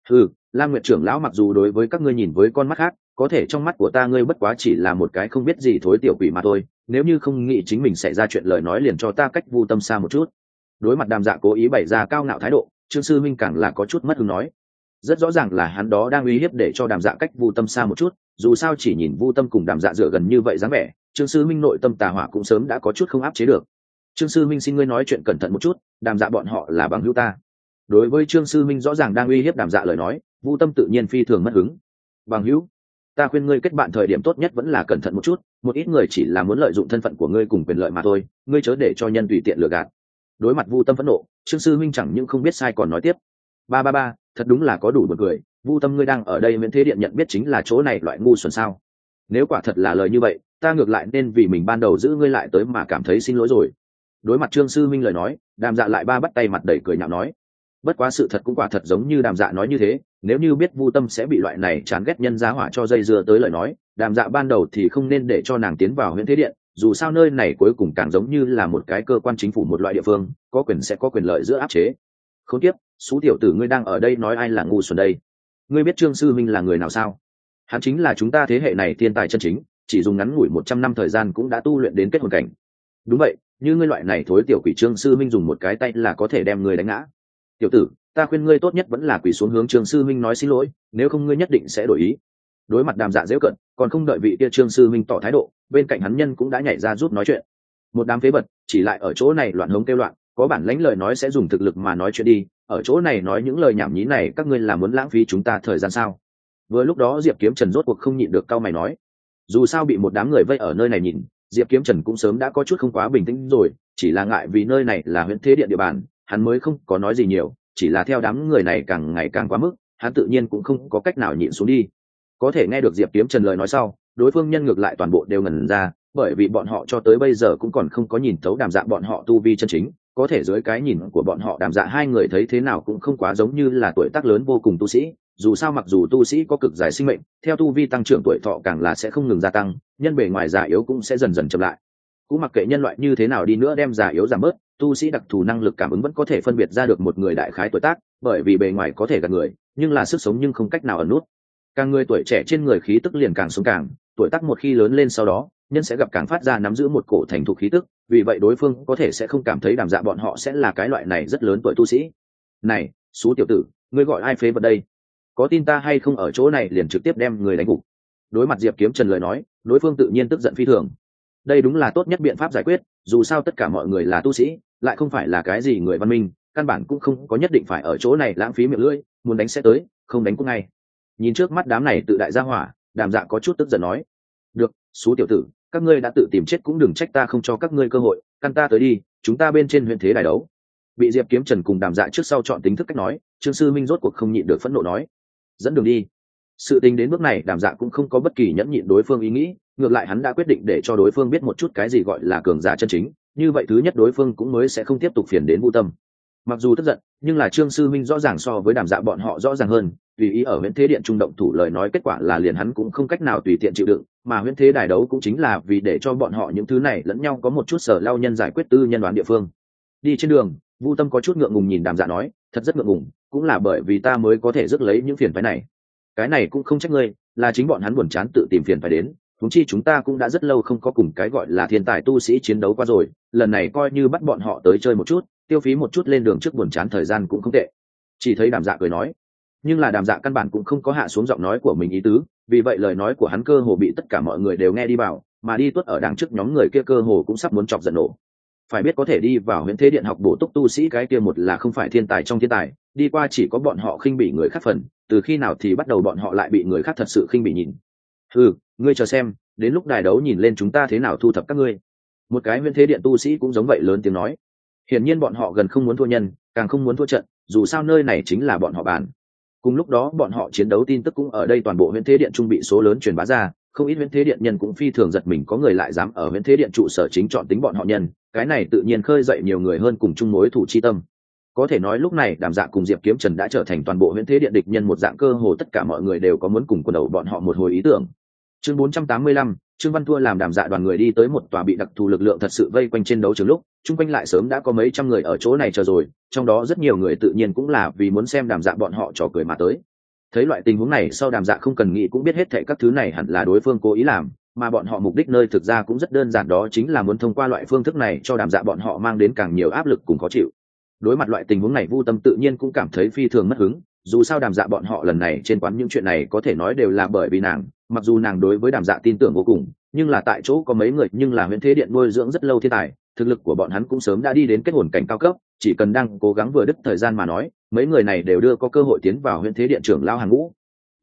Lam Nguyệt trưởng lão mặc dù đối với các ngươi nhìn với con mắt khác, có thể trong mắt của ta ngươi bất quá chỉ là một cái không biết gì thối tiểu quỷ mà thôi, nếu như không nghĩ chính mình xảy ra chuyện lời nói liền cho ta cách Vu Tâm xa một chút. Đối mặt Đàm Dạ cố ý bày ra cao ngạo thái độ, Trương sư minh càng là có chút mất hứng nói, rất rõ ràng là hắn đó đang uy hiếp để cho Đàm Dạ cách Vu Tâm xa một chút, dù sao chỉ nhìn Vu Tâm cùng Đàm Dạ dựa gần như vậy dáng vẻ, Trương sư minh nội tâm tà hỏa cũng sớm đã có chút không áp chế được. Trương sư minh xin ngươi nói chuyện cẩn thận một chút, Đàm Dạ bọn họ là bằng hữu ta. Đối với Trương sư minh rõ ràng đang uy hiếp Đàm Dạ lời nói, Vu Tâm tự nhiên phi thường mất hứng. Bằng hữu? ta khuyên ngươi kết bạn thời điểm tốt nhất vẫn là cẩn thận một chút, một ít người chỉ là muốn lợi dụng thân phận của ngươi cùng quyền lợi mà thôi, ngươi chớ để cho nhân tùy tiện lừa gạt. Đối mặt Vu Tâm phẫn nộ, Trương sư huynh chẳng những không biết sai còn nói tiếp: ba ba ba, thật đúng là có đủ buồn cười, Vu Tâm ngươi đang ở đây Viễn Thế Điện nhận biết chính là chỗ này loại ngu xuẩn sao? Nếu quả thật là lời như vậy, ta ngược lại nên vì mình ban đầu giữ ngươi lại tới mà cảm thấy xin lỗi rồi. Đối mặt Trương sư huynh lời nói, Đàm Dạ lại ba bắt tay mặt đầy cười nhạo nói: bất quá sự thật cũng quả thật giống như Đàm Dạ nói như thế, nếu như biết Vu Tâm sẽ bị loại này chán ghét nhân giá hỏa cho dây dưa tới lời nói, Đàm Dạ ban đầu thì không nên để cho nàng tiến vào Viễn Thế Điện, dù sao nơi này cuối cùng càng giống như là một cái cơ quan chính phủ một loại địa phương, có quyền sẽ có quyền lợi giữa áp chế. Khốn kiếp, số tiểu tử ngươi đang ở đây nói ai là ngu xuẩn đây? Ngươi biết Trương sư huynh là người nào sao? Hắn chính là chúng ta thế hệ này thiên tài chân chính, chỉ dùng ngắn ngủi 100 năm thời gian cũng đã tu luyện đến kết hồn cảnh. Đúng vậy, như ngươi loại này thối tiểu quỷ, Trương sư huynh dùng một cái tay là có thể đem ngươi đánh ngã. Tiểu tử, ta khuyên ngươi tốt nhất vẫn là quỳ xuống hướng Trương sư huynh nói xin lỗi, nếu không ngươi nhất định sẽ đổi ý. Đối mặt Đàm Dạ giễu cận, còn không đợi vị kia Trương sư huynh tỏ thái độ, bên cạnh hắn nhân cũng đã nhảy ra giúp nói chuyện. Một đám phế vật, chỉ lại ở chỗ này loạn hống kêu loạn, có bản lãnh lời nói sẽ dùng thực lực mà nói chuyện đi, ở chỗ này nói những lời nhảm nhí này các ngươi là muốn lãng phí chúng ta thời gian sao? Vừa lúc đó Diệp Kiếm Trần rốt cuộc không nhịn được cau mày nói, dù sao bị một đám người vây ở nơi này nhìn, Diệp Kiếm Trần cũng sớm đã có chút không quá bình tĩnh rồi, chỉ là ngại vì nơi này là Viễn Thế Điện địa bàn, hắn mới không có nói gì nhiều, chỉ là theo đám người này càng ngày càng quá mức, hắn tự nhiên cũng không có cách nào nhịn xuống đi. Có thể nghe được Diệp Kiếm Trần lời nói sau, đối phương nhân ngược lại toàn bộ đều ngẩn ra, bởi vì bọn họ cho tới bây giờ cũng còn không có nhìn thấu Đàm Dạ bọn họ tu vi chân chính, có thể dưới cái nhìn của bọn họ Đàm Dạ hai người thấy thế nào cũng không quá giống như là tuổi tác lớn vô cùng tu sĩ, dù sao mặc dù tu sĩ có cực dài sinh mệnh, theo tu vi tăng trưởng tuổi thọ càng là sẽ không ngừng gia tăng, nhân bề ngoài già yếu cũng sẽ dần dần chậm lại. Cũng mặc kệ nhân loại như thế nào đi nữa đem già yếu giảm bớt, tu sĩ đặc thù năng lực cảm ứng vẫn có thể phân biệt ra được một người đại khái tuổi tác, bởi vì bề ngoài có thể gạt người, nhưng là sức sống nhưng không cách nào ẩn nút. Càng người tuổi trẻ trên người khí tức liền càng sống càng, tuổi tác một khi lớn lên sau đó, nhân sẽ gặp càng phát ra nắm giữ một cổ thành thục khí tức, vì vậy đối phương có thể sẽ không cảm thấy Đàm Dạ bọn họ sẽ là cái loại này rất lớn tuổi tu sĩ. Này, xú tiểu tử, ngươi gọi ai phế vật đây? Có tin ta hay không ở chỗ này liền trực tiếp đem người đánh gục. Đối mặt Diệp Kiếm Trần lời nói, đối phương tự nhiên tức giận phi thường. Đây đúng là tốt nhất biện pháp giải quyết, dù sao tất cả mọi người là tu sĩ, lại không phải là cái gì người văn minh, căn bản cũng không có nhất định phải ở chỗ này lãng phí miệng lưỡi, muốn đánh sẽ tới, không đánh cũng ngay. Nhìn trước mắt đám này tự đại gia hỏa, Đàm Dạ có chút tức giận nói: được, xú tiểu tử, các ngươi đã tự tìm chết cũng đừng trách ta không cho các ngươi cơ hội, căn ta tới đi, chúng ta bên trên huyện thế đài đấu. Bị Diệp Kiếm Trần cùng Đàm Dạ trước sau chọn tính thức cách nói, Trương sư minh rốt cuộc không nhịn được phẫn nộ nói: dẫn đường đi. Sự tình đến bước này Đàm Dạ cũng không có bất kỳ nhẫn nhịn đối phương ý nghĩ, ngược lại hắn đã quyết định để cho đối phương biết một chút cái gì gọi là cường giả chân chính, như vậy thứ nhất đối phương cũng mới sẽ không tiếp tục phiền đến Vu Tâm. Mặc dù tức giận, nhưng là Trương sư minh rõ ràng so với Đàm Dạ bọn họ rõ ràng hơn, tùy ý ở Huyễn Thế Điện trung động thủ lời nói kết quả là liền hắn cũng không cách nào tùy tiện chịu đựng, mà Huyễn Thế đài đấu cũng chính là vì để cho bọn họ những thứ này lẫn nhau có một chút sở lao nhân giải quyết tư nhân đoán địa phương. Đi trên đường, Vu Tâm có chút ngượng ngùng nhìn Đàm Dạ nói, thật rất ngượng ngùng, cũng là bởi vì ta mới có thể rước lấy những phiền phức này. Cái này cũng không trách ngươi, là chính bọn hắn buồn chán tự tìm phiền phải đến, huống chi chúng ta cũng đã rất lâu không có cùng cái gọi là thiên tài tu sĩ chiến đấu qua rồi, lần này coi như bắt bọn họ tới chơi một chút, tiêu phí một chút lên đường trước buồn chán thời gian cũng không tệ. Chỉ thấy Đàm Dạ cười nói, nhưng là Đàm Dạ căn bản cũng không có hạ xuống giọng nói của mình ý tứ, vì vậy lời nói của hắn cơ hồ bị tất cả mọi người đều nghe đi vào, mà đi tuất ở đằng trước nhóm người kia cơ hồ cũng sắp muốn chọc giận nổ. Phải biết có thể đi vào Huyễn Thế Điện học bổ túc tu sĩ cái kia một là không phải thiên tài trong thiên tài, đi qua chỉ có bọn họ khinh bỉ người khác phần, từ khi nào thì bắt đầu bọn họ lại bị người khác thật sự khinh bỉ nhìn. Ngươi chờ xem, đến lúc đài đấu nhìn lên chúng ta thế nào thu thập các ngươi. Một cái Huyễn Thế Điện tu sĩ cũng giống vậy lớn tiếng nói. Hiển nhiên bọn họ gần không muốn thua nhân, càng không muốn thua trận, dù sao nơi này chính là bọn họ bàn. Cùng lúc đó bọn họ chiến đấu tin tức cũng ở đây toàn bộ Huyễn Thế Điện trung bị số lớn truyền bá ra, không ít Huyễn Thế Điện nhân cũng phi thường giật mình có người lại dám ở Huyễn Thế Điện trụ sở chính chọn tính bọn họ nhân, cái này tự nhiên khơi dậy nhiều người hơn cùng chung mối thủ chi tâm. Có thể nói lúc này Đàm Dạ cùng Diệp Kiếm Trần đã trở thành toàn bộ Huyễn Thế Điện địch nhân một dạng, cơ hồ tất cả mọi người đều có muốn cùng quần đầu bọn họ một hồi ý tưởng. Chương 485, Trương Văn Thua làm Đàm Dạ đoàn người đi tới một tòa bị đặc thù lực lượng thật sự vây quanh trên đấu trường lúc, chung quanh lại sớm đã có mấy trăm người ở chỗ này chờ rồi, trong đó rất nhiều người tự nhiên cũng là vì muốn xem Đàm Dạ bọn họ trò cười mà tới. Thấy loại tình huống này sau Đàm Dạ không cần nghĩ cũng biết hết thảy các thứ này hẳn là đối phương cố ý làm, mà bọn họ mục đích nơi thực ra cũng rất đơn giản, đó chính là muốn thông qua loại phương thức này cho Đàm Dạ bọn họ mang đến càng nhiều áp lực cùng khó chịu. Đối mặt loại tình huống này Vu Tâm tự nhiên cũng cảm thấy phi thường mất hứng, dù sao Đàm Dạ bọn họ lần này trên quán những chuyện này có thể nói đều là bởi vì nàng, mặc dù nàng đối với Đàm Dạ tin tưởng vô cùng, nhưng là tại chỗ có mấy người nhưng là Huyễn Thế Điện nuôi dưỡng rất lâu thiên tài, thực lực của bọn hắn cũng sớm đã đi đến kết hồn cảnh cao cấp, chỉ cần đang cố gắng vừa đứt thời gian mà nói, mấy người này đều đưa có cơ hội tiến vào Huyễn Thế Điện trưởng lao hàng ngũ.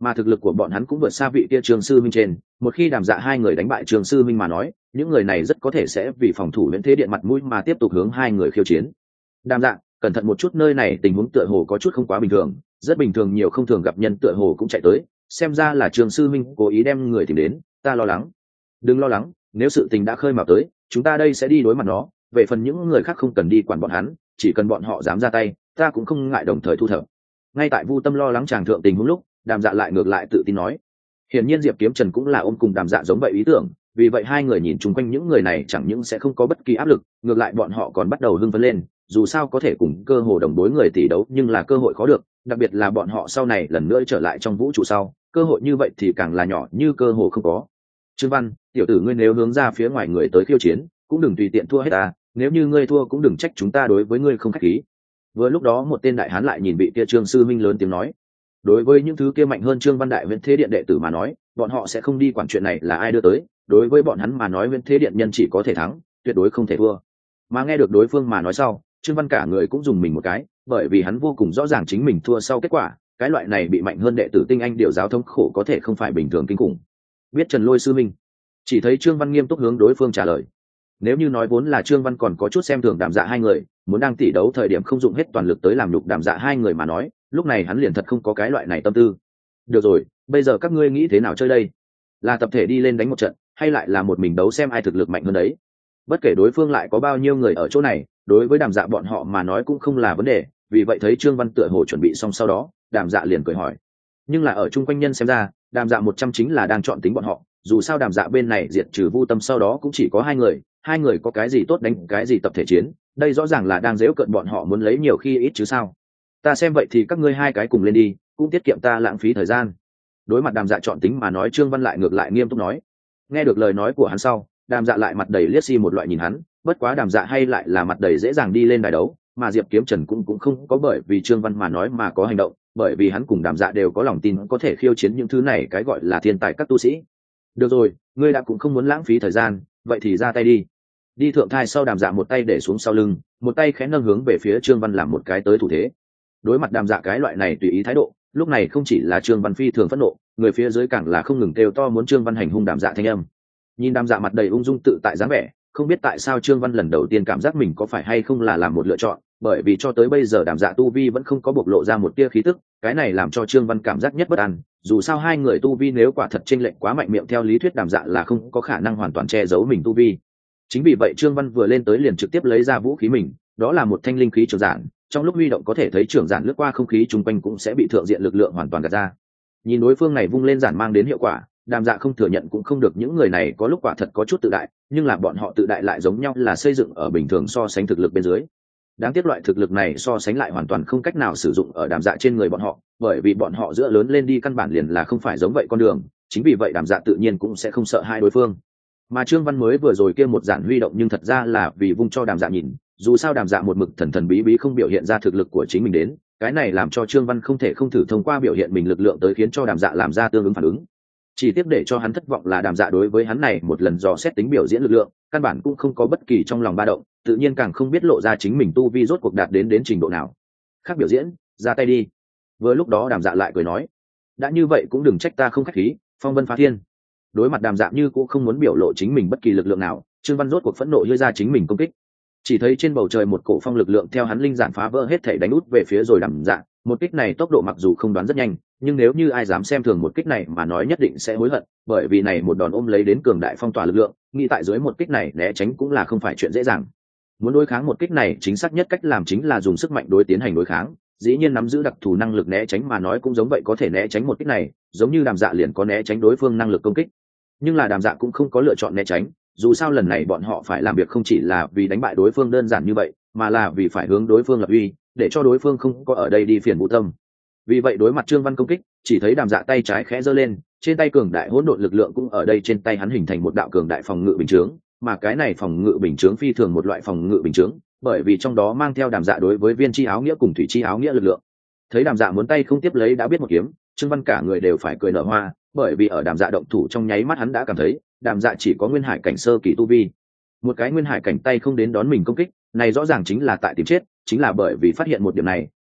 mà thực lực của bọn hắn cũng vượt xa vị kia Trương Sư Minh trên. Một khi Đàm Dạ hai người đánh bại Trương Sư Minh mà nói, những người này rất có thể sẽ vì phòng thủ Huyễn Thế Điện mặt mũi mà tiếp tục hướng hai người khiêu chiến. Đàm Dạ, cẩn thận một chút, nơi này tình huống tựa hồ có chút không quá bình thường, rất bình thường, nhiều không thường gặp nhân tựa hồ cũng chạy tới, xem ra là Trương Sư Minh cố ý đem người tìm đến, ta lo lắng. Đừng lo lắng, nếu sự tình đã khơi mào tới, chúng ta đây sẽ đi đối mặt nó, về phần những người khác không cần đi quản bọn hắn, chỉ cần bọn họ dám ra tay, ta cũng không ngại đồng thời thu thập. Ngay tại Vu Tâm lo lắng chàng thượng tình huống lúc, Đàm Dạ lại ngược lại tự tin nói. Hiển nhiên Diệp Kiếm Trần cũng là ôm cùng Đàm Dạ giống vậy ý tưởng, vì vậy hai người nhìn chung quanh những người này chẳng những sẽ không có bất kỳ áp lực, ngược lại bọn họ còn bắt đầu hưng phấn lên, dù sao có thể cùng cơ hồ đồng đối người tỷ đấu, nhưng là cơ hội khó được, đặc biệt là bọn họ sau này lần nữa trở lại trong vũ trụ sau, cơ hội như vậy thì càng là nhỏ như cơ hồ không có. Trương Văn, tiểu tử ngươi nếu hướng ra phía ngoài người tới khiêu chiến, cũng đừng tùy tiện thua hết ta, nếu như ngươi thua cũng đừng trách chúng ta đối với ngươi không khách khí. Vừa lúc đó một tên đại hán lại nhìn vị kia Trương Sư Minh lớn tiếng nói. Đối với những thứ kia mạnh hơn Trương Văn đại Huyễn Thế Điện đệ tử mà nói, bọn họ sẽ không đi quản chuyện này là ai đưa tới, đối với bọn hắn mà nói Huyễn Thế Điện nhân chỉ có thể thắng, tuyệt đối không thể thua. Mà nghe được đối phương mà nói sau, Trương Văn cả người cũng dùng mình một cái, bởi vì hắn vô cùng rõ ràng chính mình thua sau kết quả, cái loại này bị mạnh hơn đệ tử tinh anh điều giáo thống khổ có thể không phải bình thường kinh khủng. Biết Trần Lôi Sư Minh. Chỉ thấy Trương Văn nghiêm túc hướng đối phương trả lời. Nếu như nói vốn là Trương Văn còn có chút xem thường Đàm Dạ hai người, muốn đang tỷ đấu thời điểm không dụng hết toàn lực tới làm nhục Đàm Dạ hai người mà nói, lúc này hắn liền thật không có cái loại này tâm tư. Được rồi, bây giờ các ngươi nghĩ thế nào chơi đây? Là tập thể đi lên đánh một trận, hay lại là một mình đấu xem ai thực lực mạnh hơn đấy? Bất kể đối phương lại có bao nhiêu người ở chỗ này, đối với Đàm Dạ bọn họ mà nói cũng không là vấn đề, vì vậy thấy Trương Văn tựa hồ chuẩn bị xong sau đó, Đàm Dạ liền cười hỏi. Nhưng là ở chung quanh nhân xem ra, Đàm Dạ 100 chính là đang chọn tính bọn họ, dù sao Đàm Dạ bên này diệt trừ Vu Tâm sau đó cũng chỉ có hai người có cái gì tốt đánh cái gì tập thể chiến, đây rõ ràng là đang giễu cợt bọn họ muốn lấy nhiều khi ít chứ sao. Ta xem vậy thì các ngươi hai cái cùng lên đi, cũng tiết kiệm ta lãng phí thời gian. Đối mặt Đàm Dạ chọn tính mà nói, Trương Văn lại ngược lại nghiêm túc nói. Nghe được lời nói của hắn sau, Đàm Dạ lại mặt đầy liếc xi một loại nhìn hắn, bất quá Đàm Dạ hay lại là mặt đầy dễ dàng đi lên đài đấu, mà Diệp Kiếm Trần cũng không có bởi vì Trương Văn mà nói mà có hành động, bởi vì hắn cùng Đàm Dạ đều có lòng tin có thể khiêu chiến những thứ này cái gọi là thiên tài các tu sĩ. Được rồi, ngươi đã cũng không muốn lãng phí thời gian, vậy thì ra tay đi. Đi thượng thai sau, Đàm Dạ một tay để xuống sau lưng, một tay khẽ nâng hướng về phía Trương Văn làm một cái tới thủ thế. Đối mặt Đàm Dạ cái loại này tùy ý thái độ, lúc này không chỉ là Trương Văn phi thường phẫn nộ, người phía dưới càng là không ngừng kêu to muốn Trương Văn hành hung Đàm Dạ thanh âm. Nhìn Đàm Dạ mặt đầy ung dung tự tại dáng vẻ, không biết tại sao Trương Văn lần đầu tiên cảm giác mình có phải hay không là làm một lựa chọn, bởi vì cho tới bây giờ Đàm Dạ tu vi vẫn không có bộc lộ ra một tia khí tức, cái này làm cho Trương Văn cảm giác nhất bất an, dù sao hai người tu vi nếu quả thật chênh lệch quá mạnh miệng, theo lý thuyết Đàm Dạ là không có khả năng hoàn toàn che giấu mình tu vi. Chính vì vậy Trương Văn vừa lên tới liền trực tiếp lấy ra vũ khí mình, đó là một thanh linh khí trường giản, trong lúc huy động có thể thấy trường giản lướt qua không khí chung quanh cũng sẽ bị thượng diện lực lượng hoàn toàn gạt ra. Nhìn đối phương này vung lên giản mang đến hiệu quả, Đàm Dạ không thừa nhận cũng không được, những người này có lúc quả thật có chút tự đại, nhưng là bọn họ tự đại lại giống nhau là xây dựng ở bình thường so sánh thực lực bên dưới. Đáng tiếc loại thực lực này so sánh lại hoàn toàn không cách nào sử dụng ở Đàm Dạ trên người bọn họ, bởi vì bọn họ giữa lớn lên đi căn bản liền là không phải giống vậy con đường, chính vì vậy Đàm Dạ tự nhiên cũng sẽ không sợ hai đối phương. Mà Trương Văn mới vừa rồi kia một giản huy động nhưng thật ra là vì vung cho Đàm Dạ nhìn, dù sao Đàm Dạ một mực thần thần bí bí không biểu hiện ra thực lực của chính mình đến, cái này làm cho Trương Văn không thể không thử thông qua biểu hiện mình lực lượng tới khiến cho Đàm Dạ làm ra tương ứng phản ứng. Chỉ tiếp để cho hắn thất vọng là Đàm Dạ đối với hắn này một lần dò xét tính biểu diễn lực lượng, căn bản cũng không có bất kỳ trong lòng ba động, tự nhiên càng không biết lộ ra chính mình tu vi rốt cuộc đạt đến trình độ nào. Khác biểu diễn, ra tay đi. Vừa lúc đó Đàm Dạ lại cười nói, đã như vậy cũng đừng trách ta không khách khí, phong vân phá thiên. Đối mặt Đàm Dạ như cũng không muốn biểu lộ chính mình bất kỳ lực lượng nào, Trương Văn rốt cuộc phẫn nộ đưa ra chính mình công kích. Chỉ thấy trên bầu trời một cổ phong lực lượng theo hắn linh giản phá vỡ hết thể đánh út về phía rồi Đàm Dạ, một kích này tốc độ mặc dù không đoán rất nhanh, nhưng nếu như ai dám xem thường một kích này mà nói nhất định sẽ hối hận, bởi vì này một đòn ôm lấy đến cường đại phong tỏa lực lượng, nghĩ tại dưới một kích này né tránh cũng là không phải chuyện dễ dàng. Muốn đối kháng một kích này, chính xác nhất cách làm chính là dùng sức mạnh đối tiến hành đối kháng, dĩ nhiên nắm giữ đặc thù năng lực né tránh mà nói cũng giống vậy, có thể né tránh một kích này, giống như Đàm Dạ liền có né tránh đối phương năng lực công kích. Nhưng là Đàm Dạ cũng không có lựa chọn né tránh, dù sao lần này bọn họ phải làm việc không chỉ là vì đánh bại đối phương đơn giản như vậy, mà là vì phải hướng đối phương lập uy, để cho đối phương không có ở đây đi phiền Vũ Tâm. Vì vậy đối mặt Trương Văn công kích, chỉ thấy Đàm Dạ tay trái khẽ giơ lên, trên tay cường đại hỗn độn lực lượng cũng ở đây trên tay hắn hình thành một đạo cường đại phòng ngự bình chướng, mà cái này phòng ngự bình chướng phi thường một loại phòng ngự bình chướng, bởi vì trong đó mang theo Đàm Dạ đối với viên chi áo nghĩa cùng thủy chi áo nghĩa lực lượng. Thấy Đàm Dạ muốn tay không tiếp lấy đã biết một kiếm, Trương Văn cả người đều phải cười nở hoa, bởi vì ở Đàm Dạ động thủ trong nháy mắt hắn đã cảm thấy Đàm Dạ chỉ có nguyên hải cảnh sơ kỳ tu vi, một cái nguyên hải cảnh tay không đến đón mình công kích, này rõ ràng chính là tại tìm chết. Chính là bởi vì phát hiện một điểm này,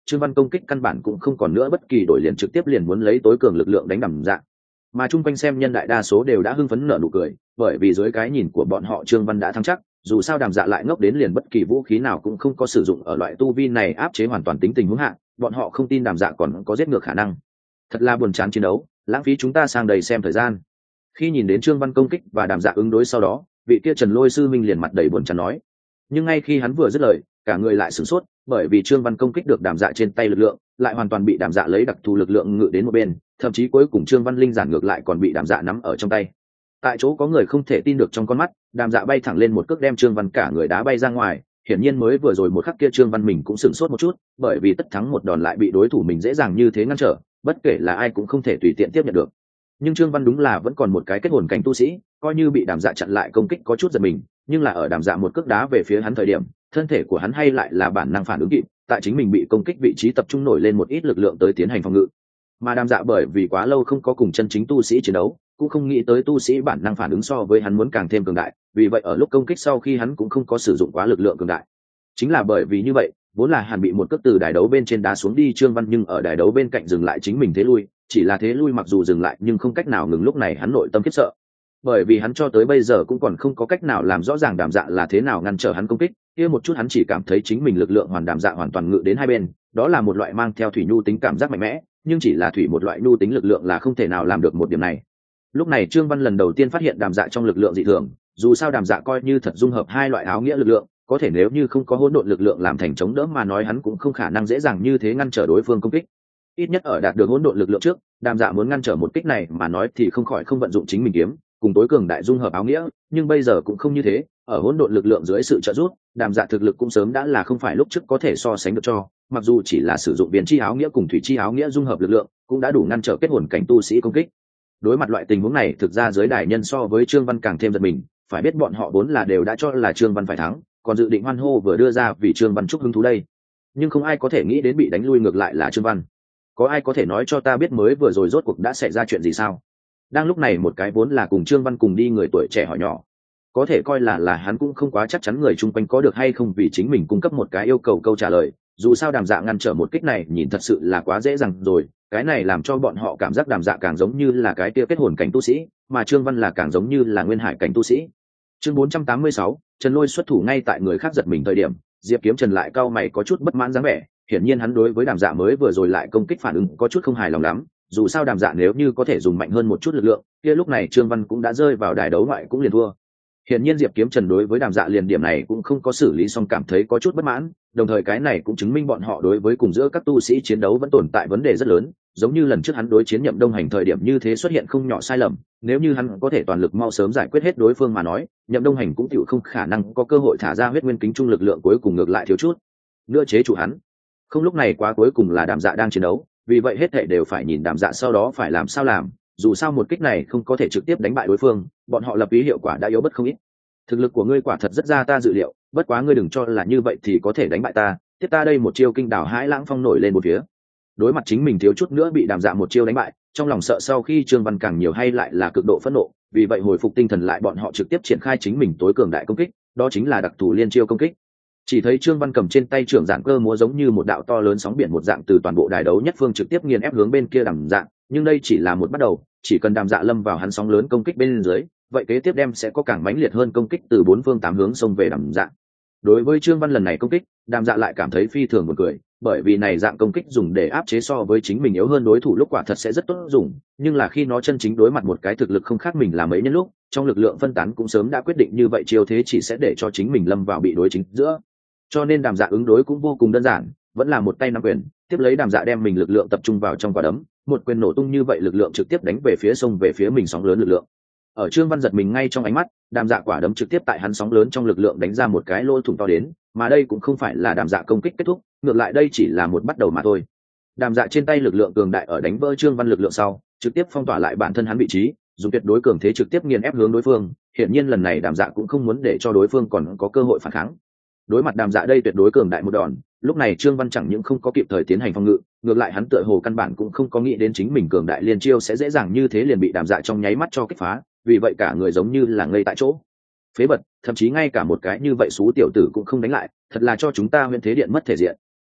Trương Văn công kích căn bản cũng không còn nữa bất kỳ đổi liền, trực tiếp liền muốn lấy tối cường lực lượng đánh Đàm Dạ. Mà chung quanh xem nhân đại đa số đều đã hưng phấn nở nụ cười, bởi vì dưới cái nhìn của bọn họ Trương Văn đã thắng chắc, dù sao Đàm Dạ lại ngốc đến liền bất kỳ vũ khí nào cũng không có sử dụng ở loại tu vi này áp chế hoàn toàn tính tình huống hạ, bọn họ không tin Đàm Dạ còn có giết ngược khả năng. Thật là buồn chán chiến đấu, lãng phí chúng ta sang đầy xem thời gian. Khi nhìn đến Trương Văn công kích và Đàm Dạ ứng đối sau đó, vị kia Trần Lôi sư minh liền mặt đầy buồn chán nói. Nhưng ngay khi hắn vừa dứt lời, cả người lại sửng sốt, bởi vì Trương Văn công kích được Đàm Dạ trên tay lực lượng, lại hoàn toàn bị Đàm Dạ lấy đặc thù lực lượng ngự đến một bên, thậm chí cuối cùng Trương Văn linh giản ngược lại còn bị Đàm Dạ nắm ở trong tay. Tại chỗ có người không thể tin được trong con mắt, Đàm Dạ bay thẳng lên một cước đem Trương Văn cả người đá bay ra ngoài. Hiển nhiên mới vừa rồi một khắc kia Trương Văn mình cũng sửng sốt một chút, bởi vì tất thắng một đòn lại bị đối thủ mình dễ dàng như thế ngăn trở, bất kể là ai cũng không thể tùy tiện tiếp nhận được. Nhưng Trương Văn đúng là vẫn còn một cái kết hồn cảnh tu sĩ, coi như bị Đàm Dạ chặn lại công kích có chút giật mình, nhưng là ở Đàm Dạ một cước đá về phía hắn thời điểm, thân thể của hắn hay lại là bản năng phản ứng kịp, tại chính mình bị công kích vị trí tập trung nổi lên một ít lực lượng tới tiến hành phòng ngự. Mà Đàm Dạ bởi vì quá lâu không có cùng chân chính tu sĩ chiến đấu, cũng không nghĩ tới tu sĩ bản năng phản ứng so với hắn muốn càng thêm cường đại, vì vậy ở lúc công kích sau khi hắn cũng không có sử dụng quá lực lượng cường đại. Chính là bởi vì như vậy, vốn là Hàn bị một cước từ đài đấu bên trên đá xuống đi Trương Văn, nhưng ở đài đấu bên cạnh dừng lại chính mình thế lui, chỉ là thế lui mặc dù dừng lại nhưng không cách nào ngừng, lúc này hắn nội tâm khiếp sợ, bởi vì hắn cho tới bây giờ cũng còn không có cách nào làm rõ ràng Đàm Dạ là thế nào ngăn trở hắn công kích. Kia một chút hắn chỉ cảm thấy chính mình lực lượng hoàn Đàm Dạ hoàn toàn ngự đến hai bên, đó là một loại mang theo thủy nhu tính cảm giác mạnh mẽ, nhưng chỉ là thủy một loại nhu tính lực lượng là không thể nào làm được một điểm này. Lúc này Trương Văn lần đầu tiên phát hiện Đàm Dạ trong lực lượng dị thường, dù sao Đàm Dạ coi như thật dung hợp hai loại áo nghĩa lực lượng, có thể nếu như không có hỗn độn lực lượng làm thành chống đỡ mà nói, hắn cũng không khả năng dễ dàng như thế ngăn trở đối phương công kích. Ít nhất ở đạt được hỗn độn lực lượng trước, Đàm Dạ muốn ngăn trở một kích này mà nói thì không khỏi không vận dụng chính mình kiếm cùng tối cường đại dung hợp áo nghĩa, nhưng bây giờ cũng không như thế, ở hỗn độn lực lượng dưới sự trợ giúp, Đàm Dạ thực lực cũng sớm đã là không phải lúc trước có thể so sánh được cho, mặc dù chỉ là sử dụng biến chi áo nghĩa cùng thủy chi áo nghĩa dung hợp lực lượng, cũng đã đủ ngăn trở kết hồn cảnh tu sĩ công kích. Đối mặt loại tình huống này, thực ra giới đài nhân so với Trương Văn càng thêm giật mình, phải biết bọn họ vốn là đều đã cho là Trương Văn phải thắng, còn dự định hoan hô vừa đưa ra vì Trương Văn chúc hứng thú đây. Nhưng không ai có thể nghĩ đến bị đánh lui ngược lại là Trương Văn. Có ai có thể nói cho ta biết mới vừa rồi rốt cuộc đã xảy ra chuyện gì sao? Đang lúc này một cái vốn là cùng Trương Văn cùng đi người tuổi trẻ hỏi nhỏ, có thể coi là hắn cũng không quá chắc chắn người chung quanh có được hay không vì chính mình cung cấp một cái yêu cầu câu trả lời, dù sao Đàm Dạ ngăn trở một kích này nhìn thật sự là quá dễ dàng rồi, cái này làm cho bọn họ cảm giác Đàm Dạ càng giống như là cái kia kết hồn cảnh tu sĩ, mà Trương Văn là càng giống như là nguyên hải cảnh tu sĩ. Chương 486, Trần Lôi xuất thủ. Ngay tại người khác giật mình thời điểm, Diệp Kiếm Trần lại cau mày có chút bất mãn dáng vẻ, hiển nhiên hắn đối với Đàm Dạ mới vừa rồi lại công kích phản ứng có chút không hài lòng lắm, dù sao Đàm Dạ nếu như có thể dùng mạnh hơn một chút lực lượng, kia lúc này Trương Văn cũng đã rơi vào đài đấu ngoại cũng liền thua. Hiển nhiên Diệp Kiếm Trần đối với Đàm Dạ liền điểm này cũng không có xử lý xong, cảm thấy có chút bất mãn, đồng thời cái này cũng chứng minh bọn họ đối với cùng giữa các tu sĩ chiến đấu vẫn tồn tại vấn đề rất lớn, giống như lần trước hắn đối chiến Nhậm Đông Hành thời điểm như thế xuất hiện không nhỏ sai lầm, nếu như hắn có thể toàn lực mau sớm giải quyết hết đối phương mà nói, Nhậm Đông Hành cũng chịu không khả năng có cơ hội thả ra huyết nguyên kính trung lực lượng cuối cùng ngược lại thiếu chút nữa chế trụ hắn. Không, lúc này quá cuối cùng là Đàm Dạ đang chiến đấu, vì vậy hết thảy đều phải nhìn Đàm Dạ sau đó phải làm sao làm, dù sao một kích này không có thể trực tiếp đánh bại đối phương, bọn họ lập ý hiệu quả đã yếu bất không ít. Thực lực của ngươi quả thật rất ra ta dự liệu, bất quá ngươi đừng cho là như vậy thì có thể đánh bại ta, tiếp ta đây một chiêu kinh đảo hãi lãng phong nổi lên một phía. Đối mặt chính mình thiếu chút nữa bị Đàm Dạ một chiêu đánh bại, trong lòng sợ sau khi Trương Văn càng nhiều hay lại là cực độ phẫn nộ, vì vậy hồi phục tinh thần lại bọn họ trực tiếp triển khai chính mình tối cường đại công kích, đó chính là đặc thù liên chiêu công kích. Chỉ thấy Trương Văn cầm trên tay trưởng giản cơ múa giống như một đạo to lớn sóng biển một dạng từ toàn bộ đài đấu nhất phương trực tiếp nghiền ép hướng bên kia Đàm Dạ, nhưng đây chỉ là một bắt đầu, chỉ cần Đàm Dạ lâm vào hắn sóng lớn công kích bên dưới, vậy kế tiếp đem sẽ có càng mãnh liệt hơn công kích từ bốn phương tám hướng xông về Đàm Dạ. Đối với Trương Văn lần này công kích, Đàm Dạ lại cảm thấy phi thường buồn cười, bởi vì này dạng công kích dùng để áp chế so với chính mình yếu hơn đối thủ lúc quả thật sẽ rất tốt dùng, nhưng là khi nó chân chính đối mặt một cái thực lực không khác mình là mấy nhân lúc, trong lực lượng phân tán cũng sớm đã quyết định như vậy chiêu thế chỉ sẽ để cho chính mình lâm vào bị đối chính giữa. Cho nên Đàm Dạ ứng đối cũng vô cùng đơn giản, vẫn là một tay nắm quyền, tiếp lấy Đàm Dạ đem mình lực lượng tập trung vào trong quả đấm, một quyền nổ tung như vậy lực lượng trực tiếp đánh về phía sông về phía mình sóng lớn lực lượng. Ở Trương Văn giật mình ngay trong ánh mắt, Đàm Dạ quả đấm trực tiếp tại hắn sóng lớn trong lực lượng đánh ra một cái lỗ thủng to đến, mà đây cũng không phải là Đàm Dạ công kích kết thúc, ngược lại đây chỉ là một bắt đầu mà thôi. Đàm Dạ trên tay lực lượng cường đại ở đánh vỡ Trương Văn lực lượng sau, trực tiếp phong tỏa lại bản thân hắn vị trí, dùng tuyệt đối cường thế trực tiếp nghiền ép hướng đối phương. Hiển nhiên lần này Đàm Dạ cũng không muốn để cho đối phương còn có cơ hội phản kháng. Đối mặt Đàm Dạ đây tuyệt đối cường đại một đòn, lúc này Trương Văn chẳng những không có kịp thời tiến hành phòng ngự, ngược lại hắn tựa hồ căn bản cũng không có nghĩ đến chính mình cường đại liên chiêu sẽ dễ dàng như thế liền bị Đàm Dạ trong nháy mắt cho kích phá, vì vậy cả người giống như là ngây tại chỗ. Phế vật, thậm chí ngay cả một cái như vậy xú tiểu tử cũng không đánh lại, thật là cho chúng ta Huyễn Thế Điện mất thể diện.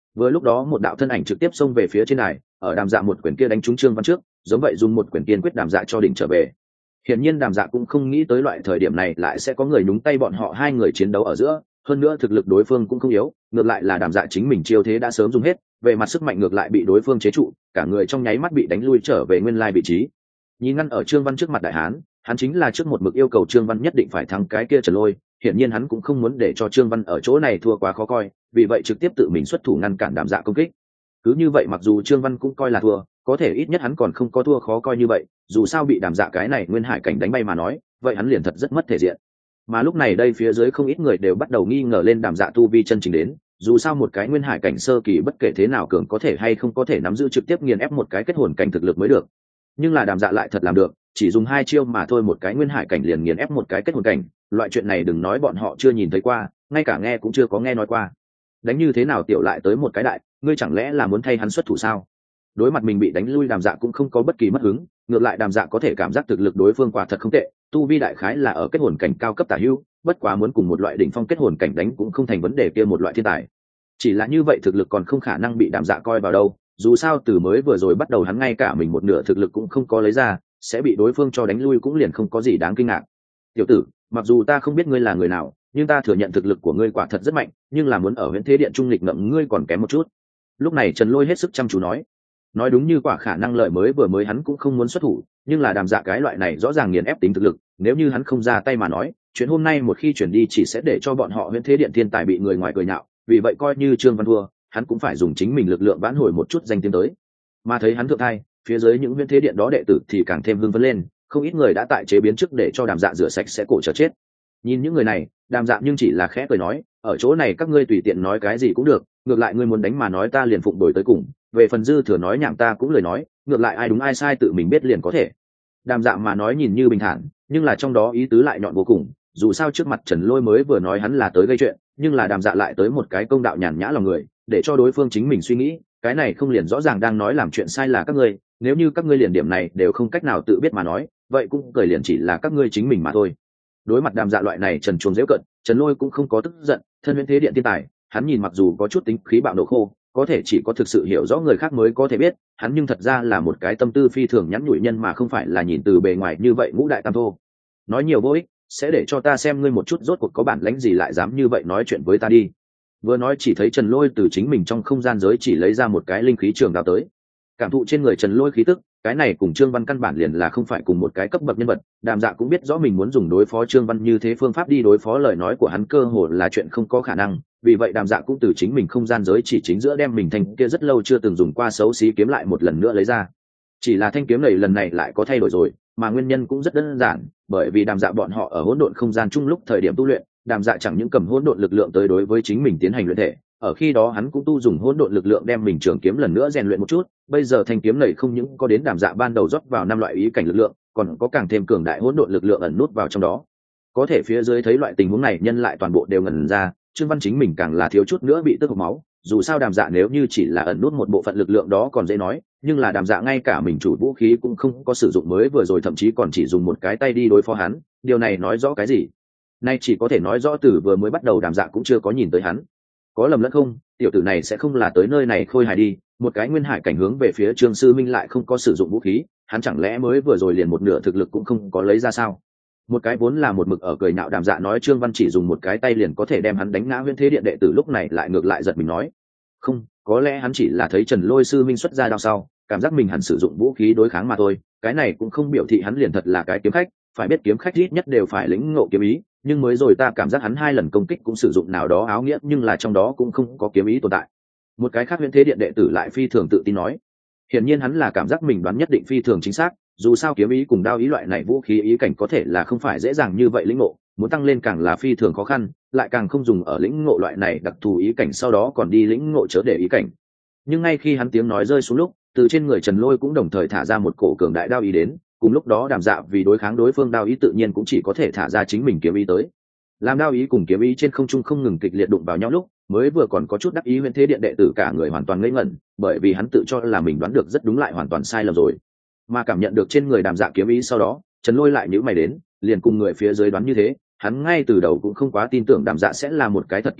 Vừa lúc đó một đạo thân ảnh trực tiếp xông về phía trên đài, ở Đàm Dạ một quyền kia đánh trúng Trương Văn trước, giống vậy dùng một quyền kiên quyết Đàm Dạ cho đỉnh trở về. Hiển nhiên Đàm Dạ cũng không nghĩ tới loại thời điểm này lại sẽ có người nhúng tay bọn họ hai người chiến đấu ở giữa, hơn nữa thực lực đối phương cũng không yếu, ngược lại là Đàm Dạ chính mình chiêu thế đã sớm dùng hết, về mặt sức mạnh ngược lại bị đối phương chế trụ, cả người trong nháy mắt bị đánh lui trở về nguyên lai vị trí. Nhìn ngăn ở Trương Văn trước mặt đại hán, hắn chính là trước một mực yêu cầu Trương Văn nhất định phải thắng cái kia Trần Lôi, hiển nhiên hắn cũng không muốn để cho Trương Văn ở chỗ này thua quá khó coi, vì vậy trực tiếp tự mình xuất thủ ngăn cản Đàm Dạ công kích. Cứ như vậy mặc dù Trương Văn cũng coi là thua, có thể ít nhất hắn còn không có thua khó coi như vậy, dù sao bị Đàm Dạ cái này nguyên hải cảnh đánh bay mà nói, vậy hắn liền thật rất mất thể diện. Mà lúc này đây phía dưới không ít người đều bắt đầu nghi ngờ lên Đàm Dạ tu vi chân chính đến, dù sao một cái nguyên hải cảnh sơ kỳ bất kể thế nào cường có thể hay không có thể nắm giữ trực tiếp nghiền ép một cái kết hồn cảnh thực lực mới được. Nhưng là Đàm Dạ lại thật làm được, chỉ dùng 2 chiêu mà thôi một cái nguyên hải cảnh liền nghiền ép một cái kết hồn cảnh, loại chuyện này đừng nói bọn họ chưa nhìn thấy qua, ngay cả nghe cũng chưa có nghe nói qua. Đánh như thế nào tiểu lại tới một cái đại, ngươi chẳng lẽ là muốn thay hắn xuất thủ sao? Đối mặt mình bị đánh lui Đàm Dạ cũng không có bất kỳ mất hứng, ngược lại Đàm Dạ có thể cảm giác thực lực đối phương quả thật không tệ, tu vi đại khái là ở kết hồn cảnh cao cấp tả hữu, bất quá muốn cùng một loại đỉnh phong kết hồn cảnh đánh cũng không thành vấn đề kia một loại thiên tài. Chỉ là như vậy thực lực còn không khả năng bị Đàm Dạ coi vào đâu, dù sao từ mới vừa rồi bắt đầu hắn ngay cả mình một nửa thực lực cũng không có lấy ra, sẽ bị đối phương cho đánh lui cũng liền không có gì đáng kinh ngạc. Tiểu tử, mặc dù ta không biết ngươi là người nào, nhưng ta thừa nhận thực lực của ngươi quả thật rất mạnh, nhưng là muốn ở Huyễn Thế Điện trung lịch ngậm ngươi còn kém một chút. Lúc này Trần Lôi hết sức chăm chú nói đúng như quả khả năng lợi mới hắn cũng không muốn xuất thủ, nhưng là Đàm Dạ cái loại này rõ ràng nghiền ép tính thực lực, nếu như hắn không ra tay mà nói, chuyện hôm nay một khi chuyển đi chỉ sẽ để cho bọn họ Huyễn Thế Điện thiên tài bị người ngoài cười nhạo, vì vậy coi như Trương Văn thua, hắn cũng phải dùng chính mình lực lượng vãn hồi một chút danh tiếng tới. Mà thấy hắn thượng thai, phía dưới những Huyễn Thế Điện đó đệ tử thì càng thêm hưng phấn lên, không ít người đã tại chế biến trước để cho Đàm Dạ rửa sạch sẽ cổ chờ chết. Nhìn những người này, Đàm Dạ nhưng chỉ là khẽ cười nói, ở chỗ này các ngươi tùy tiện nói cái gì cũng được, ngược lại ngươi muốn đánh mà nói ta liền phụng đổi tới cùng, về phần dư thừa nói nhảm ta cũng lời nói, ngược lại ai đúng ai sai tự mình biết liền có thể. Đàm Dạ mà nói nhìn như bình thản, nhưng là trong đó ý tứ lại nhọn vô cùng, dù sao trước mặt Trần Lôi mới vừa nói hắn là tới gây chuyện, nhưng là Đàm Dạ lại tới một cái công đạo nhàn nhã lòng người, để cho đối phương chính mình suy nghĩ, cái này không liền rõ ràng đang nói làm chuyện sai là các ngươi, nếu như các ngươi liền điểm này đều không cách nào tự biết mà nói, vậy cũng cười liền chỉ là các ngươi chính mình mà thôi. Đối mặt Đàm Dạ loại này trần truồng dễ cận, Trần Lôi cũng không có tức giận, thân Huyễn Thế Điện thiên tài, hắn nhìn mặc dù có chút tính khí bạo nộ khô, có thể chỉ có thực sự hiểu rõ người khác mới có thể biết, hắn nhưng thật ra là một cái tâm tư phi thường nhắn nhủi nhân mà không phải là nhìn từ bề ngoài như vậy ngũ đại tam thô. Nói nhiều vô ích, sẽ để cho ta xem ngươi một chút rốt cuộc có bản lãnh gì lại dám như vậy nói chuyện với ta đi. Vừa nói chỉ thấy Trần Lôi từ chính mình trong không gian giới chỉ lấy ra một cái linh khí trường đao tới. Cảm thụ trên người Trần Lôi khí tức, cái này cùng Trương Văn căn bản liền là không phải cùng một cái cấp bậc nhân vật. Đàm Dạ cũng biết rõ mình muốn dùng đối phó Trương Văn như thế phương pháp đi đối phó lời nói của hắn cơ hồ là chuyện không có khả năng, vì vậy Đàm Dạ cũng từ chính mình không gian giới chỉ chính giữa đem mình thanh kia rất lâu chưa từng dùng qua xấu xí kiếm lại một lần nữa lấy ra. Chỉ là thanh kiếm này lần này lại có thay đổi rồi, mà nguyên nhân cũng rất đơn giản, bởi vì Đàm Dạ bọn họ ở hỗn độn không gian chung lúc thời điểm tu luyện, Đàm Dạ chẳng những cầm hỗn độn lực lượng tới đối với chính mình tiến hành luyện thể, ở khi đó hắn cũng tu dùng hỗn độn lực lượng đem mình trường kiếm lần nữa rèn luyện một chút, bây giờ thanh kiếm này không những có đến Đàm Dạ ban đầu rót vào 5 loại ý cảnh lực lượng, còn có càng thêm cường đại hỗn độn lực lượng ẩn nút vào trong đó. Có thể phía dưới thấy loại tình huống này nhân lại toàn bộ đều ngẩn ra, Trương Văn chính mình càng là thiếu chút nữa bị tức hộc máu, dù sao Đàm Dạ nếu như chỉ là ẩn nút một bộ phận lực lượng đó còn dễ nói, nhưng là Đàm Dạ ngay cả mình chủ vũ khí cũng không có sử dụng mới vừa rồi thậm chí còn chỉ dùng một cái tay đi đối phó hắn, điều này nói rõ cái gì? Nay chỉ có thể nói rõ từ vừa mới bắt đầu Đàm Dạ cũng chưa có nhìn tới hắn. Có lầm lẫn không, tiểu tử này sẽ không là tới nơi này khôi hài đi, một cái nguyên hải cảnh hướng về phía Trương Sư Minh lại không có sử dụng vũ khí, hắn chẳng lẽ mới vừa rồi liền một nửa thực lực cũng không có lấy ra sao? Một cái vốn là một mực ở cười nhạo Đàm Dạ nói Trương Văn chỉ dùng một cái tay liền có thể đem hắn đánh ngã Huyễn Thế Điện đệ tử lúc này lại ngược lại giật mình nói, không, có lẽ hắn chỉ là thấy Trần Lôi sư minh xuất ra đao sau, cảm giác mình hẳn sử dụng vũ khí đối kháng mà thôi, cái này cũng không biểu thị hắn liền thật là cái kiếm khách, phải biết kiếm khách ít nhất đều phải lĩnh ngộ kiếm ý, nhưng mới rồi ta cảm giác hắn 2 lần công kích cũng sử dụng nào đó áo nghĩa, nhưng là trong đó cũng không có kiếm ý tồn tại. Một cái khác Huyễn Thế Điện đệ tử lại phi thường tự tin nói, hiển nhiên hắn là cảm giác mình đoán nhất định phi thường chính xác, dù sao kiếm ý cùng đao ý loại này vũ khí ý cảnh có thể là không phải dễ dàng như vậy lĩnh ngộ, muốn tăng lên càng là phi thường khó khăn, lại càng không dùng ở lĩnh ngộ loại này đặc thù ý cảnh sau đó còn đi lĩnh ngộ chớ để ý cảnh. Nhưng ngay khi hắn tiếng nói rơi xuống lúc, từ trên người Trần Lôi cũng đồng thời thả ra một cổ cường đại đao ý đến, cùng lúc đó Đàm Dạ vì đối kháng đối phương đao ý tự nhiên cũng chỉ có thể thả ra chính mình kiếm ý tới. Làm đao ý cùng kiếm ý trên không trung không ngừng kịch liệt đụng vào nhau lúc, mới vừa còn có chút đắc ý Huyễn Thế Điện đệ tử cả người hoàn toàn ngây ngẩn, bởi vì hắn tự cho là mình đoán được rất đúng lại hoàn toàn sai lầm rồi. Mà cảm nhận được trên người Đàm Dạ kiếm ý sau đó, Trần Lôi lại nhíu mày đến, liền cùng người phía dưới đoán như thế, hắn ngay từ đầu cũng không quá tin tưởng Đàm Dạ sẽ là một cái thật kiếm khách,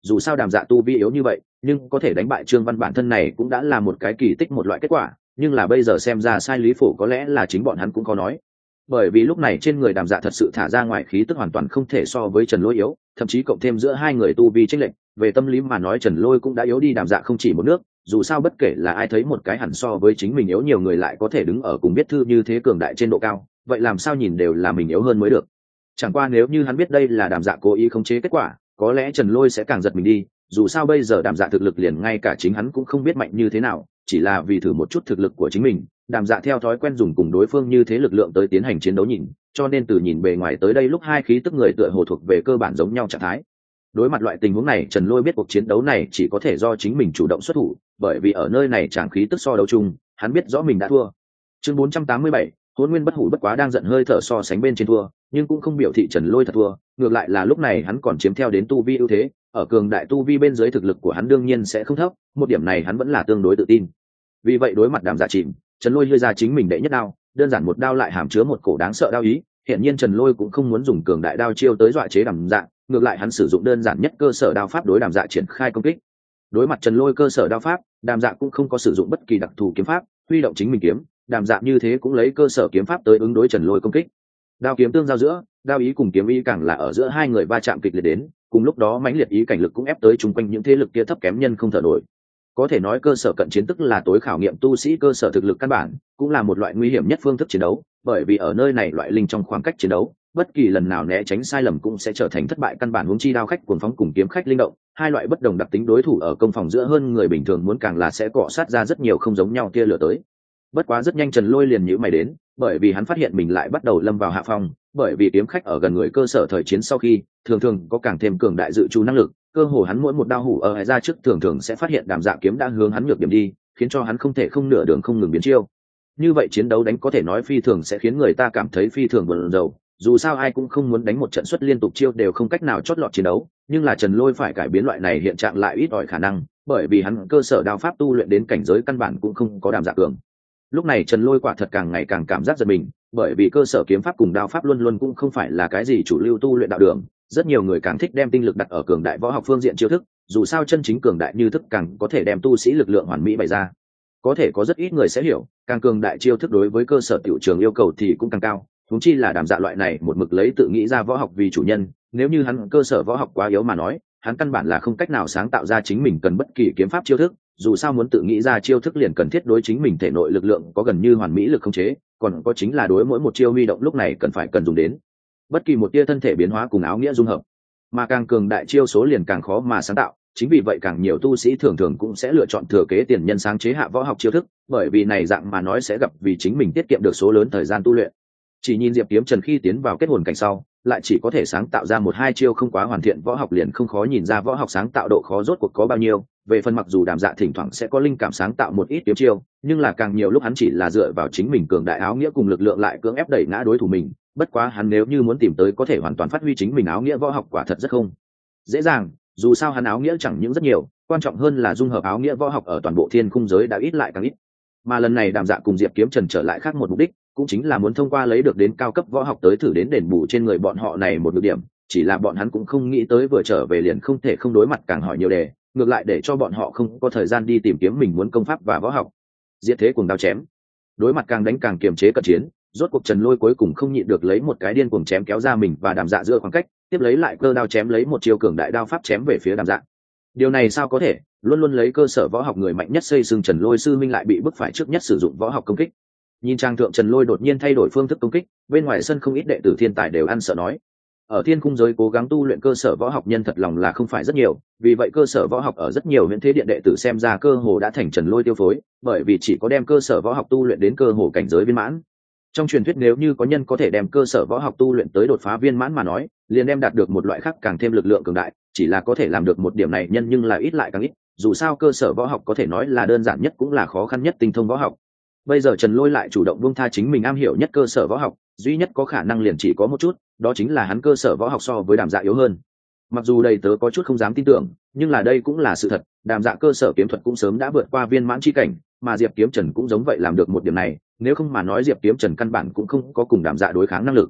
dù sao đàm dạ tu vi yếu như vậy nhưng có thể đánh bại Trương Văn bản thân này cũng đã là một cái kỳ tích, một loại kết quả. Nhưng là bây giờ xem ra sai Lý Phổ có lẽ là chính bọn hắn cũng có nói, bởi vì lúc này trên người đàm dạ thật sự thả ra ngoài khí tức hoàn toàn không thể so với Trần Lôi yếu, thậm chí cộng thêm giữa hai người tu vi chênh lệch, về tâm lý mà nói Trần Lôi cũng đã yếu đi đàm dạ không chỉ một nước. Dù sao bất kể là ai thấy một cái hẳn so với chính mình yếu nhiều người lại có thể đứng ở cùng biết thư như thế cường đại trên độ cao, vậy làm sao nhìn đều là mình yếu hơn mới được. Chẳng qua nếu như hắn biết đây là đàm dạ cố ý khống chế kết quả, có lẽ Trần Lôi sẽ càng giật mình đi. Dù sao bây giờ đàm dạ thực lực liền ngay cả chính hắn cũng không biết mạnh như thế nào, chỉ là vì thử một chút thực lực của chính mình, đàm dạ theo thói quen dùng cùng đối phương như thế lực lượng tới tiến hành chiến đấu nhìn, cho nên từ nhìn bề ngoài tới đây lúc hai khí tức người tựa hồ thuộc về cơ bản giống nhau trạng thái. Đối mặt loại tình huống này Trần Lôi biết cuộc chiến đấu này chỉ có thể do chính mình chủ động xuất thủ, bởi vì ở nơi này chẳng khí tức so đấu chung, hắn biết rõ mình đã thua. Chương 487, Hỗn Nguyên Bất Hủ bất quá đang giận hơi thở so sánh bên trên thua, nhưng cũng không biểu thị Trần Lôi thật thua, ngược lại là lúc này hắn còn chiếm theo đến tu vi ưu thế, ở cường đại tu vi bên dưới thực lực của hắn đương nhiên sẽ không thấp, một điểm này hắn vẫn là tương đối tự tin. Vì vậy đối mặt đàm dạ chìm, Trần Lôi đưa ra chính mình đệ nhất đao, đơn giản một đao lại hàm chứa một cổ đáng sợ đao ý, hiện nhiên Trần Lôi cũng không muốn dùng cường đại đao chiêu tới dọa chế đàm dạ, ngược lại hắn sử dụng đơn giản nhất cơ sở đao pháp đối đàm dạ triển khai công kích. Đối mặt Trần Lôi cơ sở đao pháp, đàm dạ cũng không có sử dụng bất kỳ đặc thù kiếm pháp, huy động chính mình kiếm, đàm dạ như thế cũng lấy cơ sở kiếm pháp tới ứng đối Trần Lôi công kích. Đao kiếm tương giao giữa, đao ý cùng kiếm ý càng là ở giữa hai người va chạm kịch liệt đến, cùng lúc đó mãnh liệt ý cảnh lực cũng ép tới chung quanh những thế lực kia thấp kém nhân không thở nổi. Có thể nói cơ sở cận chiến tức là tối khảo nghiệm tu sĩ cơ sở thực lực căn bản, cũng là một loại nguy hiểm nhất phương thức chiến đấu, bởi vì ở nơi này loại linh trong khoảng cách chiến đấu, bất kỳ lần nào né tránh sai lầm cũng sẽ trở thành thất bại căn bản. Huống chi đao khách cuồng phóng cùng kiếm khách linh động, hai loại bất đồng đặc tính đối thủ ở công phòng giữa hơn người bình thường muốn càng là sẽ cọ sát ra rất nhiều không giống nhau tia lửa tới. Bất quá rất nhanh Trần Lôi liền nhíu mày đến, bởi vì hắn phát hiện mình lại bắt đầu lâm vào hạ phong, bởi vì kiếm khách ở gần người cơ sở thời chiến sau khi, thường thường có càng thêm cường đại dự trù năng lực, cơ hồ hắn mỗi một đao hủ ở ra trước thường sẽ phát hiện đàm dạ kiếm đã hướng hắn nhược điểm đi, khiến cho hắn không thể không nửa đường không ngừng biến chiêu. Như vậy chiến đấu đánh có thể nói phi thường sẽ khiến người ta cảm thấy phi thường buồn rầu, dù sao ai cũng không muốn đánh một trận xuất liên tục chiêu đều không cách nào chót lọt chiến đấu, nhưng là Trần Lôi phải cải biến loại này hiện trạng lại ít ỏi khả năng, bởi vì hắn cơ sở đao pháp tu luyện đến cảnh giới căn bản cũng không có đàm dạ cường. Lúc này Trần Lôi quả thật càng ngày càng cảm giác giật mình, bởi vì cơ sở kiếm pháp cùng đao pháp luôn luôn cũng không phải là cái gì chủ lưu tu luyện đạo đường, rất nhiều người càng thích đem tinh lực đặt ở cường đại võ học phương diện chiêu thức, dù sao chân chính cường đại như thức càng có thể đem tu sĩ lực lượng hoàn mỹ bày ra. Có thể có rất ít người sẽ hiểu, càng cường đại chiêu thức đối với cơ sở tiểu trường yêu cầu thì cũng càng cao, huống chi là đàm dạ loại này một mực lấy tự nghĩ ra võ học vì chủ nhân, nếu như hắn cơ sở võ học quá yếu mà nói, hắn căn bản là không cách nào sáng tạo ra chính mình cần bất kỳ kiếm pháp chiêu thức, dù sao muốn tự nghĩ ra chiêu thức liền cần thiết đối chính mình thể nội lực lượng có gần như hoàn mỹ lực khống chế, còn có chính là đối mỗi một chiêu huy động lúc này cần dùng đến bất kỳ một tia thân thể biến hóa cùng áo nghĩa dung hợp, mà càng cường đại chiêu số liền càng khó mà sáng tạo. Chính vì vậy càng nhiều tu sĩ thường thường cũng sẽ lựa chọn thừa kế tiền nhân sáng chế hạ võ học chiêu thức, bởi vì này dạng mà nói sẽ gặp vì chính mình tiết kiệm được số lớn thời gian tu luyện. Chỉ nhìn Diệp Kiếm Trần khi tiến vào kết hồn cảnh sau, lại chỉ có thể sáng tạo ra một hai chiêu không quá hoàn thiện võ học, liền không khó nhìn ra võ học sáng tạo độ khó rốt cuộc có bao nhiêu. Về phần mặc dù đàm dạ thỉnh thoảng sẽ có linh cảm sáng tạo một ít kiếm chiêu, nhưng là càng nhiều lúc hắn chỉ là dựa vào chính mình cường đại áo nghĩa cùng lực lượng lại cưỡng ép đẩy ngã đối thủ mình. Bất quá hắn nếu như muốn tìm tới có thể hoàn toàn phát huy chính mình áo nghĩa võ học quả thật rất không dễ dàng, dù sao hắn áo nghĩa chẳng những rất nhiều, quan trọng hơn là dung hợp áo nghĩa võ học ở toàn bộ thiên khung giới đã ít lại càng ít. Mà lần này đàm dạ cùng Diệp Kiếm Trần trở lại khác một mục đích, cũng chính là muốn thông qua lấy được đến cao cấp võ học tới thử đến đền bù trên người bọn họ này một nhược điểm, chỉ là bọn hắn cũng không nghĩ tới vừa trở về liền không thể không đối mặt càng hỏi nhiều đề, ngược lại để cho bọn họ không có thời gian đi tìm kiếm mình muốn công pháp và võ học. Diệt thế cuồng đao chém, đối mặt càng đánh càng kiềm chế cận chiến, rốt cuộc Trần Lôi cuối cùng không nhịn được lấy một cái điên cuồng chém kéo ra mình và đàm dạ giữa khoảng cách, tiếp lấy lại cơ đao chém lấy một chiêu cường đại đao pháp chém về phía đàm dạ. Điều này sao có thể, luôn luôn lấy cơ sở võ học người mạnh nhất xây xưng Trần Lôi sư minh lại bị bức phải trước nhất sử dụng võ học công kích. Nhìn trang thượng Trần Lôi đột nhiên thay đổi phương thức công kích, bên ngoài sân không ít đệ tử thiên tài đều ăn sợ nói. Ở thiên cung giới cố gắng tu luyện cơ sở võ học nhân thật lòng là không phải rất nhiều, vì vậy cơ sở võ học ở rất nhiều huyện thế điện đệ tử xem ra cơ hồ đã thành Trần Lôi tiêu phối, bởi vì chỉ có đem cơ sở võ học tu luyện đến cơ hồ cảnh giới viên mãn. Trong truyền thuyết nếu như có nhân có thể đem cơ sở võ học tu luyện tới đột phá viên mãn mà nói, liền đem đạt được một loại khác càng thêm lực lượng cường đại, chỉ là có thể làm được một điểm này nhân nhưng là ít lại càng ít, dù sao cơ sở võ học có thể nói là đơn giản nhất cũng là khó khăn nhất tinh thông võ học. Bây giờ Trần Lôi lại chủ động buông tha chính mình am hiểu nhất cơ sở võ học, duy nhất có khả năng liền chỉ có một chút, đó chính là hắn cơ sở võ học so với đàm dạ yếu hơn. Mặc dù đầy tớ có chút không dám tin tưởng, nhưng là đây cũng là sự thật, đàm dạ cơ sở kiếm thuật cũng sớm đã vượt qua viên mãn chi cảnh, mà Diệp Kiếm Trần cũng giống vậy làm được một điểm này, nếu không mà nói Diệp Kiếm Trần căn bản cũng không có cùng đàm dạ đối kháng năng lực.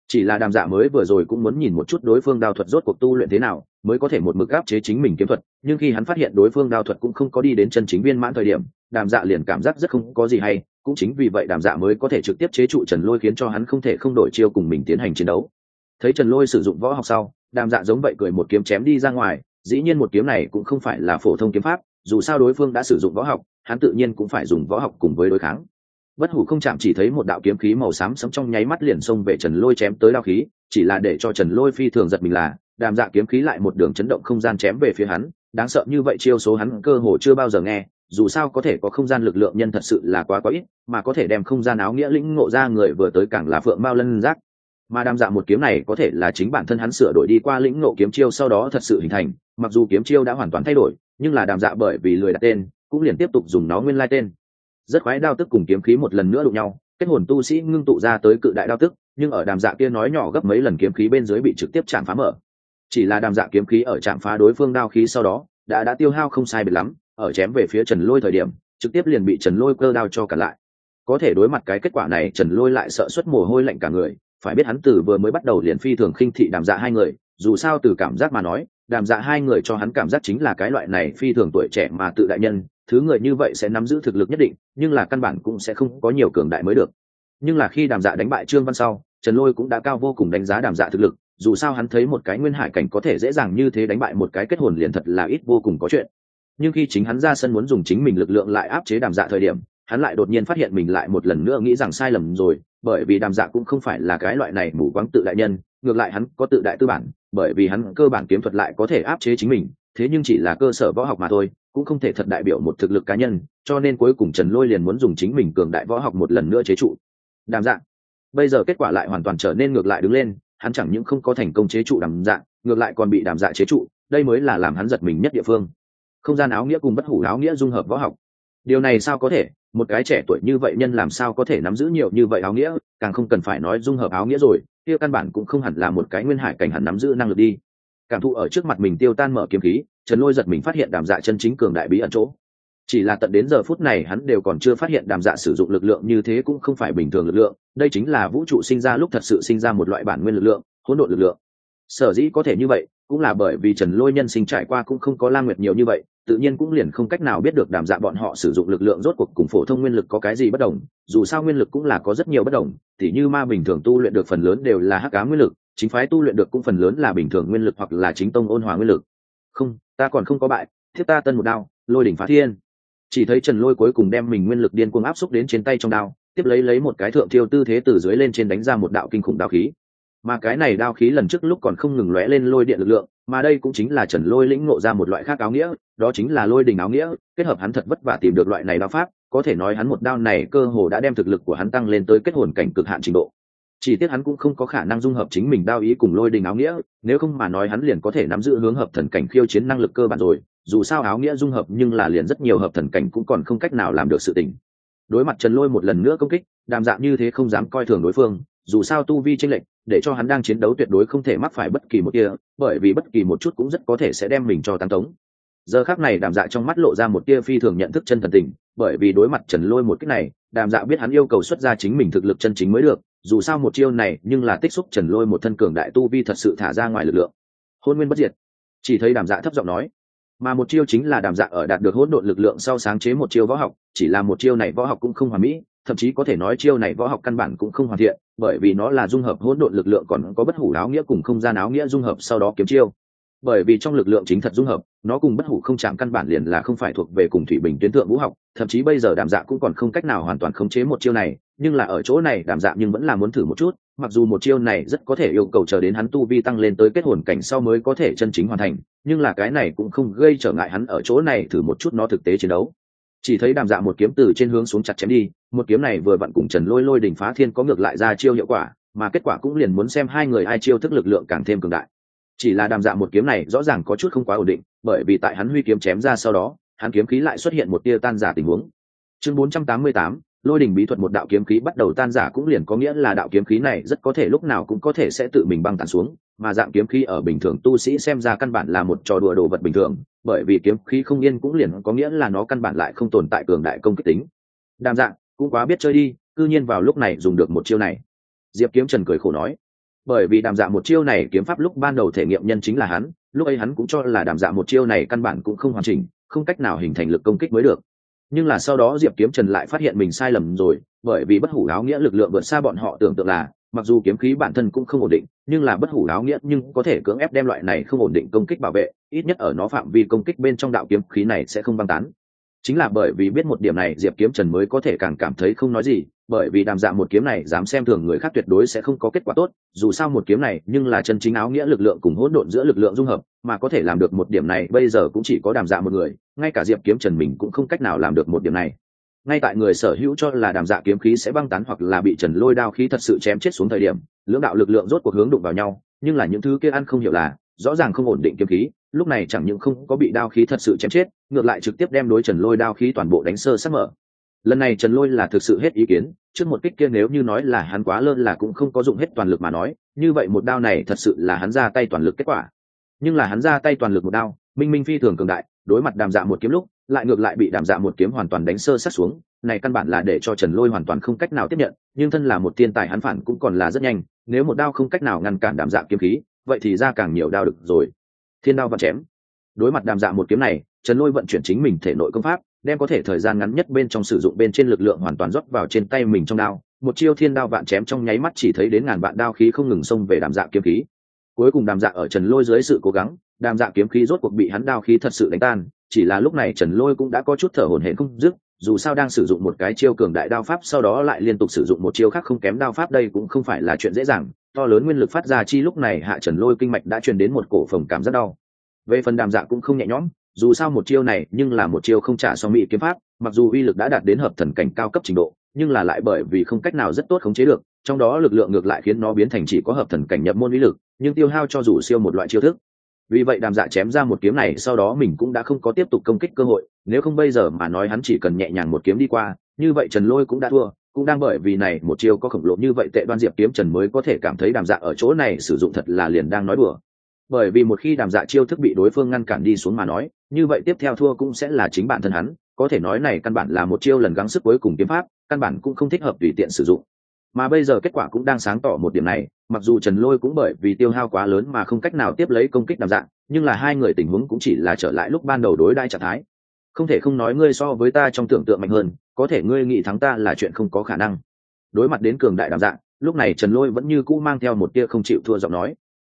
Chỉ là đàm dạ mới vừa rồi cũng muốn nhìn một chút đối phương đao thuật rốt cuộc tu luyện thế nào mới có thể một mực áp chế chính mình kiếm thuật, nhưng khi hắn phát hiện đối phương đao thuật cũng không có đi đến chân chính viên mãn thời điểm, đàm dạ liền cảm giác rất không có gì hay. Cũng chính vì vậy đàm dạ mới có thể trực tiếp chế trụ Trần Lôi, khiến cho hắn không thể không đổi chiêu cùng mình tiến hành chiến đấu. Thấy Trần Lôi sử dụng võ học sau, đàm dạ giống vậy cười một kiếm chém đi ra ngoài. Dĩ nhiên một kiếm này cũng không phải là phổ thông kiếm pháp, dù sao đối phương đã sử dụng võ học, hắn tự nhiên cũng phải dùng võ học cùng với đối kháng. Bất hủ không chạm chỉ thấy một đạo kiếm khí màu xám sẫm trong nháy mắt liền xông về Trần Lôi chém tới đao khí, chỉ là để cho Trần Lôi phi thường giật mình là, đàm dạ kiếm khí lại một đường chấn động không gian chém về phía hắn, đáng sợ như vậy chiêu số hắn cơ hồ chưa bao giờ nghe, dù sao có thể có không gian lực lượng nhân thật sự là quá ít, mà có thể đem không gian áo nghĩa lĩnh ngộ ra người vừa tới càng là phượng mao lân giác. Mà đàm dạ một kiếm này có thể là chính bản thân hắn sửa đổi đi qua lĩnh ngộ kiếm chiêu sau đó thật sự hình thành, mặc dù kiếm chiêu đã hoàn toàn thay đổi, nhưng là đàm dạ bởi vì lười đặt tên, cũng liền tiếp tục dùng nó nguyên lai tên. Rất khoái đao tức cùng kiếm khí một lần nữa đụng nhau, kết hồn tu sĩ ngưng tụ ra tới cự đại đao tức, nhưng ở đàm dạ kia nói nhỏ gấp mấy lần kiếm khí bên dưới bị trực tiếp chạm phá mở. Chỉ là đàm dạ kiếm khí ở chạm phá đối phương đao khí sau đó đã tiêu hao không sai biệt lắm, ở chém về phía Trần Lôi thời điểm trực tiếp liền bị Trần Lôi cơ đao cho cả lại. Có thể đối mặt cái kết quả này, Trần Lôi lại sợ xuất mồ hôi lạnh cả người, phải biết hắn từ vừa mới bắt đầu liền phi thường khinh thị đàm dạ hai người, dù sao từ cảm giác mà nói, đàm dạ hai người cho hắn cảm giác chính là cái loại này phi thường tuổi trẻ mà tự đại nhân, thứ người như vậy sẽ nắm giữ thực lực nhất định, nhưng là căn bản cũng sẽ không có nhiều cường đại mới được. Nhưng là khi đàm dạ đánh bại Trương Văn sau, Trần Lôi cũng đã cao vô cùng đánh giá đàm dạ thực lực, dù sao hắn thấy một cái nguyên hải cảnh có thể dễ dàng như thế đánh bại một cái kết hồn liền thật là ít vô cùng có chuyện. Nhưng khi chính hắn ra sân muốn dùng chính mình lực lượng lại áp chế đàm dạ thời điểm, hắn lại đột nhiên phát hiện mình lại một lần nữa nghĩ rằng sai lầm rồi, bởi vì đàm dạ cũng không phải là cái loại này mù quáng tự đại nhân, ngược lại hắn có tự đại tư bản, bởi vì hắn cơ bản kiếm thuật lại có thể áp chế chính mình, thế nhưng chỉ là cơ sở võ học mà thôi, cũng không thể thật đại biểu một thực lực cá nhân, cho nên cuối cùng Trần Lôi liền muốn dùng chính mình cường đại võ học một lần nữa chế trụ đàm dạ. Bây giờ kết quả lại hoàn toàn trở nên ngược lại đứng lên, hắn chẳng những không có thành công chế trụ đàm dạ, ngược lại còn bị đàm dạ chế trụ, đây mới là làm hắn giật mình nhất địa phương. Không gian áo nghĩa cùng bất hủ áo nghĩa dung hợp võ học, điều này sao có thể, một cái trẻ tuổi như vậy nhân làm sao có thể nắm giữ nhiều như vậy áo nghĩa, càng không cần phải nói dung hợp áo nghĩa rồi, kia căn bản cũng không hẳn là một cái nguyên hải cảnh hẳn nắm giữ năng lực đi. Cảm thụ ở trước mặt mình tiêu tan mở kiếm khí, Trần Lôi giật mình phát hiện đàm dạ chân chính cường đại bí ẩn chỗ. Chỉ là tận đến giờ phút này hắn đều còn chưa phát hiện đàm dạ sử dụng lực lượng như thế cũng không phải bình thường lực lượng, đây chính là vũ trụ sinh ra lúc thật sự sinh ra một loại bản nguyên lực lượng, hỗn độn lực lượng. Sở dĩ có thể như vậy cũng là bởi vì Trần Lôi nhân sinh trải qua cũng không có Lam Nguyệt nhiều như vậy, tự nhiên cũng liền không cách nào biết được đàm dạ bọn họ sử dụng lực lượng rốt cuộc cùng phổ thông nguyên lực có cái gì bất đồng, dù sao nguyên lực cũng là có rất nhiều bất đồng, tỉ như ma bình thường tu luyện được phần lớn đều là hắc ám nguyên lực, chính phái tu luyện được cũng phần lớn là bình thường nguyên lực hoặc là chính tông ôn hòa nguyên lực. Không, ta còn không có bại, thiết ta tân một đao, lôi đỉnh phá thiên. Chỉ thấy Trần Lôi cuối cùng đem mình nguyên lực điên cuồng áp xúc đến trên tay trong đao, tiếp lấy một cái thượng thiêu tư thế từ dưới lên trên đánh ra một đạo kinh khủng đao khí. Mà cái này đao khí lần trước lúc còn không ngừng lóe lên lôi điện lực lượng, mà đây cũng chính là Trần Lôi lĩnh ngộ ra một loại khác áo nghĩa, đó chính là lôi đình áo nghĩa, kết hợp hắn thật vất vả tìm được loại này đao pháp, có thể nói hắn một đao này cơ hồ đã đem thực lực của hắn tăng lên tới kết hồn cảnh cực hạn trình độ. Chỉ tiếc hắn cũng không có khả năng dung hợp chính mình đao ý cùng lôi đình áo nghĩa, nếu không mà nói hắn liền có thể nắm giữ hướng hợp thần cảnh khiêu chiến năng lực cơ bản rồi, dù sao áo nghĩa dung hợp nhưng là liền rất nhiều hợp thần cảnh cũng còn không cách nào làm được sự tình. Đối mặt Trần Lôi một lần nữa công kích, đàm dạ như thế không dám coi thường đối phương, dù sao tu vi chênh lệch, để cho hắn đang chiến đấu tuyệt đối không thể mắc phải bất kỳ một tia, bởi vì bất kỳ một chút cũng rất có thể sẽ đem mình cho tán tống. Giờ khắc này đàm dạ trong mắt lộ ra một tia phi thường nhận thức chân thần tình, bởi vì đối mặt Trần Lôi một kích này, đàm dạ biết hắn yêu cầu xuất ra chính mình thực lực chân chính mới được, dù sao một chiêu này nhưng là tích xúc Trần Lôi một thân cường đại tu vi thật sự thả ra ngoài lực lượng. Hôn nguyên bất diệt. Chỉ thấy đàm dạ thấp giọng nói, mà một chiêu chính là đàm dạ ở đạt được hỗn độn lực lượng sau sáng chế một chiêu võ học, chỉ là một chiêu này võ học cũng không hoàn mỹ, thậm chí có thể nói chiêu này võ học căn bản cũng không hoàn thiện, bởi vì nó là dung hợp hỗn độn lực lượng còn có bất hủ áo nghĩa cùng không gian áo nghĩa dung hợp sau đó kiếm chiêu. Bởi vì trong lực lượng chính thật dung hợp, nó cùng bất hủ không chạm căn bản liền là không phải thuộc về cùng thủy bình tuyến thượng vũ học, thậm chí bây giờ đàm dạ cũng còn không cách nào hoàn toàn khống chế một chiêu này, nhưng là ở chỗ này đàm dạ nhưng vẫn là muốn thử một chút, mặc dù một chiêu này rất có thể yêu cầu chờ đến hắn tu vi tăng lên tới kết hồn cảnh sau mới có thể chân chính hoàn thành, nhưng là cái này cũng không gây trở ngại hắn ở chỗ này thử một chút nó thực tế chiến đấu. Chỉ thấy đàm dạ một kiếm từ trên hướng xuống chặt chém đi, một kiếm này vừa vặn cùng Trần Lôi lôi đỉnh phá thiên có ngược lại ra chiêu hiệu quả, mà kết quả cũng liền muốn xem hai người ai chiêu thức lực lượng càng thêm cường đại. Chỉ là đàm dạ một kiếm này rõ ràng có chút không quá ổn định, bởi vì tại hắn huy kiếm chém ra sau đó, hắn kiếm khí lại xuất hiện một tia tan rã tình huống. Chương 488, lôi đỉnh bí thuật, một đạo kiếm khí bắt đầu tan rã cũng liền có nghĩa là đạo kiếm khí này rất có thể lúc nào cũng có thể sẽ tự mình băng tàn xuống, mà dạng kiếm khí ở bình thường tu sĩ xem ra căn bản là một trò đùa đồ vật bình thường, bởi vì kiếm khí không yên cũng liền có nghĩa là nó căn bản lại không tồn tại cường đại công kích tính. Đàm Dạ cũng quá biết chơi đi, cư nhiên vào lúc này dùng được một chiêu này. Diệp Kiếm Trần cười khổ nói, bởi vì đàm dạ một chiêu này kiếm pháp lúc ban đầu thể nghiệm nhân chính là hắn, lúc ấy hắn cũng cho là đàm dạ một chiêu này căn bản cũng không hoàn chỉnh, không cách nào hình thành lực công kích mới được. Nhưng là sau đó Diệp Kiếm Trần lại phát hiện mình sai lầm rồi, bởi vì bất hủ áo nghĩa lực lượng vượt xa bọn họ tưởng tượng là, mặc dù kiếm khí bản thân cũng không ổn định, nhưng là bất hủ áo nghĩa nhưng có thể cưỡng ép đem loại này không ổn định công kích bảo vệ, ít nhất ở nó phạm vi công kích bên trong đạo kiếm khí này sẽ không băng tán. Chính là bởi vì biết một điểm này, Diệp Kiếm Trần mới có thể càng cảm thấy không nói gì, bởi vì đàm dạ một kiếm này dám xem thường người khác tuyệt đối sẽ không có kết quả tốt, dù sao một kiếm này nhưng là chân chính áo nghĩa lực lượng cùng hỗn độn giữa lực lượng dung hợp, mà có thể làm được một điểm này bây giờ cũng chỉ có đàm dạ một người, ngay cả Diệp Kiếm Trần mình cũng không cách nào làm được một điểm này. Ngay tại người sở hữu cho là đàm dạ kiếm khí sẽ băng tán hoặc là bị Trần Lôi đao khí thật sự chém chết xuống thời điểm, lưỡng đạo lực lượng rốt cuộc hướng đụng vào nhau, nhưng là những thứ kia ăn không hiểu là rõ ràng không ổn định kiếm khí, lúc này chẳng những không có bị đao khí thật sự chém chết, ngược lại trực tiếp đem đối Trần Lôi đao khí toàn bộ đánh sơ sát mở. Lần này Trần Lôi là thực sự hết ý kiến, trước một kích kia nếu như nói là hắn quá lơ là cũng không có dụng hết toàn lực mà nói, như vậy một đao này thật sự là hắn ra tay toàn lực kết quả. Nhưng là hắn ra tay toàn lực một đao, minh minh phi thường cường đại, đối mặt đàm dạ một kiếm lúc, lại ngược lại bị đàm dạ một kiếm hoàn toàn đánh sơ sát xuống, này căn bản là để cho Trần Lôi hoàn toàn không cách nào tiếp nhận, nhưng thân là một thiên tài hắn phản cũng còn là rất nhanh, nếu một đao không cách nào ngăn cản đàm dạ kiếm khí, vậy thì ra càng nhiều đao được rồi. Thiên đao vạn chém. Đối mặt đàm dạ một kiếm này, Trần Lôi vận chuyển chính mình thể nội công pháp, đem có thể thời gian ngắn nhất bên trong sử dụng bên trên lực lượng hoàn toàn rót vào trên tay mình trong đao, một chiêu thiên đao vạn chém trong nháy mắt chỉ thấy đến ngàn vạn đao khí không ngừng xông về đàm dạ kiếm khí. Cuối cùng đàm dạ ở Trần Lôi dưới sự cố gắng, đàm dạ kiếm khí rốt cuộc bị hắn đao khí thật sự đánh tan, chỉ là lúc này Trần Lôi cũng đã có chút thở hổn hển không dứt, dù sao đang sử dụng một cái chiêu cường đại đao pháp sau đó lại liên tục sử dụng một chiêu khác không kém đao pháp, đây cũng không phải là chuyện dễ dàng, to lớn nguyên lực phát ra chi lúc này hạ Trần Lôi kinh mạch đã truyền đến một cổ phồng cảm rất đau. Về phần đàm dạ cũng không nhẹ nhõm, dù sao một chiêu này nhưng là một chiêu không trả xong mỹ kiếm pháp, mặc dù uy lực đã đạt đến hợp thần cảnh cao cấp trình độ, nhưng là lại bởi vì không cách nào rất tốt khống chế được, trong đó lực lượng ngược lại khiến nó biến thành chỉ có hợp thần cảnh nhập môn uy lực, nhưng tiêu hao cho dù siêu một loại chiêu thức. Vì vậy đàm dạ chém ra một kiếm này sau đó mình cũng đã không có tiếp tục công kích cơ hội, nếu không bây giờ mà nói hắn chỉ cần nhẹ nhàng một kiếm đi qua, như vậy Trần Lôi cũng đã thua, cũng đang bởi vì này một chiêu có khổng lồ như vậy tệ đoan Diệp Kiếm Trần mới có thể cảm thấy đàm dạ ở chỗ này sử dụng thật là liền đang nói đùa. Bởi vì một khi đàm dạ chiêu thức bị đối phương ngăn cản đi xuống mà nói, như vậy tiếp theo thua cũng sẽ là chính bản thân hắn, có thể nói này căn bản là một chiêu lần gắng sức cuối cùng kiếm pháp, căn bản cũng không thích hợp tùy tiện sử dụng. Mà bây giờ kết quả cũng đang sáng tỏ một điểm này, mặc dù Trần Lôi cũng bởi vì tiêu hao quá lớn mà không cách nào tiếp lấy công kích đàm dạ, nhưng là hai người tình huống cũng chỉ là trở lại lúc ban đầu đối đai trạng thái. Không thể không nói ngươi so với ta trong tưởng tượng mạnh hơn, có thể ngươi nghĩ thắng ta là chuyện không có khả năng. Đối mặt đến cường đại đàm dạ, lúc này Trần Lôi vẫn như cũ mang theo một tia không chịu thua giọng nói.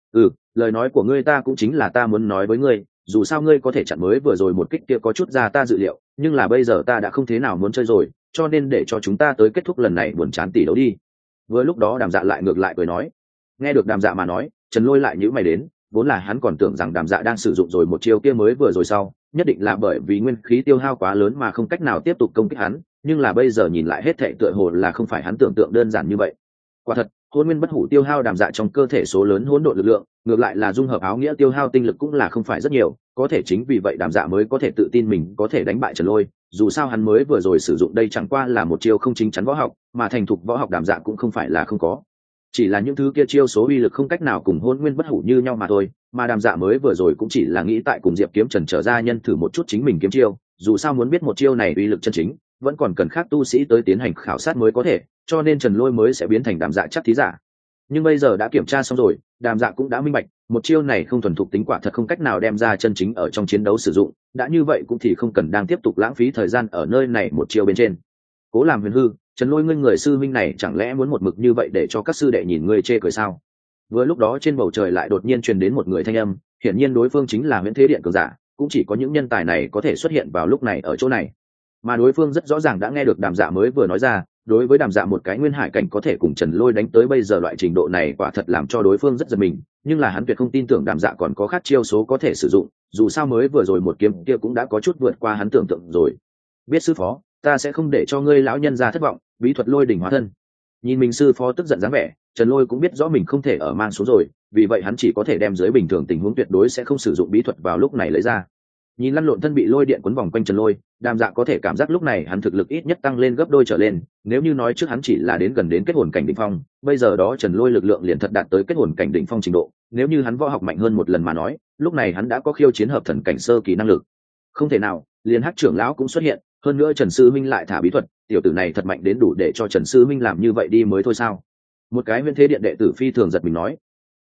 Lời nói của ngươi ta cũng chính là ta muốn nói với ngươi, dù sao ngươi có thể chặn mới vừa rồi một kích kia có chút ra ta dự liệu, nhưng là bây giờ ta đã không thế nào muốn chơi rồi, cho nên để cho chúng ta tới kết thúc lần này buồn chán tỷ đấu đi. Vừa lúc đó đàm dạ lại ngược lại cười nói. Nghe được đàm dạ mà nói, Trần Lôi lại nhíu mày đến, vốn là hắn còn tưởng rằng đàm dạ đang sử dụng rồi một chiêu kia mới vừa rồi sau, nhất định là bởi vì nguyên khí tiêu hao quá lớn mà không cách nào tiếp tục công kích hắn, nhưng là bây giờ nhìn lại hết thảy tựa hồ là không phải hắn tưởng tượng đơn giản như vậy. Quả thật, hôn nguyên bất hủ tiêu hao đàm dạ trong cơ thể số lớn hỗn độn lực lượng, ngược lại là dung hợp áo nghĩa tiêu hao tinh lực cũng là không phải rất nhiều, có thể chính vì vậy đàm dạ mới có thể tự tin mình có thể đánh bại Trần Lôi, dù sao hắn mới vừa rồi sử dụng đây chẳng qua là một chiêu không chính chắn võ học, mà thành thục võ học đàm dạ cũng không phải là không có, chỉ là những thứ kia chiêu số uy lực không cách nào cùng hôn nguyên bất hủ như nhau mà thôi, mà đàm dạ mới vừa rồi cũng chỉ là nghĩ tại cùng Diệp Kiếm Trần trở ra nhân thử một chút chính mình kiếm chiêu, dù sao muốn biết một chiêu này uy lực chân chính vẫn còn cần khác tu sĩ tới tiến hành khảo sát mới có thể, cho nên Trần Lôi mới sẽ biến thành đàm dạ chắc thí giả. Nhưng bây giờ đã kiểm tra xong rồi, đàm dạ cũng đã minh bạch, một chiêu này không thuần thục tính quả thật không cách nào đem ra chân chính ở trong chiến đấu sử dụng, đã như vậy cũng thì không cần đang tiếp tục lãng phí thời gian ở nơi này một chiêu bên trên. Cố làm huyền hư, Trần Lôi ngươi người sư minh này chẳng lẽ muốn một mực như vậy để cho các sư đệ nhìn ngươi chê cười sao? Vừa lúc đó trên bầu trời lại đột nhiên truyền đến một người thanh âm, hiển nhiên đối phương chính là Huyễn Thế Điện cường giả, cũng chỉ có những nhân tài này có thể xuất hiện vào lúc này ở chỗ này. Mà đối phương rất rõ ràng đã nghe được đàm dạ mới vừa nói ra, đối với đàm dạ một cái nguyên hải cảnh có thể cùng Trần Lôi đánh tới bây giờ loại trình độ này quả thật làm cho đối phương rất giật mình, nhưng là hắn tuyệt không tin tưởng đàm dạ còn có khác chiêu số có thể sử dụng, dù sao mới vừa rồi một kiếm kia cũng đã có chút vượt qua hắn tưởng tượng rồi. Biết sư phó, ta sẽ không để cho ngươi lão nhân ra thất vọng, bí thuật lôi đỉnh hóa thân. Nhìn mình sư phó tức giận dáng vẻ, Trần Lôi cũng biết rõ mình không thể ở mang xuống rồi, vì vậy hắn chỉ có thể đem dưới bình thường tình huống tuyệt đối sẽ không sử dụng bí thuật vào lúc này lấy ra. Nhìn lăn lộn thân bị lôi điện quấn vòng quanh Trần Lôi, đàm dạ có thể cảm giác lúc này hắn thực lực ít nhất tăng lên gấp đôi trở lên, nếu như nói trước hắn chỉ là đến gần đến kết hồn cảnh đỉnh phong, bây giờ đó Trần Lôi lực lượng liền thật đạt tới kết hồn cảnh đỉnh phong trình độ, nếu như hắn võ học mạnh hơn một lần mà nói, lúc này hắn đã có khiêu chiến hợp thần cảnh sơ kỳ năng lực. Không thể nào, liền Hắc trưởng lão cũng xuất hiện, hơn nữa Trần sư minh lại thả bí thuật, tiểu tử này thật mạnh đến đủ để cho Trần sư minh làm như vậy đi mới thôi sao? Một cái Huyễn Thế Điện đệ tử phi thường giật mình nói,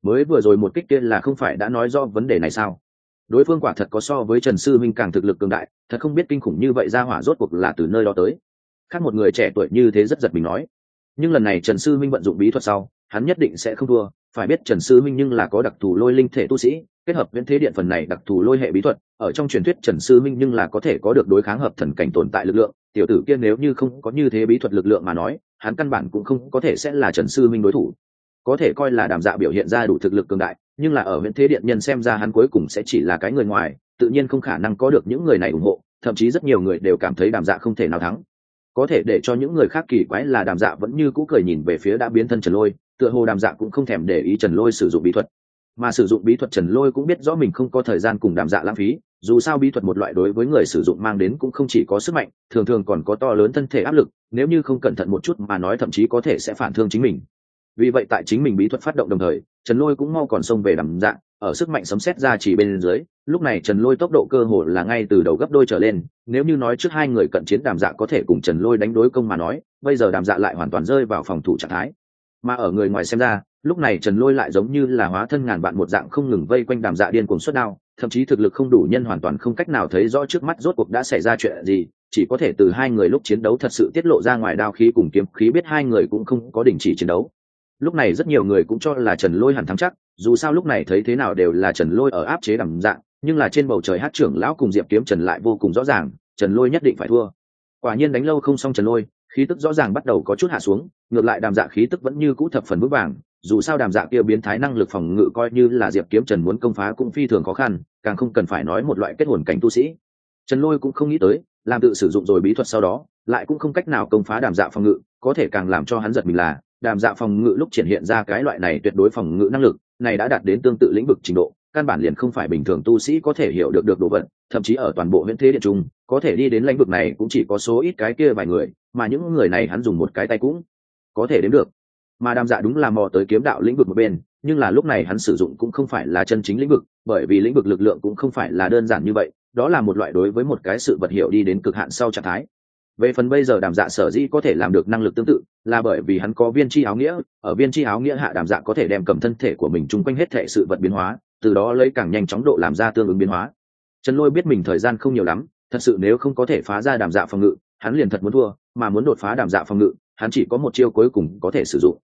mới vừa rồi một kích kia là không phải đã nói rõ vấn đề này sao? Đối phương quả thật có so với Trần Sư Minh càng thực lực cường đại, thật không biết kinh khủng như vậy ra hỏa rốt cuộc là từ nơi đó tới. Khác một người trẻ tuổi như thế rất giật mình nói. Nhưng lần này Trần Sư Minh vận dụng bí thuật sau, hắn nhất định sẽ không thua. Phải biết Trần Sư Minh nhưng là có đặc thù lôi linh thể tu sĩ, kết hợp viễn thế điện phần này đặc thù lôi hệ bí thuật, ở trong truyền thuyết Trần Sư Minh nhưng là có thể có được đối kháng hợp thần cảnh tồn tại lực lượng. Tiểu tử kia nếu như không có như thế bí thuật lực lượng mà nói, hắn căn bản cũng không có thể sẽ là Trần Sư Minh đối thủ. Có thể coi là Đàm Dạ biểu hiện ra đủ thực lực cường đại, nhưng là ở viễn thế điện nhân xem ra hắn cuối cùng sẽ chỉ là cái người ngoài, tự nhiên không khả năng có được những người này ủng hộ, thậm chí rất nhiều người đều cảm thấy Đàm Dạ không thể nào thắng. Có thể để cho những người khác kỳ quái là Đàm Dạ vẫn như cũ cười nhìn về phía đã biến thân Trần Lôi, tựa hồ Đàm Dạ cũng không thèm để ý Trần Lôi sử dụng bí thuật. Mà sử dụng bí thuật Trần Lôi cũng biết rõ mình không có thời gian cùng Đàm Dạ lãng phí, dù sao bí thuật một loại đối với người sử dụng mang đến cũng không chỉ có sức mạnh, thường thường còn có to lớn thân thể áp lực, nếu như không cẩn thận một chút mà nói thậm chí có thể sẽ phản thương chính mình. Vì vậy tại chính mình bí thuật phát động đồng thời, Trần Lôi cũng mau còn xông về Đàm Dạ, ở sức mạnh sấm sét ra chỉ bên dưới, lúc này Trần Lôi tốc độ cơ hồ là ngay từ đầu gấp đôi trở lên, nếu như nói trước hai người cận chiến Đàm Dạ có thể cùng Trần Lôi đánh đối công mà nói, bây giờ Đàm Dạ lại hoàn toàn rơi vào phòng thủ trạng thái. Mà ở người ngoài xem ra, lúc này Trần Lôi lại giống như là hóa thân ngàn vạn một dạng không ngừng vây quanh Đàm Dạ điên cuồng xuất đao, thậm chí thực lực không đủ nhân hoàn toàn không cách nào thấy rõ trước mắt rốt cuộc đã xảy ra chuyện gì, chỉ có thể từ hai người lúc chiến đấu thật sự tiết lộ ra ngoài đao khí cùng kiếm khí biết hai người cũng không có đình chỉ chiến đấu. Lúc này rất nhiều người cũng cho là Trần Lôi hẳn thắng chắc, dù sao lúc này thấy thế nào đều là Trần Lôi ở áp chế Đàm Dạ, nhưng là trên bầu trời Hát trưởng lão cùng Diệp Kiếm Trần lại vô cùng rõ ràng, Trần Lôi nhất định phải thua. Quả nhiên đánh lâu không xong Trần Lôi, khí tức rõ ràng bắt đầu có chút hạ xuống, ngược lại Đàm Dạ khí tức vẫn như cũ thập phần vững vàng, dù sao Đàm Dạ kia biến thái năng lực phòng ngự coi như là Diệp Kiếm Trần muốn công phá cũng phi thường khó khăn, càng không cần phải nói một loại kết hồn cảnh tu sĩ. Trần Lôi cũng không nghĩ tới, làm tự sử dụng rồi bí thuật sau đó, lại cũng không cách nào công phá Đàm Dạ phòng ngự, có thể càng làm cho hắn giật mình là, Đàm Dạ phòng ngự lúc triển hiện ra cái loại này tuyệt đối phòng ngự năng lực, này đã đạt đến tương tự lĩnh vực trình độ, căn bản liền không phải bình thường tu sĩ có thể hiểu được đồ vật, thậm chí ở toàn bộ huyễn thế điện trung, có thể đi đến lĩnh vực này cũng chỉ có số ít cái kia vài người, mà những người này hắn dùng một cái tay cũng có thể đến được. Mà Đàm Dạ đúng là mò tới kiếm đạo lĩnh vực một bên, nhưng là lúc này hắn sử dụng cũng không phải là chân chính lĩnh vực, bởi vì lĩnh vực lực lượng cũng không phải là đơn giản như vậy, đó là một loại đối với một cái sự vật hiểu đi đến cực hạn sau trạng thái. Về phần bây giờ Đàm Dạ sở dĩ có thể làm được năng lực tương tự, là bởi vì hắn có viên chi áo nghĩa, ở viên chi áo nghĩa hạ Đàm Dạ có thể đem cầm thân thể của mình chung quanh hết thể sự vật biến hóa, từ đó lấy càng nhanh chóng độ làm ra tương ứng biến hóa. Trần Lôi biết mình thời gian không nhiều lắm, thật sự nếu không có thể phá ra Đàm Dạ phòng ngự, hắn liền thật muốn thua, mà muốn đột phá Đàm Dạ phòng ngự, hắn chỉ có một chiêu cuối cùng có thể sử dụng.